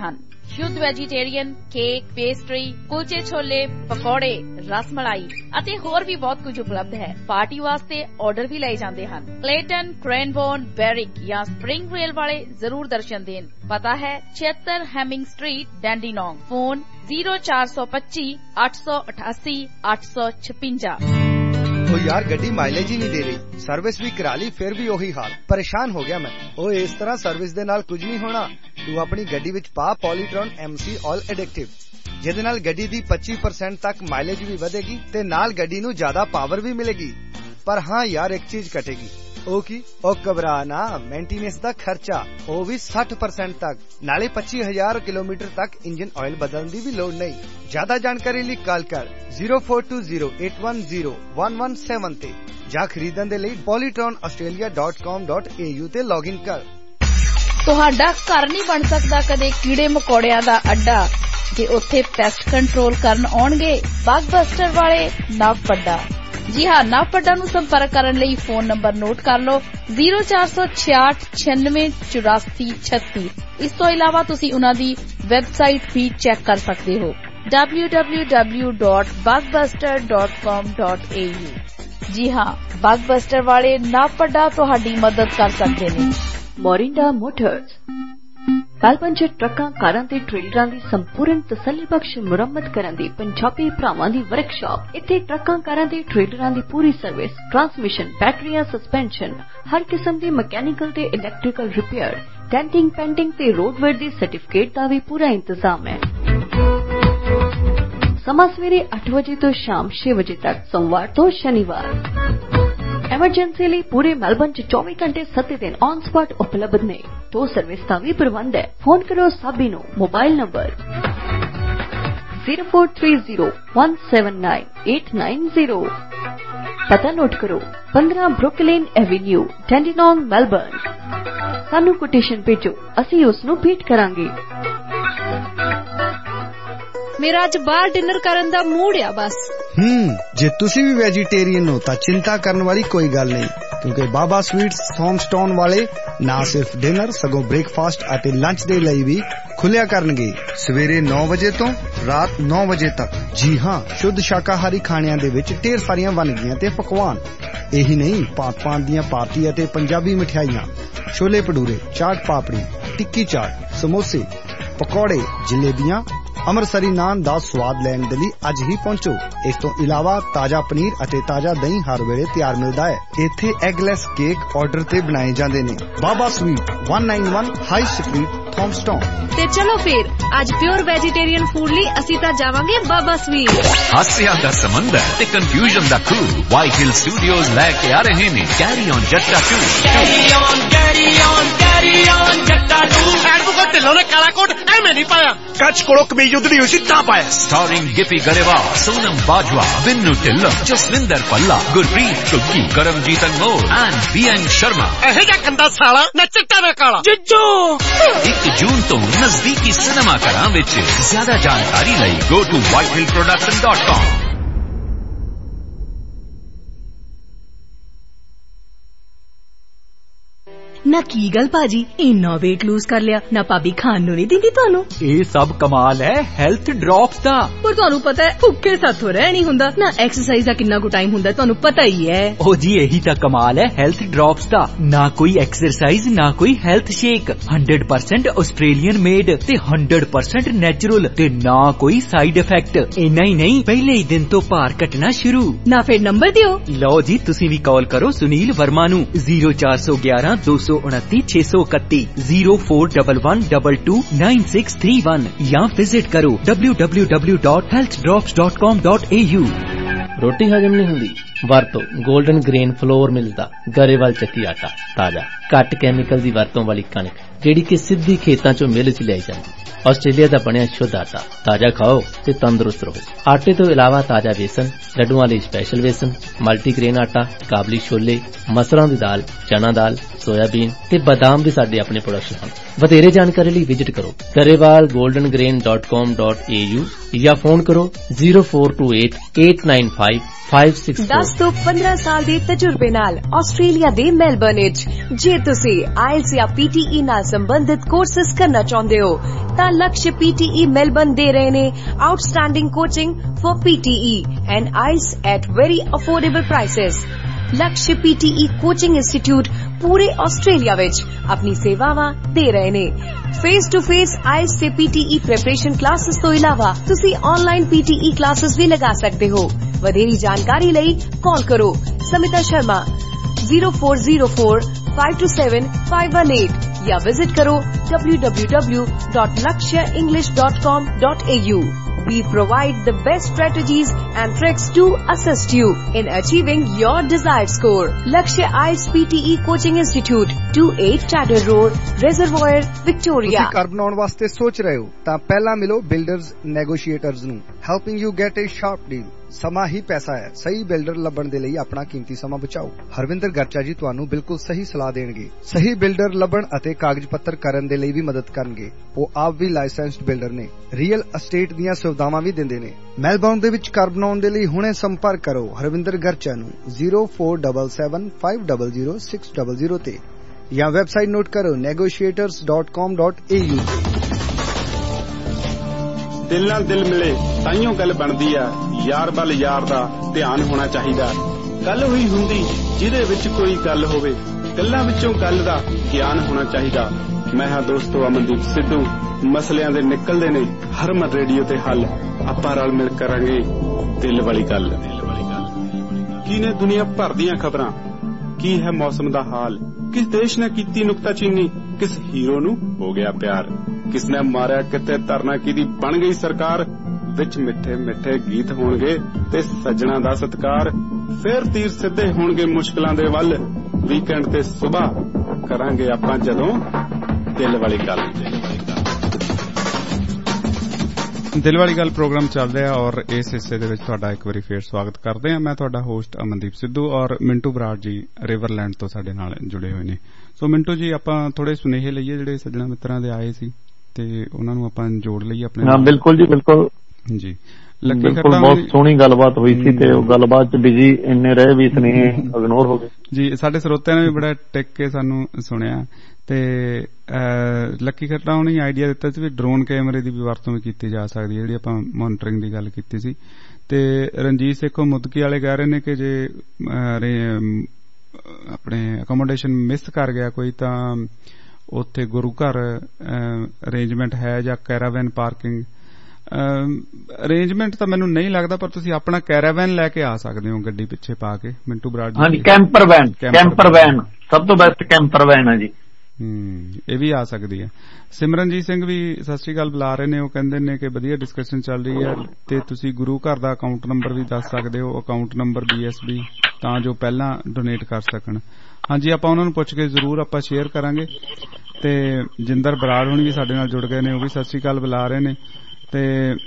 ਸ਼ੁੱਧ ਵੈਜੀਟੇਰੀਅਨ ਕੇਕ, ਪੇਸਟਰੀ, ਕੁਲਚੇ ਛੋਲੇ, ਪਕੌੜੇ, ਰਸ ਮਲਾਈ ਅਤੇ ਹੋਰ ਵੀ ਬਹੁਤ ਕੁਝ ਉਪਲਬਧ ਹੈ। ਪਾਰਟੀ ਵਾਸਤੇ ਆਰਡਰ ਵੀ ਲਏ ਜਾਂਦੇ ਹਨ। ਕਲੇਟਨ, ਕ੍ਰੈਨਬੋਰਨ, ਬੈਰਿਕ ਜਾਂ ਸਪ੍ਰਿੰਗ ਰੇਲ ਵਾਲੇ ਜ਼ਰੂਰ ਦਰਸ਼ਨ ਦੇਣ। ਪਤਾ ਹੈ ਛਿਅੱਤਰ Hemming street, Dandenong. Phone zero ਚਾਰ ਸੌ ਪੱਚੀ ਅੱਠ ਸੌ ਅਠਾਸੀ ਅੱਠ ਸੌ ਛਪੰਜਾ। ਉਹ ਯਾਰ ਗੱਡੀ ਮਾਈਲੇਜ ਹੀ ਨਹੀਂ ਦੇ ਰਹੀ। ਸਰਵਿਸ ਵੀ ਕਰਾ ਲਈ ਫਿਰ ਵੀ ਉਹੀ ਹਾਲ। ਪਰੇਸ਼ਾਨ ਹੋ ਗਿਆ ਮੈਂ। ਉਹ ਇਸ ਤਰ੍ਹਾਂ ਸਰਵਿਸ ਦੇ ਨਾਲ ਕੁਝ ਨਹੀਂ ਹੋਣਾ। ਤੂੰ ਆਪਣੀ ਗੱਡੀ ਵਿੱਚ ਪਾ ਪੋਲੀਟ੍ਰੋਨ ਐਮਸੀ ਆਲ ਐਡਿਕਟਿਵ, ਜਿਹਦੇ ਨਾਲ ਗੱਡੀ ਦੀ ਪੱਚੀ ਪਰਸੈਂਟ ਤੱਕ ਮਾਈਲੇਜ ਵੀ ਵਧੇਗੀ ਤੇ ਨਾਲ ਗੱਡੀ ਨੂੰ ਜ਼ਿਆਦਾ ਪਾਵਰ ਵੀ ਮਿਲੇਗੀ। ਪਰ ਹਾਂ ਯਾਰ, ਇੱਕ ਚੀਜ਼ ਘਟੇਗੀ। ਉਹ ਕੀ? ਉਹ ਘਬਰਾ ਨਾ, ਮੇਨਟੇਨੈਂਸ ਦਾ ਖਰਚਾ ਉਹ ਵੀ ਸੱਠ ਪਰਸੈਂਟ ਤੱਕ, ਨਾਲੇ ਪੱਚੀ ਹਜ਼ਾਰ ਕਿਲੋਮੀਟਰ ਤੱਕ ਇੰਜਨ ਆਇਲ ਬਦਲਣ ਦੀ ਵੀ ਲੋੜ ਨਹੀਂ। ਜ਼ਿਆਦਾ ਜਾਣਕਾਰੀ ਲਈ ਕਾਲ ਕਰ zero four two zero eight one zero one one seven ਤੇ ਜਾਂ ਖਰੀਦਣ ਦੇ ਲਈ Politron Australia dot com dot A U ਤੇ ਲੌਗਇਨ ਕਰ। ਤੁਹਾਡਾ ਘਰ ਨਹੀਂ ਬਣ ਸਕਦਾ ਕਦੇ ਕੀੜੇ ਮਕੌੜਿਆਂ ਦਾ ਅੱਡਾ, ਜੇ ਉੱਥੇ ਪੈਸਟ ਕੰਟਰੋਲ ਕਰਨ ਆਉਣਗੇ ਬਗਬਸਟਰ ਵਾਲੇ ਨਵਪੱਡਾ। ਜੀ ਹਾਂ, ਨਵਪੱਡਾ ਨੂੰ ਸੰਪਰਕ ਕਰਨ ਲਈ ਫੋਨ ਨੰਬਰ ਨੋਟ ਕਰ ਲਓ ਜ਼ੀਰੋ ਚਾਰ ਸੌ ਛਿਆਹਠ ਛਿਆਨਵੇਂ ਚੁਰਾਸੀ ਛੱਤੀ। ਇਸ ਤੋਂ ਇਲਾਵਾ ਤੁਸੀਂ ਉਹਨਾਂ ਦੀ ਵੈਬਸਾਈਟ ਵੀ ਚੈੱਕ ਕਰ ਸਕਦੇ ਹੋ W W W dot Bugbuster dot com dot A U. ਜੀ ਹਾਂ, ਬਗਬਸਟਰ ਵਾਲੇ ਨਵਪੱਡਾ ਤੁਹਾਡੀ ਮਦਦ ਕਰ ਸਕਦੇ ਨੇ। ਮੋਰਿੰਡਾ ਮੋਟਰਸ ਕਾਲਪੰਚ ਟਰੱਕਾਂ, ਕਾਰਾਂ ਤੇ ਟ੍ਰੇਲਰਾਂ ਦੀ ਸੰਪੂਰਨ ਤਸੱਲੀਬਖਸ਼ ਮੁਰੰਮਤ ਕਰਨ ਦੀ ਪੰਜਾਬੀ ਭਰਾਵਾਂ ਦੀ ਵਰਕਸ਼ਾਪ। ਇੱਥੇ ਟਰੱਕਾਂ, ਕਾਰਾਂ ਤੇ ਟ੍ਰੇਲਰਾਂ ਦੀ ਪੂਰੀ ਸਰਵਿਸ, ਟਰਾਂਸਮਿਸ਼ਨ, ਬੈਟਰੀਆਂ, ਸਸਪੈਂਸ਼ਨ, ਹਰ ਕਿਸਮ ਦੀ ਮਕੈਨੀਕਲ ਤੇ ਇਲੈਕਟ੍ਰੀਕਲ ਰਿਪੇਅਰ, ਡੈਂਟਿੰਗ, ਪੈਂਟਿੰਗ ਤੇ ਰੋਡਵੇਅਰ ਦੀ ਸਰਟੀਫਿਕੇਟ ਦਾ ਵੀ ਪੂਰਾ ਇੰਤਜ਼ਾਮ ਹੈ। ਸਮਾਂ ਸਵੇਰੇ ਅੱਠ ਵਜੇ ਤੋਂ ਸ਼ਾਮ ਛੇ ਵਜੇ ਤੱਕ, ਸੋਮਵਾਰ ਤੋਂ ਸ਼ਨੀਵਾਰ। ਐਮਰਜੈਂਸੀ ਲਈ ਪੂਰੇ ਮੈਲਬਨ ਚ ਚੌਵੀ ਘੰਟੇ ਸੱਤ ਦਿਨ ਔਨ ਸਪਾਟ ਉਪਲਬਧ ਨੇ। ਟੋ ਸਰਵਿਸ ਦਾ ਵੀ ਪ੍ਰਬੰਧ ਹੈ। ਫੋਨ ਕਰੋ ਸਾਬੀ ਨੂੰ। Mobile number zero four three zero one seven nine eight nine zero. ਪਤਾ ਨੋਟ ਕਰੋ ਪੰਦਰਾਂ ਬਰੁਕਲਿਨ ਐਵੇਨਿਊ, ਡੈਂਡੀਨੋਂਗ, ਮੈਲਬਨ। ਸਾਨੂੰ ਕੋਟੇਸ਼ਨ ਭੇਜੋ, ਅਸੀਂ ਉਸ ਨੂੰ ਭੇਟ ਕਰਾਂਗੇ। ਮੇਰਾ ਅੱਜ ਬਾਹਰ ਡਿਨਰ ਕਰਨ ਦਾ ਮੂਡ ਆ ਬਸ। ਹੂੰ ਜੇ ਤੁਸੀਂ ਵੀ ਵੈਜੀਟੇਰੀਅਨ ਹੋ ਤਾਂ ਚਿੰਤਾ ਕਰਨ ਵਾਲੀ ਕੋਈ ਗੱਲ ਨਹੀਂ, ਕਿਉਂਕਿ ਬਾਬਾ ਸਵੀਟਸ ਥੌਮਸਟਾਊਨ ਵਾਲੇ ਨਾ ਸਿਰਫ ਡਿਨਰ ਸਗੋਂ ਬ੍ਰੇਕਫਾਸਟ ਅਤੇ ਲੰਚ ਦੇ ਲਈ ਵੀ ਖੁੱਲਿਆ ਕਰਨਗੇ ਸਵੇਰੇ ਨੌ ਵਜੇ ਤੋਂ ਰਾਤ ਨੌ ਵਜੇ ਤੱਕ। ਜੀ ਹਾਂ, ਸ਼ੁੱਧ ਸ਼ਾਕਾਹਾਰੀ ਖਾਣਿਆਂ ਦੇ ਵਿੱਚ ਢੇਰ ਸਾਰੀਆਂ ਵੰਨਗੀਆਂ ਤੇ ਪਕਵਾਨ। ਇਹੀ ਨਹੀਂ, ਭਾਂਤ-ਭਾਂਤ ਦੀਆਂ ਭਾਰਤੀ ਅਤੇ ਪੰਜਾਬੀ ਮਠਿਆਈਆਂ, ਛੋਲੇ ਭਟੂਰੇ, ਚਾਟ ਪਾਪੜੀ, ਟਿੱਕੀ ਚਾਟ, ਸਮੋਸੇ, ਪਕੌੜੇ, ਜਲੇਬੀਆਂ, ਅੰਮ੍ਰਿਤਸਰੀ ਨਾਨ ਦਾ ਸਵਾਦ ਲੈਣ ਦੇ ਲਈ ਅੱਜ ਹੀ ਪਹੁੰਚੋ। ਇਸ ਤੋਂ ਇਲਾਵਾ ਤਾਜ਼ਾ ਪਨੀਰ ਅਤੇ ਤਾਜ਼ਾ ਦਹੀਂ ਹਰ ਵੇਲੇ ਤਿਆਰ ਮਿਲਦਾ ਹੈ। ਇੱਥੇ ਐਗਲੈਸ ਕੇਕ ਆਰਡਰ ਤੇ ਬਣਾਏ ਜਾਂਦੇ ਨੇ। ਬਾਬਾ ਸਵੀਟ ਇੱਕ ਸੌ ਇਕਾਨਵੇਂ ਹਾਈ ਸਟਰੀਟ, ਥੌਮਸਟਾਊਨ। ਤੇ ਚਲੋ ਫਿਰ ਅੱਜ ਪਿਓਰ ਵੈਜੀਟੇਰੀਅਨ ਫੂਡ ਲਈ ਅਸੀਂ ਤਾਂ ਜਾਵਾਂਗੇ ਬਾਬਾ ਸਵੀਟ। ਹਾਸਿਆਂ ਦਾ ਸਮੁੰਦਰ ਤੇ ਕਨਫਿਊਜ਼ਨ ਦਾ ਖੂ ਵਾਈਟ ਹਿਲ ਸਟੂਡੀਓਜ਼ ਲੈ ਕੇ ਆ ਰਹੇ ਨੇ carry on Jatta two. Carry on carry on carry on Jatta two. Advocate Dhillon ਨੇ ਕਾਲਾ ਕੋਟ ਐਵੇਂ ਨਹੀਂ ਪਾਇਆ, ਕੱਚ ਕੋਲੋਂ ਕਮੀਜ਼ ਉਧੜੀ ਹੋਈ ਸੀ ਤਾਂ ਪਾਇਆ। ਸਟਾਰਿੰਗ ਗਿੱਪੀ ਗਰੇਵਾਲ, ਸੋਨਮ ਬਾਜਵਾ, ਬਿੰਨੂ ਢਿੱਲੋਂ, ਜਸਵਿੰਦਰ ਪੱਲਾ, ਗੁਰਪ੍ਰੀਤ ਚੁੱਗੀ, Karamjit Anmol and B N Sharma. ਇਹ ਜਿਹਾ ਕੰਦਾ ਸਾਲਾ ਨਾ ਚਿੱਟਾ ਨਾ ਕਾਲਾ। ਜਿੱਜੂ ਇੱਕ ਜੂਨ ਤੋਂ ਨਜ਼ਦੀਕੀ ਸਿਨੇਮਾ ਘਰਾਂ ਵਿੱਚ। ਜ਼ਿਆਦਾ ਜਾਣਕਾਰੀ ਲਈ go to white hill production dot com. ਨਾ ਕੀ ਗੱਲ ਭਾਜੀ, ਇੰਨਾ weight lose ਕਰ ਲਿਆ ਨਾ, ਭਾਬੀ ਖਾਣ ਨੂੰ ਨਹੀਂ ਦਿੰਦੀ ਤੁਹਾਨੂੰ? ਇਹ ਸਭ ਕਮਾਲ ਹੈ ਹੈਲਥ ਡ੍ਰੌਪਸ ਦਾ। ਪਰ ਤੁਹਾਨੂੰ ਪਤਾ ਹੈ ਭੁੱਖੇ ਸਾਥੋਂ ਰਹਿ ਨਹੀਂ ਹੁੰਦਾ ਨਾ। ਐਕਸਰਸਾਈਜ਼ ਦਾ ਕਿੰਨਾ ਕੁ ਟਾਈਮ ਹੁੰਦਾ ਤੁਹਾਨੂੰ ਪਤਾ ਹੀ ਹੈ। ਉਹ ਜੀ ਇਹੀ ਤਾਂ ਕਮਾਲ ਹੈ ਹੈਲਥ ਡ੍ਰੌਪਸ ਦਾ। ਨਾ ਕੋਈ ਐਕਸਰਸਾਈਜ਼, ਨਾ ਕੋਈ health shake, hundred percent Australian made ਤੇ ਹੰਡਰਡ ਪਰਸੈਂਟ ਨੈਚੁਰਲ ਤੇ ਨਾ ਕੋਈ ਸਾਈਡ ਇਫੈਕਟ। ਇੰਨਾ ਹੀ ਨਹੀਂ, ਪਹਿਲੇ ਹੀ ਦਿਨ ਤੋਂ ਭਾਰ ਘਟਣਾ ਸ਼ੁਰੂ। ਨਾ ਫਿਰ ਨੰਬਰ ਦਿਓ। ਲਓ ਜੀ, ਤੁਸੀਂ ਵੀ ਕਾਲ ਕਰੋ ਸੁਨੀਲ ਵਰਮਾ ਨੂੰ ਜ਼ੀਰੋ ਚਾਰ ਸੌ ਗਿਆਰਾਂ ਦੋ ਸੌ ਉਨੱਤੀ ਛੇ ਸੌ ਇਕੱਤੀ zero four double one double two nine six three one ਜਾਂ ਵਿਜ਼ਿਟ ਕਰੋ W W W dot health drops dot com dot A U. ਰੋਟੀ ਹਜਮ ਨਹੀਂ ਹੁੰਦੀ? ਵਰਤੋ ਗੋਲਡਨ ਗ੍ਰੇਨ ਫਲੋਰ ਮਿਲਦਾ ਗਰੇਵਾਲ ਚੱਕੀ ਆਟਾ। ਤਾਜ਼ਾ, ਘੱਟ ਕੈਮੀਕਲ ਦੀ ਵਰਤੋਂ ਵਾਲੀ ਕਣਕ ਜਿਹੜੀ ਕਿ ਸਿੱਧੀ ਖੇਤਾਂ ਚੋਂ ਮਿਲ ਚ ਲਿਆਈ ਜਾਂਦੀ। ਆਸਟ੍ਰੇਲੀਆ ਦਾ ਬਣਿਆ ਸ਼ੁੱਧ ਆਟਾ। ਤਾਜ਼ਾ ਖਾਓ ਤੇ ਤੰਦਰੁਸਤ ਰਹੋ। ਆਟੇ ਤੋਂ ਇਲਾਵਾ ਤਾਜ਼ਾ ਵੇਸਣ, ਲੱਡੂਆਂ ਲਈ ਸਪੈਸ਼ਲ ਵੇਸਣ, ਮਲਟੀਗ੍ਰੇਨ ਆਟਾ, ਕਾਬਲੀ ਛੋਲੇ, ਮਸਰਾਂ ਦੀ ਦਾਲ, ਚਨਾ ਦਾਲ, ਸੋਇਆਬੀਨ ਤੇ ਬਦਾਮ ਵੀ ਸਾਡੇ ਆਪਣੇ ਪ੍ਰੋਡਕਟ ਹਨ। ਵਧੇਰੇ ਜਾਣਕਾਰੀ ਲਈ ਵਿਜ਼ਿਟ ਕਰੋ Grewal golden grain dot com dot A U ਜਾਂ ਫੋਨ ਕਰੋ zero four two eight eight nine five five six four ਦਸ ਤੋਂ ਪੰਦਰਾਂ ਸਾਲ ਦੇ ਤਜਰਬੇ ਨਾਲ ਆਸਟ੍ਰੇਲੀਆ ਦੇ ਮੈਲਬਰਨ ਵਿੱਚ। ਜੇ ਤੁਸੀਂ ਆਇਲਸ ਜਾਂ ਪੀਟੀਈ ਨਾਲ ਸੰਬੰਧਿਤ ਕੋਰਸਿਸ ਕਰਨਾ ਚਾਹੁੰਦੇ ਹੋ ਤਾਂ ਲਕਸ਼ ਪੀਟੀਈ ਮੈਲਬਰਨ ਦੇ ਰਹੇ ਨੇ outstanding coaching for PTE and IELTS at very affordable prices. Laksh PTE coaching institute ਪੂਰੇ ਆਸਟ੍ਰੇਲੀਆ ਵਿੱਚ ਆਪਣੀ ਸੇਵਾਵਾਂ ਦੇ ਰਹੇ ਨੇ। ਫੇਸ ਟੂ ਫੇਸ ਆਇਲਸ ਤੇ ਪੀਟੀਈ ਪ੍ਰੈਪਰੇਸ਼ਨ ਕਲਾਸਿਸ ਤੋਂ ਇਲਾਵਾ ਤੁਸੀਂ ਆਨਲਾਈਨ ਪੀਟੀਈ ਕਲਾਸਿਸ ਵੀ ਲਗਾ ਸਕਦੇ ਹੋ। ਵਧੇਰੀ ਜਾਣਕਾਰੀ ਲਈ ਕਾਲ ਕਰੋ Smita Sharma zero four zero four five two seven five one eight या विजिट करो w w w dot lakshya english dot com dot a u। We provide the best strategies and tricks to assist you in achieving your desired score. Lakshya I E L T S P T E Coaching Institute, twenty-eight Chatter Road, Reservoir, Victoria। ਤੁਸੀਂ ਘਰ ਬਣਾਉਣ ਵਾਸਤੇ ਸੋਚ ਰਹੇ ਹੋ ਤਾਂ ਪਹਿਲਾਂ ਮਿਲੋ ਬਿਲਡਰਜ਼ ਨੈਗੋਸ਼ੀਏਟਰਜ਼ ਨੂੰ, helping you get a sharp deal. ਸਮਾਂ ਹੀ ਪੈਸਾ ਹੈ। ਸਹੀ ਬਿਲਡਰ ਲੱਭਣ ਦੇ ਲਈ ਆਪਣਾ ਕੀਮਤੀ ਸਮਾਂ ਬਚਾਓ। ਹਰਵਿੰਦਰ ਗਰਚਾ ਜੀ ਤੁਹਾਨੂੰ ਬਿਲਕੁਲ ਸਹੀ ਸਲਾਹ ਦੇਣਗੇ। ਸਹੀ ਬਿਲਡਰ ਲੱਭਣ ਅਤੇ ਕਾਗਜ਼ ਪੱਤਰ ਕਰਨ ਦੇ ਲਈ ਵੀ ਮਦਦ ਕਰਨਗੇ। ਉਹ ਆਪ ਵੀ ਲਾਇਸੈਂਸਡ ਬਿਲਡਰ ਨੇ। ਰੀਅਲ ਅਸਟੇਟ ਦੀਆਂ ਸੁਵਿਧਾਵਾਂ ਵੀ ਦਿੰਦੇ ਨੇ। ਮੈਲਬੌਰਨ ਦੇ ਵਿੱਚ ਘਰ ਬਣਾਉਣ ਦੇ ਲਈ ਹੁਣੇ ਸੰਪਰਕ ਕਰੋ ਹਰਵਿੰਦਰ ਗਰਚਾ ਨੂੰ zero four seven seven five zero zero six zero zero ਤੇ ਜਾਂ ਵੈਬਸਾਈਟ ਨੋਟ ਕਰੋ negotiators dot com dot a u ਤੇ। ਦਿਲ ਨਾਲ ਦਿਲ ਮਿਲੇ ਤਾਈਓ ਗੱਲ ਬਣਦੀ ਆ, ਯਾਰ ਵੱਲ ਯਾਰ ਦਾ ਧਿਆਨ ਹੋਣਾ ਚਾਹੀਦਾ। ਗੱਲ ਹੋਈ ਹੁੰਦੀ ਜਿਹਦੇ ਵਿੱਚ ਕੋਈ ਗੱਲ ਹੋਵੇ, ਗੱਲਾਂ ਵਿੱਚੋਂ ਗੱਲ ਦਾ ਗਿਆਨ ਹੋਣਾ ਚਾਹੀਦਾ। ਮੈਂ ਹਾਂ ਦੋਸਤੋ ਅਮਨਦੀਪ ਸਿੱਧੂ। ਮਸਲਿਆਂ ਦੇ ਨਿਕਲਦੇ ਨੇ ਹਰਮਨ ਰੇਡੀਓ ਤੇ ਹੱਲ। ਆਪਾਂ ਰਲ ਮਿਲ ਕਰਾਂਗੇ ਦਿਲ ਵਾਲੀ ਗੱਲ। ਕੀ ਨੇ ਦੁਨੀਆ ਭਰ ਦੀਆਂ ਖਬਰਾਂ, ਕੀ ਹੈ ਮੌਸਮ ਦਾ ਹਾਲ, ਕਿਸ ਦੇਸ਼ ਨੇ ਕੀਤੀ ਨੁਕਤਾਚੀਨੀ, ਕਿਸ ਹੀਰੋ ਨੂੰ ਹੋ ਗਿਆ ਪਿਆਰ, ਕਿਸ ਨੇ ਮਾਰਿਆ ਕਿਤੇ ਧਰਨਾ ਕਿਹਦੀ ਬਣ ਗਈ ਸਰਕਾਰ। ਵਿੱਚ ਮਿੱਠੇ ਮਿੱਠੇ ਗੀਤ ਹੋਣਗੇ ਤੇ ਸੱਜਣਾ ਦਾ ਸਤਿਕਾਰ। ਫੇਰ ਤੀਰ ਸਿੱਧੇ ਹੋਣਗੇ ਮੁਸ਼ਕਲਾਂ ਦੇ ਵੱਲ। ਵੀਕਐਂਡ ਤੇ ਸੁਬਾਹ ਕਰਾਂਗੇ ਆਪਾਂ ਜਦੋਂ ਦਿਲ ਵਾਲੀ ਗੱਲ। ਦਿਲ ਵਾਲੀ ਗੱਲ ਪ੍ਰੋਗਰਾਮ ਚੱਲ ਰਿਹਾ ਔਰ ਇਸ ਹਿੱਸੇ ਦੇ ਵਿੱਚ ਤੁਹਾਡਾ ਇੱਕ ਵਾਰੀ ਫੇਰ ਸਵਾਗਤ ਕਰਦੇ ਹਾਂ। ਮੈਂ ਤੁਹਾਡਾ ਹੋਸਟ ਅਮਨਦੀਪ ਸਿੱਧੂ ਔਰ ਮਿੰਟੂ ਬਰਾੜ ਜੀ ਰਿਵਰਲੈਂਡ ਤੋਂ ਸਾਡੇ ਨਾਲ ਜੁੜੇ ਹੋਏ ਨੇ। ਸੋ ਮਿੰਟੂ ਜੀ, ਆਪਾਂ ਥੋੜੇ ਸੁਨੇਹੇ ਲਈਏ ਜਿਹੜੇ ਸੱਜਣਾ ਮਿੱਤਰਾਂ ਦੇ ਆਏ ਸੀ ਤੇ ਉਹਨਾਂ ਨੂੰ ਆਪਾਂ ਜੋੜ ਲਈਏ ਆਪਣੇ। ਹਾਂ ਬਿਲਕੁਲ ਜੀ, ਬਿਲਕੁਲ ਜੀ। ਬਿਲਕੁਲ ਬਹੁਤ ਸੋਹਣੀ ਗੱਲਬਾਤ ਹੋਈ ਸੀ ਤੇ ਉਹ ਗੱਲਬਾਤ ਚ ਬਿਜੀ ਇੰਨੇ ਰਹੇ ਵੀ ਸੁਨੇਹੇ ਇਗਨੋਰ ਹੋ ਗਏ ਜੀ। ਸਾਡੇ ਸਰੋਤਿਆਂ ਨੇ ਵੀ ਬੜਾ ਟਿਕ ਕੇ ਸਾਨੂੰ ਸੁਣਿਆ ਤੇ ਲੱਕੀ ਖੱਟਾ ਉਹਨੇ ਆਈਡੀਆ ਦਿੱਤਾ ਸੀ ਵੀ ਡਰੋਨ ਕੈਮਰੇ ਦੀ ਵੀ ਵਰਤੋਂ ਵੀ ਕੀਤੀ ਜਾ ਸਕਦੀ ਹੈ, ਜਿਹੜੀ ਆਪਾਂ ਮੋਨੀਟਰਿੰਗ ਦੀ ਗੱਲ ਕੀਤੀ ਸੀ। ਤੇ ਰਣਜੀਤ ਸੇਖੋਂ ਮੁਦਕੀ ਵਾਲੇ ਕਹਿ ਰਹੇ ਨੇ ਕਿ ਜੇ ਆਪਣੇ ਅਕੋਮੋਡੇਸ਼ਨ ਮਿਸ ਕਰ ਗਿਆ ਕੋਈ ਤਾਂ ਉੱਥੇ ਗੁਰੂ ਘਰ ਅਰੇਂਜਮੈਂਟ ਹੈ ਜਾਂ ਕੈਰਾਵੈਨ ਪਾਰਕਿੰਗ ਅਰੇਂਜਮੈਂਟ ਤਾਂ ਮੈਨੂੰ ਨਹੀਂ ਲੱਗਦਾ, ਪਰ ਤੁਸੀਂ ਆਪਣਾ ਕੈਰਾਵੈਨ ਲੈ ਕੇ ਆ ਸਕਦੇ ਹੋ ਗੱਡੀ ਪਿੱਛੇ ਪਾ ਕੇ। ਮਿੰਟੂ ਬਰਾੜ ਜੀ, ਹਾਂਜੀ ਕੈਂਪਰ ਵੈਨ, ਕੈਂਪਰ ਵੈਨ ਸਭ ਤੋਂ ਬੈਸਟ ਕੈਂਪਰ ਵੈਨ ਹੈ ਜੀ। ਹਮ ਇਹ ਵੀ ਆ ਸਕਦੀ ਹੈ। ਸਿਮਰਨਜੀਤ ਸਿੰਘ ਵੀ ਸਤਿ ਸ੍ਰੀ ਅਕਾਲ ਬੁਲਾ ਰਹੇ ਨੇ। ਉਹ ਕਹਿੰਦੇ ਨੇ ਕਿ ਵਧੀਆ ਡਿਸਕਸ਼ਨ ਚੱਲ ਰਹੀ ਹੈ ਤੇ ਤੁਸੀਂ ਗੁਰੂ ਘਰ ਦਾ ਅਕਾਊਂਟ ਨੰਬਰ ਵੀ ਦੱਸ ਸਕਦੇ ਹੋ, account number B S B, ਤਾਂ ਜੋ ਪਹਿਲਾਂ ਡੋਨੇਟ ਕਰ ਸਕਣ। ਹਾਂਜੀ, ਆਪਾਂ ਉਹਨਾਂ ਨੂੰ ਪੁੱਛ ਕੇ ਜ਼ਰੂਰ ਆਪਾਂ ਸ਼ੇਅਰ ਕਰਾਂਗੇ। ਤੇ ਜਿੰਦਰ ਬਰਾੜ ਹੁਣ ਵੀ ਸਾਡੇ ਨਾਲ ਜੁੜ ਗਏ ਨੇ, ਉਹ ਵੀ ਸਤਿ ਸ੍ਰੀ ਅਕਾਲ ਬੁਲਾ ਰਹੇ ਨੇ। ਤੇ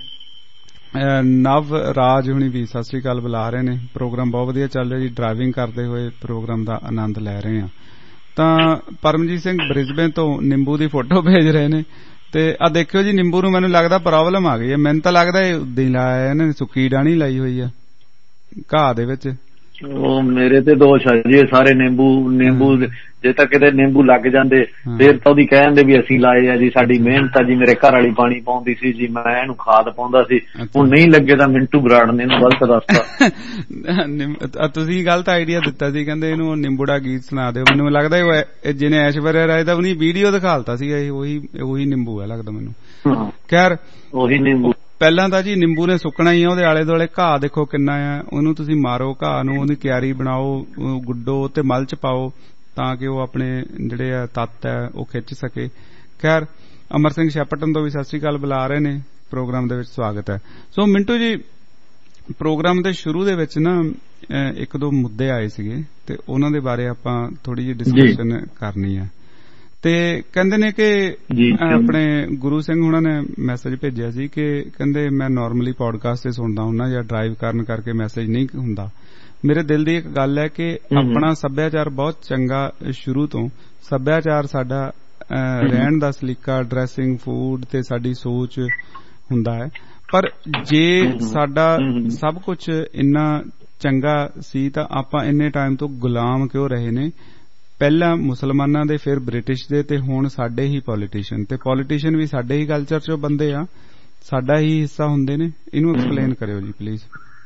ਨਵ ਰਾਜ ਹੁਣੀ ਵੀ ਸਤਿ ਸ੍ਰੀ ਅਕਾਲ ਬੁਲਾ ਰਹੇ ਨੇ। ਪ੍ਰੋਗਰਾਮ ਬਹੁਤ ਵਧੀਆ ਚੱਲ ਰਿਹਾ ਜੀ, ਡਰਾਈਵਿੰਗ ਕਰਦੇ ਹੋਏ ਪ੍ਰੋਗਰਾਮ ਦਾ ਆਨੰਦ ਲੈ ਰਹੇ ਆ। ਤਾਂ ਪਰਮਜੀਤ ਸਿੰਘ ਬ੍ਰਿਸਬੇਨ ਤੋਂ ਨਿੰਬੂ ਦੀ ਫੋਟੋ ਭੇਜ ਰਹੇ ਨੇ ਤੇ ਆ ਦੇਖਿਓ ਜੀ, ਨਿੰਬੂ ਨੂੰ ਮੈਨੂੰ ਲੱਗਦਾ ਪ੍ਰੋਬਲਮ ਆ ਗਈ ਹੈ। ਮੈਨੂੰ ਤਾਂ ਲੱਗਦਾ ਇਹ ਉਦਾਂ ਹੀ ਲਾਇਆ ਇਹਨਾਂ ਨੇ, ਸੁੱਕੀ ਡਾਣੀ ਲਾਈ ਹੋਈ ਆ ਘਾਹ ਦੇ ਵਿੱਚ। ਉਹ ਮੇਰੇ ਤੇ ਦੋਸ਼ ਆ ਜੀ ਸਾਰੇ ਨਿੰਬੂ ਨਿੰਬੂ ਜੇ ਤਾਂ ਕਿਤੇ ਨਿੰਬੂ ਲੱਗ ਜਾਂਦੇ ਫੇਰ ਤਾਂ ਉਹਦੀ ਕਹਿੰਦੇ ਵੀ ਅਸੀਂ ਲਾਏ ਆ ਜੀ, ਸਾਡੀ ਮਿਹਨਤ ਆ ਜੀ, ਮੇਰੇ ਘਰ ਵਾਲੀ ਪਾਣੀ ਪਾਉਂਦੀ ਸੀ ਜੀ, ਮੈਂ ਇਹਨੂੰ ਖਾਦ ਪਾਉਂਦਾ ਸੀ। ਹੁਣ ਨਹੀਂ ਲੱਗੇ ਤਾਂ ਮਿੰਟੂ ਬਰਾੜ ਨੇ ਇਹਨੂੰ ਗਲਤ ਦੱਸਤਾ। ਤੁਸੀਂ ਗਲਤ ਆਈਡੀਆ ਦਿੱਤਾ ਸੀ, ਕਹਿੰਦੇ ਇਹਨੂੰ ਨਿੰਬੂੜਾ ਗੀਤ ਸੁਣਾ ਦਿਓ। ਮੈਨੂੰ ਲੱਗਦਾ ਜਿਹਨੇ ਐਸ਼ਵਰਿਆ ਰਾਏ ਦਾ ਉਹਨੀ ਵੀਡੀਓ ਦਿਖਾਲਤਾ ਸੀਗਾ, ਇਹ ਉਹੀ ਉਹੀ ਨਿੰਬੂ ਹੈ ਲੱਗਦਾ ਮੈਨੂੰ। ਖੈਰ ਉਹੀ ਨਿੰਬੂ। ਪਹਿਲਾਂ ਤਾਂ ਜੀ ਨਿੰਬੂ ਨੇ ਸੁੱਕਣਾ ਹੀ ਆ, ਉਹਦੇ ਆਲੇ ਦੁਆਲੇ ਘਾਹ ਦੇਖੋ ਕਿੰਨਾ ਆ, ਉਹਨੂੰ ਤੁਸੀਂ ਮਾਰੋ ਘਾਹ ਨੂੰ, ਉਹਦੀ ਕਿਆਰੀ ਬਣਾਓ, ਗੁੱਡੋ ਤੇ ਮਲਚ ਪਾਓ ਤਾਂ ਕਿ ਉਹ ਆਪਣੇ ਜਿਹੜੇ ਆ ਤੱਤ ਹੈ ਉਹ ਖਿੱਚ ਸਕੇ। ਖੈਰ ਅਮਰ ਸਿੰਘ ਸ਼ੈਪਟਨ ਤੋਂ ਵੀ ਸਤਿ ਸ੍ਰੀ ਅਕਾਲ ਬੁਲਾ ਰਹੇ ਨੇ, ਪ੍ਰੋਗਰਾਮ ਦੇ ਵਿੱਚ ਸਵਾਗਤ ਹੈ। ਸੋ ਮਿੰਟੂ ਜੀ, ਪ੍ਰੋਗਰਾਮ ਦੇ ਸ਼ੁਰੂ ਦੇ ਵਿੱਚ ਨਾ ਇੱਕ ਦੋ ਮੁੱਦੇ ਆਏ ਸੀਗੇ ਤੇ ਉਹਨਾਂ ਦੇ ਬਾਰੇ ਆਪਾਂ ਥੋੜੀ ਜਿਹੀ ਡਿਸਕਸ਼ਨ ਕਰਨੀ ਹੈ। ਤੇ ਕਹਿੰਦੇ ਨੇ ਕਿ ਆਪਣੇ ਗੁਰੂ ਸਿੰਘ ਹੁਣਾਂ ਨੇ ਮੈਸੇਜ ਭੇਜਿਆ ਸੀ ਕਿ ਕਹਿੰਦੇ ਮੈਂ ਨਾਰਮਲੀ ਪੋਡਕਾਸਟ ਤੇ ਸੁਣਦਾ ਹੁੰਦਾ ਜਾਂ ਡਰਾਈਵ ਕਰਨ ਕਰਕੇ ਮੈਸੇਜ ਨਹੀਂ ਹੁੰਦਾ। ਮੇਰੇ ਦਿਲ ਦੀ ਇੱਕ ਗੱਲ ਹੈ ਕਿ ਆਪਣਾ ਸੱਭਿਆਚਾਰ ਬਹੁਤ ਚੰਗਾ, ਸ਼ੁਰੂ ਤੋਂ ਸੱਭਿਆਚਾਰ ਸਾਡਾ ਰਹਿਣ ਦਾ ਸਲੀਕਾ, ਡਰੈਸਿੰਗ, ਫੂਡ ਤੇ ਸਾਡੀ ਸੋਚ ਹੁੰਦਾ ਹੈ। ਪਰ ਜੇ ਸਾਡਾ ਸਭ ਕੁਝ ਇੰਨਾ ਚੰਗਾ ਸੀ ਤਾਂ ਆਪਾਂ ਇੰਨੇ ਟਾਈਮ ਤੋਂ ਗੁਲਾਮ ਕਿਉਂ ਰਹੇ ਨੇ? ਪਹਿਲਾਂ ਮੁਸਲਮਾਨਾਂ ਦੇ, ਫਿਰ ਬ੍ਰਿਟਿਸ਼ ਦੇ, ਤੇ ਹੁਣ ਸਾਡੇ ਹੀ ਪੋਲੀਟੀਸ਼ੀਅਨ, ਤੇ ਪੋਲੀਟੀਸ਼ੀਅਨ ਵੀ ਸਾਡੇ ਹੀ ਕਲਚਰ ਚੋਂ ਬੰਦੇ ਆ, ਸਾਡਾ ਹੀ ਹਿੱਸਾ ਹੁੰਦੇ ਨੇ। ਇਹਨੂੰ ਐਕਸਪਲੇਨ ਕਰਿਓ ਜੀ ਪਲੀਜ਼।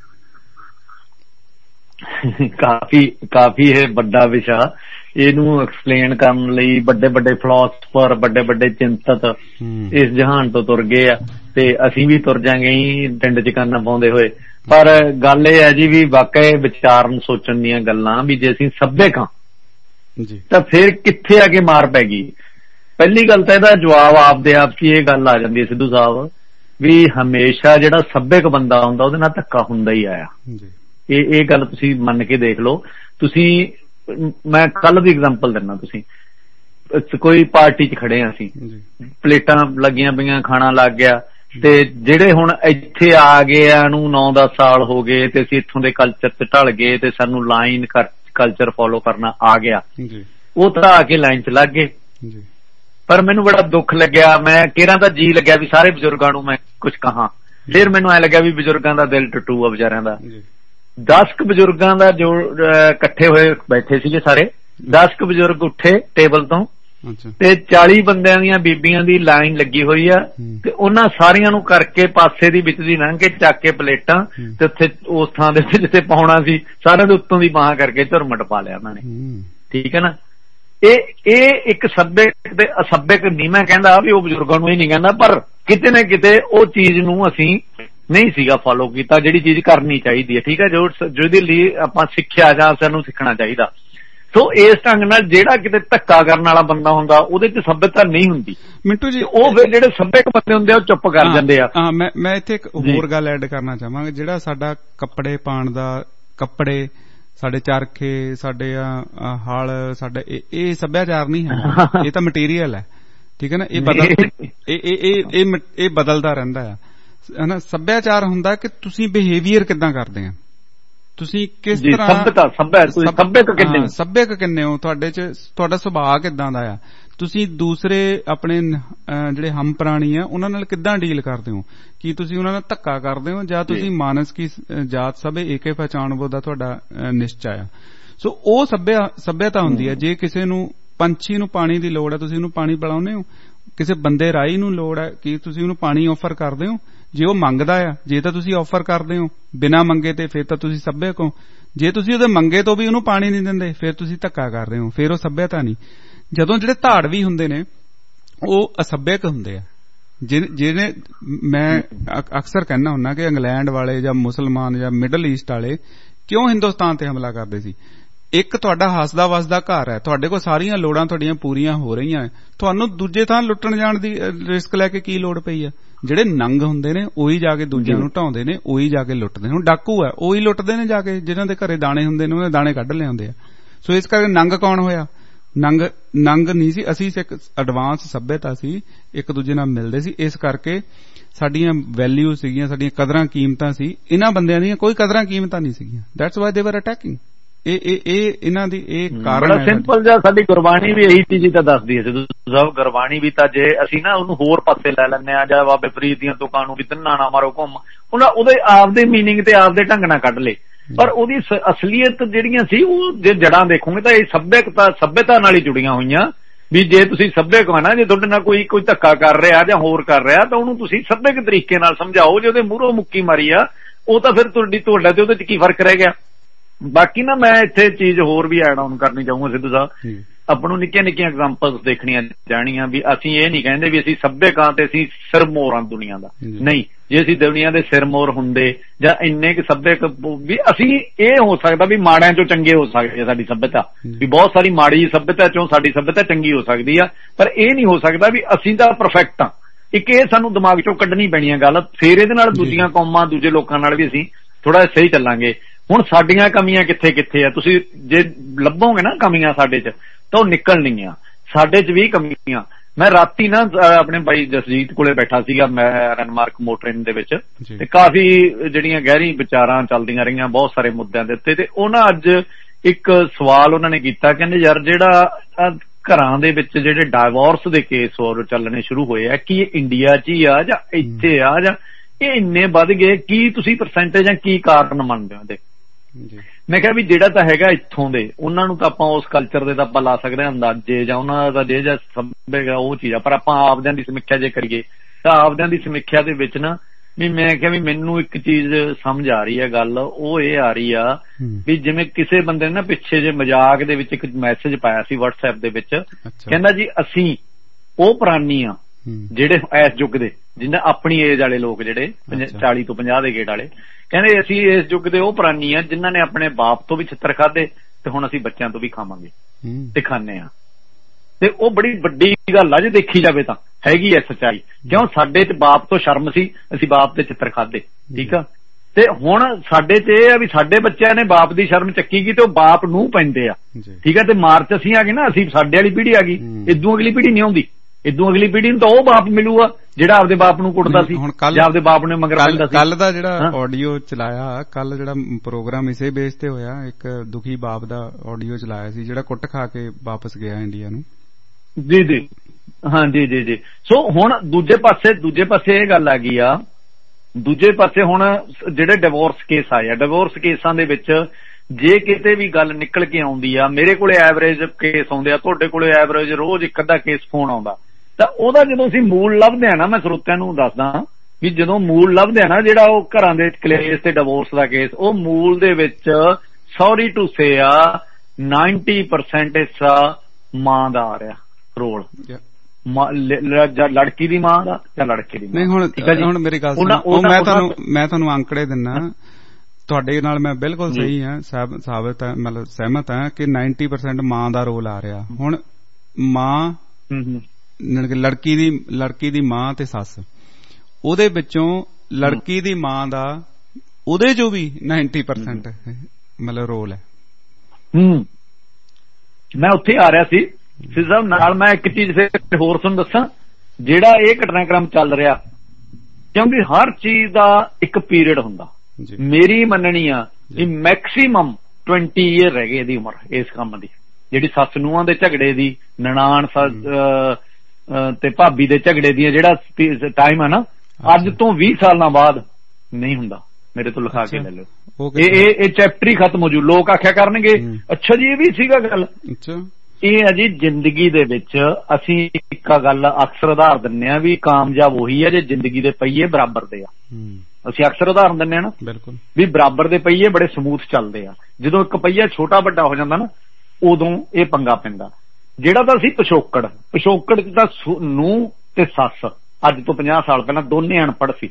ਕਾਫੀ ਕਾਫੀ ਇਹ ਵੱਡਾ ਵਿਸ਼ਾ, ਇਹਨੂੰ ਐਕਸਪਲੇਨ ਕਰਨ ਲਈ ਵੱਡੇ ਵੱਡੇ ਫਿਲਾਸਫਰ, ਵੱਡੇ ਵੱਡੇ ਚਿੰਤਕ ਇਸ ਜਹਾਨ ਤੋਂ ਤੁਰ ਗਏ ਆ, ਤੇ ਅਸੀਂ ਵੀ ਤੁਰ ਜਾਗੇ ਟਿੰਡ ਚ ਕੰਨ ਪਾਉਂਦੇ ਹੋਏ। ਪਰ ਗੱਲ ਇਹ ਹੈ ਜੀ ਵੀ ਵਾਕਈ ਵਿਚਾਰਨ ਸੋਚਣ ਦੀਆਂ ਗੱਲਾਂ ਵੀ ਜੇ ਅਸੀਂ ਸੱਭਿਅਕ ਹਾਂ ਤਾਂ ਫਿਰ ਕਿੱਥੇ ਆ ਕੇ ਮਾਰ ਪੈ ਗਈ। ਪਹਿਲੀ ਗੱਲ ਤਾਂ ਇਹਦਾ ਜਵਾਬ ਆਪਦੇ ਆਪ ਚ ਇਹ ਗੱਲ ਆ ਜਾਂਦੀ ਹੈ ਸਿੱਧੂ ਸਾਹਿਬ, ਵੀ ਹਮੇਸ਼ਾ ਜਿਹੜਾ ਸੱਭਿਅਕ ਬੰਦਾ ਹੁੰਦਾ ਉਹਦੇ ਨਾਲ ਧੱਕਾ ਹੁੰਦਾ ਹੀ ਆਇਆ। ਇਹ ਇਹ ਗੱਲ ਤੁਸੀਂ ਮੰਨ ਕੇ ਦੇਖ ਲਓ। ਤੁਸੀਂ, ਮੈਂ ਕੱਲ ਦੀ ਐਗਜ਼ਾਮਪਲ ਦਿੰਦਾ, ਤੁਸੀਂ ਕੋਈ ਪਾਰਟੀ ਚ ਖੜੇ ਆ, ਅਸੀਂ ਪਲੇਟਾਂ ਲੱਗੀਆਂ ਪਈਆਂ, ਖਾਣਾ ਲੱਗ ਗਿਆ, ਤੇ ਜਿਹੜੇ ਹੁਣ ਇੱਥੇ ਆ ਗਏ ਆ ਨੂੰ ਨੌ ਦਸ ਸਾਲ ਹੋ ਗਏ ਤੇ ਅਸੀਂ ਇੱਥੋਂ ਦੇ ਕਲਚਰ ਚ ਢਲ ਗਏ ਤੇ ਸਾਨੂੰ ਲਾਈਨ ਕਲਚਰ ਫੋਲੋ ਕਰਨਾ ਆ ਗਿਆ, ਉਹ ਤਾਂ ਆ ਕੇ ਲਾਈਨ ਚ ਲੱਗ ਗਏ। ਪਰ ਮੈਨੂੰ ਬੜਾ ਦੁੱਖ ਲੱਗਿਆ, ਮੈਂ ਕਿਹੜਾ ਤਾਂ ਜੀ ਲੱਗਿਆ ਵੀ ਸਾਰੇ ਬਜ਼ੁਰਗਾਂ ਨੂੰ ਮੈਂ ਕੁਛ ਕਹਾਂ, ਫਿਰ ਮੈਨੂੰ ਐ ਲੱਗਿਆ ਵੀ ਬਜ਼ੁਰਗਾਂ ਦਾ ਦਿਲ ਟੁੱਟੂ ਆ ਵਿਚਾਰਿਆਂ ਦਾ। ਦਸ ਕੁ ਬਜ਼ੁਰਗਾਂ ਦਾ ਜੋ ਇਕੱਠੇ ਹੋਏ ਬੈਠੇ ਸੀਗੇ ਸਾਰੇ, ਦਸ ਕੁ ਬਜ਼ੁਰਗ ਉੱਠੇ ਟੇਬਲ ਤੋਂ ਤੇ ਚਾਲੀ ਬੰਦਿਆਂ ਦੀਆਂ ਬੀਬੀਆਂ ਦੀ ਲਾਈਨ ਲੱਗੀ ਹੋਈ ਆ, ਤੇ ਉਹਨਾਂ ਸਾਰੀਆਂ ਨੂੰ ਕਰਕੇ ਪਾਸੇ ਦੀ ਵਿੱਚ ਦੀ ਲੰਘ ਕੇ ਚੱਕ ਕੇ ਪਲੇਟਾਂ ਤੇ ਉੱਥੇ ਉਸ ਥਾਂ ਦੇ ਉੱਤੇ ਜਿੱਥੇ ਪਾਉਣਾ ਸੀ ਸਾਰਿਆਂ ਦੇ ਉੱਤੋਂ ਦੀ ਬਾਂਹ ਕਰਕੇ ਝੁਰਮਟ ਪਾ ਲਿਆ ਉਹਨਾਂ ਨੇ। ਠੀਕ ਹੈ ਨਾ? ਇਹ ਇਹ ਇੱਕ ਸੱਭਿਅਕ ਤੇ ਅਸੱਭਿਅਕ ਨਹੀਂ ਮੈਂ ਕਹਿੰਦਾ ਵੀ ਉਹ ਬਜ਼ੁਰਗਾਂ ਨੂੰ ਇਹ ਨਹੀਂ ਕਹਿੰਦਾ, ਪਰ ਕਿਤੇ ਨਾ ਕਿਤੇ ਉਹ ਚੀਜ਼ ਨੂੰ ਅਸੀਂ ਨਹੀਂ ਸੀਗਾ ਫੋਲੋ ਕੀਤਾ ਜਿਹੜੀ ਚੀਜ਼ ਕਰਨੀ ਚਾਹੀਦੀ ਹੈ। ਠੀਕ ਹੈ, ਜੋ ਜਿਹਦੇ ਲਈ ਆਪਾਂ ਸਿੱਖਿਆ ਜਾਂ ਸਾਨੂੰ ਸਿੱਖਣਾ ਚਾਹੀਦਾ। ਸੋ ਇਸ ਢੰਗ ਨਾਲ ਜਿਹੜਾ ਕਿਤੇ ਧੱਕਾ ਕਰਨ ਵਾਲਾ ਬੰਦਾ ਹੁੰਦਾ ਉਹਦੇ ਚ ਸੱਭਿਅਤਾ ਨਹੀਂ ਹੁੰਦੀ ਮਿੰਟੂ ਜੀ। ਉਹ ਫਿਰ ਜਿਹੜੇ ਸੱਭਿਅਕ ਬੰਦੇ ਹੁੰਦੇ ਆ ਉਹ ਚੁੱਪ ਕਰ ਜਾਂਦੇ ਆ। ਹਾਂ, ਮੈਂ ਮੈਂ ਇੱਥੇ ਇੱਕ ਹੋਰ ਗੱਲ ਐਡ ਕਰਨਾ ਚਾਹਾਂਗਾ। ਜਿਹੜਾ ਸਾਡਾ ਕੱਪੜੇ ਪਾਉਣ ਦਾ, ਕੱਪੜੇ ਸਾਡੇ ਚਰਖੇ, ਸਾਡੇ ਹਲ, ਸਾਡੇ ਇਹ ਸੱਭਿਆਚਾਰ ਨਹੀਂ ਹੈ, ਇਹ ਤਾਂ ਮਟੀਰੀਅਲ ਹੈ। ਠੀਕ ਹੈ ਨਾ? ਇਹ ਬਦਲ ਇਹ ਇਹ ਬਦਲਦਾ ਰਹਿੰਦਾ ਆ ਹਨਾ। ਸੱਭਿਆਚਾਰ ਹੁੰਦਾ ਕਿ ਤੁਸੀਂ ਬਿਹੇਵੀਅਰ ਕਿੱਦਾਂ ਕਰਦੇ ਆ, ਤੁਸੀਂ ਕਿਸ ਤਰ੍ਹਾਂ ਸੱਭਿਅਕ ਕਿੰਨੇ ਹੋ, ਤੁਹਾਡੇ ਚ ਤੁਹਾਡਾ ਸੁਭਾਅ ਕਿੱਦਾਂ ਦਾ ਆ, ਤੁਸੀਂ ਦੂਸਰੇ ਆਪਣੇ ਜਿਹੜੇ ਹਮ ਪ੍ਰਾਣੀ ਆ ਉਹਨਾਂ ਨਾਲ ਕਿੱਦਾਂ ਡੀਲ ਕਰਦੇ ਹੋ, ਕੀ ਤੁਸੀਂ ਉਹਨਾਂ ਨਾਲ ਧੱਕਾ ਕਰਦੇ ਹੋ ਜਾਂ ਤੁਸੀਂ ਮਾਨਸ ਕੀ ਜਾਤ ਸਭੇ ਏਕੇ ਪਹਿਚਾਣ ਦਾ ਤੁਹਾਡਾ ਨਿਸ਼ਚਾ ਆ। ਸੋ ਉਹ ਸੱਭਿਆ ਸੱਭਿਅਤਾ ਹੁੰਦੀ ਹੈ। ਜੇ ਕਿਸੇ ਨੂੰ ਪੰਛੀ ਨੂੰ ਪਾਣੀ ਦੀ ਲੋੜ ਹੈ, ਤੁਸੀਂ ਉਹਨੂੰ ਪਾਣੀ ਪਿਲਾਉਂਦੇ ਹੋ। ਕਿਸੇ ਬੰਦੇ ਰਾਹੀ ਨੂੰ ਲੋੜ ਹੈ, ਕੀ ਤੁਸੀਂ ਉਹਨੂੰ ਪਾਣੀ ਆਫਰ ਕਰਦੇ ਹੋ? ਜੇ ਉਹ ਮੰਗਦਾ ਆ, ਜੇ ਤਾਂ ਤੁਸੀਂ ਆਫਰ ਕਰਦੇ ਹੋ ਬਿਨਾਂ ਮੰਗੇ ਤੇ ਫਿਰ ਤਾਂ ਤੁਸੀਂ ਸੱਭਿਅਕ ਹੋ। ਜੇ ਤੁਸੀਂ ਉਹਦੇ ਮੰਗੇ ਤੋਂ ਵੀ ਉਹਨੂੰ ਪਾਣੀ ਨਹੀਂ ਦਿੰਦੇ ਫਿਰ ਤੁਸੀਂ ਧੱਕਾ ਕਰ ਰਹੇ ਹੋ, ਫਿਰ ਉਹ ਸੱਭਿਅਤਾ ਨਹੀਂ। ਜਦੋਂ ਜਿਹੜੇ ਧਾੜਵੀ ਹੁੰਦੇ ਨੇ ਉਹ ਅਸੱਭਿਅਕ ਹੁੰਦੇ ਆ। ਜਿਹਨੇ ਮੈਂ ਅਕਸਰ ਕਹਿੰਦਾ ਹੁੰਦਾ ਕਿ ਇੰਗਲੈਂਡ ਵਾਲੇ ਜਾਂ ਮੁਸਲਮਾਨ ਜਾਂ ਮਿਡਲ ਈਸਟ ਵਾਲੇ ਕਿਉਂ ਹਿੰਦੁਸਤਾਨ ਤੇ ਹਮਲਾ ਕਰਦੇ ਸੀ? ਇੱਕ ਤੁਹਾਡਾ ਹੱਸਦਾ ਵਸਦਾ ਘਰ ਹੈ, ਤੁਹਾਡੇ ਕੋਲ ਸਾਰੀਆਂ ਲੋੜਾਂ ਤੁਹਾਡੀਆਂ ਪੂਰੀਆਂ ਹੋ ਰਹੀਆਂ, ਤੁਹਾਨੂੰ ਦੂਜੇ ਥਾਂ ਲੁੱਟਣ ਜਾਣ ਦੀ ਰਿਸਕ ਲੈ ਕੇ ਕੀ ਲੋੜ ਪਈ ਆ? ਜਿਹੜੇ ਨੰਗ ਹੁੰਦੇ ਨੇ ਉਹੀ ਜਾ ਕੇ ਦੂਜਿਆਂ ਨੂੰ ਢਾਉਂਦੇ ਨੇ, ਉਹੀ ਜਾ ਕੇ ਲੁੱਟਦੇ ਨੇ। ਹੁਣ ਡਾਕੂ ਹੈ, ਉਹੀ ਲੁੱਟਦੇ ਨੇ ਜਾ ਕੇ, ਜਿਹਨਾਂ ਦੇ ਘਰੇ ਦਾਣੇ ਹੁੰਦੇ ਨੇ ਉਹਨਾਂ ਦੇ ਦਾਣੇ ਕੱਢ ਲਿਆਉਂਦੇ ਆ। ਸੋ ਇਸ ਕਰਕੇ ਨੰਗ ਕੌਣ ਹੋਇਆ? ਨੰਗ ਨੰਗ ਨਹੀਂ ਸੀ, ਅਸੀਂ ਇੱਕ ਐਡਵਾਂਸ ਸੱਭਿਅਤਾ ਸੀ, ਇੱਕ ਦੂਜੇ ਨਾਲ ਮਿਲਦੇ ਸੀ। ਇਸ ਕਰਕੇ ਸਾਡੀਆਂ ਵੈਲਿਊ ਸੀਗੀਆਂ, ਸਾਡੀਆਂ ਕਦਰਾਂ ਕੀਮਤਾਂ ਸੀ। ਇਹਨਾਂ ਬੰਦਿਆਂ ਦੀਆਂ ਕੋਈ ਕਦਰਾਂ ਕੀਮਤਾਂ ਨਹੀਂ ਸੀਗੀਆਂ। ਦੈਟਸ ਵਾਈ ਦੇ ਵਰ ਅਟੈਕਿੰਗ। ਇਹ ਇਹ ਇਹ ਇਹਨਾਂ ਦੀ ਇਹ ਕਾਰਨ ਬੜਾ ਸਿੰਪਲ ਜਿਹਾ। ਸਾਡੀ ਗੁਰਬਾਣੀ ਵੀ ਇਹੀ ਚੀਜ਼ ਤਾਂ ਦੱਸਦੀ ਹੈ ਸਿੱਧੂ ਸਾਹਿਬ। ਗੁਰਬਾਣੀ ਵੀ ਤਾਂ ਜੇ ਅਸੀਂ ਨਾ ਉਹਨੂੰ ਹੋਰ ਪਾਸੇ ਲੈ ਲੈਂਦੇ ਆ, ਜਾਂ ਬਾਬੇ ਫਰੀਦ ਦੀਆਂ ਤੁਕਾਂ ਨੂੰ ਵੀ ਤਿੰਨਾਂ ਨਾ ਮਾਰੋ ਘੁੰਮ, ਉਹਨਾਂ ਉਹਦੇ ਆਪਦੇ ਮੀਨਿੰਗ ਤੇ ਆਪਦੇ ਢੰਗ ਨਾਲ ਕੱਢ ਲਏ, ਪਰ ਉਹਦੀ ਅਸਲੀਅਤ ਜਿਹੜੀਆਂ ਸੀ ਉਹ ਜੇ ਜੜਾਂ ਦੇਖੋਗੇ ਤਾਂ ਇਹ ਸੱਭਿਅਕਤਾ ਸੱਭਿਅਤਾ ਨਾਲ ਹੀ ਜੁੜੀਆਂ ਹੋਈਆਂ। ਵੀ ਜੇ ਤੁਸੀਂ ਸੱਭਿਅਕ ਹੋ ਨਾ, ਜੇ ਤੁਹਾਡੇ ਨਾਲ ਕੋਈ ਕੋਈ ਧੱਕਾ ਕਰ ਰਿਹਾ ਜਾਂ ਹੋਰ ਕਰ ਰਿਹਾ ਤਾਂ ਉਹਨੂੰ ਤੁਸੀਂ ਸੱਭਿਅਕ ਤਰੀਕੇ ਨਾਲ ਸਮਝਾਓ। ਜੇ ਉਹਦੇ ਮੂਹਰੋਂ ਮੁੱਕੀ ਮਾਰੀ ਆ ਉਹ ਤਾਂ ਫਿਰ ਤੁਹਾਡੀ ਤੁਹਾਡਾ ਤੇ ਉਹਦੇ ਚ ਕੀ ਫਰਕ ਰਹਿ ਗਿਆ? ਬਾਕੀ ਨਾ ਮੈਂ ਇੱਥੇ ਚੀਜ਼ ਹੋਰ ਵੀ ਐਡ ਆਨ ਕਰਨੀ ਚਾਹੂੰਗਾ ਸਿੱਧੂ ਸਾਹਿਬ। ਆਪਾਂ ਨੂੰ ਨਿੱਕੀਆਂ ਨਿੱਕੀਆਂ ਐਗਜ਼ਾਮਪਲਸ ਦੇਖਣੀਆਂ ਜਾਣੀਆਂ ਵੀ ਅਸੀਂ ਇਹ ਨਹੀਂ ਕਹਿੰਦੇ ਵੀ ਅਸੀਂ ਸੱਭਿਅਕ ਹਾਂ ਤੇ ਅਸੀਂ ਸਿਰਮੌਰ ਹਾਂ ਦੁਨੀਆ ਦਾ। ਨਹੀਂ, ਜੇ ਅਸੀਂ ਦੁਨੀਆ ਦੇ ਸਿਰਮੌਰ ਹੁੰਦੇ ਜਾਂ ਇੰਨੇ ਕੁ ਸੱਭਿਅਕ ਵੀ ਅਸੀਂ, ਇਹ ਹੋ ਸਕਦਾ ਵੀ ਮਾੜਿਆਂ ਚੋਂ ਚੰਗੇ ਹੋ ਸਕਦੇ ਸਾਡੀ ਸੱਭਿਅਤਾ, ਵੀ ਬਹੁਤ ਸਾਰੀ ਮਾੜੀ ਸੱਭਿਅਤਾ ਚੋਂ ਸਾਡੀ ਸੱਭਿਅਤਾ ਚੰਗੀ ਹੋ ਸਕਦੀ ਆ, ਪਰ ਇਹ ਨਹੀਂ ਹੋ ਸਕਦਾ ਵੀ ਅਸੀਂ ਤਾਂ ਪਰਫੈਕਟ ਹਾਂ। ਇੱਕ ਇਹ ਸਾਨੂੰ ਦਿਮਾਗ ਚੋਂ ਕੱਢਣੀ ਪੈਣੀ ਆ ਗੱਲ, ਫੇਰ ਇਹਦੇ ਨਾਲ ਦੂਜੀਆਂ ਕੌਮਾਂ ਦੂਜੇ ਲੋਕਾਂ ਨਾਲ ਵੀ ਅਸੀਂ ਥੋੜਾ ਸਹੀ ਚੱਲਾਂਗੇ। ਹੁਣ ਸਾਡੀਆਂ ਕਮੀਆਂ ਕਿੱਥੇ ਕਿੱਥੇ ਆ, ਤੁਸੀਂ ਜੇ ਲੱਭੋਗੇ ਨਾ ਕਮੀਆਂ ਸਾਡੇ ਚ ਤਾਂ ਉਹ ਨਿਕਲਣਗੀਆਂ। ਸਾਡੇ ਚ ਵੀ ਕਮੀਆਂ। ਮੈਂ ਰਾਤੀ ਨਾ ਆਪਣੇ ਬਾਈ ਜਸਜੀਤ ਕੋਲੇ ਬੈਠਾ ਸੀਗਾ ਮੈਂ ਰਨਮਾਰਕ ਮੋਟਰਿੰਗ ਦੇ ਵਿੱਚ, ਤੇ ਕਾਫੀ ਜਿਹੜੀਆਂ ਗਹਿਰੀ ਵਿਚਾਰਾਂ ਚੱਲਦੀਆਂ ਰਹੀਆਂ ਬਹੁਤ ਸਾਰੇ ਮੁੱਦਿਆਂ ਦੇ ਉੱਤੇ। ਤੇ ਉਹਨਾਂ ਅੱਜ ਇੱਕ ਸਵਾਲ ਉਹਨਾਂ ਨੇ ਕੀਤਾ, ਕਹਿੰਦੇ ਯਾਰ ਜਿਹੜਾ ਘਰਾਂ ਦੇ ਵਿੱਚ ਜਿਹੜੇ ਡਾਇਵੋਰਸ ਦੇ ਕੇਸ ਹੋਰ ਚੱਲਣੇ ਸ਼ੁਰੂ ਹੋਏ ਆ, ਕੀ ਇਹ ਇੰਡੀਆ ਚ ਹੀ ਆ ਜਾਂ ਇੱਥੇ ਆ, ਜਾਂ ਇਹ ਇੰਨੇ ਵੱਧ ਗਏ, ਕੀ ਤੁਸੀਂ ਪਰਸੈਂਟੇਜ ਜਾਂ ਕੀ ਕਾਰਨ ਮੰਨਦੇ ਹੋ ਇਹਦੇ? ਮੈਂ ਕਿਹਾ ਵੀ ਜਿਹੜਾ ਤਾਂ ਹੈਗਾ ਇੱਥੋਂ ਦੇ ਉਹਨਾਂ ਨੂੰ ਤਾਂ ਆਪਾਂ ਉਸ ਕਲਚਰ ਦੇ ਤਾਂ ਆਪਾਂ ਲਾ ਸਕਦੇ ਹਾਂ ਅੰਦਾਜ਼ੇ ਜਾਂ ਉਹਨਾਂ ਦਾ ਜੇ ਜਾਂ ਸਭੇਗਾ ਉਹ ਚੀਜ਼ ਆ, ਪਰ ਆਪਾਂ ਆਪਦਿਆਂ ਦੀ ਸਮੀਖਿਆ ਜੇ ਕਰੀਏ ਤਾਂ ਆਪਦਿਆਂ ਦੀ ਸਮੀਖਿਆ ਦੇ ਵਿੱਚ ਨਾ ਵੀ ਮੈਂ ਕਿਹਾ ਵੀ ਮੈਨੂੰ ਇੱਕ ਚੀਜ਼ ਸਮਝ ਆ ਰਹੀ ਹੈ ਗੱਲ, ਉਹ ਇਹ ਆ ਰਹੀ ਆ ਵੀ ਜਿਵੇਂ ਕਿਸੇ ਬੰਦੇ ਨੇ ਨਾ ਪਿੱਛੇ ਜੇ ਮਜ਼ਾਕ ਦੇ ਵਿੱਚ ਇੱਕ ਮੈਸੇਜ ਪਾਇਆ ਸੀ WhatsApp ਦੇ ਵਿੱਚ, ਕਹਿੰਦਾ ਜੀ ਅਸੀਂ ਉਹ ਪ੍ਰਾਣੀ ਆ ਜਿਹੜੇ ਇਸ ਯੁੱਗ ਦੇ, ਜਿੰਨਾ ਆਪਣੀ ਏਜ ਵਾਲੇ ਲੋਕ ਜਿਹੜੇ ਚਾਲੀ ਤੋਂ ਪੰਜਾਹ ਦੇ ਗੇੜ ਵਾਲੇ, ਕਹਿੰਦੇ ਅਸੀਂ ਇਸ ਯੁੱਗ ਦੇ ਉਹ ਪ੍ਰਾਣੀ ਆ ਜਿਨ੍ਹਾਂ ਨੇ ਆਪਣੇ ਬਾਪ ਤੋਂ ਵੀ ਛਿੱਤਰ ਖਾਧੇ ਤੇ ਹੁਣ ਅਸੀਂ ਬੱਚਿਆਂ ਤੋਂ ਵੀ ਖਾਵਾਂਗੇ ਤੇ ਖਾਂਦੇ ਆ। ਤੇ ਉਹ ਬੜੀ ਵੱਡੀ ਗੱਲ ਆ ਜੇ ਦੇਖੀ ਜਾਵੇ ਤਾਂ ਹੈਗੀ ਐ ਸੱਚਾਈ, ਕਿਉਂ ਸਾਡੇ ਚ ਬਾਪ ਤੋਂ ਸ਼ਰਮ ਸੀ, ਅਸੀਂ ਬਾਪ ਦੇ ਚਿੱਤਰ ਖਾਧੇ, ਠੀਕ ਆ। ਤੇ ਹੁਣ ਸਾਡੇ ਚ ਇਹ ਆ ਵੀ ਸਾਡੇ ਬੱਚਿਆਂ ਨੇ ਬਾਪ ਦੀ ਸ਼ਰਮ ਚੱਕੀ ਗਈ ਤੇ ਉਹ ਬਾਪ ਨੂੰ ਪੈਂਦੇ ਆ, ਠੀਕ ਆ। ਤੇ ਮਾਰਚ ਅਸੀਂ ਆ ਗਏ ਨਾ, ਅਸੀਂ ਸਾਡੇ ਵਾਲੀ ਪੀੜ੍ਹੀ ਆ ਗਈ, ਇਦੋਂ ਅਗਲੀ ਪੀੜ੍ਹੀ ਨਹੀਂ ਆਉਂਦੀ, ਇਦੋਂ ਅਗਲੀ ਪੀੜ੍ਹੀ ਨੂੰ ਤਾਂ ਉਹ ਬਾਪ ਮਿਲੂਗਾ ਜਿਹੜਾ ਆਪਦੇ ਬਾਪ ਨੂੰ ਕੁੱਟਦਾ ਸੀ ਜਾਂ ਆਪਦੇ ਬਾਪ ਨੇ ਮਗਰ ਪੈਂਦਾ ਸੀ। ਕੱਲ ਦਾ ਜਿਹੜਾ ਆਡੀਓ ਚਲਾਇਆ, ਕੱਲ ਜਿਹੜਾ ਪ੍ਰੋਗਰਾਮ ਇਸੇ ਬੇਸ ਤੇ ਹੋਇਆ, ਇੱਕ ਦੁਖੀ ਬਾਪ ਦਾ ਆਡੀਓ ਚਲਾਇਆ ਸੀ ਜਿਹੜਾ ਕੁੱਟ ਖਾ ਕੇ ਵਾਪਸ ਗਿਆ ਇੰਡੀਆ ਨੂੰ। ਜੀ ਜੀ ਹਾਂ ਜੀ ਜੀ ਜੀ ਸੋ ਹੁਣ ਦੂਜੇ ਪਾਸੇ ਦੂਜੇ ਪਾਸੇ ਇਹ ਗੱਲ ਆ ਗਈ ਆ, ਦੂਜੇ ਪਾਸੇ ਹੁਣ ਜਿਹੜੇ ਡਿਵੋਰਸ ਕੇਸ ਆਏ ਆ, ਡਿਵੋਰਸ ਕੇਸਾਂ ਦੇ ਵਿੱਚ ਜੇ ਕਿਤੇ ਵੀ ਗੱਲ ਨਿਕਲ ਕੇ ਆਉਂਦੀ ਆ, ਮੇਰੇ ਕੋਲੇ ਐਵਰੇਜ ਕੇਸ ਆਉਂਦੇ ਆ, ਤੁਹਾਡੇ ਕੋਲੇ ਐਵਰੇਜ ਰੋਜ਼ ਇੱਕ ਅੱਧਾ ਕੇਸ ਫੋਨ ਆਉਂਦਾ, ਤਾਂ ਉਹਦਾ ਜਦੋਂ ਅਸੀਂ ਮੂਲ ਲੱਭਦੇ ਆ ਨਾ, ਮੈਂ ਸਰੋਤਿਆਂ ਨੂੰ ਦੱਸਦਾ ਵੀ ਜਦੋਂ ਮੂਲ ਲੱਭਦੇ ਆ ਨਾ ਜਿਹੜਾ ਉਹ ਘਰਾਂ ਦੇ ਕਲੇਸ਼ ਤੇ ਡਿਵੋਰਸ ਦਾ ਕੇਸ, ਉਹ ਮੂਲ ਦੇ ਵਿੱਚ ਸੌਰੀ ਟੂ ਸੇ ਆ ਨਾਈਨਟੀ ਪਰਸੈਂਟ ਹਿੱਸਾ ਮਾਂ ਦਾ ਆ ਰਿਹਾ ਰੋਲ, ਲੜਕੀ ਦੀ ਮਾਂ ਦਾ ਜਾਂ ਲੜਕੇ ਦੀ। ਨਹੀਂ ਹੁਣ ਹੁਣ ਮੇਰੀ ਗੱਲ ਸੁਣੋ, ਮੈਂ ਤੁਹਾਨੂੰ ਮੈਂ ਤੁਹਾਨੂੰ ਅੰਕੜੇ ਦਿੰਨਾ, ਤੁਹਾਡੇ ਨਾਲ ਮੈਂ ਬਿਲਕੁਲ ਸਹੀ ਹਾਂ, ਸਾਬਤ ਹੈ, ਮਤਲਬ ਸਹਿਮਤ ਹਾਂ ਕਿ ਨਾਈਨਟੀ ਪਰਸੈਂਟ ਮਾਂ ਦਾ ਰੋਲ ਆ ਰਿਹਾ। ਹੁਣ ਮਾਂ ਲੜਕੀ ਦੀ ਲੜਕੀ ਦੀ ਮਾਂ ਤੇ ਸੱਸ, ਉਹਦੇ ਵਿੱਚੋਂ ਲੜਕੀ ਦੀ ਮਾਂ ਦਾ ਉਹਦੇ ਚੋਂ ਵੀ ਨਾਈਨਟੀ ਪਰਸੈਂਟ ਮਤਲਬ ਰੋਲ ਹੈ। ਹੂੰ ਮੈਂ ਉੱਥੇ ਆ ਰਿਹਾ ਸੀ ਸਾਹਿਬ ਨਾਲ, ਮੈਂ ਇੱਕ ਚੀਜ਼ ਫਿਰ ਹੋਰ ਤੁਹਾਨੂੰ ਦੱਸਾਂ, ਜਿਹੜਾ ਇਹ ਘਟਨਾਕ੍ਰਮ ਚੱਲ ਰਿਹਾ, ਕਿਉਂਕਿ ਹਰ ਚੀਜ਼ ਦਾ ਇੱਕ ਪੀਰੀਅਡ ਹੁੰਦਾ, ਮੇਰੀ ਮੰਨਣੀ ਆ ਵੀ ਮੈਕਸੀਮਮ ਟਵੰਟੀ ਈਅਰ ਰਹਿ ਗਏ ਇਹਦੀ ਉਮਰ ਇਸ ਕੰਮ ਦੀ, ਜਿਹੜੀ ਸੱਸ ਨੂੰਹਾਂ ਦੇ ਝਗੜੇ ਦੀ, ਨਨਾਣ ਤੇ ਭਾਬੀ ਦੇ ਝਗੜੇ ਦੀਆਂ ਜਿਹੜਾ ਟਾਈਮ ਆ ਨਾ, ਅੱਜ ਤੋਂ ਵੀਹ ਸਾਲਾਂ ਬਾਅਦ ਨਹੀਂ ਹੁੰਦਾ, ਮੇਰੇ ਤੋਂ ਲਿਖਾ ਕੇ ਲੈ ਲਓ, ਇਹ ਇਹ ਚੈਪਟਰ ਹੀ ਖਤਮ ਹੋ ਜੂ। ਲੋਕ ਆਖਿਆ ਕਰਨਗੇ ਅੱਛਾ ਜੀ ਇਹ ਵੀ ਸੀਗਾ ਗੱਲ, ਇਹ ਆ ਜੀ ਜ਼ਿੰਦਗੀ ਦੇ ਵਿੱਚ ਅਸੀਂ ਇੱਕ ਗੱਲ ਅਕਸਰ ਉਦਾਹਰਨ ਦਿੰਦੇ ਆ ਵੀ ਕਾਮਯਾਬ ਉਹੀ ਆ ਜੇ ਜ਼ਿੰਦਗੀ ਦੇ ਪਹੀਏ ਬਰਾਬਰ ਦੇ ਆ, ਅਸੀਂ ਅਕਸਰ ਉਦਾਹਰਨ ਦਿੰਦੇ ਆ ਨਾ ਵੀ ਬਰਾਬਰ ਦੇ ਪਹੀਏ ਬੜੇ ਸਮੂਥ ਚੱਲਦੇ ਆ, ਜਦੋਂ ਇੱਕ ਪਹੀਆ ਛੋਟਾ ਵੱਡਾ ਹੋ ਜਾਂਦਾ ਨਾ ਉਦੋਂ ਇਹ ਪੰਗਾ ਪੈਂਦਾ। ਜਿਹੜਾ ਤਾਂ ਸੀ ਪਿਛੋਕੜ, ਪਿਛੋਕੜ ਤਾਂ ਨੂੰਹ ਤੇ ਸੱਸ ਅੱਜ ਤੋਂ ਪੰਜਾਹ ਸਾਲ ਪਹਿਲਾਂ ਦੋਨੇ ਅਨਪੜ੍ਹ ਸੀ,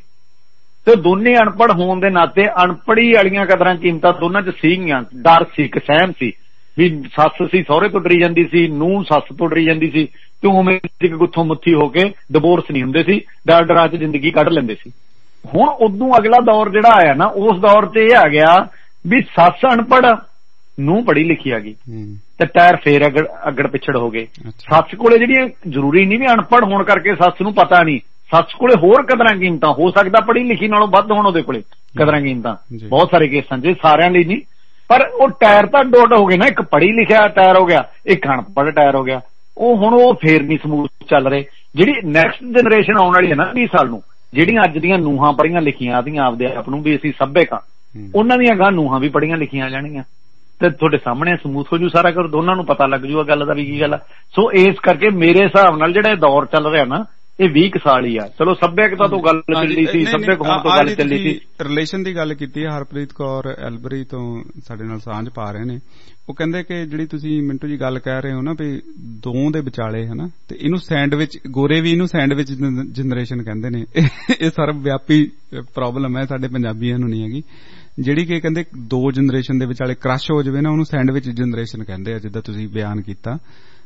ਤੇ ਦੋਨੇ ਅਨਪੜ੍ਹ ਹੋਣ ਦੇ ਨਾਤੇ ਅਨਪੜ੍ਹੀ ਵਾਲੀਆਂ ਕਦਰਾਂ ਕੀਮਤਾਂ ਦੋਨਾਂ ਚ ਸੀਗੀਆਂ, ਡਰ ਸੀ, ਇੱਕ ਸਹਿਮ ਸੀ ਵੀ ਸੱਸ ਸੀ ਸਹੁਰੇ ਤੋਂ ਡਰੀ ਜਾਂਦੀ ਸੀ, ਨੂੰਹ ਸੱਸ ਤੋਂ ਡਰੀ ਜਾਂਦੀ ਸੀ, ਤੇ ਉਵੇਂ ਗੁੱਥੋਂ ਮੁੱਥੀ ਹੋ ਕੇ ਡਿਵੋਰਸ ਨਹੀਂ ਹੁੰਦੇ ਸੀ, ਡਰ ਡਰਾਂ ਚ ਜ਼ਿੰਦਗੀ ਕੱਢ ਲੈਂਦੇ ਸੀ। ਹੁਣ ਉਦੋਂ ਅਗਲਾ ਦੌਰ ਜਿਹੜਾ ਆਇਆ ਨਾ, ਉਸ ਦੌਰ ਤੇ ਇਹ ਆ ਗਿਆ ਵੀ ਸੱਸ ਅਨਪੜ੍ਹ, ਨੂੰਹ ਪੜ੍ਹੀ ਲਿਖੀ ਆ ਗਈ, ਤੇ ਟਾਇਰ ਫੇਰ ਅਗੜ ਅਗੜ ਪਿਛੜ ਹੋ ਗਏ। ਸੱਸ ਕੋਲੇ ਜਿਹੜੀਆਂ ਜ਼ਰੂਰੀ ਨਹੀਂ ਵੀ ਅਨਪੜ੍ਹ ਹੋਣ ਕਰਕੇ ਸੱਸ ਨੂੰ ਪਤਾ ਨਹੀਂ, ਸੱਸ ਕੋਲੇ ਹੋਰ ਕਦਰਾਂ ਕੀਮਤਾਂ, ਹੋ ਸਕਦਾ ਪੜ੍ਹੀ ਲਿਖੀ ਨਾਲੋਂ ਵੱਧ ਹੋਣ ਉਹਦੇ ਕੋਲੇ ਕਦਰਾਂ ਕੀਮਤਾਂ, ਬਹੁਤ ਸਾਰੇ ਕੇਸਾਂ ਚ, ਸਾਰਿਆਂ ਲਈ ਨਹੀਂ, ਪਰ ਉਹ ਟਾਇਰ ਤਾਂ ਡੋਟ ਹੋ ਗਏ ਨਾ, ਇੱਕ ਪੜ੍ਹੀ ਲਿਖਿਆ ਟਾਇਰ ਹੋ ਗਿਆ, ਇੱਕ ਅਨਪੜ੍ਹ ਟਾਇਰ ਹੋ ਗਿਆ, ਉਹ ਹੁਣ ਉਹ ਫੇਰ ਨਹੀਂ ਸਮੂਥ ਚੱਲ ਰਹੇ। ਜਿਹੜੀ ਨੈਕਸਟ ਜਨਰੇਸ਼ਨ ਆਉਣ ਵਾਲੀ ਹੈ ਨਾ ਵੀਹ ਸਾਲ ਨੂੰ, ਜਿਹੜੀਆਂ ਅੱਜ ਦੀਆਂ ਨੂੰਹਾਂ ਪੜ੍ਹੀਆਂ ਲਿਖੀਆਂ ਆਦੀਆਂ ਆਪਦੇ ਆਪ ਨੂੰ ਵੀ ਅਸੀਂ ਸੱਭਿਅਕ ਆ, ਉਹਨਾਂ ਦੀਆਂ ਗਾਂ ਨੂੰਹਾਂ ਵੀ ਪੜ੍ਹੀਆਂ ਲਿਖੀਆਂ ਜਾਣਗੀਆਂ, ਤੇ ਤੁਹਾਡੇ ਸਾਹਮਣੇ ਸਮੂਥ ਹੋ ਜੂ ਸਾਰਾ ਕੁਝ, ਦੋਨਾਂ ਨੂੰ ਪਤਾ ਲੱਗ ਜੂਗਾ ਗੱਲ ਦਾ ਵੀ ਕੀ ਗੱਲ ਆ। ਸੋ ਇਸ ਕਰਕੇ ਮੇਰੇ ਹਿਸਾਬ ਨਾਲ ਜਿਹੜਾ ਇਹ ਦੌਰ ਚੱਲ ਰਿਹਾ ਨਾ, ਇਹ ਵੀਹ ਕੁ ਸਾਲ ਹੀ ਆ। ਚਲੋ ਸੱਭਿਅਕਤਾ ਤੋਂ ਗੱਲ ਚੱਲੀ ਸੀ, ਸੱਭਿਅਕ ਹੋਣ ਤੋਂ ਗੱਲ ਚੱਲੀ ਸੀ। ਰਿਲੇਸ਼ਨ ਦੀ ਗੱਲ ਕੀਤੀ ਹੈ, ਹਰਪ੍ਰੀਤ ਕੌਰ ਐਲਬਰੀ ਤੋਂ ਸਾਡੇ ਨਾਲ ਸਾਂਝ ਪਾ ਰਹੇ ਨੇ, ਉਹ ਕਹਿੰਦੇ ਕਿ ਜਿਹੜੀ ਤੁਸੀਂ ਮਿੰਟੂ ਜੀ ਗੱਲ ਕਹਿ ਰਹੇ ਹੋ ਨਾ ਵੀ ਦੋ ਦੇ ਵਿਚਾਲੇ ਹਨਾ, ਤੇ ਇਹਨੂੰ ਸੈਂਡਵਿਚ, ਗੋਰੇ ਵੀ ਇਹਨੂੰ ਸੈਂਡਵਿਚ ਜਨਰੇਸ਼ਨ ਕਹਿੰਦੇ ਨੇ, ਇਹ ਸਰਵ ਵਿਆਪੀ ਪ੍ਰੋਬਲਮ ਹੈ, ਸਾਡੇ ਪੰਜਾਬੀਆਂ ਨੂੰ ਨਹੀਂ ਹੈਗੀ, ਜਿਹੜੀ ਕਿ ਕਹਿੰਦੇ ਦੋ ਜਨਰੇਸ਼ਨ ਦੇ ਵਿਚਾਲੇ ਕ੍ਰਸ਼ ਹੋ ਜਾਵੇ ਨਾ, ਉਹਨੂੰ ਸੈਂਡਵਿਚ ਜਨਰੇਸ਼ਨ ਕਹਿੰਦੇ ਆ, ਜਿੱਦਾਂ ਤੁਸੀਂ ਬਿਆਨ ਕੀਤਾ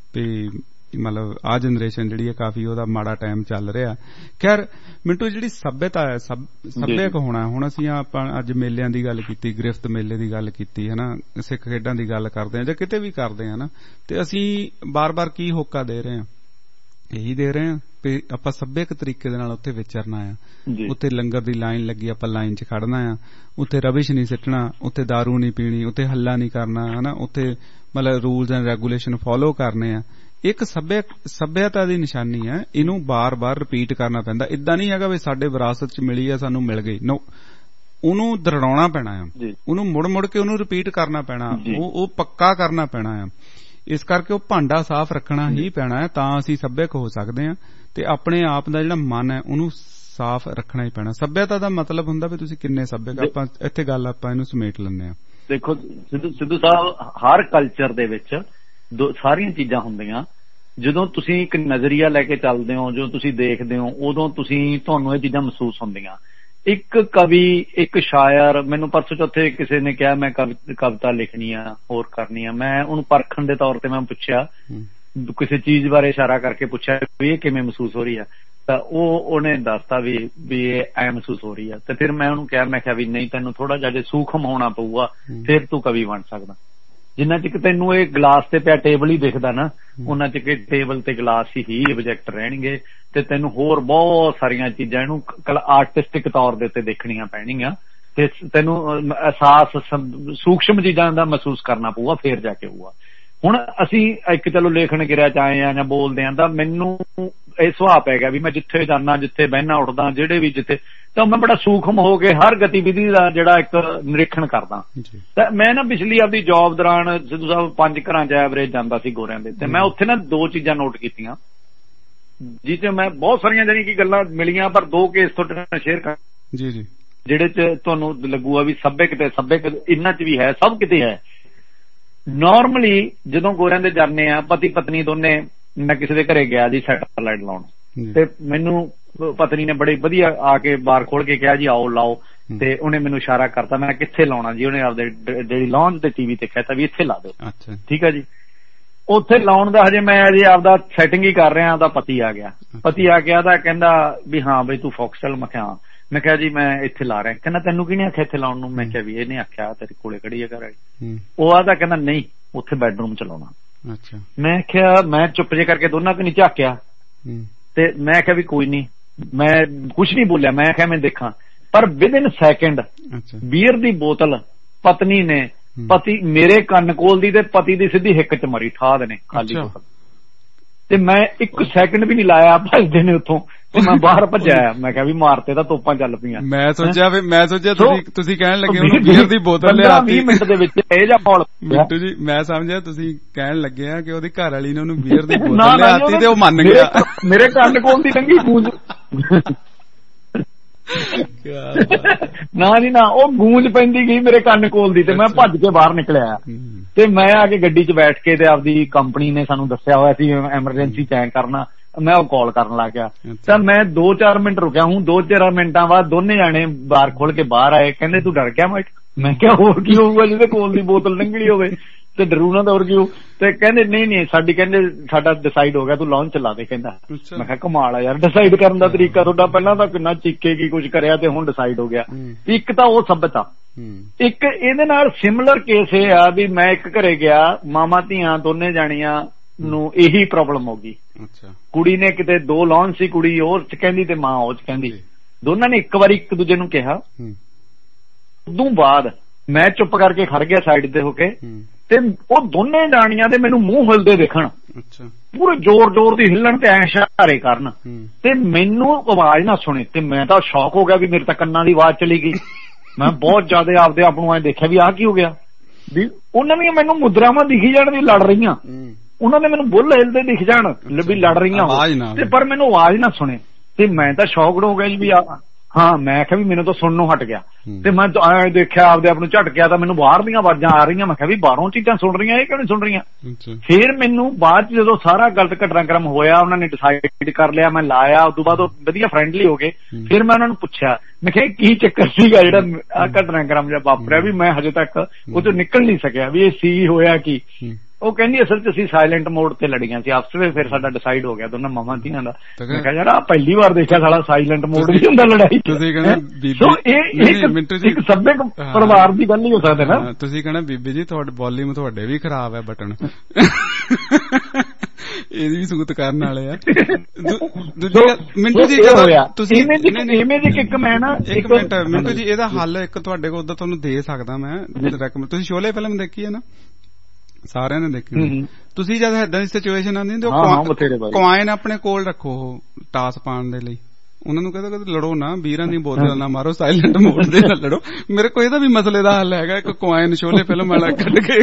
ਵੀ ਮਤਲਬ ਆਹ ਜਨਰੇਸ਼ਨ ਜਿਹੜੀ ਹੈ ਕਾਫੀ ਉਹਦਾ ਮਾੜਾ ਟਾਈਮ ਚੱਲ ਰਿਹਾ। ਖੈਰ ਮਿੰਟੂ, ਜਿਹੜੀ ਸੱਭਿਅਤਾ ਹੈ, ਸੱਭਿਅਕ ਹੋਣਾ, ਹੁਣ ਅਸੀਂ ਆਪਾਂ ਅੱਜ ਮੇਲਿਆਂ ਦੀ ਗੱਲ ਕੀਤੀ, ਗ੍ਰਿਫਤ ਮੇਲੇ ਦੀ ਗੱਲ ਕੀਤੀ ਹਨਾ, ਸਿੱਖ ਖੇਡਾਂ ਦੀ ਗੱਲ ਕਰਦੇ ਹਾਂ ਜਾਂ ਕਿਤੇ ਵੀ ਕਰਦੇ ਹਾਂ ਨਾ, ਤੇ ਅਸੀਂ ਬਾਰ ਬਾਰ ਕੀ ਹੋਕਾ ਦੇ ਰਹੇ ਹਾਂ, ਇਹੀ ਦੇ ਰਹੇ ਹਾਂ ਵੀ ਆਪਾਂ ਸੱਭਿਅਕ ਤਰੀਕੇ ਦੇ ਨਾਲ ਉੱਥੇ ਵਿਚਰਨਾ ਆ, ਉੱਥੇ ਲੰਗਰ ਦੀ ਲਾਈਨ ਲੱਗੀ ਆਪਾਂ ਲਾਈਨ ਚ ਖੜਨਾ ਆ, ਉੱਥੇ ਰਬਿਸ਼ ਨਹੀਂ ਸਿੱਟਣਾ, ਉੱਥੇ ਦਾਰੂ ਨਹੀਂ ਪੀਣੀ, ਉੱਥੇ ਹੱਲਾ ਨਹੀਂ ਕਰਨਾ ਹਨਾ, ਉੱਥੇ ਮਤਲਬ ਰੂਲਸ ਐਂਡ ਰੈਗੂਲੇਸ਼ਨ ਫੋਲੋ ਕਰਨੇ ਆ। ਇੱਕ ਸੱਭਿਅਕ ਸੱਭਿਅਤਾ ਦੀ ਨਿਸ਼ਾਨੀ ਹੈ, ਇਹਨੂੰ ਬਾਰ ਬਾਰ ਰਿਪੀਟ ਕਰਨਾ ਪੈਂਦਾ। ਏਦਾਂ ਨਹੀਂ ਹੈਗਾ ਵੀ ਸਾਡੇ ਵਿਰਾਸਤ ਚ ਮਿਲੀ ਆ ਸਾਨੂੰ ਮਿਲ ਗਈ, ਨੋ, ਉਹਨੂੰ ਦਰੜਾਉਣਾ ਪੈਣਾ ਆ, ਉਹਨੂੰ ਮੁੜ ਮੁੜ ਕੇ ਉਹਨੂੰ ਰਿਪੀਟ ਕਰਨਾ ਪੈਣਾ, ਉਹ ਉਹ ਪੱਕਾ ਕਰਨਾ ਪੈਣਾ ਆ। ਇਸ ਕਰਕੇ ਉਹ ਭਾਂਡਾ ਸਾਫ਼ ਰੱਖਣਾ ਹੀ ਪੈਣਾ ਹੈ, ਤਾਂ ਅਸੀਂ ਸੱਭਿਅਕ ਹੋ ਸਕਦੇ ਹਾਂ। ਤੇ ਆਪਣੇ ਆਪ ਦਾ ਜਿਹੜਾ ਮਨ ਹੈ ਉਹਨੂੰ ਸਾਫ਼ ਰੱਖਣਾ ਹੀ ਪੈਣਾ। ਸੱਭਿਅਤਾ ਦਾ ਮਤਲਬ ਹੁੰਦਾ ਵੀ ਤੁਸੀਂ ਕਿੰਨੇ ਸੱਭਿਅਕ। ਆਪਾਂ ਇੱਥੇ ਗੱਲ ਆਪਾਂ ਇਹਨੂੰ ਸਮੇਟ ਲੈਂਦੇ ਹਾਂ। ਦੇਖੋ ਸਿੱਧੂ ਸਿੱਧੂ ਸਾਹਿਬ, ਹਰ ਕਲਚਰ ਦੇ ਵਿੱਚ ਦੋ ਸਾਰੀਆਂ ਚੀਜ਼ਾਂ ਹੁੰਦੀਆਂ। ਜਦੋਂ ਤੁਸੀਂ ਇੱਕ ਨਜ਼ਰੀਆ ਲੈ ਕੇ ਚੱਲਦੇ ਹੋ, ਜਦੋਂ ਤੁਸੀਂ ਦੇਖਦੇ ਹੋ, ਉਦੋਂ ਤੁਸੀਂ ਤੁਹਾਨੂੰ ਇਹ ਚੀਜ਼ਾਂ ਮਹਿਸੂਸ ਹੁੰਦੀਆਂ। ਇੱਕ ਕਵੀ, ਇੱਕ ਸ਼ਾਇਰ, ਮੈਨੂੰ ਪਰਸੋਂ ਚੌਥੇ ਕਿਸੇ ਨੇ ਕਿਹਾ ਮੈਂ ਕਵਿਤਾ ਲਿਖਣੀ ਆ, ਹੋਰ ਕਰਨੀ ਆ। ਮੈਂ ਉਹਨੂੰ ਪਰਖਣ ਦੇ ਤੌਰ ਤੇ ਮੈਂ ਪੁੱਛਿਆ, ਕਿਸੇ ਚੀਜ਼ ਬਾਰੇ ਇਸ਼ਾਰਾ ਕਰਕੇ ਪੁੱਛਿਆ ਵੀ ਇਹ ਕਿਵੇਂ ਮਹਿਸੂਸ ਹੋ ਰਹੀ ਆ, ਤਾਂ ਉਹ ਉਹਨੇ ਦੱਸਤਾ ਵੀ ਵੀ ਇਹ ਐ ਮਹਿਸੂਸ ਹੋ ਰਹੀ ਆ। ਤੇ ਫਿਰ ਮੈਂ ਉਹਨੂੰ ਕਿਹਾ, ਮੈਂ ਕਿਹਾ ਵੀ ਨਹੀਂ, ਤੈਨੂੰ ਥੋੜਾ ਜਿਹਾ ਜੇ ਸੂਖਮ ਹੋਣਾ ਪਊਗਾ, ਫਿਰ ਤੂੰ ਕਵੀ ਬਣ ਸਕਦਾ। ਜਿੰਨਾ ਚਿਰ ਤੈਨੂੰ ਇਹ ਗਲਾਸ ਤੇ ਪਿਆ ਟੇਬਲ ਹੀ ਦਿਖਦਾ ਨਾ, ਉਹਨਾਂ ਚਿਰ ਟੇਬਲ ਤੇ ਗਲਾਸ ਹੀ ਆਬਜੈਕਟ ਰਹਿਣਗੇ, ਤੇ ਤੈਨੂੰ ਹੋਰ ਬਹੁਤ ਸਾਰੀਆਂ ਚੀਜ਼ਾਂ ਇਹਨੂੰ ਆਰਟਿਸਟਿਕ ਤੌਰ ਦੇ ਉੱਤੇ ਦੇਖਣੀਆਂ ਪੈਣਗੀਆਂ, ਤੇ ਤੈਨੂੰ ਅਹਿਸਾਸ ਸੂਖਸ਼ਮ ਚੀਜ਼ਾਂ ਦਾ ਮਹਿਸੂਸ ਕਰਨਾ ਪਊਗਾ, ਫੇਰ ਜਾ ਕੇ ਹੋਊਗਾ। ਹੁਣ ਅਸੀਂ ਇੱਕ ਚਲੋ ਲੇਖਣ ਕਿਰਿਆ ਚ ਆਏ ਆ ਜਾਂ ਬੋਲਦੇ ਆ, ਤਾਂ ਮੈਨੂੰ ਇਹ ਸੁਭਾਅ ਪੈ ਗਿਆ ਵੀ ਮੈਂ ਜਿੱਥੇ ਜਾਂਦਾ, ਜਿੱਥੇ ਬਹਿਣਾ ਉੱਠਦਾ, ਜਿਹੜੇ ਵੀ ਜਿੱਥੇ, ਤਾਂ ਮੈਂ ਬੜਾ ਸੂਖਮ ਹੋ ਕੇ ਹਰ ਗਤੀਵਿਧੀ ਦਾ ਜਿਹੜਾ ਇੱਕ ਨਿਰੀਖਣ ਕਰਦਾ। ਤਾਂ ਮੈਂ ਨਾ ਪਿਛਲੀ ਆਪਦੀ ਜੌਬ ਦੌਰਾਨ ਸਿੱਧੂ ਸਾਹਿਬ ਪੰਜ ਘਰਾਂ ਚ ਐਵਰੇਜ ਜਾਂਦਾ ਸੀ ਗੋਰਿਆਂ ਦੇ, ਤੇ ਮੈਂ ਉੱਥੇ ਨਾ ਦੋ ਚੀਜ਼ਾਂ ਨੋਟ ਕੀਤੀਆਂ, ਜਿਸ ਚ ਮੈਂ ਬਹੁਤ ਸਾਰੀਆਂ ਜਾਨੀ ਕਿ ਗੱਲਾਂ ਮਿਲੀਆਂ, ਪਰ ਦੋ ਕੇਸ ਤੁਹਾਡੇ ਨਾਲ ਸ਼ੇਅਰ ਕਰ ਜੀ ਜੀ ਜਿਹੜੇ ਚ ਤੁਹਾਨੂੰ ਲੱਗੂਗਾ ਵੀ ਸੱਭਿਅਕ ਤੇ ਸੱਭਿਅਕ ਇਹਨਾਂ ਚ ਵੀ ਹੈ, ਸਭ ਕਿਤੇ ਹੈ। ਨਾਰਮਲੀ ਜਦੋਂ ਗੋਰਿਆਂ ਦੇ ਜਾਂਦੇ ਆ ਪਤੀ ਪਤਨੀ ਦੋਨੇ, ਮੈਂ ਕਿਸੇ ਦੇ ਘਰੇ ਗਿਆ ਜੀ ਸੈਟਲਾਈਟ ਲਾਉਣ, ਤੇ ਮੈਨੂੰ ਪਤਨੀ ਨੇ ਬੜੇ ਵਧੀਆ ਆ ਕੇ ਬਾਰ ਖੋਲ ਕੇ ਕਿਹਾ ਜੀ ਆਓ ਲਾਓ, ਤੇ ਉਹਨੇ ਮੈਨੂੰ ਇਸ਼ਾਰਾ ਕਰਤਾ, ਮੈਂ ਕਿੱਥੇ ਲਾਉਣਾ ਜੀ, ਉਹਨੇ ਆਪਦੇ ਜਿਹੜੀ ਲਾਉਣ ਤੇ ਟੀਵੀ ਤੇ ਕਹਿਤਾ ਵੀ ਇੱਥੇ ਲਾ ਦਿਓ। ਠੀਕ ਹੈ ਜੀ, ਉੱਥੇ ਲਾਉਣ ਦਾ ਹਜੇ ਮੈਂ ਅਜੇ ਆਪਦਾ ਸੈਟਿੰਗ ਹੀ ਕਰ ਰਿਹਾ, ਉਹਦਾ ਪਤੀ ਆ ਗਿਆ। ਪਤੀ ਆ ਗਿਆ ਤਾਂ ਕਹਿੰਦਾ ਵੀ ਹਾਂ ਬਈ ਤੂੰ ਫੋਕਸਲ। ਮੈਂ ਕਿਹਾ ਮੈਂ ਕਿਹਾ ਜੀ ਮੈਂ ਇੱਥੇ ਲਾ ਰਿਹਾ। ਕਹਿੰਦਾ ਤੈਨੂੰ ਕਿਹਨੇ ਆਖਿਆ ਇੱਥੇ ਲਾਉਣ ਨੂੰ? ਮੈਂ ਕਿਹਾ ਵੀ ਇਹਨੇ ਆਖਿਆ, ਤੇਰੇ ਕੋਲੇ ਖੜੀ ਹੈ ਘਰ ਵਾਲੀ। ਉਹ ਆਦਾ ਕਹਿੰਦਾ ਨਹੀਂ ਉੱਥੇ ਬੈਡਰੂਮ ਚ ਲਾਉਣਾ। ਮੈਂ ਕਿਹਾ, ਮੈਂ ਚੁੱਪ ਜੇ ਕਰਕੇ ਦੋਨਾਂ ਕੋ ਨੀ ਝਾਕਿਆ, ਤੇ ਮੈਂ ਕਿਹਾ ਵੀ ਕੋਈ ਨੀ, ਮੈਂ ਕੁਛ ਨੀ ਬੋਲਿਆ, ਮੈਂ ਕਿਹਾ ਮੈਂ ਦੇਖਾਂ। ਪਰ ਵਿਦ ਇਨ ਸੈਕਿੰਡ ਬੀਅਰ ਦੀ ਬੋਤਲ ਪਤਨੀ ਨੇ ਪਤੀ ਮੇਰੇ ਕੰਨ ਕੋਲ ਦੀ ਤੇ ਪਤੀ ਦੀ ਸਿੱਧੀ ਹਿੱਕ ਚ ਮਰੀ, ਠਾਹ ਨੇ ਖਾਲੀ ਬੋਤਲ, ਤੇ ਮੈਂ ਇੱਕ ਸੈਕਿੰਡ ਵੀ ਨੀ ਲਾਇਆ, ਭੱਜਦੇ ਨੇ ਉੱਥੋਂ, ਤੇ ਮੈਂ ਬਾਹਰ ਭੱਜਿਆ। ਮੈਂ ਕਿਹਾ ਵੀ ਮਾਰਤੇ ਤਾਂ ਤੋਪਾਂ ਚੱਲ ਪਈਆਂ। ਮੈਂ ਸੋਚਿਆ ਮੈਂ ਸੋਚਿਆ ਤੁਸੀਂ ਤੁਸੀਂ ਕਹਿਣ ਲੱਗੇ ਉਹਨੂੰ ਬੀਅਰ ਦੀ ਬੋਤਲ ਲਿਆਤੀ ਵੀਹ ਮਿੰਟ ਦੇ ਵਿੱਚ ਇਹ ਜਿਹਾ ਮਾਹੌਲ। ਮਿੰਟੂ ਜੀ ਮੈਂ ਸਮਝਿਆ ਤੁਸੀਂ ਕਹਿਣ ਲੱਗੇ ਆ ਕਿ ਉਹਦੀ ਘਰ ਵਾਲੀ ਨੇ ਉਹਨੂੰ ਬੀਅਰ ਦੀ ਬੋਤਲ ਲਿਆਤੀ ਤੇ ਉਹ ਮੰਨ ਗਿਆ। ਮੇਰੇ ਕੰਨ ਕੋਲ ਦੀ ਲੰਘੀ ਗੂੰਜ, ਨਾ ਜੀ ਨਾ, ਉਹ ਗੂੰਜ ਪੈਂਦੀ ਗਈ ਮੇਰੇ ਕੰਨ ਕੋਲ ਦੀ, ਤੇ ਮੈਂ ਭੱਜ ਕੇ ਬਾਹਰ ਨਿਕਲਿਆ। ਤੇ ਮੈਂ ਆ ਕੇ ਗੱਡੀ ਚ ਬੈਠ ਕੇ, ਤੇ ਆਪਦੀ ਕੰਪਨੀ ਨੇ ਸਾਨੂੰ ਦੱਸਿਆ ਹੋਇਆ ਸੀ ਐਮਰਜੈਂਸੀ ਚੈੱਕ ਕਰਨਾ, ਮੈਂ ਉਹ ਕਾਲ ਕਰਨ ਲੱਗ ਗਿਆ। ਤਾਂ ਮੈਂ ਦੋ ਚਾਰ ਮਿੰਟ ਰੁਕਿਆ ਹੂੰ। ਦੋ ਚਾਰ ਮਿੰਟਾਂ ਬਾਅਦ ਦੋਨੇ ਜਾਣੇ ਬਾਹਰ ਖੋਲ ਕੇ ਬਾਹਰ ਆਏ, ਕਹਿੰਦੇ ਤੂੰ ਡਰ ਗਿਆ? ਮੈਂ ਮੈਂ ਕਿਹਾ ਹੋਰ ਕੀ ਹੋਊਗਾ ਜਿਹਦੇ ਕੋਲ ਦੀ ਬੋਤਲ ਲੰਘਣੀ ਹੋਵੇ, ਤੇ ਡਰੂ ਨਾ ਤਾਂ ਹੋਰ ਕੀ ਹੋਊ। ਤੇ ਕਹਿੰਦੇ ਨਹੀਂ ਨਹੀਂ ਸਾਡੀ, ਕਹਿੰਦੇ ਸਾਡਾ ਡਿਸਾਈਡ ਹੋ ਗਿਆ, ਤੂੰ ਲਾਂਚ ਚਲਾ ਦੇ। ਕਹਿੰਦਾ ਮੈਂ ਕਿਹਾ ਕਮਾਲ ਆ ਯਾਰ, ਡਿਸਾਈਡ ਕਰਨ ਦਾ ਤਰੀਕਾ ਤੁਹਾਡਾ, ਪਹਿਲਾਂ ਤਾਂ ਕਿੰਨਾ ਚੀਕੇ ਕੀ ਕੁਝ ਕਰਿਆ ਤੇ ਹੁਣ ਡਿਸਾਈਡ ਹੋ ਗਿਆ। ਇੱਕ ਤਾਂ ਉਹ ਸੱਭਿਅਤਾ, ਇੱਕ ਇਹਦੇ ਨਾਲ ਸਿਮਿਲਰ ਕੇਸ ਇਹ ਆ ਵੀ ਮੈਂ ਇੱਕ ਘਰੇ ਗਿਆ, ਮਾਮਾ ਧੀਆਂ ਦੋਨੇ ਜਾਣੀਆਂ ਨੂੰ ਇਹੀ ਪ੍ਰੋਬਲਮ ਹੋ ਗਈ। ਕੁੜੀ ਨੇ ਕਿਤੇ ਦੋ ਲਾਂਚ ਸੀ, ਕੁੜੀ ਉਹ ਚ ਕਹਿੰਦੀ ਤੇ ਮਾਂ ਉਹ ਚ ਕਹਿੰਦੀ, ਦੋਨਾਂ ਨੇ ਇੱਕ ਵਾਰੀ ਇੱਕ ਦੂਜੇ ਨੂੰ ਕਿਹਾ। ਉਦੋਂ ਬਾਅਦ ਮੈਂ ਚੁੱਪ ਕਰਕੇ ਖੜ ਗਿਆ ਸਾਈਡ ਤੇ ਹੋ ਕੇ, ਤੇ ਉਹ ਦੋਨੇ ਜਾਣੀਆਂ ਦੇ ਮੈਨੂੰ ਮੂੰਹ ਹਿਲਦੇ ਦੇਖਣ, ਪੂਰੇ ਜ਼ੋਰ ਜ਼ੋਰ ਦੀ ਹਿੱਲਣ ਤੇ ਐ ਇਸ਼ਾਰੇ ਕਰਨ, ਤੇ ਮੈਨੂੰ ਆਵਾਜ਼ ਨਾ ਸੁਣੇ। ਤੇ ਮੈਂ ਤਾਂ ਸ਼ੌਕ ਹੋ ਗਿਆ ਵੀ ਮੇਰੇ ਤਾਂ ਕੰਨਾਂ ਦੀ ਆਵਾਜ਼ ਚਲੀ ਗਈ। ਮੈਂ ਬਹੁਤ ਜ਼ਿਆਦਾ ਆਪਦੇ ਆਪ ਨੂੰ ਐ ਦੇਖਿਆ ਵੀ ਆਹ ਕੀ ਹੋ ਗਿਆ। ਵੀ ਉਹਨਾਂ ਦੀਆਂ ਮੈਨੂੰ ਮੁਦਰਾਵਾਂ ਦਿਖੀ ਜਾਣ ਵੀ ਲੜ ਰਹੀਆਂ, ਉਹਨਾਂ ਨੇ ਮੈਨੂੰ ਬੁੱਲ ਹਿਲਦੇ ਦਿਖ ਜਾਣ ਵੀ ਲੜ ਰਹੀਆਂ, ਤੇ ਪਰ ਮੈਨੂੰ ਆਵਾਜ਼ ਨਾ ਸੁਣੇ। ਤੇ ਮੈਂ ਤਾਂ ਸ਼ੌਕਡ ਹੋ ਗਿਆ ਜੀ ਵੀ ਹਾਂ, ਮੈਂ ਕਿਹਾ ਵੀ ਮੈਨੂੰ ਤਾਂ ਸੁਣਨੋਂ ਹਟ ਗਿਆ। ਤੇ ਮੈਂ ਐ ਦੇਖਿਆ ਆਪਦੇ ਆਪ ਨੂੰ, ਝਟਕਿਆ ਤਾਂ ਮੈਨੂੰ ਬਾਹਰ ਦੀਆਂ ਆਵਾਜ਼ਾਂ ਆ ਰਹੀਆਂ। ਮੈਂ ਕਿਹਾ ਵੀ ਬਾਹਰੋਂ ਚੀਜ਼ਾਂ ਸੁਣ ਰਹੀਆਂ, ਇਹ ਕਿਉਂ ਨਹੀਂ ਸੁਣ ਰਹੀਆਂ? ਫਿਰ ਮੈਨੂੰ ਬਾਅਦ ਚ ਜਦੋਂ ਸਾਰਾ ਗਲਤ ਘਟਨਾਕ੍ਰਮ ਹੋਇਆ, ਉਹਨਾਂ ਨੇ ਡਿਸਾਈਡ ਕਰ ਲਿਆ, ਮੈਂ ਲਾਇਆ। ਉਸ ਤੋਂ ਬਾਅਦ ਉਹ ਵਧੀਆ ਫਰੈਂਡਲੀ ਹੋ ਗਏ। ਫਿਰ ਮੈਂ ਉਹਨਾਂ ਨੂੰ ਪੁੱਛਿਆ, ਮੈਂ ਕਿਹਾ ਕੀ ਚੱਕਰ ਸੀਗਾ ਜਿਹੜਾ ਆਹ ਘਟਨਾਕ੍ਰਮ ਜਿਹਾ ਵਾਪਰਿਆ ਵੀ ਮੈਂ ਹਜੇ ਤੱਕ ਉਹ ਚੋਂ ਨਿਕਲ ਨਹੀਂ ਸਕਿਆ, ਵੀ ਇਹ ਸੀ ਹੋਇਆ ਕੀ? ਉਹ ਕਹਿੰਦੀ ਅਸਲ ਚ ਅਸੀਂ ਸਾਇਲੈਂਟ ਮੋਡ ਤੇ ਲੜੀਆਂ ਸੀ ਆਪਸ ਵਿੱਚ, ਫਿਰ ਸਾਡਾ ਡਿਸਾਈਡ ਹੋ ਗਿਆ ਦੋਨਾਂ ਮਾਵਾਂ ਧੀਆਂ ਦਾ। ਮੈਂ ਕਿਹਾ ਯਾਰ ਆਹ ਪਹਿਲੀ ਵਾਰ ਦੇਖਿਆ ਸਾਲਾ ਸਾਇਲੈਂਟ ਮੋਡ ਵੀ ਹੁੰਦਾ ਲੜਾਈ। ਤੁਸੀਂ ਕਹਿੰਦੇ ਇੱਕ ਸੱਭਿਅਕ ਪਰਿਵਾਰ ਦੀ ਗੱਲ ਨਹੀਂ ਹੋ ਸਕਦਾ ਨਾ। ਤੁਸੀਂ ਕਹਿੰਦੇ ਬੀਬੀ ਜੀ ਤੁਹਾਡੇ ਵੋਲਿਊਮ ਤੁਹਾਡੇ ਵੀ ਖਰਾਬ ਹੈ ਬਟਨ, ਇਹਦੀ ਵੀ ਸੂਤ ਕਰਨ ਵਾਲੇ ਆ। ਮਿੰਟੂ ਜੀ ਤੁਸੀਂ ਇੱਕ ਮੈਂ ਨਾ ਇੱਕ ਮਿੰਟ ਮਿੰਟੂ ਜੀ, ਇਹਦਾ ਹੱਲ ਇੱਕ ਤੁਹਾਡੇ ਕੋਲ ਤੁਹਾਨੂੰ ਦੇ ਸਕਦਾ ਮੈਂ। ਤੁਸੀਂ ਸ਼ੋਲੇ ਫਿਲਮ ਦੇਖੀ ਹੈ ਨਾ? ਸਾਰਿਆਂ ਨੇ ਦੇਖੀ। ਤੁਸੀਂ ਜਦ ਏਦਾਂ ਦੀ ਸਿਚੁਏਸ਼ਨ ਆਉਂਦੀ ਹੁੰਦੀ, ਕੁਆਇਨ ਆਪਣੇ ਕੋਲ ਰੱਖੋ ਟਾਸ ਪਾਉਣ ਦੇ ਲਈ। ਉਹਨਾਂ ਨੂੰ ਕਹਿੰਦਾ ਕਦੇ ਲੜੋ ਨਾ, ਵੀਰਾਂ ਦੀ ਬੋਤਲ ਨਾ ਮਾਰੋ, ਸਾਇਲੈਂਟ ਮੋਡ ਦੇ ਨਾਲ ਲੜੋ। ਮੇਰੇ ਕੋਲ ਇਹਦਾ ਵੀ ਮਸਲੇ ਦਾ ਹੱਲ ਹੈਗਾ, ਇੱਕ ਕੁਆਇਨ ਸ਼ੋਲੇ ਫਿਲਮ ਵਾਲਾ ਕੱਢ ਕੇ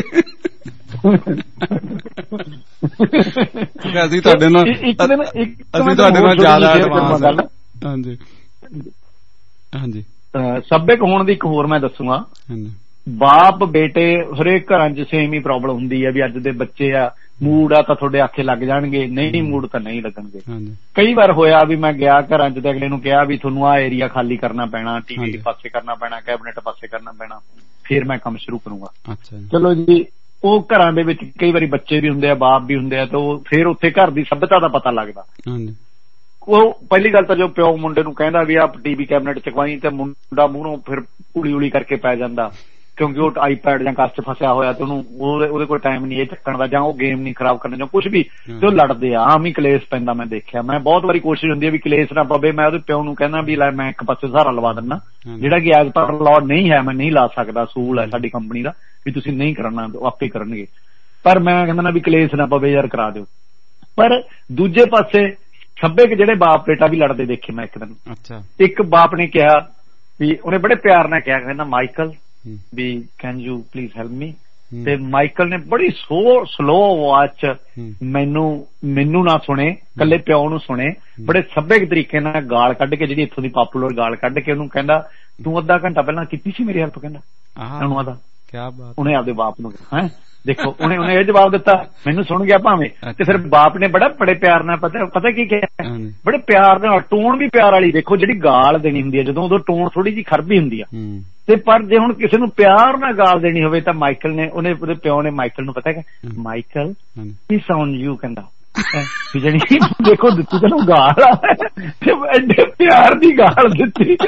ਅਸੀਂ ਤੁਹਾਡੇ ਨਾਲ ਅਸੀਂ ਤੁਹਾਡੇ ਨਾਲ ਜ਼ਿਆਦਾ ਐਡਵਾਂਸ। ਹਾਂਜੀ ਹਾਂਜੀ। ਸੱਭਿਅਕ ਹੋਣ ਦੀ ਇੱਕ ਹੋਰ ਮੈਂ ਦੱਸੂਗਾ, ਬਾਪ ਬੇਟੇ ਹਰੇਕ ਘਰਾਂ ਚ ਸੇਮ ਹੀ ਪ੍ਰੋਬਲਮ ਹੁੰਦੀ ਹੈ ਵੀ ਅੱਜ ਦੇ ਬੱਚੇ ਆ, ਮੂਡ ਆ ਤਾਂ ਤੁਹਾਡੇ ਆਖੇ ਲੱਗ ਜਾਣਗੇ, ਨਹੀਂ ਮੂਡ ਤਾਂ ਨਹੀਂ ਲੱਗਣਗੇ। ਕਈ ਵਾਰ ਹੋਇਆ ਵੀ ਮੈਂ ਗਿਆ ਘਰਾਂ ਚ ਤੇ ਅਗਲੇ ਨੂੰ ਕਿਹਾ ਵੀ ਤੁਹਾਨੂੰ ਆਹ ਏਰੀਆ ਖਾਲੀ ਕਰਨਾ ਪੈਣਾ, ਟੀਵੀ ਪਾਸੇ ਕਰਨਾ ਪੈਣਾ, ਕੈਬਨਿਟ ਪਾਸੇ ਕਰਨਾ ਪੈਣਾ, ਫਿਰ ਮੈਂ ਕੰਮ ਸ਼ੁਰੂ ਕਰੂੰਗਾ। ਚਲੋ ਜੀ, ਉਹ ਘਰਾਂ ਦੇ ਵਿੱਚ ਕਈ ਵਾਰੀ ਬੱਚੇ ਵੀ ਹੁੰਦੇ ਆ, ਬਾਪ ਵੀ ਹੁੰਦੇ ਆ, ਤੇ ਉਹ ਫਿਰ ਉੱਥੇ ਘਰ ਦੀ ਸੱਭਿਅਤਾ ਦਾ ਪਤਾ ਲੱਗਦਾ। ਉਹ ਪਹਿਲੀ ਗੱਲ ਤਾਂ ਜੋ ਪਿਓ ਮੁੰਡੇ ਨੂੰ ਕਹਿੰਦਾ ਵੀ ਆਹ ਟੀਵੀ ਕੈਬਨਿਟ ਚਕਵਾਈ, ਤੇ ਮੁੰਡਾ ਮੂਹਰੋਂ ਫਿਰ ਉਲੀ ਉਲੀ ਕਰਕੇ ਪੈ ਜਾਂਦਾ, ਕਿਉਂਕਿ ਉਹ ਆਈਪੈਡ ਜਾਂ ਕੱਚ ਚ ਫਸਿਆ ਹੋਇਆ ਤੇ ਉਹਨੂੰ ਉਹਦੇ ਕੋਲ ਟਾਈਮ ਨਹੀਂ ਇਹ ਚੱਕਣ ਦਾ, ਜਾਂ ਉਹ ਗੇਮ ਨਹੀਂ ਖਰਾਬ ਕਰਨ ਜਾਂ ਕੁਛ ਵੀ, ਤੇ ਉਹ ਲੜਦੇ ਆ, ਆਮ ਹੀ ਕਲੇਸ਼ ਪੈਂਦਾ। ਮੈਂ ਦੇਖਿਆ, ਮੈਂ ਬਹੁਤ ਵਾਰੀ ਕੋਸ਼ਿਸ਼ ਹੁੰਦੀ ਹੈ ਵੀ ਕਲੇਸ਼ ਨਾ ਪਵੇ। ਮੈਂ ਉਹਦੇ ਪਿਓ ਨੂੰ ਕਹਿੰਦਾ ਵੀ ਲੈ ਮੈਂ ਇੱਕ ਪਾਸੇ ਸਹਾਰਾ ਲਵਾ ਦਿੰਦਾ, ਜਿਹੜਾ ਕਿ ਐਜ਼ ਪਰ ਲਾਅ ਨਹੀਂ ਹੈ, ਮੈਂ ਨਹੀਂ ਲਾ ਸਕਦਾ, ਅਸੂਲ ਹੈ ਸਾਡੀ ਕੰਪਨੀ ਦਾ ਵੀ ਤੁਸੀਂ ਨਹੀਂ ਕਰਨਾ, ਉਹ ਆਪੇ ਕਰਨਗੇ, ਪਰ ਮੈਂ ਕਹਿੰਦਾ ਨਾ ਵੀ ਕਲੇਸ਼ ਨਾ ਪਵੇ ਯਾਰ, ਕਰਾ ਦਿਓ। ਪਰ ਦੂਜੇ ਪਾਸੇ ਸੱਭੇ ਜਿਹੜੇ ਬਾਪ ਬੇਟਾ ਵੀ ਲੜਦੇ ਦੇਖੇ ਮੈਂ ਇੱਕ ਦਿਨ। ਇੱਕ ਬਾਪ ਨੇ ਕਿਹਾ ਵੀ, ਉਹਨੇ ਬੜੇ ਪਿਆਰ ਨਾਲ ਕਿਹਾ, ਕਹਿੰਦਾ ਮਾਈਕਲ ਵੀ can you please help me, ਤੇ ਮਾਈਕਲ ਨੇ ਬੜੀ ਸਲੋ ਸਲੋ ਆਵਾਜ਼ ਚ ਮੈਨੂੰ ਮੈਨੂੰ ਨਾ ਸੁਣੇ, ਕੱਲੇ ਪਿਓ ਨੂੰ ਸੁਣੇ, ਬੜੇ ਸੱਭਿਅਕ ਤਰੀਕੇ ਨਾਲ ਗਾਲ ਕੱਢ ਕੇ, ਜਿਹੜੀ ਇੱਥੋਂ ਦੀ ਪਾਪੂਲਰ ਗਾਲ ਕੱਢ ਕੇ ਉਹਨੂੰ ਕਹਿੰਦਾ ਤੂੰ ਅੱਧਾ ਘੰਟਾ ਪਹਿਲਾਂ ਕੀਤੀ ਸੀ ਮੇਰੀ ਹੈਲਪ, ਕਹਿੰਦਾ ਉਹਨੂੰ ਆਦਾ ਉਹਨੇ ਆਪਦੇ ਬਾਪ ਨੂੰ ਹੈ ਦੇਖੋ ਉਹਨੇ ਉਹਨੇ ਇਹ ਜਵਾਬ ਦਿੱਤਾ, ਮੈਨੂੰ ਸੁਣ ਗਿਆ ਭਾਵੇਂ, ਤੇ ਫਿਰ ਬਾਪ ਨੇ ਬੜਾ ਬੜੇ ਪਿਆਰ ਨਾਲ ਪਤਾ ਪਤਾ ਕੀ ਕਿਹਾ, ਬੜੇ ਪਿਆਰ ਨਾਲ, ਟੋਨ ਵੀ ਪਿਆਰ ਵਾਲੀ। ਦੇਖੋ ਜਿਹੜੀ ਗਾਲ ਦੇਣੀ ਹੁੰਦੀ ਹੈ ਜਦੋਂ, ਉਦੋਂ ਟੋਨ ਥੋੜੀ ਜਿਹੀ ਖਰਬੀ ਹੁੰਦੀ ਆ, ਤੇ ਪਰ ਜੇ ਹੁਣ ਕਿਸੇ ਨੂੰ ਪਿਆਰ ਨਾਲ ਗਾਲ ਦੇਣੀ ਹੋਵੇ ਤਾਂ ਮਾਈਕਲ ਨੇ, ਉਹਨੇ ਉਹਦੇ ਪਿਓ ਨੇ ਮਾਈਕਲ ਨੂੰ ਪਤਾ ਕਿ ਮਾਈਕਲ ਪੀਸ ਔਨ ਯੂ ਕਹਿੰਦਾ, ਜਾਣੀ ਦੇਖੋ ਦਿੱਤੀ ਤੈਨੂੰ ਗਾਲ ਤੇ ਐਡੇ ਪਿਆਰ ਦੀ ਗਾਲ ਦਿੱਤੀ,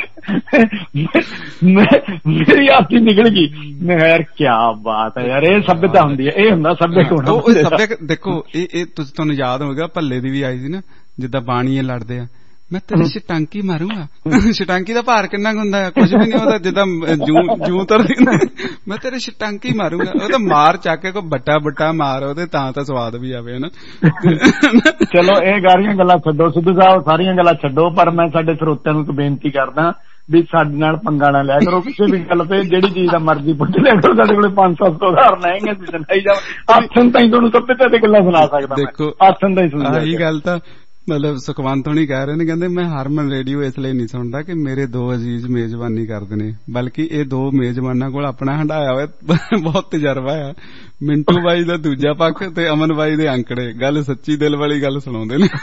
ਮੇਰੀ ਆਪੀ ਨਿਕਲ ਗਈ। ਮੈਂ ਯਾਰ ਕਿਆ ਬਾਤ ਹੈ ਯਾਰ, ਇਹ ਸੱਭਿਅਤਾ ਹੁੰਦੀ ਹੈ, ਇਹ ਹੁੰਦਾ ਸੱਭਿਅਕ ਹੋਣਾ। ਸੱਭਿਅਕ ਦੇਖੋ, ਇਹ ਇਹ ਤੁਸੀਂ ਤੁਹਾਨੂੰ ਯਾਦ ਹੋਵੇਗਾ ਭੱਲੇ ਦੀ ਵੀ ਆਈ ਸੀ ਨਾ, ਜਿੱਦਾਂ ਬਾਣੀਏ ਲੜਦੇ ਆ, ਮੈਂ ਤੇਰੀ ਸ਼ਟਾਂਕੀ ਮਾਰੂੰਗਾ, ਸ਼ਟਾਂਕੀ ਦਾ ਭਾਰ ਕਿੰਨਾ ਕੁ ਹੁੰਦਾ, ਕੁਝ ਵੀ ਨਹੀਂ ਉਹਦਾ, ਜਿੱਦਾਂ ਜੂ ਜੂ ਤਰਦੀ, ਮੈਂ ਤੇਰੀ ਸ਼ਟਾਂਕੀ ਮਾਰੂੰਗਾ, ਉਹ ਤਾਂ ਮਾਰ ਚੱਕ ਕੇ ਕੋਈ ਬੱਟਾ ਬੱਟਾ ਮਾਰ ਉਹਦੇ, ਤਾਂ ਤਾਂ ਸਵਾਦ ਵੀ ਆਵੇ ਹਨਾ। ਚਲੋ ਇਹ ਸਾਰੀਆਂ ਗੱਲਾਂ ਛੱਡੋ ਸਿੱਧੂ ਸਾਹਿਬ, ਸਾਰੀਆਂ ਗੱਲਾਂ ਛੱਡੋ, ਪਰ ਮੈਂ ਸਾਡੇ ਸਰੋਤਿਆਂ ਨੂੰ ਇੱਕ ਬੇਨਤੀ ਕਰਦਾ ਵੀ ਸਾਡੇ ਨਾਲ ਪੰਗਾ ਨਾ ਲਿਆ ਕਰੋ ਕਿਸੇ ਵੀ ਗੱਲ ਤੇ, ਜਿਹੜੀ ਚੀਜ਼ ਦਾ ਮਰਜ਼ੀ ਪੁੱਛ ਲਿਆ ਕਰੋ, ਸਾਡੇ ਕੋਲ ਪੰਜ ਸੱਤ ਸੌ ਉਦਾਹਰਨ ਆਏਗੇ, ਅਸੀਂ ਸੁਣਾਈ ਜਾਵਾਂ, ਆਸਨ ਤਾਂ ਹੀ ਤੁਹਾਨੂੰ ਸੱਭਿਅਤਾ ਤੇ ਗੱਲਾਂ ਸੁਣਾ ਸਕਦਾ। ਦੇਖੋ ਆਸਨ ਤਾਂ ਹੀ ਸੁਣ, ਆਹੀ ਗੱਲ ਤਾਂ ਮਤਲਬ ਸੁਖਵੰਤ ਹੋਣੀ ਕਹਿ ਰਹੇ ਨੇ, ਕਹਿੰਦੇ ਮੈਂ ਹਰਮਨ ਰੇਡੀਓ ਇਸ ਲਈ ਨਹੀਂ ਸੁਣਦਾ ਕਿ ਮੇਰੇ ਦੋ ਅਜ਼ੀਜ਼ ਮੇਜ਼ਬਾਨੀ ਕਰਦੇ ਨੇ, ਬਲਕਿ ਇਹ ਦੋ ਮੇਜ਼ਬਾਨਾਂ ਕੋਲ ਆਪਣਾ ਹੰਡਾਇਆ ਹੋਇਆ ਬਹੁਤ ਤਜਰਬਾ ਆ। ਮਿੰਟੂ ਬਾਈ ਦਾ ਦੂਜਾ ਪੱਖ ਤੇ ਅਮਨ ਬਾਈ ਦੇ ਅੰਕੜੇ, ਗੱਲ ਸੱਚੀ ਦਿਲ ਵਾਲੀ ਗੱਲ ਸੁਣਾਉਂਦੇ ਨੇ।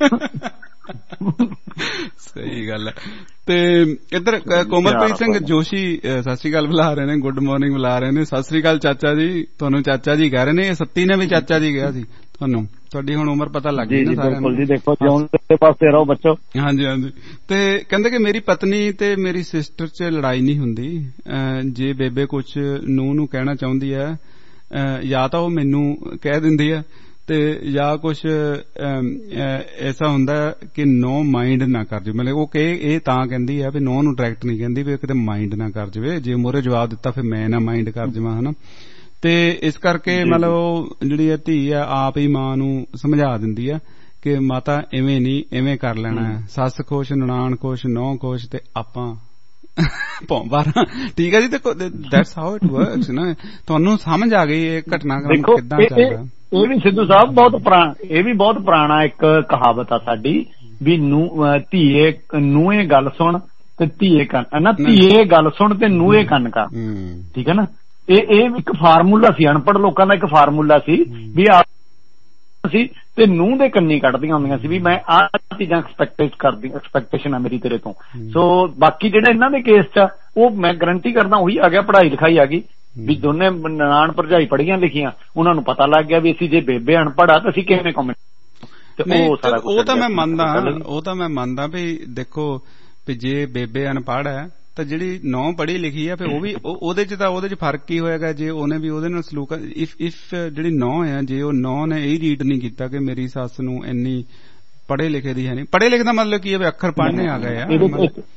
ਸਹੀ ਗੱਲ ਹੈ। ਤੇ ਇੱਧਰ ਕੋਮਲਪ੍ਰੀਤ ਸਿੰਘ ਜੋਸ਼ੀ ਸਤਿ ਸ੍ਰੀ ਅਕਾਲ ਬੁਲਾ ਰਹੇ ਨੇ, ਗੁੱਡ ਮਾਰਨਿੰਗ ਬੁਲਾ ਰਹੇ ਨੇ। ਸਤਿ ਸ੍ਰੀ ਅਕਾਲ ਚਾਚਾ ਜੀ, ਤੁਹਾਨੂੰ ਚਾਚਾ ਜੀ ਕਹਿ ਰਹੇ ਨੇ, ਸੱਤੀ ਨੇ ਵੀ ਚਾਚਾ ਜੀ ਕਿਹਾ ਸੀ ਤੁਹਾਨੂੰ, ਤੁਹਾਡੀ ਹੁਣ ਉਮਰ ਪਤਾ ਲੱਗ ਗਈ ਨਾ ਸਾਰਿਆਂ ਨੂੰ। ਦੇਖੋ ਜਿਉਂ ਦੇ ਪਾਸੇ ਰਹੋ ਬੱਚੋ। ਹਾਂਜੀ ਹਾਂਜੀ। ਤੇ ਕਹਿੰਦੇ ਕਿ ਮੇਰੀ ਪਤਨੀ ਤੇ ਮੇਰੀ ਸਿਸਟਰ ਚ ਲੜਾਈ ਨਹੀਂ ਹੁੰਦੀ, ਜੇ ਬੇਬੇ ਕੁਛ ਨੂੰਹ ਨੂੰ ਕਹਿਣਾ ਚਾਹੁੰਦੀ ਹੈ ਜਾਂ ਤਾਂ ਉਹ ਮੈਨੂੰ ਕਹਿ ਦਿੰਦੀ ਹੈ, ਤੇ ਜਾਂ ਕੁਛ ਐਸਾ ਹੁੰਦਾ ਕਿ ਨੋ ਮਾਈਂਡ ਨਾ ਕਰ ਜਾਵੇ, ਮਤਲਬ ਉਹ ਕਹੇ ਇਹ ਤਾਂ ਕਹਿੰਦੀ ਹੈ ਵੀ ਨੋ ਨੂੰ ਡਾਇਰੈਕਟ ਨਹੀਂ ਕਹਿੰਦੀ ਵੀ ਕਿਤੇ ਮਾਈਂਡ ਨਾ ਕਰ ਜਾਵੇ, ਜੇ ਮੋਰੇ ਜਵਾਬ ਦਿੱਤਾ ਫਿਰ ਮੈਂ ਨਾ ਮਾਈਂਡ ਕਰ ਜਾਵਾਂ ਹਨਾ। ਤੇ ਇਸ ਕਰਕੇ ਮਤਲਬ ਉਹ ਜਿਹੜੀ ਆ ਧੀ ਆ ਆਪ ਹੀ ਮਾਂ ਨੂੰ ਸਮਝਾ ਦਿੰਦੀ ਆ ਕਿ ਮਾਤਾ ਐਵੇਂ ਨਹੀਂ, ਐਵੇਂ ਕਰ ਲੈਣਾ ਹੈ, ਸੱਸ ਖੁਸ਼, ਨਨਾਣ ਖੁਸ਼, ਨੌ ਖੁਸ਼, ਤੇ ਆਪਾਂ ਬਾਰਾਂ। ਠੀਕ ਹੈ ਜੀ, ਦੇਖੋ ਦੈਟਸ ਹਾਊ ਇਟ ਵਰਕਸ ਨਾ। ਤੁਹਾਨੂੰ ਸਮਝ ਆ ਗਈ ਇਹ ਘਟਨਾਕ੍ਰਮ ਕਿੱਦਾਂ ਚੱਲਦਾ। ਇਹ ਵੀ ਸਿੱਧੂ ਸਾਹਿਬ ਬਹੁਤ ਪੁਰਾਣਾ, ਇਹ ਵੀ ਬਹੁਤ ਪੁਰਾਣਾ ਇੱਕ ਕਹਾਵਤ ਆ ਸਾਡੀ ਵੀ ਨੂੰ ਧੀਏ ਨੂੰਹੇ ਗੱਲ ਸੁਣ ਤੇ ਧੀਏ ਕੰਨ ਨਾ, ਧੀਏ ਗੱਲ ਸੁਣ ਤੇ ਨੂੰਹੇ ਕੰਨ ਕਰ। ਠੀਕ ਹੈ ਨਾ, ਇਹ ਇਹ ਇੱਕ ਫਾਰਮੂਲਾ ਸੀ, ਅਨਪੜ੍ਹ ਲੋਕਾਂ ਦਾ ਇੱਕ ਫਾਰਮੂਲਾ ਸੀ ਵੀ ਆ ਸੀ ਤੇ ਨੂੰਹ ਦੇ ਕੰਨੀ ਕੱਢਦੀਆਂ ਹੁੰਦੀਆਂ ਸੀ ਵੀ ਮੈਂ ਆਹ ਚੀਜ਼ਾਂ ਐਕਸਪੈਕਟ ਕਰਦੀ, ਐਕਸਪੈਕਟੇਸ਼ਨ ਆ ਮੇਰੀ ਤੇਰੇ ਤੋਂ। ਸੋ ਬਾਕੀ ਜਿਹੜੇ ਇਹਨਾਂ ਦੇ ਕੇਸ ਚ ਉਹ ਮੈਂ ਗਰੰਟੀ ਕਰਦਾ ਉਹੀ ਆ ਗਿਆ, ਪੜ੍ਹਾਈ ਲਿਖਾਈ ਆ ਗਈ ਵੀ ਦੋਨੇ ਨਨਾਣ ਭਰਜਾਈ ਪੜ੍ਹੀਆਂ ਲਿਖੀਆਂ, ਉਹਨਾਂ ਨੂੰ ਪਤਾ ਲੱਗ ਗਿਆ ਵੀ ਅਸੀਂ ਜੇ ਬੇਬੇ ਅਨਪੜ੍ਹ ਆ ਤਾਂ ਅਸੀਂ ਕਿਵੇਂ ਕਮੈਂਟ। ਉਹ ਤਾਂ ਮੈਂ ਮੰਨਦਾ, ਉਹ ਤਾਂ ਮੈਂ ਮੰਨਦਾ ਵੀ ਦੇਖੋ ਵੀ ਜੇ ਬੇਬੇ ਅਨਪੜ੍ਹ ਹੈ ਤਾਂ ਜਿਹੜੀ ਨੌ ਪੜ੍ਹੀ ਲਿਖੀ ਆ ਫਿਰ ਉਹ ਵੀ ਉਹਦੇ ਚ ਤਾਂ ਉਹਦੇ ਚ ਫਰਕ ਕੀ ਹੋਏਗਾ ਜੇ ਉਹਨੇ ਵੀ ਉਹਦੇ ਨਾਲ ਸਲੂਕ। ਇਫ ਇਫ ਜਿਹੜੀ ਨੌ ਆ, ਜੇ ਉਹ ਨੌ ਨੇ ਇਹ ਰੀਡ ਨਹੀਂ ਕੀਤਾ ਕਿ ਮੇਰੀ ਸੱਸ ਨੂੰ ਇੰਨੀ ਪੜ੍ਹੇ ਲਿਖੇ ਦੀ ਹੈ ਨਹੀਂ, ਪੜ੍ਹੇ ਲਿਖੇ ਦਾ ਮਤਲਬ ਕੀ ਹੈ ਵੀ ਅੱਖਰ ਪੜ੍ਹਨੇ ਆ ਗਏ ਆ।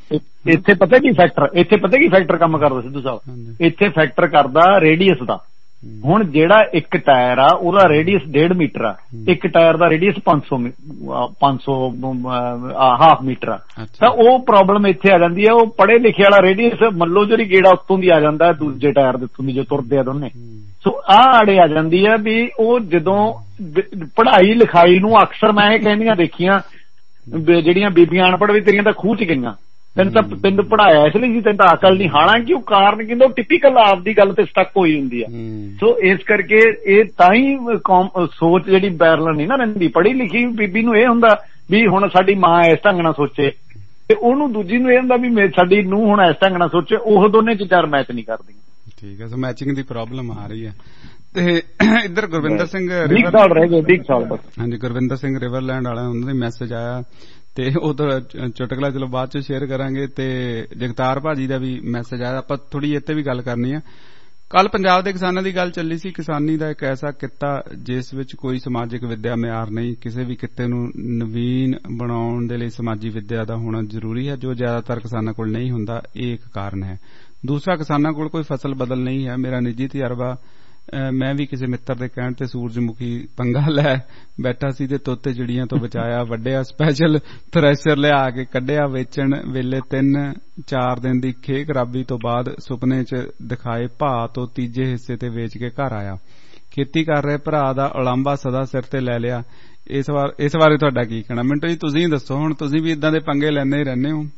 ਇੱਥੇ ਪਤਾ ਕੀ ਫੈਕਟਰ, ਇੱਥੇ ਪਤਾ ਕੀ ਫੈਕਟਰ ਕੰਮ ਕਰਦਾ ਸਿੱਧੂ ਸਾਹਿਬ, ਇੱਥੇ ਫੈਕਟਰ ਕਰਦਾ ਰੇਡੀਅਸ ਦਾ। ਹੁਣ ਜਿਹੜਾ ਇੱਕ ਟਾਇਰ ਆ ਉਹਦਾ ਰੇਡੀਅਸ ਡੇਢ ਮੀਟਰ ਆ, ਇੱਕ ਟਾਇਰ ਦਾ ਰੇਡੀਅਸ ਪੰਜ ਸੌ ਪੰਜ ਸੌ ਹਾਫ ਮੀਟਰ ਆ, ਤਾਂ ਉਹ ਪ੍ਰੋਬਲਮ ਇੱਥੇ ਆ ਜਾਂਦੀ ਹੈ। ਉਹ ਪੜ੍ਹੇ ਲਿਖੇ ਵਾਲਾ ਰੇਡੀਅਸ ਮੰਨ ਲਓ ਜਿਹੜੀ ਗੇੜਾ ਉੱਤੋਂ ਦੀ ਆ ਜਾਂਦਾ ਦੂਜੇ ਟਾਇਰ ਦੇ ਉੱਤੋਂ ਦੀ ਜੋ ਤੁਰਦੇ ਆ ਦੋਨੇ, ਸੋ ਆਹ ਅੜੇ ਆ ਜਾਂਦੀ ਹੈ ਵੀ ਉਹ ਜਦੋਂ ਪੜ੍ਹਾਈ ਲਿਖਾਈ ਨੂੰ ਅਕਸਰ ਮੈਂ ਇਹ ਕਹਿੰਦੀਆਂ ਦੇਖੀਆਂ ਜਿਹੜੀਆਂ ਬੀਬੀਆਂ ਅਨਪੜ੍ਹ ਵੀ ਤੇਰੀਆਂ ਤਾਂ ਖੂਹ ਚ ਗਈਆਂ, ਤੈਨੂੰ ਤਾਂ ਤੈਨੂੰ ਪੜ੍ਹਾਇਆ ਇਸ ਲਈ ਤੈਨੂੰ ਤਾਂ ਅਕਲ ਨਹੀਂ। ਹਾਲਾਂਕਿ ਉਹ ਕਾਰਨ ਕਹਿੰਦਾ ਉਹ ਟਿਪੀਕਲ ਆਪਦੀ ਗੱਲ ਤੇ ਸਟੱਕ ਹੋਈ ਹੁੰਦੀ ਆ। ਸੋ ਇਸ ਕਰਕੇ ਇਹ ਤਾਂ ਹੀ ਸੋਚ ਜਿਹੜੀ ਪੈਰਲਲ ਨਹੀਂ ਨਾ ਰਹਿੰਦੀ। ਪੜ੍ਹੀ ਲਿਖੀ ਬੀਬੀ ਨੂੰ ਇਹ ਹੁੰਦਾ ਵੀ ਹੁਣ ਸਾਡੀ ਮਾਂ ਇਸ ਢੰਗ ਨਾਲ ਸੋਚੇ, ਤੇ ਉਹਨੂੰ ਦੂਜੀ ਨੂੰ ਇਹ ਹੁੰਦਾ ਵੀ ਸਾਡੀ ਨੂੰਹ ਹੁਣ ਇਸ ਢੰਗ ਨਾਲ ਸੋਚੇ। ਉਹ ਦੋਨੇ ਚੀਜ਼ਾਂ ਮੈਚ ਨਹੀਂ ਕਰਦੀਆਂ। ਠੀਕ ਹੈ, ਸੋ ਮੈਚਿੰਗ ਦੀ ਪ੍ਰੋਬਲਮ ਆ ਰਹੀ ਹੈ। ਤੇ ਇੱਧਰ ਗੁਰਵਿੰਦਰ ਸਿੰਘ ਹਾਂਜੀ ਗੁਰਵਿੰਦਰ ਸਿੰਘ ਰਿਵਰਲੈਂਡ ਵਾਲਾ ਉਹਨਾਂ ਦਾ ਮੈਸੇਜ ਆਇਆ ਤੇ ਉਹ ਤਾਂ ਚੁਟਕਲਾ ਚਲੋ ਬਾਅਦ ਚ ਸ਼ੇਅਰ ਕਰਾਂਗੇ। ਤੇ ਜਗਤਾਰ ਭਾਜੀ ਦਾ ਵੀ ਮੈਸੇਜ ਆਇਆ, ਆਪਾਂ ਥੋੜੀ ਇੱਥੇ ਵੀ ਗੱਲ ਕਰਨੀ ਆ। ਕੱਲ ਪੰਜਾਬ ਦੇ ਕਿਸਾਨਾਂ ਦੀ ਗੱਲ ਚੱਲੀ ਸੀ। ਕਿਸਾਨੀ ਦਾ ਇੱਕ ਐਸਾ ਕਿੱਤਾ ਜਿਸ ਵਿੱਚ ਕੋਈ ਸਮਾਜਿਕ ਵਿੱਦਿਆ ਮਿਆਰ ਨਹੀਂ। ਕਿਸੇ ਵੀ ਕਿੱਤੇ ਨੂੰ ਨਵੀਨ ਬਣਾਉਣ ਦੇ ਲਈ ਸਮਾਜੀ ਵਿੱਦਿਆ ਦਾ ਹੋਣਾ ਜ਼ਰੂਰੀ ਹੈ, ਜੋ ਜ਼ਿਆਦਾਤਰ ਕਿਸਾਨਾਂ ਕੋਲ ਨਹੀਂ ਹੁੰਦਾ। ਇਹ ਇੱਕ ਕਾਰਨ ਹੈ। ਦੂਸਰਾ, ਕਿਸਾਨਾਂ ਕੋਲ ਕੋਈ ਫਸਲ ਬਦਲ ਨਹੀਂ ਹੈ। ਮੇਰਾ ਨਿੱਜੀ ਤਜਰਬਾ, ਮੈਂ ਵੀ ਕਿਸੇ ਮਿੱਤਰ ਦੇ ਕਹਿਣ ਤੇ ਸੂਰਜਮੁਖੀ ਪੰਗਾ ਲੈ ਬੈਠਾ ਸੀ ਤੇ ਤੋਤੇ ਚਿੜੀਆਂ ਤੋਂ ਬਚਾਇਆ, ਵੱਡਿਆ, ਸਪੈਸ਼ਲ ਥ੍ਰੈਸ਼ਰ ਲਿਆ ਕੇ ਕੱਢਿਆ, ਵੇਚਣ ਵੇਲੇ ਤਿੰਨ ਚਾਰ ਦਿਨ ਦੀ ਖੇਹ ਖਰਾਬੀ ਤੋਂ ਬਾਅਦ ਸੁਪਨੇ ਚ ਦਿਖਾਏ ਭਾਅ ਤੋਂ ਤੀਜੇ ਹਿੱਸੇ ਤੇ ਵੇਚ ਕੇ ਘਰ ਆਇਆ। ਖੇਤੀ ਕਰ ਰਹੇ ਭਰਾ ਦਾ ਉਲਾਂਭਾ ਸਦਾ ਸਿਰ ਤੇ ਲੈ ਲਿਆ। ਇਸ ਵਾਰ ਇਸ ਬਾਰੇ ਤੁਹਾਡਾ ਕੀ ਕਹਿਣਾ? ਮਿੰਟੋ ਜੀ ਤੁਸੀਂ ਦੱਸੋ, ਹੁਣ ਤੁਸੀਂ ਵੀ ਇਦਾਂ ਦੇ ਪੰਗੇ ਲੈਂਦੇ ਹੀ ਰਹਿੰਦੇ ਹੋ।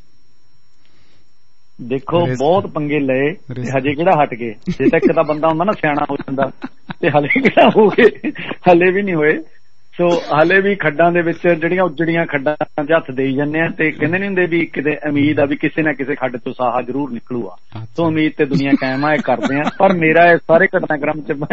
ਦੇਖੋ ਬਹੁਤ ਪੰਗੇ ਲਏ, ਹਜੇ ਕਿਹੜਾ ਹਟ ਗਏ। ਜੇ ਤਾਂ ਇੱਕ ਤਾਂ ਬੰਦਾ ਹੁੰਦਾ ਨਾ ਸਿਆਣਾ ਹੋ ਜਾਂਦਾ, ਤੇ ਹਲੇ ਕਿਹੜਾ ਹੋ ਗਏ, ਹਲੇ ਵੀ ਨਹੀਂ ਹੋਏ। ਸੋ ਹਲੇ ਵੀ ਖੱਡਾਂ ਦੇ ਵਿੱਚ ਜਿਹੜੀਆਂ ਉੱਜੜੀਆਂ ਖੱਡਾਂ ਚ ਹੱਥ ਦੇਈ ਜਾਂਦੇ ਆ, ਤੇ ਕਹਿੰਦੇ ਨੀ ਹੁੰਦੇ ਵੀ ਕਿਤੇ ਉਮੀਦ ਆ ਵੀ ਕਿਸੇ ਨਾ ਕਿਸੇ ਖੱਡ ਤੋਂ ਸਾਹਾ ਜ਼ਰੂਰ ਨਿਕਲੂਗਾ। ਸੋ ਉਮੀਦ ਤੇ ਦੁਨੀਆ ਕਾਇਮ ਆ, ਇਹ ਕਰਦੇ ਆ। ਪਰ ਮੇਰਾ ਇਸ ਸਾਰੇ ਘਟਨਾਕ੍ਰਮ ਚ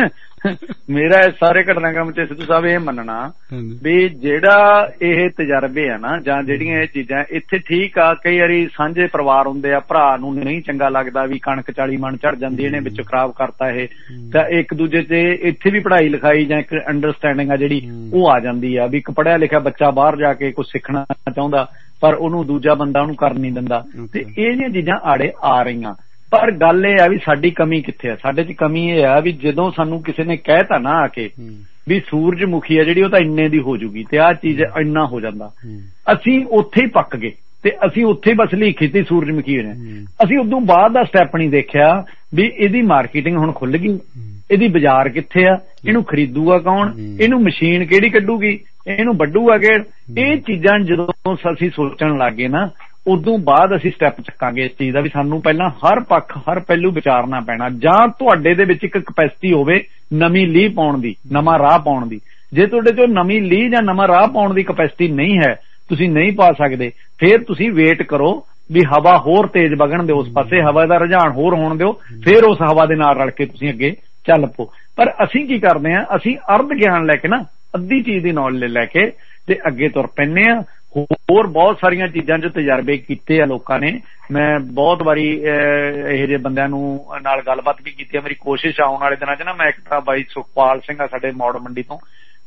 ਮੇਰਾ ਇਸ ਸਾਰੇ ਘਟਨਾਕ੍ਰਮ ਚ ਸਿੱਧੂ ਸਾਹਿਬ ਇਹ ਮੰਨਣਾ ਵੀ ਜਿਹੜਾ ਇਹ ਤਜਰਬੇ ਆ ਨਾ, ਜਾਂ ਜਿਹੜੀਆਂ ਇਹ ਚੀਜ਼ਾਂ ਇੱਥੇ ਠੀਕ ਆ, ਕਈ ਵਾਰੀ ਸਾਂਝੇ ਪਰਿਵਾਰ ਹੁੰਦੇ ਆ, ਭਰਾ ਨੂੰ ਨਹੀਂ ਚੰਗਾ ਲੱਗਦਾ ਵੀ ਕਣਕ ਚਾਲੀ ਮਣ ਝੜ ਜਾਂਦੀ, ਇਹਨੇ ਵਿੱਚ ਖਰਾਬ ਕਰਤਾ ਇਹ, ਤਾਂ ਇੱਕ ਦੂਜੇ ਤੇ ਇੱਥੇ ਵੀ ਪੜ੍ਹਾਈ ਲਿਖਾਈ ਜਾਂ ਇੱਕ ਅੰਡਰਸਟੈਂਡਿੰਗ ਆ ਜਿਹੜੀ ਉਹ ਆ ਜਾਂਦੀ ਆ ਵੀ ਇੱਕ ਪੜ੍ਹਿਆ ਲਿਖਿਆ ਬੱਚਾ ਬਾਹਰ ਜਾ ਕੇ ਕੁਛ ਸਿੱਖਣਾ ਚਾਹੁੰਦਾ, ਪਰ ਉਹਨੂੰ ਦੂਜਾ ਬੰਦਾ ਉਹਨੂੰ ਕਰਨ ਨਹੀਂ ਦਿੰਦਾ। ਤੇ ਇਹ ਜਿਹੀਆਂ ਚੀਜ਼ਾਂ ਆੜੇ ਆ ਰਹੀਆਂ। ਪਰ ਗੱਲ ਇਹ ਆ ਵੀ ਸਾਡੀ ਕਮੀ ਕਿੱਥੇ ਆ? ਸਾਡੇ ਚ ਕਮੀ ਇਹ ਆ ਵੀ ਜਦੋਂ ਸਾਨੂੰ ਕਿਸੇ ਨੇ ਕਹਿਤਾ ਨਾ ਆ ਕੇ ਵੀ ਸੂਰਜਮੁਖੀ ਆ ਜਿਹੜੀ ਉਹ ਤਾਂ ਇੰਨੇ ਦੀ ਹੋ ਜੂਗੀ ਤੇ ਆਹ ਚੀਜ਼ ਇੰਨਾ ਹੋ ਜਾਂਦਾ, ਅਸੀਂ ਉੱਥੇ ਹੀ ਪੱਕ ਗਏ ਤੇ ਅਸੀਂ ਉੱਥੇ ਬਸ ਲਿਖੀ ਤੀ ਸੂਰਜਮੁਖੀ ਨੇ। ਅਸੀਂ ਉਦੋਂ ਬਾਅਦ ਦਾ ਸਟੈਪ ਨਹੀਂ ਦੇਖਿਆ ਵੀ ਇਹਦੀ ਮਾਰਕੀਟਿੰਗ ਹੁਣ ਖੁੱਲ ਗਈ, ਇਹਦੀ ਬਾਜ਼ਾਰ ਕਿੱਥੇ ਆ, ਇਹਨੂੰ ਖਰੀਦੂਗਾ ਕੌਣ, ਇਹਨੂੰ ਮਸ਼ੀਨ ਕਿਹੜੀ ਕੱਢੂਗੀ, ਇਹਨੂੰ ਵੱਢੂਗਾ ਕਿ। ਇਹ ਚੀਜ਼ਾਂ ਜਦੋਂ ਅਸੀਂ ਸੋਚਣ ਲੱਗ ਗਏ ਨਾ, ਉਦੋਂ ਬਾਅਦ ਅਸੀਂ ਸਟੈਪ ਚੱਕਾਂਗੇ ਇਸ ਚੀਜ਼ ਦਾ ਵੀ ਸਾਨੂੰ ਪਹਿਲਾਂ ਹਰ ਪੱਖ ਹਰ ਪਹਿਲੂ ਵਿਚਾਰਨਾ ਪੈਣਾ। ਜਾਂ ਤੁਹਾਡੇ ਦੇ ਵਿੱਚ ਇੱਕ ਕਪੈਸਿਟੀ ਹੋਵੇ ਨਵੀਂ ਲੀਹ ਪਾਉਣ ਦੀ, ਨਵਾਂ ਰਾਹ ਪਾਉਣ ਦੀ। ਜੇ ਤੁਹਾਡੇ ਚੋਂ ਨਵੀਂ ਲੀਹ ਜਾਂ ਨਵਾਂ ਰਾਹ ਪਾਉਣ ਦੀ ਕਪੈਸਿਟੀ ਨਹੀਂ ਹੈ, ਤੁਸੀਂ ਨਹੀਂ ਪਾ ਸਕਦੇ, ਫਿਰ ਤੁਸੀਂ ਵੇਟ ਕਰੋ ਵੀ ਹਵਾ ਹੋਰ ਤੇਜ਼ ਵਗਣ ਦਿਓ, ਉਸ ਪਾਸੇ ਹਵਾ ਦਾ ਰੁਝਾਨ ਹੋਰ ਹੋਣ ਦਿਓ, ਫਿਰ ਉਸ ਹਵਾ ਦੇ ਨਾਲ ਰਲ ਕੇ ਤੁਸੀਂ ਅੱਗੇ ਚੱਲ ਪੋ। ਪਰ ਅਸੀਂ ਕੀ ਕਰਦੇ ਹਾਂ, ਅਸੀਂ ਅਰਧ ਗਿਆਨ ਲੈ ਕੇ ਨਾ, ਅੱਧੀ ਚੀਜ਼ ਦੀ ਨੌਲੇਜ ਲੈ ਕੇ ਤੇ ਅੱਗੇ ਤੁਰ ਪੈਂਦੇ ਹਾਂ। ਹੋਰ ਬਹੁਤ ਸਾਰੀਆਂ ਚੀਜ਼ਾਂ 'ਚ ਤਜਰਬੇ ਕੀਤੇ ਆ ਲੋਕਾਂ ਨੇ। ਮੈਂ ਬਹੁਤ ਵਾਰੀ ਇਹੋ ਜਿਹੇ ਬੰਦਿਆਂ ਨੂੰ ਨਾਲ ਗੱਲਬਾਤ ਵੀ ਕੀਤੀ ਹੈ। ਮੇਰੀ ਕੋਸ਼ਿਸ਼ ਆਉਣ ਵਾਲੇ ਦਿਨਾਂ 'ਚ ਨਾ, ਮੈਂ ਇੱਕ ਤਾਂ ਬਾਈ ਸੁਖਪਾਲ ਸਿੰਘ ਆ ਸਾਡੇ ਮੌੜ ਮੰਡੀ ਤੋਂ,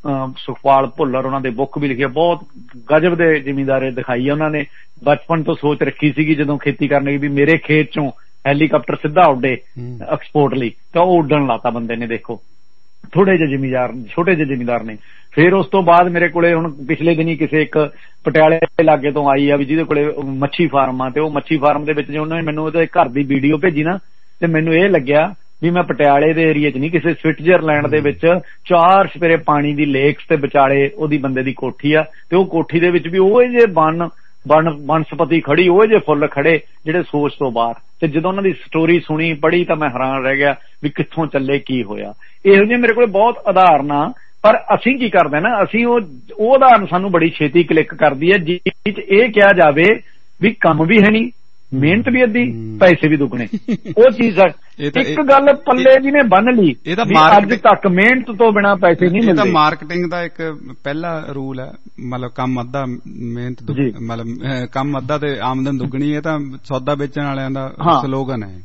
ਸੁਖਪਾਲ ਭੁੱਲਰ, ਉਹਨਾਂ ਦੇ ਬੁੱਕ ਵੀ ਲਿਖੀ ਆ, ਬਹੁਤ ਗਜਬ ਦੇ ਜ਼ਿਮੀਂਦਾਰੇ ਦਿਖਾਈ ਆ ਉਹਨਾਂ ਨੇ। ਬਚਪਨ ਤੋਂ ਸੋਚ ਰੱਖੀ ਸੀਗੀ ਜਦੋਂ ਖੇਤੀ ਕਰਨ ਲਈ ਵੀ ਮੇਰੇ ਖੇਤ 'ਚੋਂ ਹੈਲੀਕਾਪਟਰ ਸਿੱਧਾ ਉੱਡੇ ਐਕਸਪੋਰਟ ਲਈ, ਤਾਂ ਉਹ ਉੱਡਣ ਲਾਤਾ ਬੰਦੇ ਨੇ। ਦੇਖੋ ਥੋੜੇ ਜਿਹੇ ਜ਼ਿਮੀਂਦਾਰ, ਛੋਟੇ ਜਿਹੇ ਜ਼ਿਮੀਂਦਾਰ ਨੇ। ਫਿਰ ਉਸ ਤੋਂ ਬਾਅਦ ਮੇਰੇ ਕੋਲੇ ਹੁਣ ਪਿਛਲੇ ਦਿਨੀ ਕਿਸੇ ਇੱਕ ਪਟਿਆਲੇ ਲਾਗੇ ਤੋਂ ਆਈ ਆ ਵੀ ਜਿਹਦੇ ਕੋਲੇ ਮੱਛੀ ਫਾਰਮ ਆ, ਤੇ ਉਹ ਮੱਛੀ ਫਾਰਮ ਦੇ ਵਿੱਚ ਜੇ ਉਹਨਾਂ ਨੇ ਮੈਨੂੰ ਉਹਦੇ ਘਰ ਦੀ ਵੀਡੀਓ ਭੇਜੀ ਨਾ, ਤੇ ਮੈਨੂੰ ਇਹ ਲੱਗਿਆ ਵੀ ਮੈਂ ਪਟਿਆਲੇ ਦੇ ਏਰੀਏ 'ਚ ਨਹੀਂ, ਕਿਸੇ ਸਵਿਟਜ਼ਰਲੈਂਡ ਦੇ ਵਿੱਚ ਚਾਰ ਸਪੇਰੇ ਪਾਣੀ ਦੀ ਲੇਕਸ ਤੇ ਵਿਚਾਲੇ ਉਹਦੀ ਬੰਦੇ ਦੀ ਕੋਠੀ ਆ, ਤੇ ਉਹ ਕੋਠੀ ਦੇ ਵਿੱਚ ਵੀ ਉਹ ਜੇ ਬਨ ਬਨ ਬਨਸਪਤੀ ਖੜੀ, ਉਹ ਜੇ ਫੁੱਲ ਖੜੇ ਜਿਹੜੇ ਸੋਚ ਤੋਂ ਬਾਹਰ। ਤੇ ਜਦੋਂ ਉਹਨਾਂ ਦੀ ਸਟੋਰੀ ਸੁਣੀ ਪੜ੍ਹੀ ਤਾਂ ਮੈਂ ਹੈਰਾਨ ਰਹਿ ਗਿਆ ਵੀ ਕਿੱਥੋਂ ਚੱਲੇ, ਕੀ ਹੋਇਆ। ਇਹੋ ਜਿਹੇ ਮੇਰੇ ਕੋਲ ਬਹੁਤ ਉਦਾਹਰਨ ਆ। ਪਰ ਅਸੀਂ ਕੀ ਕਰਦੇ ਨਾ, ਅਸੀਂ ਉਹ ਉਹ ਉਦਾਹਰਨ ਸਾਨੂੰ ਬੜੀ ਛੇਤੀ ਕਲਿੱਕ ਕਰਦੀ ਹੈ ਜਿਸ 'ਚ ਇਹ ਕਿਹਾ ਜਾਵੇ ਵੀ ਕੰਮ ਵੀ ਹੈ ਨਹੀਂ, ਮਿਹਨਤ ਵੀ ਅੱਧੀ, ਪੈਸੇ ਵੀ ਦੁੱਗਣੇ। ਉਹ ਚੀਜ਼ ਇੱਕ ਗੱਲ ਪੱਲੇ ਜਿਹਨੇ ਬੰਨ ਲਈ, ਅੱਜ ਤੱਕ ਮਿਹਨਤ ਤੋਂ ਬਿਨਾਂ ਪੈਸੇ ਨਹੀਂ ਮਿਲਦੇ। ਇਹ ਤਾਂ ਮਾਰਕੀਟਿੰਗ ਦਾ ਇੱਕ ਪਹਿਲਾ ਰੂਲ ਹੈ, ਮਤਲਬ ਕੰਮ ਅੱਧਾ ਮਿਹਨਤ, ਮਤਲਬ ਕੰਮ ਅੱਧਾ ਤੇ ਆਮਦਨ ਦੁੱਗਣੀ। ਇਹ ਤਾਂ ਸੌਦਾ ਵੇਚਣ ਵਾਲਿਆਂ ਦਾ ਸਲੋਗਨ ਹੈ।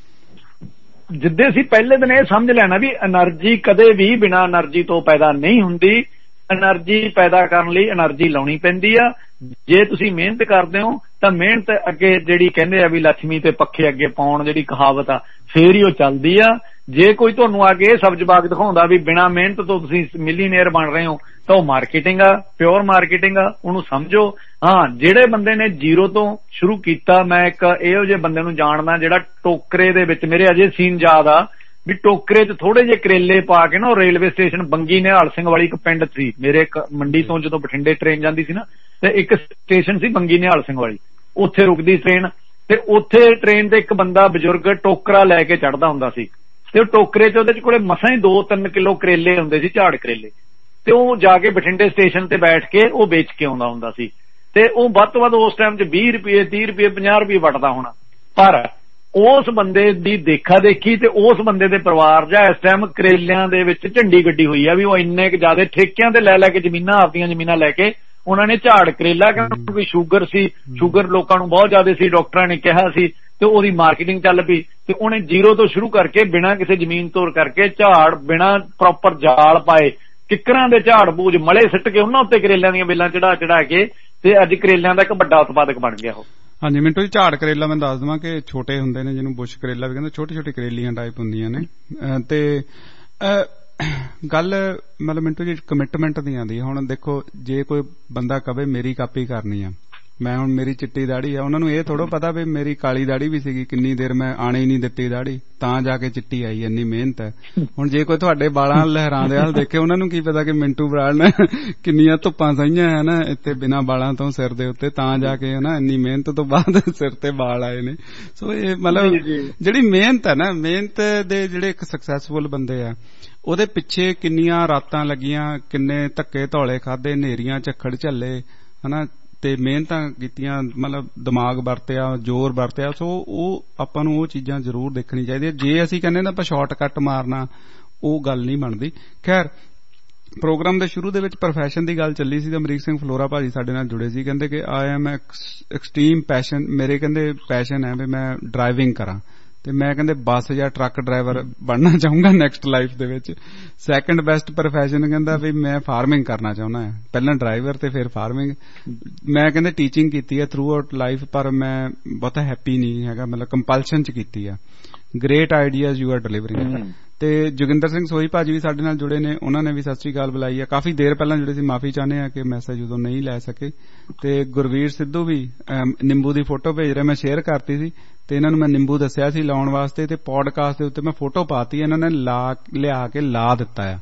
ਜਿੱਦੇ ਅਸੀਂ ਪਹਿਲੇ ਦਿਨ ਇਹ ਸਮਝ ਲੈਣਾ ਵੀ એનર્ਜੀ ਕਦੇ ਵੀ ਬਿਨਾਂ એનર્ਜੀ ਤੋਂ ਪੈਦਾ ਨਹੀਂ ਹੁੰਦੀ। એનર્ਜੀ ਪੈਦਾ ਕਰਨ ਲਈ એનર્ਜੀ ਲਾਉਣੀ ਪੈਂਦੀ ਆ। ਜੇ ਤੁਸੀਂ ਮਿਹਨਤ ਕਰਦੇ ਹੋ ਤਾਂ ਮਿਹਨਤ ਅੱਗੇ ਜਿਹੜੀ ਕਹਿੰਦੇ ਆ ਵੀ ਲక్ష్ਮੀ ਤੇ ਪੱਖੇ ਅੱਗੇ ਪਾਉਣ ਜਿਹੜੀ ਕਹਾਵਤ ਆ, ਫੇਰ ਹੀ ਉਹ ਚੱਲਦੀ ਆ। ਜੇ ਕੋਈ ਤੁਹਾਨੂੰ ਆ ਕੇ ਇਹ ਸਬਜ਼ ਬਾਗ ਦਿਖਾਉਂਦਾ ਵੀ ਬਿਨਾਂ ਮਿਹਨਤ ਤੋਂ ਤੁਸੀਂ ਮਿਲੀਨੀਅਰ ਬਣ ਰਹੇ ਹੋ ਤਾਂ ਉਹ ਮਾਰਕੀਟਿੰਗ ਆ, ਪਿਓਰ ਮਾਰਕੀਟਿੰਗ ਆ, ਉਹਨੂੰ ਸਮਝੋ। ਹਾਂ, ਜਿਹੜੇ ਬੰਦੇ ਨੇ ਜ਼ੀਰੋ ਤੋਂ ਸ਼ੁਰੂ ਕੀਤਾ, ਮੈਂ ਇੱਕ ਇਹੋ ਜਿਹੇ ਬੰਦੇ ਨੂੰ ਜਾਣਦਾ ਜਿਹੜਾ ਟੋਕਰੇ ਦੇ ਵਿੱਚ, ਮੇਰੇ ਅਜੇ ਸੀਨ ਯਾਦ ਆ ਵੀ ਟੋਕਰੇ 'ਚ ਥੋੜੇ ਜਿਹੇ ਕਰੇਲੇ ਪਾ ਕੇ ਨਾ ਉਹ ਰੇਲਵੇ ਸਟੇਸ਼ਨ ਬੰਗੀ ਨਿਹਾਲ ਸਿੰਘ ਵਾਲੀ ਇੱਕ ਪਿੰਡ ਸੀ ਮੇਰੇ, ਇੱਕ ਮੰਡੀ ਤੋਂ ਜਦੋਂ ਬਠਿੰਡੇ ਟ੍ਰੇਨ ਜਾਂਦੀ ਸੀ ਨਾ, ਤੇ ਇੱਕ ਸਟੇਸ਼ਨ ਸੀ ਬੰਗੀ ਨਿਹਾਲ ਸਿੰਘ ਵਾਲੀ, ਉੱਥੇ ਰੁਕਦੀ ਟ੍ਰੇਨ, ਤੇ ਉੱਥੇ ਟ੍ਰੇਨ ਤੇ ਇੱਕ ਬੰਦਾ ਬਜ਼ੁਰਗ ਟੋਕਰਾ ਲੈ ਕੇ ਚੜ੍ਹਦਾ ਹੁੰਦਾ ਸੀ, ਤੇ ਉਹ ਟੋਕਰੇ 'ਚ ਉਹਦੇ 'ਚ ਕੋਲੇ ਮਸਾਂ ਹੀ ਦੋ ਤਿੰਨ ਕਿਲੋ ਕਰੇਲੇ ਹੁੰਦੇ ਸੀ, ਝਾੜ ਕਰੇਲੇ, ਤੇ ਉਹ ਜਾ ਕੇ ਬਠਿੰਡੇ ਸਟੇਸ਼ਨ ਤੇ ਬੈਠ ਕੇ ਉਹ ਵੇਚ ਕੇ ਆਉਂਦਾ ਹੁੰਦਾ ਸੀ। ਤੇ ਉਹ ਵੱਧ ਤੋਂ ਵੱਧ ਉਸ ਟਾਈਮ 'ਚ ਵੀਹ ਰੁਪਏ ਤੀਹ ਰੁਪਏ ਪੰਜਾਹ ਰੁਪਏ ਵੱਟਦਾ ਹੋਣਾ, ਪਰ ਉਸ ਬੰਦੇ ਦੀ ਦੇਖਾ ਦੇਖੀ ਤੇ ਉਸ ਬੰਦੇ ਦੇ ਪਰਿਵਾਰ ਜਾਂ ਇਸ ਟਾਈਮ ਕਰੇਲਿਆਂ ਦੇ ਵਿੱਚ ਝੰਡੀ ਗੱਡੀ ਹੋਈ ਆ ਵੀ ਉਹ ਇੰਨੇ ਕੁ ਜ਼ਿਆਦਾ ਠੇਕਿਆਂ ਤੇ ਲੈ ਲੈ ਕੇ ਜ਼ਮੀਨਾਂ, ਆਪਦੀਆਂ ਜ਼ਮੀਨਾਂ ਲੈ ਕੇ ਉਹਨਾਂ ਨੇ ਝਾੜ ਕਰੇਲਾ, ਕਿਉਂਕਿ ਸ਼ੂਗਰ ਸੀ, ਸ਼ੂਗਰ ਲੋਕਾਂ ਨੂੰ ਬਹੁਤ ਜ਼ਿਆਦਾ ਸੀ, ਡਾਕਟਰਾਂ ਨੇ ਕਿਹਾ ਸੀ, ਤੇ ਉਹਦੀ ਮਾਰਕੀਟਿੰਗ ਚੱਲ ਪਈ, ਤੇ ਉਹਨੇ ਜ਼ੀਰੋ ਤੋਂ ਸ਼ੁਰੂ ਕਰਕੇ ਬਿਨਾਂ ਕਿਸੇ ਜ਼ਮੀਨ ਤੋੜ ਕਰਕੇ ਝਾੜ, ਬਿਨਾਂ ਪ੍ਰੋਪਰ ਜਾਲ ਪਾਏ, ਕਿੱਕਰਾਂ ਦੇ ਝਾੜ ਬੂਝ ਮਲੇ ਸਿੱਟ ਕੇ ਉਹਨਾਂ ਉੱਤੇ ਕਰੇਲਿਆਂ ਦੀਆਂ ਬੇਲਾਂ ਚੜਾ ਚੜਾ ਕੇ, ਤੇ ਅੱਜ ਕਰੇਲਿਆਂ ਦਾ ਇੱਕ ਵੱਡਾ ਉਤਪਾਦਕ ਬਣ ਗਿਆ ਉਹ। ਹਾਂਜੀ ਮਿੰਟੂ ਜੀ, ਝਾੜ ਕਰੇਲਾ ਮੈਂ ਦੱਸ ਦੇਵਾਂ ਕਿ ਛੋਟੇ ਹੁੰਦੇ ਨੇ, ਜਿਹਨੂੰ ਬੁਸ਼ ਕਰੇਲਾ ਵੀ ਕਹਿੰਦੇ, ਛੋਟੀ ਛੋਟੀ ਕਰੇਲੀਆਂ ਟਾਈਪ ਹੁੰਦੀਆਂ ਨੇ, ਤੇ ਗੱਲ ਮਤਲਬ ਮਿੰਟੂ ਜੀ ਕਮਿਟਮੈਂਟ ਦੀ ਆਉਂਦੀ ਹੈ। ਹੁਣ ਦੇਖੋ, ਜੇ ਕੋਈ ਬੰਦਾ ਕਵੇ ਮੇਰੀ ਕਾਪੀ ਕਰਨੀ ਆ, ਮੈਂ ਹੁਣ ਮੇਰੀ ਚਿੱਟੀ ਦਾੜੀ ਆ, ਉਹਨਾਂ ਨੂੰ ਇਹ ਥੋੜ੍ਹਾ ਪਤਾ ਵੀ ਮੇਰੀ ਕਾਲੀ ਦਾੜੀ ਵੀ ਸੀਗੀ, ਕਿੰਨੀ ਦੇਰ ਮੈਂ ਆਣੇ ਹੀ ਨਹੀਂ ਦਿੱਤੀ ਦਾੜੀ, ਤਾਂ ਜਾ ਕੇ ਚਿੱਟੀ ਆਈ, ਇੰਨੀ ਮਿਹਨਤ ਹੈ। ਹੁਣ ਜੇ ਕੋਈ ਤੁਹਾਡੇ ਵਾਲਾਂ ਲਹਿਰਾਂ ਦੇ ਹਾਲ ਦੇਖੇ, ਉਹਨਾਂ ਨੂੰ ਕੀ ਪਤਾ ਕਿ ਮਿੰਟੂ ਬਰਾੜ ਨੇ ਕਿੰਨੀਆਂ ਧੁੱਪਾਂ ਸਹੀਆਂ ਹੈ ਨਾ ਇੱਥੇ ਬਿਨਾਂ ਬਾਲਾਂ ਤੋਂ ਸਿਰ ਦੇ ਉੱਤੇ, ਤਾਂ ਜਾ ਕੇ ਨਾ ਇੰਨੀ ਮਿਹਨਤ ਤੋਂ ਬਾਅਦ ਸਿਰ ਤੇ ਵਾਲ ਆਏ ਨੇ। ਸੋ ਇਹ ਮਤਲਬ ਜਿਹੜੀ ਮਿਹਨਤ ਹੈ ਨਾ, ਮਿਹਨਤ ਦੇ ਜਿਹੜੇ ਇੱਕ ਸਕਸੈਸਫੁਲ ਬੰਦੇ ਆ, ਉਹਦੇ ਪਿੱਛੇ ਕਿੰਨੀਆਂ ਰਾਤਾਂ ਲੱਗੀਆਂ, ਕਿੰਨੇ ਧੱਕੇ ਧੌਲੇ ਖਾਦੇ, ਹਨੇਰੀਆਂ ਝੱਖੜ ਝੱਲੇ ਹਨਾ, ਤੇ ਮਿਹਨਤਾਂ ਕੀਤੀਆਂ, ਮਤਲਬ ਦਿਮਾਗ ਵਰਤਿਆ, ਜ਼ੋਰ ਵਰਤਿਆ। ਸੋ ਉਹ ਆਪਾਂ ਨੂੰ ਉਹ ਚੀਜ਼ਾਂ ਜ਼ਰੂਰ ਦੇਖਣੀ ਚਾਹੀਦੀਆਂ। ਜੇ ਅਸੀਂ ਕਹਿੰਦੇ ਨਾ ਆਪਾਂ ਸ਼ਾਰਟਕੱਟ ਮਾਰਨਾ, ਉਹ ਗੱਲ ਨਹੀਂ ਬਣਦੀ। ਖੈਰ, ਪ੍ਰੋਗਰਾਮ ਦੇ ਸ਼ੁਰੂ ਦੇ ਵਿੱਚ ਪ੍ਰੋਫੈਸ਼ਨ ਦੀ ਗੱਲ ਚੱਲੀ ਸੀ, ਤੇ ਅਮਰੀਕ ਸਿੰਘ ਫਲੋਰਾ ਭਾਜੀ ਸਾਡੇ ਨਾਲ ਜੁੜੇ ਸੀ, ਕਹਿੰਦੇ ਕਿ ਆਈ ਐਮ ਐਕਸਟ੍ਰੀਮ ਪੈਸ਼ਨ, ਮੇਰੇ ਕਹਿੰਦੇ ਪੈਸ਼ਨ ਹੈ ਵੀ ਮੈਂ ਡਰਾਈਵਿੰਗ ਕਰਾਂ, ਤੇ ਮੈਂ ਕਹਿੰਦੇ ਬੱਸ ਜਾਂ ਟਰੱਕ ਡਰਾਈਵਰ ਬਣਨਾ ਚਾਹੂੰਗਾ ਨੈਕਸਟ ਲਾਈਫ ਦੇ ਵਿੱਚ। ਸੈਕੰਡ ਬੈਸਟ ਪ੍ਰੋਫੈਸ਼ਨ ਕਹਿੰਦਾ ਵੀ ਮੈਂ ਫਾਰਮਿੰਗ ਕਰਨਾ ਚਾਹੁੰਦਾ ਹਾਂ, ਪਹਿਲਾਂ ਡਰਾਈਵਰ ਤੇ ਫਿਰ ਫਾਰਮਿੰਗ। ਮੈਂ ਕਹਿੰਦੇ ਟੀਚਿੰਗ ਕੀਤੀ ਹੈ ਥਰੂ ਆਊਟ ਲਾਈਫ, ਪਰ ਮੈਂ ਬਹੁਤਾ ਹੈਪੀ ਨਹੀਂ ਹੈਗਾ, ਮਤਲਬ ਕੰਪਲਸ਼ਨ ਚ ਕੀਤੀ ਆ। Great ideas you are delivering. ਤੇ ਜੋਗਿੰਦਰ ਸਿੰਘ ਸੋਹੀ ਭਾਜੀ ਵੀ ਸਾਡੇ ਨਾਲ ਜੁੜੇ ਨੇ, ਉਹਨਾਂ ਨੇ ਵੀ ਸਤਿ ਸ੍ਰੀ ਅਕਾਲ ਬੁਲਾਈ ਆ, ਕਾਫੀ ਦੇਰ ਪਹਿਲਾਂ ਜੁੜੇ ਸੀ, ਮਾਫੀ ਚਾਹੁੰਦੇ ਆ ਕਿ ਮੈਸੇਜ ਉਦੋਂ ਨਹੀਂ ਲੈ ਸਕੇ। ਤੇ ਗੁਰਵੀਰ ਸਿੱਧੂ ਵੀ ਨਿੰਬੂ ਦੀ ਫੋਟੋ ਭੇਜ ਰਿਹਾ, ਮੈਂ ਸ਼ੇਅਰ ਕਰਤੀ ਸੀ, ਤੇ ਇਹਨਾਂ ਨੂੰ ਮੈਂ ਨਿੰਬੂ ਦੱਸਿਆ ਸੀ ਲਾਉਣ ਵਾਸਤੇ, ਤੇ ਪੋਡਕਾਸਟ ਦੇ ਉੱਤੇ ਮੈਂ ਫੋਟੋ ਪਾਤੀ, ਇਹਨਾਂ ਨੇ ਲਾ ਲਿਆ ਕੇ ਲਾ ਦਿੱਤਾ ਆ।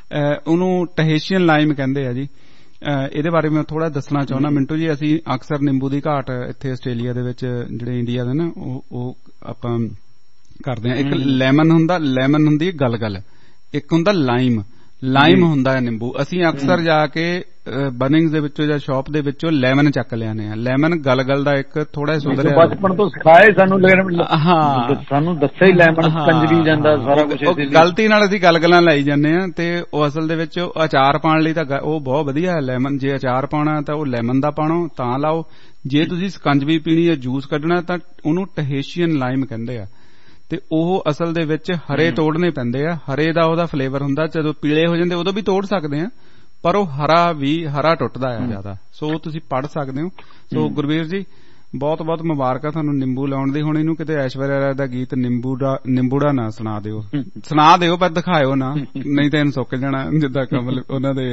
ਉਹਨੂੰ ਟਹੇਸ਼ੀਅਨ ਲਾਈਮ ਕਹਿੰਦੇ ਆ ਜੀ। ਇਹਦੇ ਬਾਰੇ ਮੈਂ ਥੋੜਾ ਦੱਸਣਾ ਚਾਹੁੰਦਾ ਮਿੰਟੂ ਜੀ। ਅਸੀਂ ਅਕਸਰ ਨਿੰਬੂ ਦੀ ਘਾਟ ਇੱਥੇ ਆਸਟ੍ਰੇਲੀਆ ਦੇ ਵਿੱਚ, ਜਿਹੜੇ ਇੰਡੀਆ ਦੇ ਨਾ, ਉਹ ਆਪਾਂ ਕਰਦੇ ਹਾਂ। ਇੱਕ ਲੈਮਨ ਹੁੰਦਾ, ਲੈਮਨ ਹੁੰਦੀ ਹੈ ਗਲਗਲ, ਇੱਕ ਹੁੰਦਾ ਲਾਈਮ, ਲਾਈਮ ਹੁੰਦਾ ਹੈ ਨਿੰਬੂ। ਅਸੀਂ ਅਕਸਰ ਜਾ ਕੇ ਬਨਿੰਗਸ ਦੇ ਵਿੱਚੋਂ ਜਾਂ ਸ਼ਾਪ ਦੇ ਵਿੱਚੋਂ ਲੈਮਨ ਚੱਕ ਲਿਆਨੇ ਆ। ਲੈਮਨ ਗਲਗਲ ਦਾ ਇੱਕ ਥੋੜਾ ਸੁਧਰਿਆ, ਬਚਪਨ ਤੋਂ ਸਿਖਾਏ ਸਾਨੂੰ, ਹਾਂ ਸਾਨੂੰ ਦੱਸਿਆ ਹੀ ਲੈਮਨ ਕੰਜਰੀ ਜਾਂਦਾ ਸਾਰਾ ਕੁਝ। ਗਲਤੀ ਨਾਲ ਅਸੀਂ ਗਲਗਲਾਂ ਲਾਈ ਜਾਂਦੇ ਆ, ਤੇ ਉਹ ਅਸਲ ਦੇ ਵਿੱਚ ਅਚਾਰ ਪਾਉਣ ਲਈ ਤਾਂ ਉਹ ਬਹੁਤ ਵਧੀਆ ਹੈ ਲੈਮਨ। ਜੇ ਅਚਾਰ ਪਾਉਣਾ ਤਾਂ ਉਹ ਲੈਮਨ ਦਾ ਪਾਣੋ ਤਾਂ ਲਾਓ, ਜੇ ਤੁਸੀਂ ਸਕੰਜਵੀ ਪੀਣੀ ਜਾਂ ਜੂਸ ਕੱਢਣਾ ਤਾਂ ਉਹਨੂੰ ਟਹੇਸ਼ੀਅਨ ਲਾਈਮ ਕਹਿੰਦੇ ਆ। ਤੇ ਉਹ ਅਸਲ ਦੇ ਵਿੱਚ ਹਰੇ ਤੋੜਨੇ ਪੈਂਦੇ ਆ, ਹਰੇ ਦਾ ਉਹਦਾ ਫਲੇਵਰ ਹੁੰਦਾ। ਜਦੋਂ ਪੀਲੇ ਹੋ ਜਾਂਦੇ ਉਦੋਂ ਵੀ ਤੋੜ ਸਕਦੇ ਆ, ਪਰ ਉਹ ਹਰਾ ਵੀ ਹਰਾ ਟੁੱਟਦਾ ਆ ਜ਼ਿਆਦਾ। ਸੋ ਤੁਸੀਂ ਪੜ੍ਹ ਸਕਦੇ ਹੋ। ਸੋ ਗੁਰਵੀਰ ਜੀ, ਬਹੁਤ ਬਹੁਤ ਮੁਬਾਰਕਾਂ ਤੁਹਾਨੂੰ ਨਿੰਬੂ ਲਾਉਣ ਦੀ। ਹੁਣ ਇਹਨੂੰ ਕਿਤੇ ਐਸ਼ਵਰਿਆ ਰਾਏ ਦਾ ਗੀਤ ਨਿੰਬੂ ਦਾ ਨਿੰਬੂੜਾ ਨਾ ਸੁਣਾ ਦਿਓ, ਸੁਣਾ ਦਿਓ ਪਰ ਦਿਖਾਇਓ ਨਾ, ਨਹੀਂ ਤਾਂ ਇਹਨੂੰ ਸੁੱਕ ਜਾਣਾ, ਜਿੱਦਾਂ ਕਮਲ ਉਹਨਾਂ ਦੇ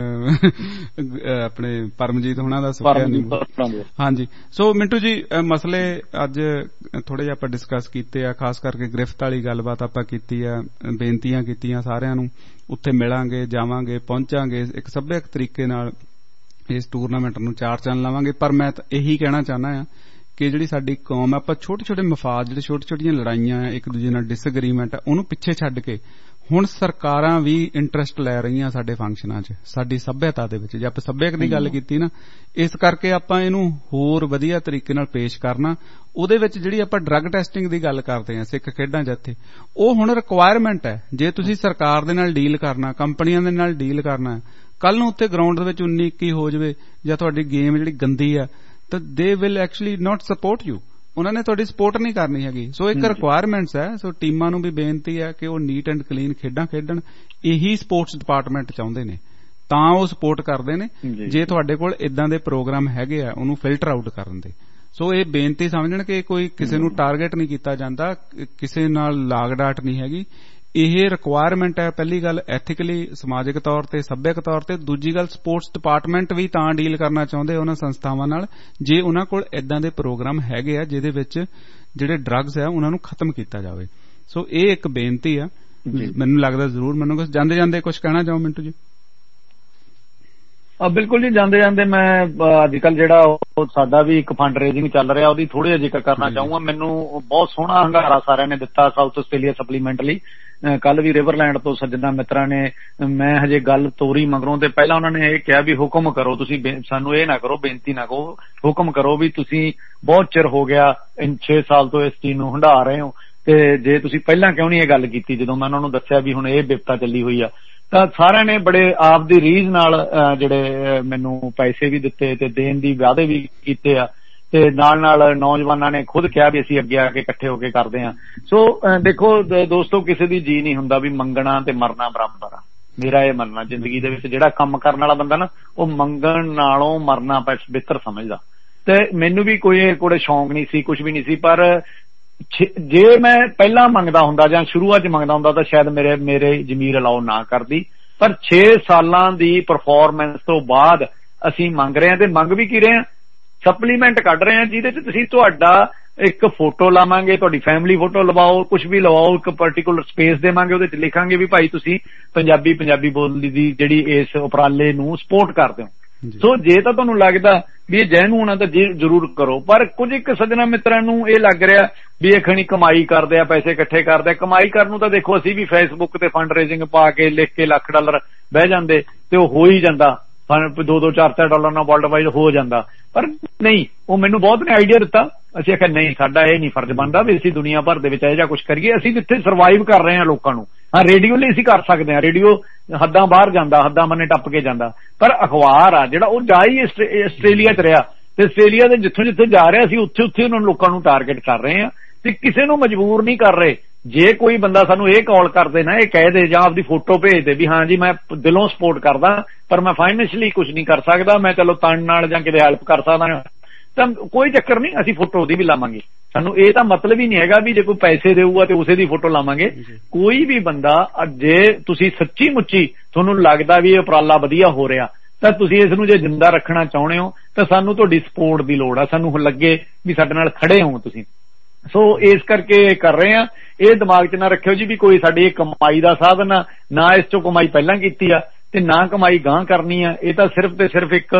ਆਪਣੇ ਪਰਮਜੀਤ ਹੋਣਾ ਦਾ ਸੁੱਕਿਆ ਨਿੰਬੂ। ਹਾਂਜੀ। ਸੋ ਮਿੰਟੂ ਜੀ, ਮਸਲੇ ਅੱਜ ਥੋੜੇ ਜਿਹਾ ਆਪਾਂ ਡਿਸਕਸ ਕੀਤੇ ਆ, ਖਾਸ ਕਰਕੇ ਗ੍ਰਿਫਤ ਵਾਲੀ ਗੱਲਬਾਤ ਆਪਾਂ ਕੀਤੀ ਆ, ਬੇਨਤੀਆਂ ਕੀਤੀਆਂ ਸਾਰਿਆਂ ਨੂੰ, ਉੱਥੇ ਮਿਲਾਂਗੇ, ਜਾਵਾਂਗੇ, ਪਹੁੰਚਾਂਗੇ ਇੱਕ ਸੱਭਿਅਕ ਤਰੀਕੇ ਨਾਲ, ਇਸ ਟੂਰਨਾਮੈਂਟ ਨੂੰ ਚਾਰ ਚੰਨ ਲਾਵਾਂਗੇ। ਪਰ ਮੈਂ ਤਾਂ ਇਹੀ ਕਹਿਣਾ ਚਾਹੁੰਦਾ ਆ ਕਿ ਜਿਹੜੀ ਸਾਡੀ ਕੌਮ ਹੈ, ਆਪਾਂ ਛੋਟੇ ਛੋਟੇ ਮਫਾਦ, ਜਿਹੜੇ ਛੋਟੀ ਛੋਟੀਆਂ ਲੜਾਈਆਂ ਆ, ਇੱਕ ਦੂਜੇ ਨਾਲ ਡਿਸਐਗਰੀਮੈਂਟ, ਉਹਨੂੰ ਪਿੱਛੇ ਛੱਡ ਕੇ ਹੁਣ ਸਰਕਾਰਾਂ ਵੀ ਇੰਟਰਸਟ ਲੈ ਰਹੀਆਂ ਸਾਡੇ ਫੰਕਸ਼ਨਾਂ 'ਚ, ਸਾਡੀ ਸੱਭਿਅਤਾ ਦੇ ਵਿੱਚ। ਜੇ ਆਪਾਂ ਸੱਭਿਅਕ ਦੀ ਗੱਲ ਕੀਤੀ ਨਾ, ਇਸ ਕਰਕੇ ਆਪਾਂ ਇਹਨੂੰ ਹੋਰ ਵਧੀਆ ਤਰੀਕੇ ਨਾਲ ਪੇਸ਼ ਕਰਨਾ। ਉਹਦੇ ਵਿੱਚ ਜਿਹੜੀ ਆਪਾਂ ਡਰੱਗ ਟੈਸਟਿੰਗ ਦੀ ਗੱਲ ਕਰਦੇ ਹਾਂ ਸਿੱਖ ਖੇਡਾਂ ਜੱਥੇ, ਉਹ ਹੁਣ ਰਿਕੁਆਇਰਮੈਂਟ ਹੈ। ਜੇ ਤੁਸੀਂ ਸਰਕਾਰ ਦੇ ਨਾਲ ਡੀਲ ਕਰਨਾ, ਕੰਪਨੀਆਂ ਦੇ ਨਾਲ ਡੀਲ ਕਰਨਾ, ਕੱਲ ਨੂੰ ਉੱਥੇ ਗਰਾਊਂਡ ਦੇ ਵਿੱਚ ਉੱਨੀ ਇੱਕੀ ਹੋ ਜਾਵੇ ਜਾਂ ਤੁਹਾਡੀ ਗੇਮ ਜਿਹੜੀ ਗੰਦੀ ਆ, ਤਾਂ they will actually not support you, ਉਹਨਾਂ ਨੇ ਤੁਹਾਡੀ ਸਪੋਰਟ ਨਹੀਂ ਕਰਨੀ ਹੈਗੀ। ਸੋ ਇੱਕ ਰਿਕੁਆਇਰਮੈਂਟਸ ਹੈ। ਸੋ ਟੀਮਾਂ ਨੂੰ ਵੀ ਬੇਨਤੀ ਹੈ ਕਿ ਉਹ ਨੀਟ ਐਂਡ ਕਲੀਨ ਖੇਡਾਂ ਖੇਡਣ। ਇਹੀ ਸਪੋਰਟਸ ਡਿਪਾਰਟਮੈਂਟ ਚਾਹੁੰਦੇ ਨੇ, ਤਾਂ ਉਹ ਸਪੋਰਟ ਕਰਦੇ ਨੇ। ਜੇ ਤੁਹਾਡੇ ਕੋਲ ਇਦਾਂ ਦੇ ਪ੍ਰੋਗਰਾਮ ਹੈਗੇ ਆ, ਉਹਨੂੰ ਫਿਲਟਰ ਆਊਟ ਕਰਨ ਦੇ। ਸੋ ਇਹ ਬੇਨਤੀ ਸਮਝਣ ਕਿ ਕੋਈ ਕਿਸੇ ਨੂੰ ਟਾਰਗੇਟ ਨਹੀਂ ਕੀਤਾ ਜਾਂਦਾ, ਕਿਸੇ ਨਾਲ ਲਾਗ ਡਾਟ ਨਹੀਂ ਹੈਗੀ। ਇਹ ਰਿਕੁਆਇਰਮੈਂਟ ਹੈ ਪਹਿਲੀ ਗੱਲ ਐਥੀਕਲੀ ਸਮਾਜਿਕ ਤੌਰ ਤੇ ਸੱਭਿਅਕ ਤੌਰ ਤੇ। ਦੂਜੀ ਗੱਲ ਸਪੋਰਟਸ ਡਿਪਾਰਟਮੈਂਟ ਵੀ ਤਾਂ ਡੀਲ ਕਰਨਾ ਚਾਹੁੰਦੇ ਉਹਨਾਂ ਸੰਸਥਾਵਾਂ ਨਾਲ ਜੇ ਉਹਨਾਂ ਕੋਲ ਏਦਾਂ ਦੇ ਪ੍ਰੋਗਰਾਮ ਹੈਗੇ ਆ ਜਿਹਦੇ ਵਿੱਚ ਜਿਹੜੇ ਡਰੱਗਸ ਆ ਉਹਨਾਂ ਨੂੰ ਖਤਮ ਕੀਤਾ ਜਾਵੇ। ਸੋ ਇਹ ਇੱਕ ਬੇਨਤੀ ਆ, ਮੈਨੂੰ ਲੱਗਦਾ ਜ਼ਰੂਰ ਮੈਨੂੰ ਕੁਝ ਜਾਂਦੇ ਜਾਂਦੇ ਕੁਝ ਕਹਿਣਾ ਚਾਹੋ ਮਿੰਟੂ ਜੀ। ਬਿਲਕੁਲ ਜੀ, ਜਾਂਦੇ ਜਾਂਦੇ ਮੈਂ ਅੱਜ ਕੱਲ ਜਿਹੜਾ ਸਾਡਾ ਵੀ ਇੱਕ ਫੰਡ ਰੇਜ਼ਿੰਗ ਚੱਲ ਰਿਹਾ ਉਹਦੀ ਥੋੜੀ ਜਿਹੀ ਜ਼ਿਕਰ ਕਰਨਾ ਚਾਹੂੰਗਾ। ਮੈਨੂੰ ਬਹੁਤ ਸੋਹਣਾ ਹੰਗਾਰਾ ਸਾਰਿਆਂ ਨੇ ਦਿੱਤਾ ਸਾਊਥ ਆਸਟ੍ਰੇਲੀਆ ਸਪਲੀਮੈਂਟ ਲਈ। ਕੱਲ ਵੀ ਰਿਵਰਲੈਂਡ ਤੋਂ ਸੱਜਣਾ ਮਿੱਤਰਾਂ ਨੇ, ਮੈਂ ਹਜੇ ਗੱਲ ਤੋਰੀ ਮਗਰੋਂ ਤੇ ਪਹਿਲਾਂ ਉਹਨਾਂ ਨੇ ਇਹ ਕਿਹਾ ਵੀ ਹੁਕਮ ਕਰੋ, ਤੁਸੀਂ ਸਾਨੂੰ ਇਹ ਨਾ ਕਰੋ, ਬੇਨਤੀ ਨਾ ਕਰੋ, ਹੁਕਮ ਕਰੋ ਵੀ ਤੁਸੀਂ ਬਹੁਤ ਚਿਰ ਹੋ ਗਿਆ ਛੇ ਸਾਲ ਤੋਂ ਇਸ ਚੀਜ਼ ਨੂੰ ਹੰਢਾ ਰਹੇ ਹੋ ਤੇ ਜੇ ਤੁਸੀਂ ਪਹਿਲਾਂ ਕਿਉਂ ਨਹੀਂ ਇਹ ਗੱਲ ਕੀਤੀ। ਜਦੋਂ ਮੈਂ ਉਹਨਾਂ ਨੂੰ ਦੱਸਿਆ ਵੀ ਹੁਣ ਇਹ ਬਿਪਤਾ ਚੱਲੀ ਹੋਈ ਆ ਤਾਂ ਸਾਰਿਆਂ ਨੇ ਬੜੇ ਆਪ ਦੀ ਰੀਝ ਨਾਲ ਜਿਹੜੇ ਮੈਨੂੰ ਪੈਸੇ ਵੀ ਦਿੱਤੇ ਤੇ ਦੇਣ ਦੀ ਵਾਅਦੇ ਵੀ ਕੀਤੇ ਆ ਤੇ ਨਾਲ ਨਾਲ ਨੌਜਵਾਨਾਂ ਨੇ ਖੁਦ ਕਿਹਾ ਵੀ ਅਸੀਂ ਅੱਗੇ ਆ ਕੇ ਇਕੱਠੇ ਹੋ ਕੇ ਕਰਦੇ ਹਾਂ। ਸੋ ਦੇਖੋ ਦੋਸਤੋ, ਕਿਸੇ ਦੀ ਜੀ ਨਹੀਂ ਹੁੰਦਾ ਵੀ ਮੰਗਣਾ ਤੇ ਮਰਨਾ ਬਰਾਬਰ ਆ। ਮੇਰਾ ਇਹ ਮੰਨਣਾ ਜ਼ਿੰਦਗੀ ਦੇ ਵਿੱਚ ਜਿਹੜਾ ਕੰਮ ਕਰਨ ਵਾਲਾ ਬੰਦਾ ਨਾ ਉਹ ਮੰਗਣ ਨਾਲੋਂ ਮਰਨਾ ਬਿਹਤਰ ਸਮਝਦਾ। ਤੇ ਮੈਨੂੰ ਵੀ ਕੋਈ ਕੋਲੇ ਸ਼ੌਂਕ ਨਹੀਂ ਸੀ, ਕੁਝ ਵੀ ਨਹੀਂ ਸੀ, ਪਰ ਜੇ ਮੈਂ ਪਹਿਲਾਂ ਮੰਗਦਾ ਹੁੰਦਾ ਜਾਂ ਸ਼ੁਰੂਆਤ ਚ ਮੰਗਦਾ ਹੁੰਦਾ ਤਾਂ ਸ਼ਾਇਦ ਮੇਰੇ ਮੇਰੇ ਜ਼ਮੀਰ ਅਲਾਓ ਨਾ ਕਰਦੀ। ਪਰ ਛੇ ਸਾਲਾਂ ਦੀ ਪਰਫਾਰਮੈਂਸ ਤੋਂ ਬਾਅਦ ਅਸੀਂ ਮੰਗ ਰਹੇ ਹਾਂ ਤੇ ਮੰਗ ਵੀ ਕੀ ਰਹੇ ਹਾਂ, ਸਪਲੀਮੈਂਟ ਕੱਢ ਰਹੇ ਹਾਂ ਜਿਹਦੇ ਚ ਤੁਸੀਂ ਤੁਹਾਡਾ ਇੱਕ ਫੋਟੋ ਲਾਵਾਂਗੇ, ਤੁਹਾਡੀ ਫੈਮਿਲੀ ਫੋਟੋ ਲਵਾਓ, ਕੁਝ ਵੀ ਲਵਾਓ, ਇੱਕ ਪਰਟੀਕੂਲਰ ਸਪੇਸ ਦੇਵਾਂਗੇ, ਉਹਦੇ ਚ ਲਿਖਾਂਗੇ ਵੀ ਭਾਈ ਤੁਸੀਂ ਪੰਜਾਬੀ ਪੰਜਾਬੀ ਬੋਲੀ ਦੀ ਜਿਹੜੀ ਇਸ ਉਪਰਾਲੇ ਨੂੰ ਸਪੋਰਟ ਕਰਦੇ ਹੋ। ਸੋ ਜੇ ਤਾਂ ਤੁਹਾਨੂੰ ਲੱਗਦਾ ਵੀ ਇਹ ਜੈਨੂਨ ਆ ਤਾਂ ਜ਼ਰੂਰ ਕਰੋ। ਪਰ ਕੁਝ ਇੱਕ ਸੱਜਣਾ ਮਿੱਤਰਾਂ ਨੂੰ ਇਹ ਲੱਗ ਰਿਹਾ ਵੀ ਇਹ ਖਣੀ ਕਮਾਈ ਕਰਦੇ ਆ, ਪੈਸੇ ਇਕੱਠੇ ਕਰਦੇ ਆ। ਕਮਾਈ ਕਰਨ ਨੂੰ ਤਾਂ ਦੇਖੋ ਅਸੀਂ ਵੀ ਫੇਸਬੁੱਕ ਤੇ ਫੰਡ ਰੇਜ਼ਿੰਗ ਪਾ ਕੇ ਲਿਖ ਕੇ ਲੱਖ ਡਾਲਰ ਬਹਿ ਜਾਂਦੇ ਤੇ ਉਹ ਹੋ ਹੀ ਜਾਂਦਾ, ਦੋ ਦੋ ਚਾਰ ਚਾਰ ਡਾਲਰ ਨਾਲ ਵਰਲਡ ਵਾਈਡ ਹੋ ਜਾਂਦਾ। ਪਰ ਨਹੀਂ, ਉਹ ਮੈਨੂੰ ਬਹੁਤ ਨੇ ਆਈਡੀਆ ਦਿੱਤਾ। ਅਸੀਂ ਆਖਿਆ ਨਹੀਂ, ਸਾਡਾ ਇਹ ਨਹੀਂ ਫਰਜ਼ ਬਣਦਾ ਵੀ ਅਸੀਂ ਦੁਨੀਆ ਭਰ ਦੇ ਵਿੱਚ ਇਹੋ ਜਿਹਾ ਕੁਛ ਕਰੀਏ। ਅਸੀਂ ਜਿੱਥੇ ਸਰਵਾਈਵ ਕਰ ਰਹੇ ਹਾਂ ਲੋਕਾਂ ਨੂੰ, ਹਾਂ ਰੇਡੀਓ ਲਈ ਅਸੀਂ ਕਰ ਸਕਦੇ ਹਾਂ, ਰੇਡੀਓ ਹੱਦਾਂ ਬਾਹਰ ਜਾਂਦਾ, ਹੱਦਾਂ ਮੰਨੇ ਟੱਪ ਕੇ ਜਾਂਦਾ, ਪਰ ਅਖਬਾਰ ਆ ਜਿਹੜਾ ਉਹ ਜਾ ਹੀ ਆਸਟ੍ਰੇਲੀਆ ਚ ਰਿਹਾ ਤੇ ਆਸਟ੍ਰੇਲੀਆ ਦੇ ਜਿੱਥੋਂ ਜਿੱਥੇ ਜਾ ਰਿਹਾ ਅਸੀਂ ਉੱਥੇ ਉੱਥੇ ਉਹਨਾਂ ਲੋਕਾਂ ਨੂੰ ਟਾਰਗੇਟ ਕਰ ਰਹੇ ਹਾਂ ਤੇ ਕਿਸੇ ਨੂੰ ਮਜਬੂਰ ਨਹੀਂ ਕਰ ਰਹੇ। ਜੇ ਕੋਈ ਬੰਦਾ ਸਾਨੂੰ ਇਹ ਕਾਲ ਕਰਦੇ ਨਾ, ਇਹ ਕਹਿ ਦੇ ਜਾਂ ਆਪਦੀ ਫੋਟੋ ਭੇਜ ਦੇ ਵੀ ਹਾਂ ਜੀ ਮੈਂ ਦਿਲੋਂ ਸਪੋਰਟ ਕਰਦਾ ਪਰ ਮੈਂ ਫਾਈਨੈਂਸ਼ਲੀ ਕੁਝ ਨਹੀਂ ਕਰ ਸਕਦਾ, ਮੈਂ ਚਲੋ ਤਣ ਨਾਲ ਜਾਂ ਕਿਤੇ ਹੈਲਪ ਕਰ ਸਕਦਾ, ਤਾਂ ਕੋਈ ਚੱਕਰ ਨਹੀਂ, ਅਸੀਂ ਫੋਟੋ ਉਹਦੀ ਵੀ ਲਾਵਾਂਗੇ। ਸਾਨੂੰ ਇਹ ਤਾਂ ਮਤਲਬ ਹੀ ਨਹੀਂ ਹੈਗਾ ਵੀ ਜੇ ਕੋਈ ਪੈਸੇ ਦੇਊਗਾ ਤੇ ਉਸੇ ਦੀ ਫੋਟੋ ਲਾਵਾਂਗੇ। ਕੋਈ ਵੀ ਬੰਦਾ, ਜੇ ਤੁਸੀਂ ਸੱਚੀ ਮੁੱਚੀ ਤੁਹਾਨੂੰ ਲੱਗਦਾ ਵੀ ਇਹ ਉਪਰਾਲਾ ਵਧੀਆ ਹੋ ਰਿਹਾ ਤਾਂ ਤੁਸੀਂ ਇਸ ਨੂੰ ਜੇ ਜਿੰਦਾ ਰੱਖਣਾ ਚਾਹੁੰਦੇ ਹੋ ਤਾਂ ਸਾਨੂੰ ਤੁਹਾਡੀ ਸਪੋਰਟ ਦੀ ਲੋੜ ਆ, ਸਾਨੂੰ ਲੱਗੇ ਵੀ ਸਾਡੇ ਨਾਲ ਖੜੇ ਹੋ ਤੁਸੀਂ। ਸੋ ਇਸ ਕਰਕੇ ਕਰ ਰਹੇ ਆ। ਇਹ ਦਿਮਾਗ 'ਚ ਨਾ ਰੱਖਿਓ ਜੀ ਵੀ ਕੋਈ ਸਾਡੀ ਕਮਾਈ ਦਾ ਸਾਧਨ ਆ, ਨਾ ਇਸ 'ਚੋਂ ਕਮਾਈ ਪਹਿਲਾਂ ਕੀਤੀ ਆ ਤੇ ਨਾ ਕਮਾਈ ਗਾਂਹ ਕਰਨੀ ਆ। ਇਹ ਤਾਂ ਸਿਰਫ ਤੇ ਸਿਰਫ ਇੱਕ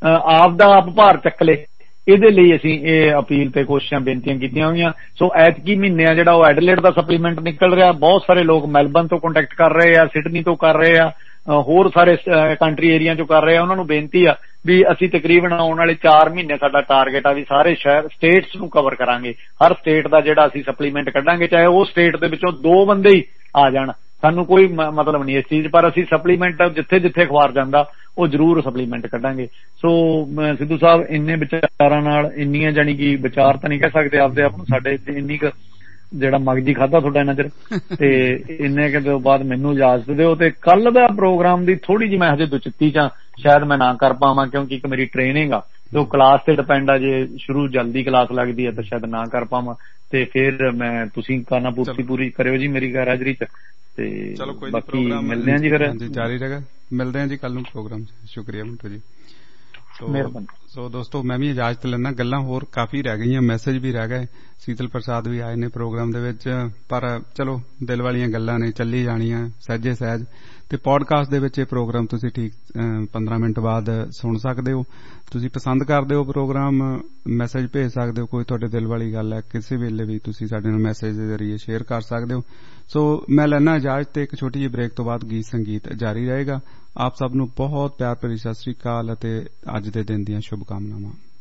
ਆਪ ਦਾ ਆਪ ਭਾਰ ਚੱਕ ਲੇ, ਇਹਦੇ ਲਈ ਅਸੀਂ ਇਹ ਅਪੀਲ ਤੇ ਕੋਸ਼ਿਸ਼ਾਂ ਬੇਨਤੀਆਂ ਕੀਤੀਆਂ ਹੋਈਆਂ। ਸੋ ਐਤਕੀ ਮਹੀਨੇ ਆ ਜਿਹੜਾ ਉਹ ਐਡਲੇਡ ਦਾ ਸਪਲੀਮੈਂਟ ਨਿਕਲ ਰਿਹਾ, ਬਹੁਤ ਸਾਰੇ ਲੋਕ ਮੈਲਬਨ ਤੋਂ ਕੰਟੈਕਟ ਕਰ ਰਹੇ ਆ, ਸਿਡਨੀ ਤੋਂ ਕਰ ਰਹੇ ਆ, ਹੋਰ ਸਾਰੇ ਕੰਟਰੀ ਏਰੀਆ ਚੋਂ ਕਰ ਰਹੇ ਆ। ਉਹਨਾਂ ਨੂੰ ਬੇਨਤੀ ਆ ਵੀ ਅਸੀਂ ਤਕਰੀਬਨ ਆਉਣ ਵਾਲੇ ਚਾਰ ਮਹੀਨੇ ਸਾਡਾ ਟਾਰਗੇਟ ਆ ਵੀ ਸਾਰੇ ਸ਼ਹਿਰ ਸਟੇਟਸ ਨੂੰ ਕਵਰ ਕਰਾਂਗੇ। ਹਰ ਸਟੇਟ ਦਾ ਜਿਹੜਾ ਅਸੀਂ ਸਪਲੀਮੈਂਟ ਕੱਢਾਂਗੇ, ਚਾਹੇ ਉਹ ਸਟੇਟ ਦੇ ਵਿੱਚੋਂ ਦੋ ਬੰਦੇ ਹੀ ਆ ਜਾਣ, ਸਾਨੂੰ ਕੋਈ ਮਤਲਬ ਨਹੀਂ ਇਸ ਚੀਜ਼, ਪਰ ਅਸੀਂ ਸਪਲੀਮੈਂਟ ਜਿੱਥੇ ਜਿੱਥੇ ਅਖਬਾਰ ਜਾਂਦਾ ਉਹ ਜ਼ਰੂਰ ਸਪਲੀਮੈਂਟ ਕੱਢਾਂਗੇ। ਸੋ ਸਿੱਧੂ ਸਾਹਿਬ ਇੰਨੇ ਵਿਚਾਰਾਂ ਨਾਲ, ਇੰਨੀਆਂ ਜਾਣੀ ਕਿ ਵਿਚਾਰ ਤਾਂ ਨਹੀਂ ਕਹਿ ਸਕਦੇ ਆਪਦੇ ਆਪ ਨੂੰ, ਸਾਡੇ ਇੰਨੀ ਕੁ ਜਿਹੜਾ ਮਗਜੀ ਖਾਧਾ ਤੁਹਾਡਾ ਇਹਨਾਂ ਚਿਰ ਤੇ ਇੰਨੇ ਕੁ ਤੋਂ ਬਾਅਦ ਮੈਨੂੰ ਇਜਾਜ਼ਤ ਦਿਓ। ਤੇ ਕੱਲ ਦਾ ਪ੍ਰੋਗਰਾਮ ਦੀ ਥੋੜੀ ਜਿਹੀ ਮੈਂ ਹਜੇ ਦੁਚਿੱਤੀ ਚ ਸ਼ਾਇਦ ਮੈਂ ਨਾ ਕਰ ਪਾਵਾਂ ਕਿਉਂਕਿ ਇੱਕ ਮੇਰੀ ਟ੍ਰੇਨਿੰਗ ਆ ਤੇ ਉਹ ਕਲਾਸ ਤੇ ਡਿਪੈਂਡ ਆ, ਜੇ ਸ਼ੁਰੂ ਜਲਦੀ ਕਲਾਸ ਲੱਗਦੀ ਹੈ ਤਾਂ ਸ਼ਾਇਦ ਨਾ ਕਰ ਪਾਵਾਂ ਤੇ ਫਿਰ ਮੈਂ ਤੁਸੀਂ ਕਰਨਾ ਪੂਰੀ ਪੂਰੀ ਕਰਿਓ ਜੀ ਮੇਰੀ ਗੈਰ ਹਾਜ਼ਰੀ ਚ। ਤੇ ਬਾਕੀ ਮਿਲਦੇ ਹਾਂ ਜੀ, ਫਿਰ ਜਾਰੀ ਰਹੇਗਾ, ਮਿਲਦੇ ਹਾਂ ਜੀ ਕੱਲ ਨੂੰ ਪ੍ਰੋਗਰਾਮ ਚ। ਸ਼ੁਕਰੀਆ ਮਿੰਟੂ ਜੀ, ਮਿਹਰਬਾਨੀ। ਸੋ ਦੋਸਤੋ ਮੈਂ ਵੀ ਇਜਾਜ਼ਤ ਲੈਣਾ, ਗੱਲਾਂ ਹੋਰ ਕਾਫੀ ਰਹਿ ਗਈਆਂ, ਮੈਸੇਜ ਵੀ ਰਹਿ ਗਏ, ਸੀਤਲ ਪ੍ਰਸਾਦ ਵੀ ਆਏ ਨੇ ਪ੍ਰੋਗਰਾਮ ਦੇ ਵਿੱਚ, ਪਰ ਚਲੋ ਦਿਲ ਵਾਲੀਆਂ ਗੱਲਾਂ ਨੇ, ਚੱਲੀ ਜਾਣੀਆਂ ਸਹਿਜੇ ਸਹਿਜ। ਤੇ ਪੋਡਕਾਸਟ ਦੇ ਵਿੱਚ ਇਹ ਪ੍ਰੋਗਰਾਮ ਤੁਸੀਂ ਠੀਕ ਪੰਦਰਾਂ ਮਿੰਟ ਬਾਅਦ ਸੁਣ ਸਕਦੇ ਹੋ। ਤੁਸੀਂ ਪਸੰਦ ਕਰਦੇ ਹੋ ਪ੍ਰੋਗਰਾਮ, ਮੈਸੇਜ ਭੇਜ ਸਕਦੇ ਹੋ, ਕੋਈ ਤੁਹਾਡੇ ਦਿਲ ਵਾਲੀ ਗੱਲ ਹੈ ਕਿਸੇ ਵੇਲੇ ਵੀ ਤੁਸੀਂ ਸਾਡੇ ਨਾਲ ਮੈਸੇਜ ਦੇ ਜ਼ਰੀਏ ਸ਼ੇਅਰ ਕਰ ਸਕਦੇ ਹੋ। ਸੋ ਮੈਂ ਲੈਣਾ ਇਜਾਜ਼ਤ ਤੇ ਇੱਕ ਛੋਟੀ ਜਿਹੀ ਬ੍ਰੇਕ ਤੋਂ ਬਾਅਦ ਗੀਤ ਸੰਗੀਤ ਜਾਰੀ ਰਹੇਗਾ। ਆਪ ਸਭ ਨੂੰ ਬਹੁਤ ਪਿਆਰ ਭਰੀ ਸਤਿ ਸ੍ਰੀ ਅਕਾਲ ਅਤੇ ਅੱਜ ਦੇ ਦਿਨ ਦੀਆਂ ਸ਼ੁਭਕਾਮਨਾਵਾਂ।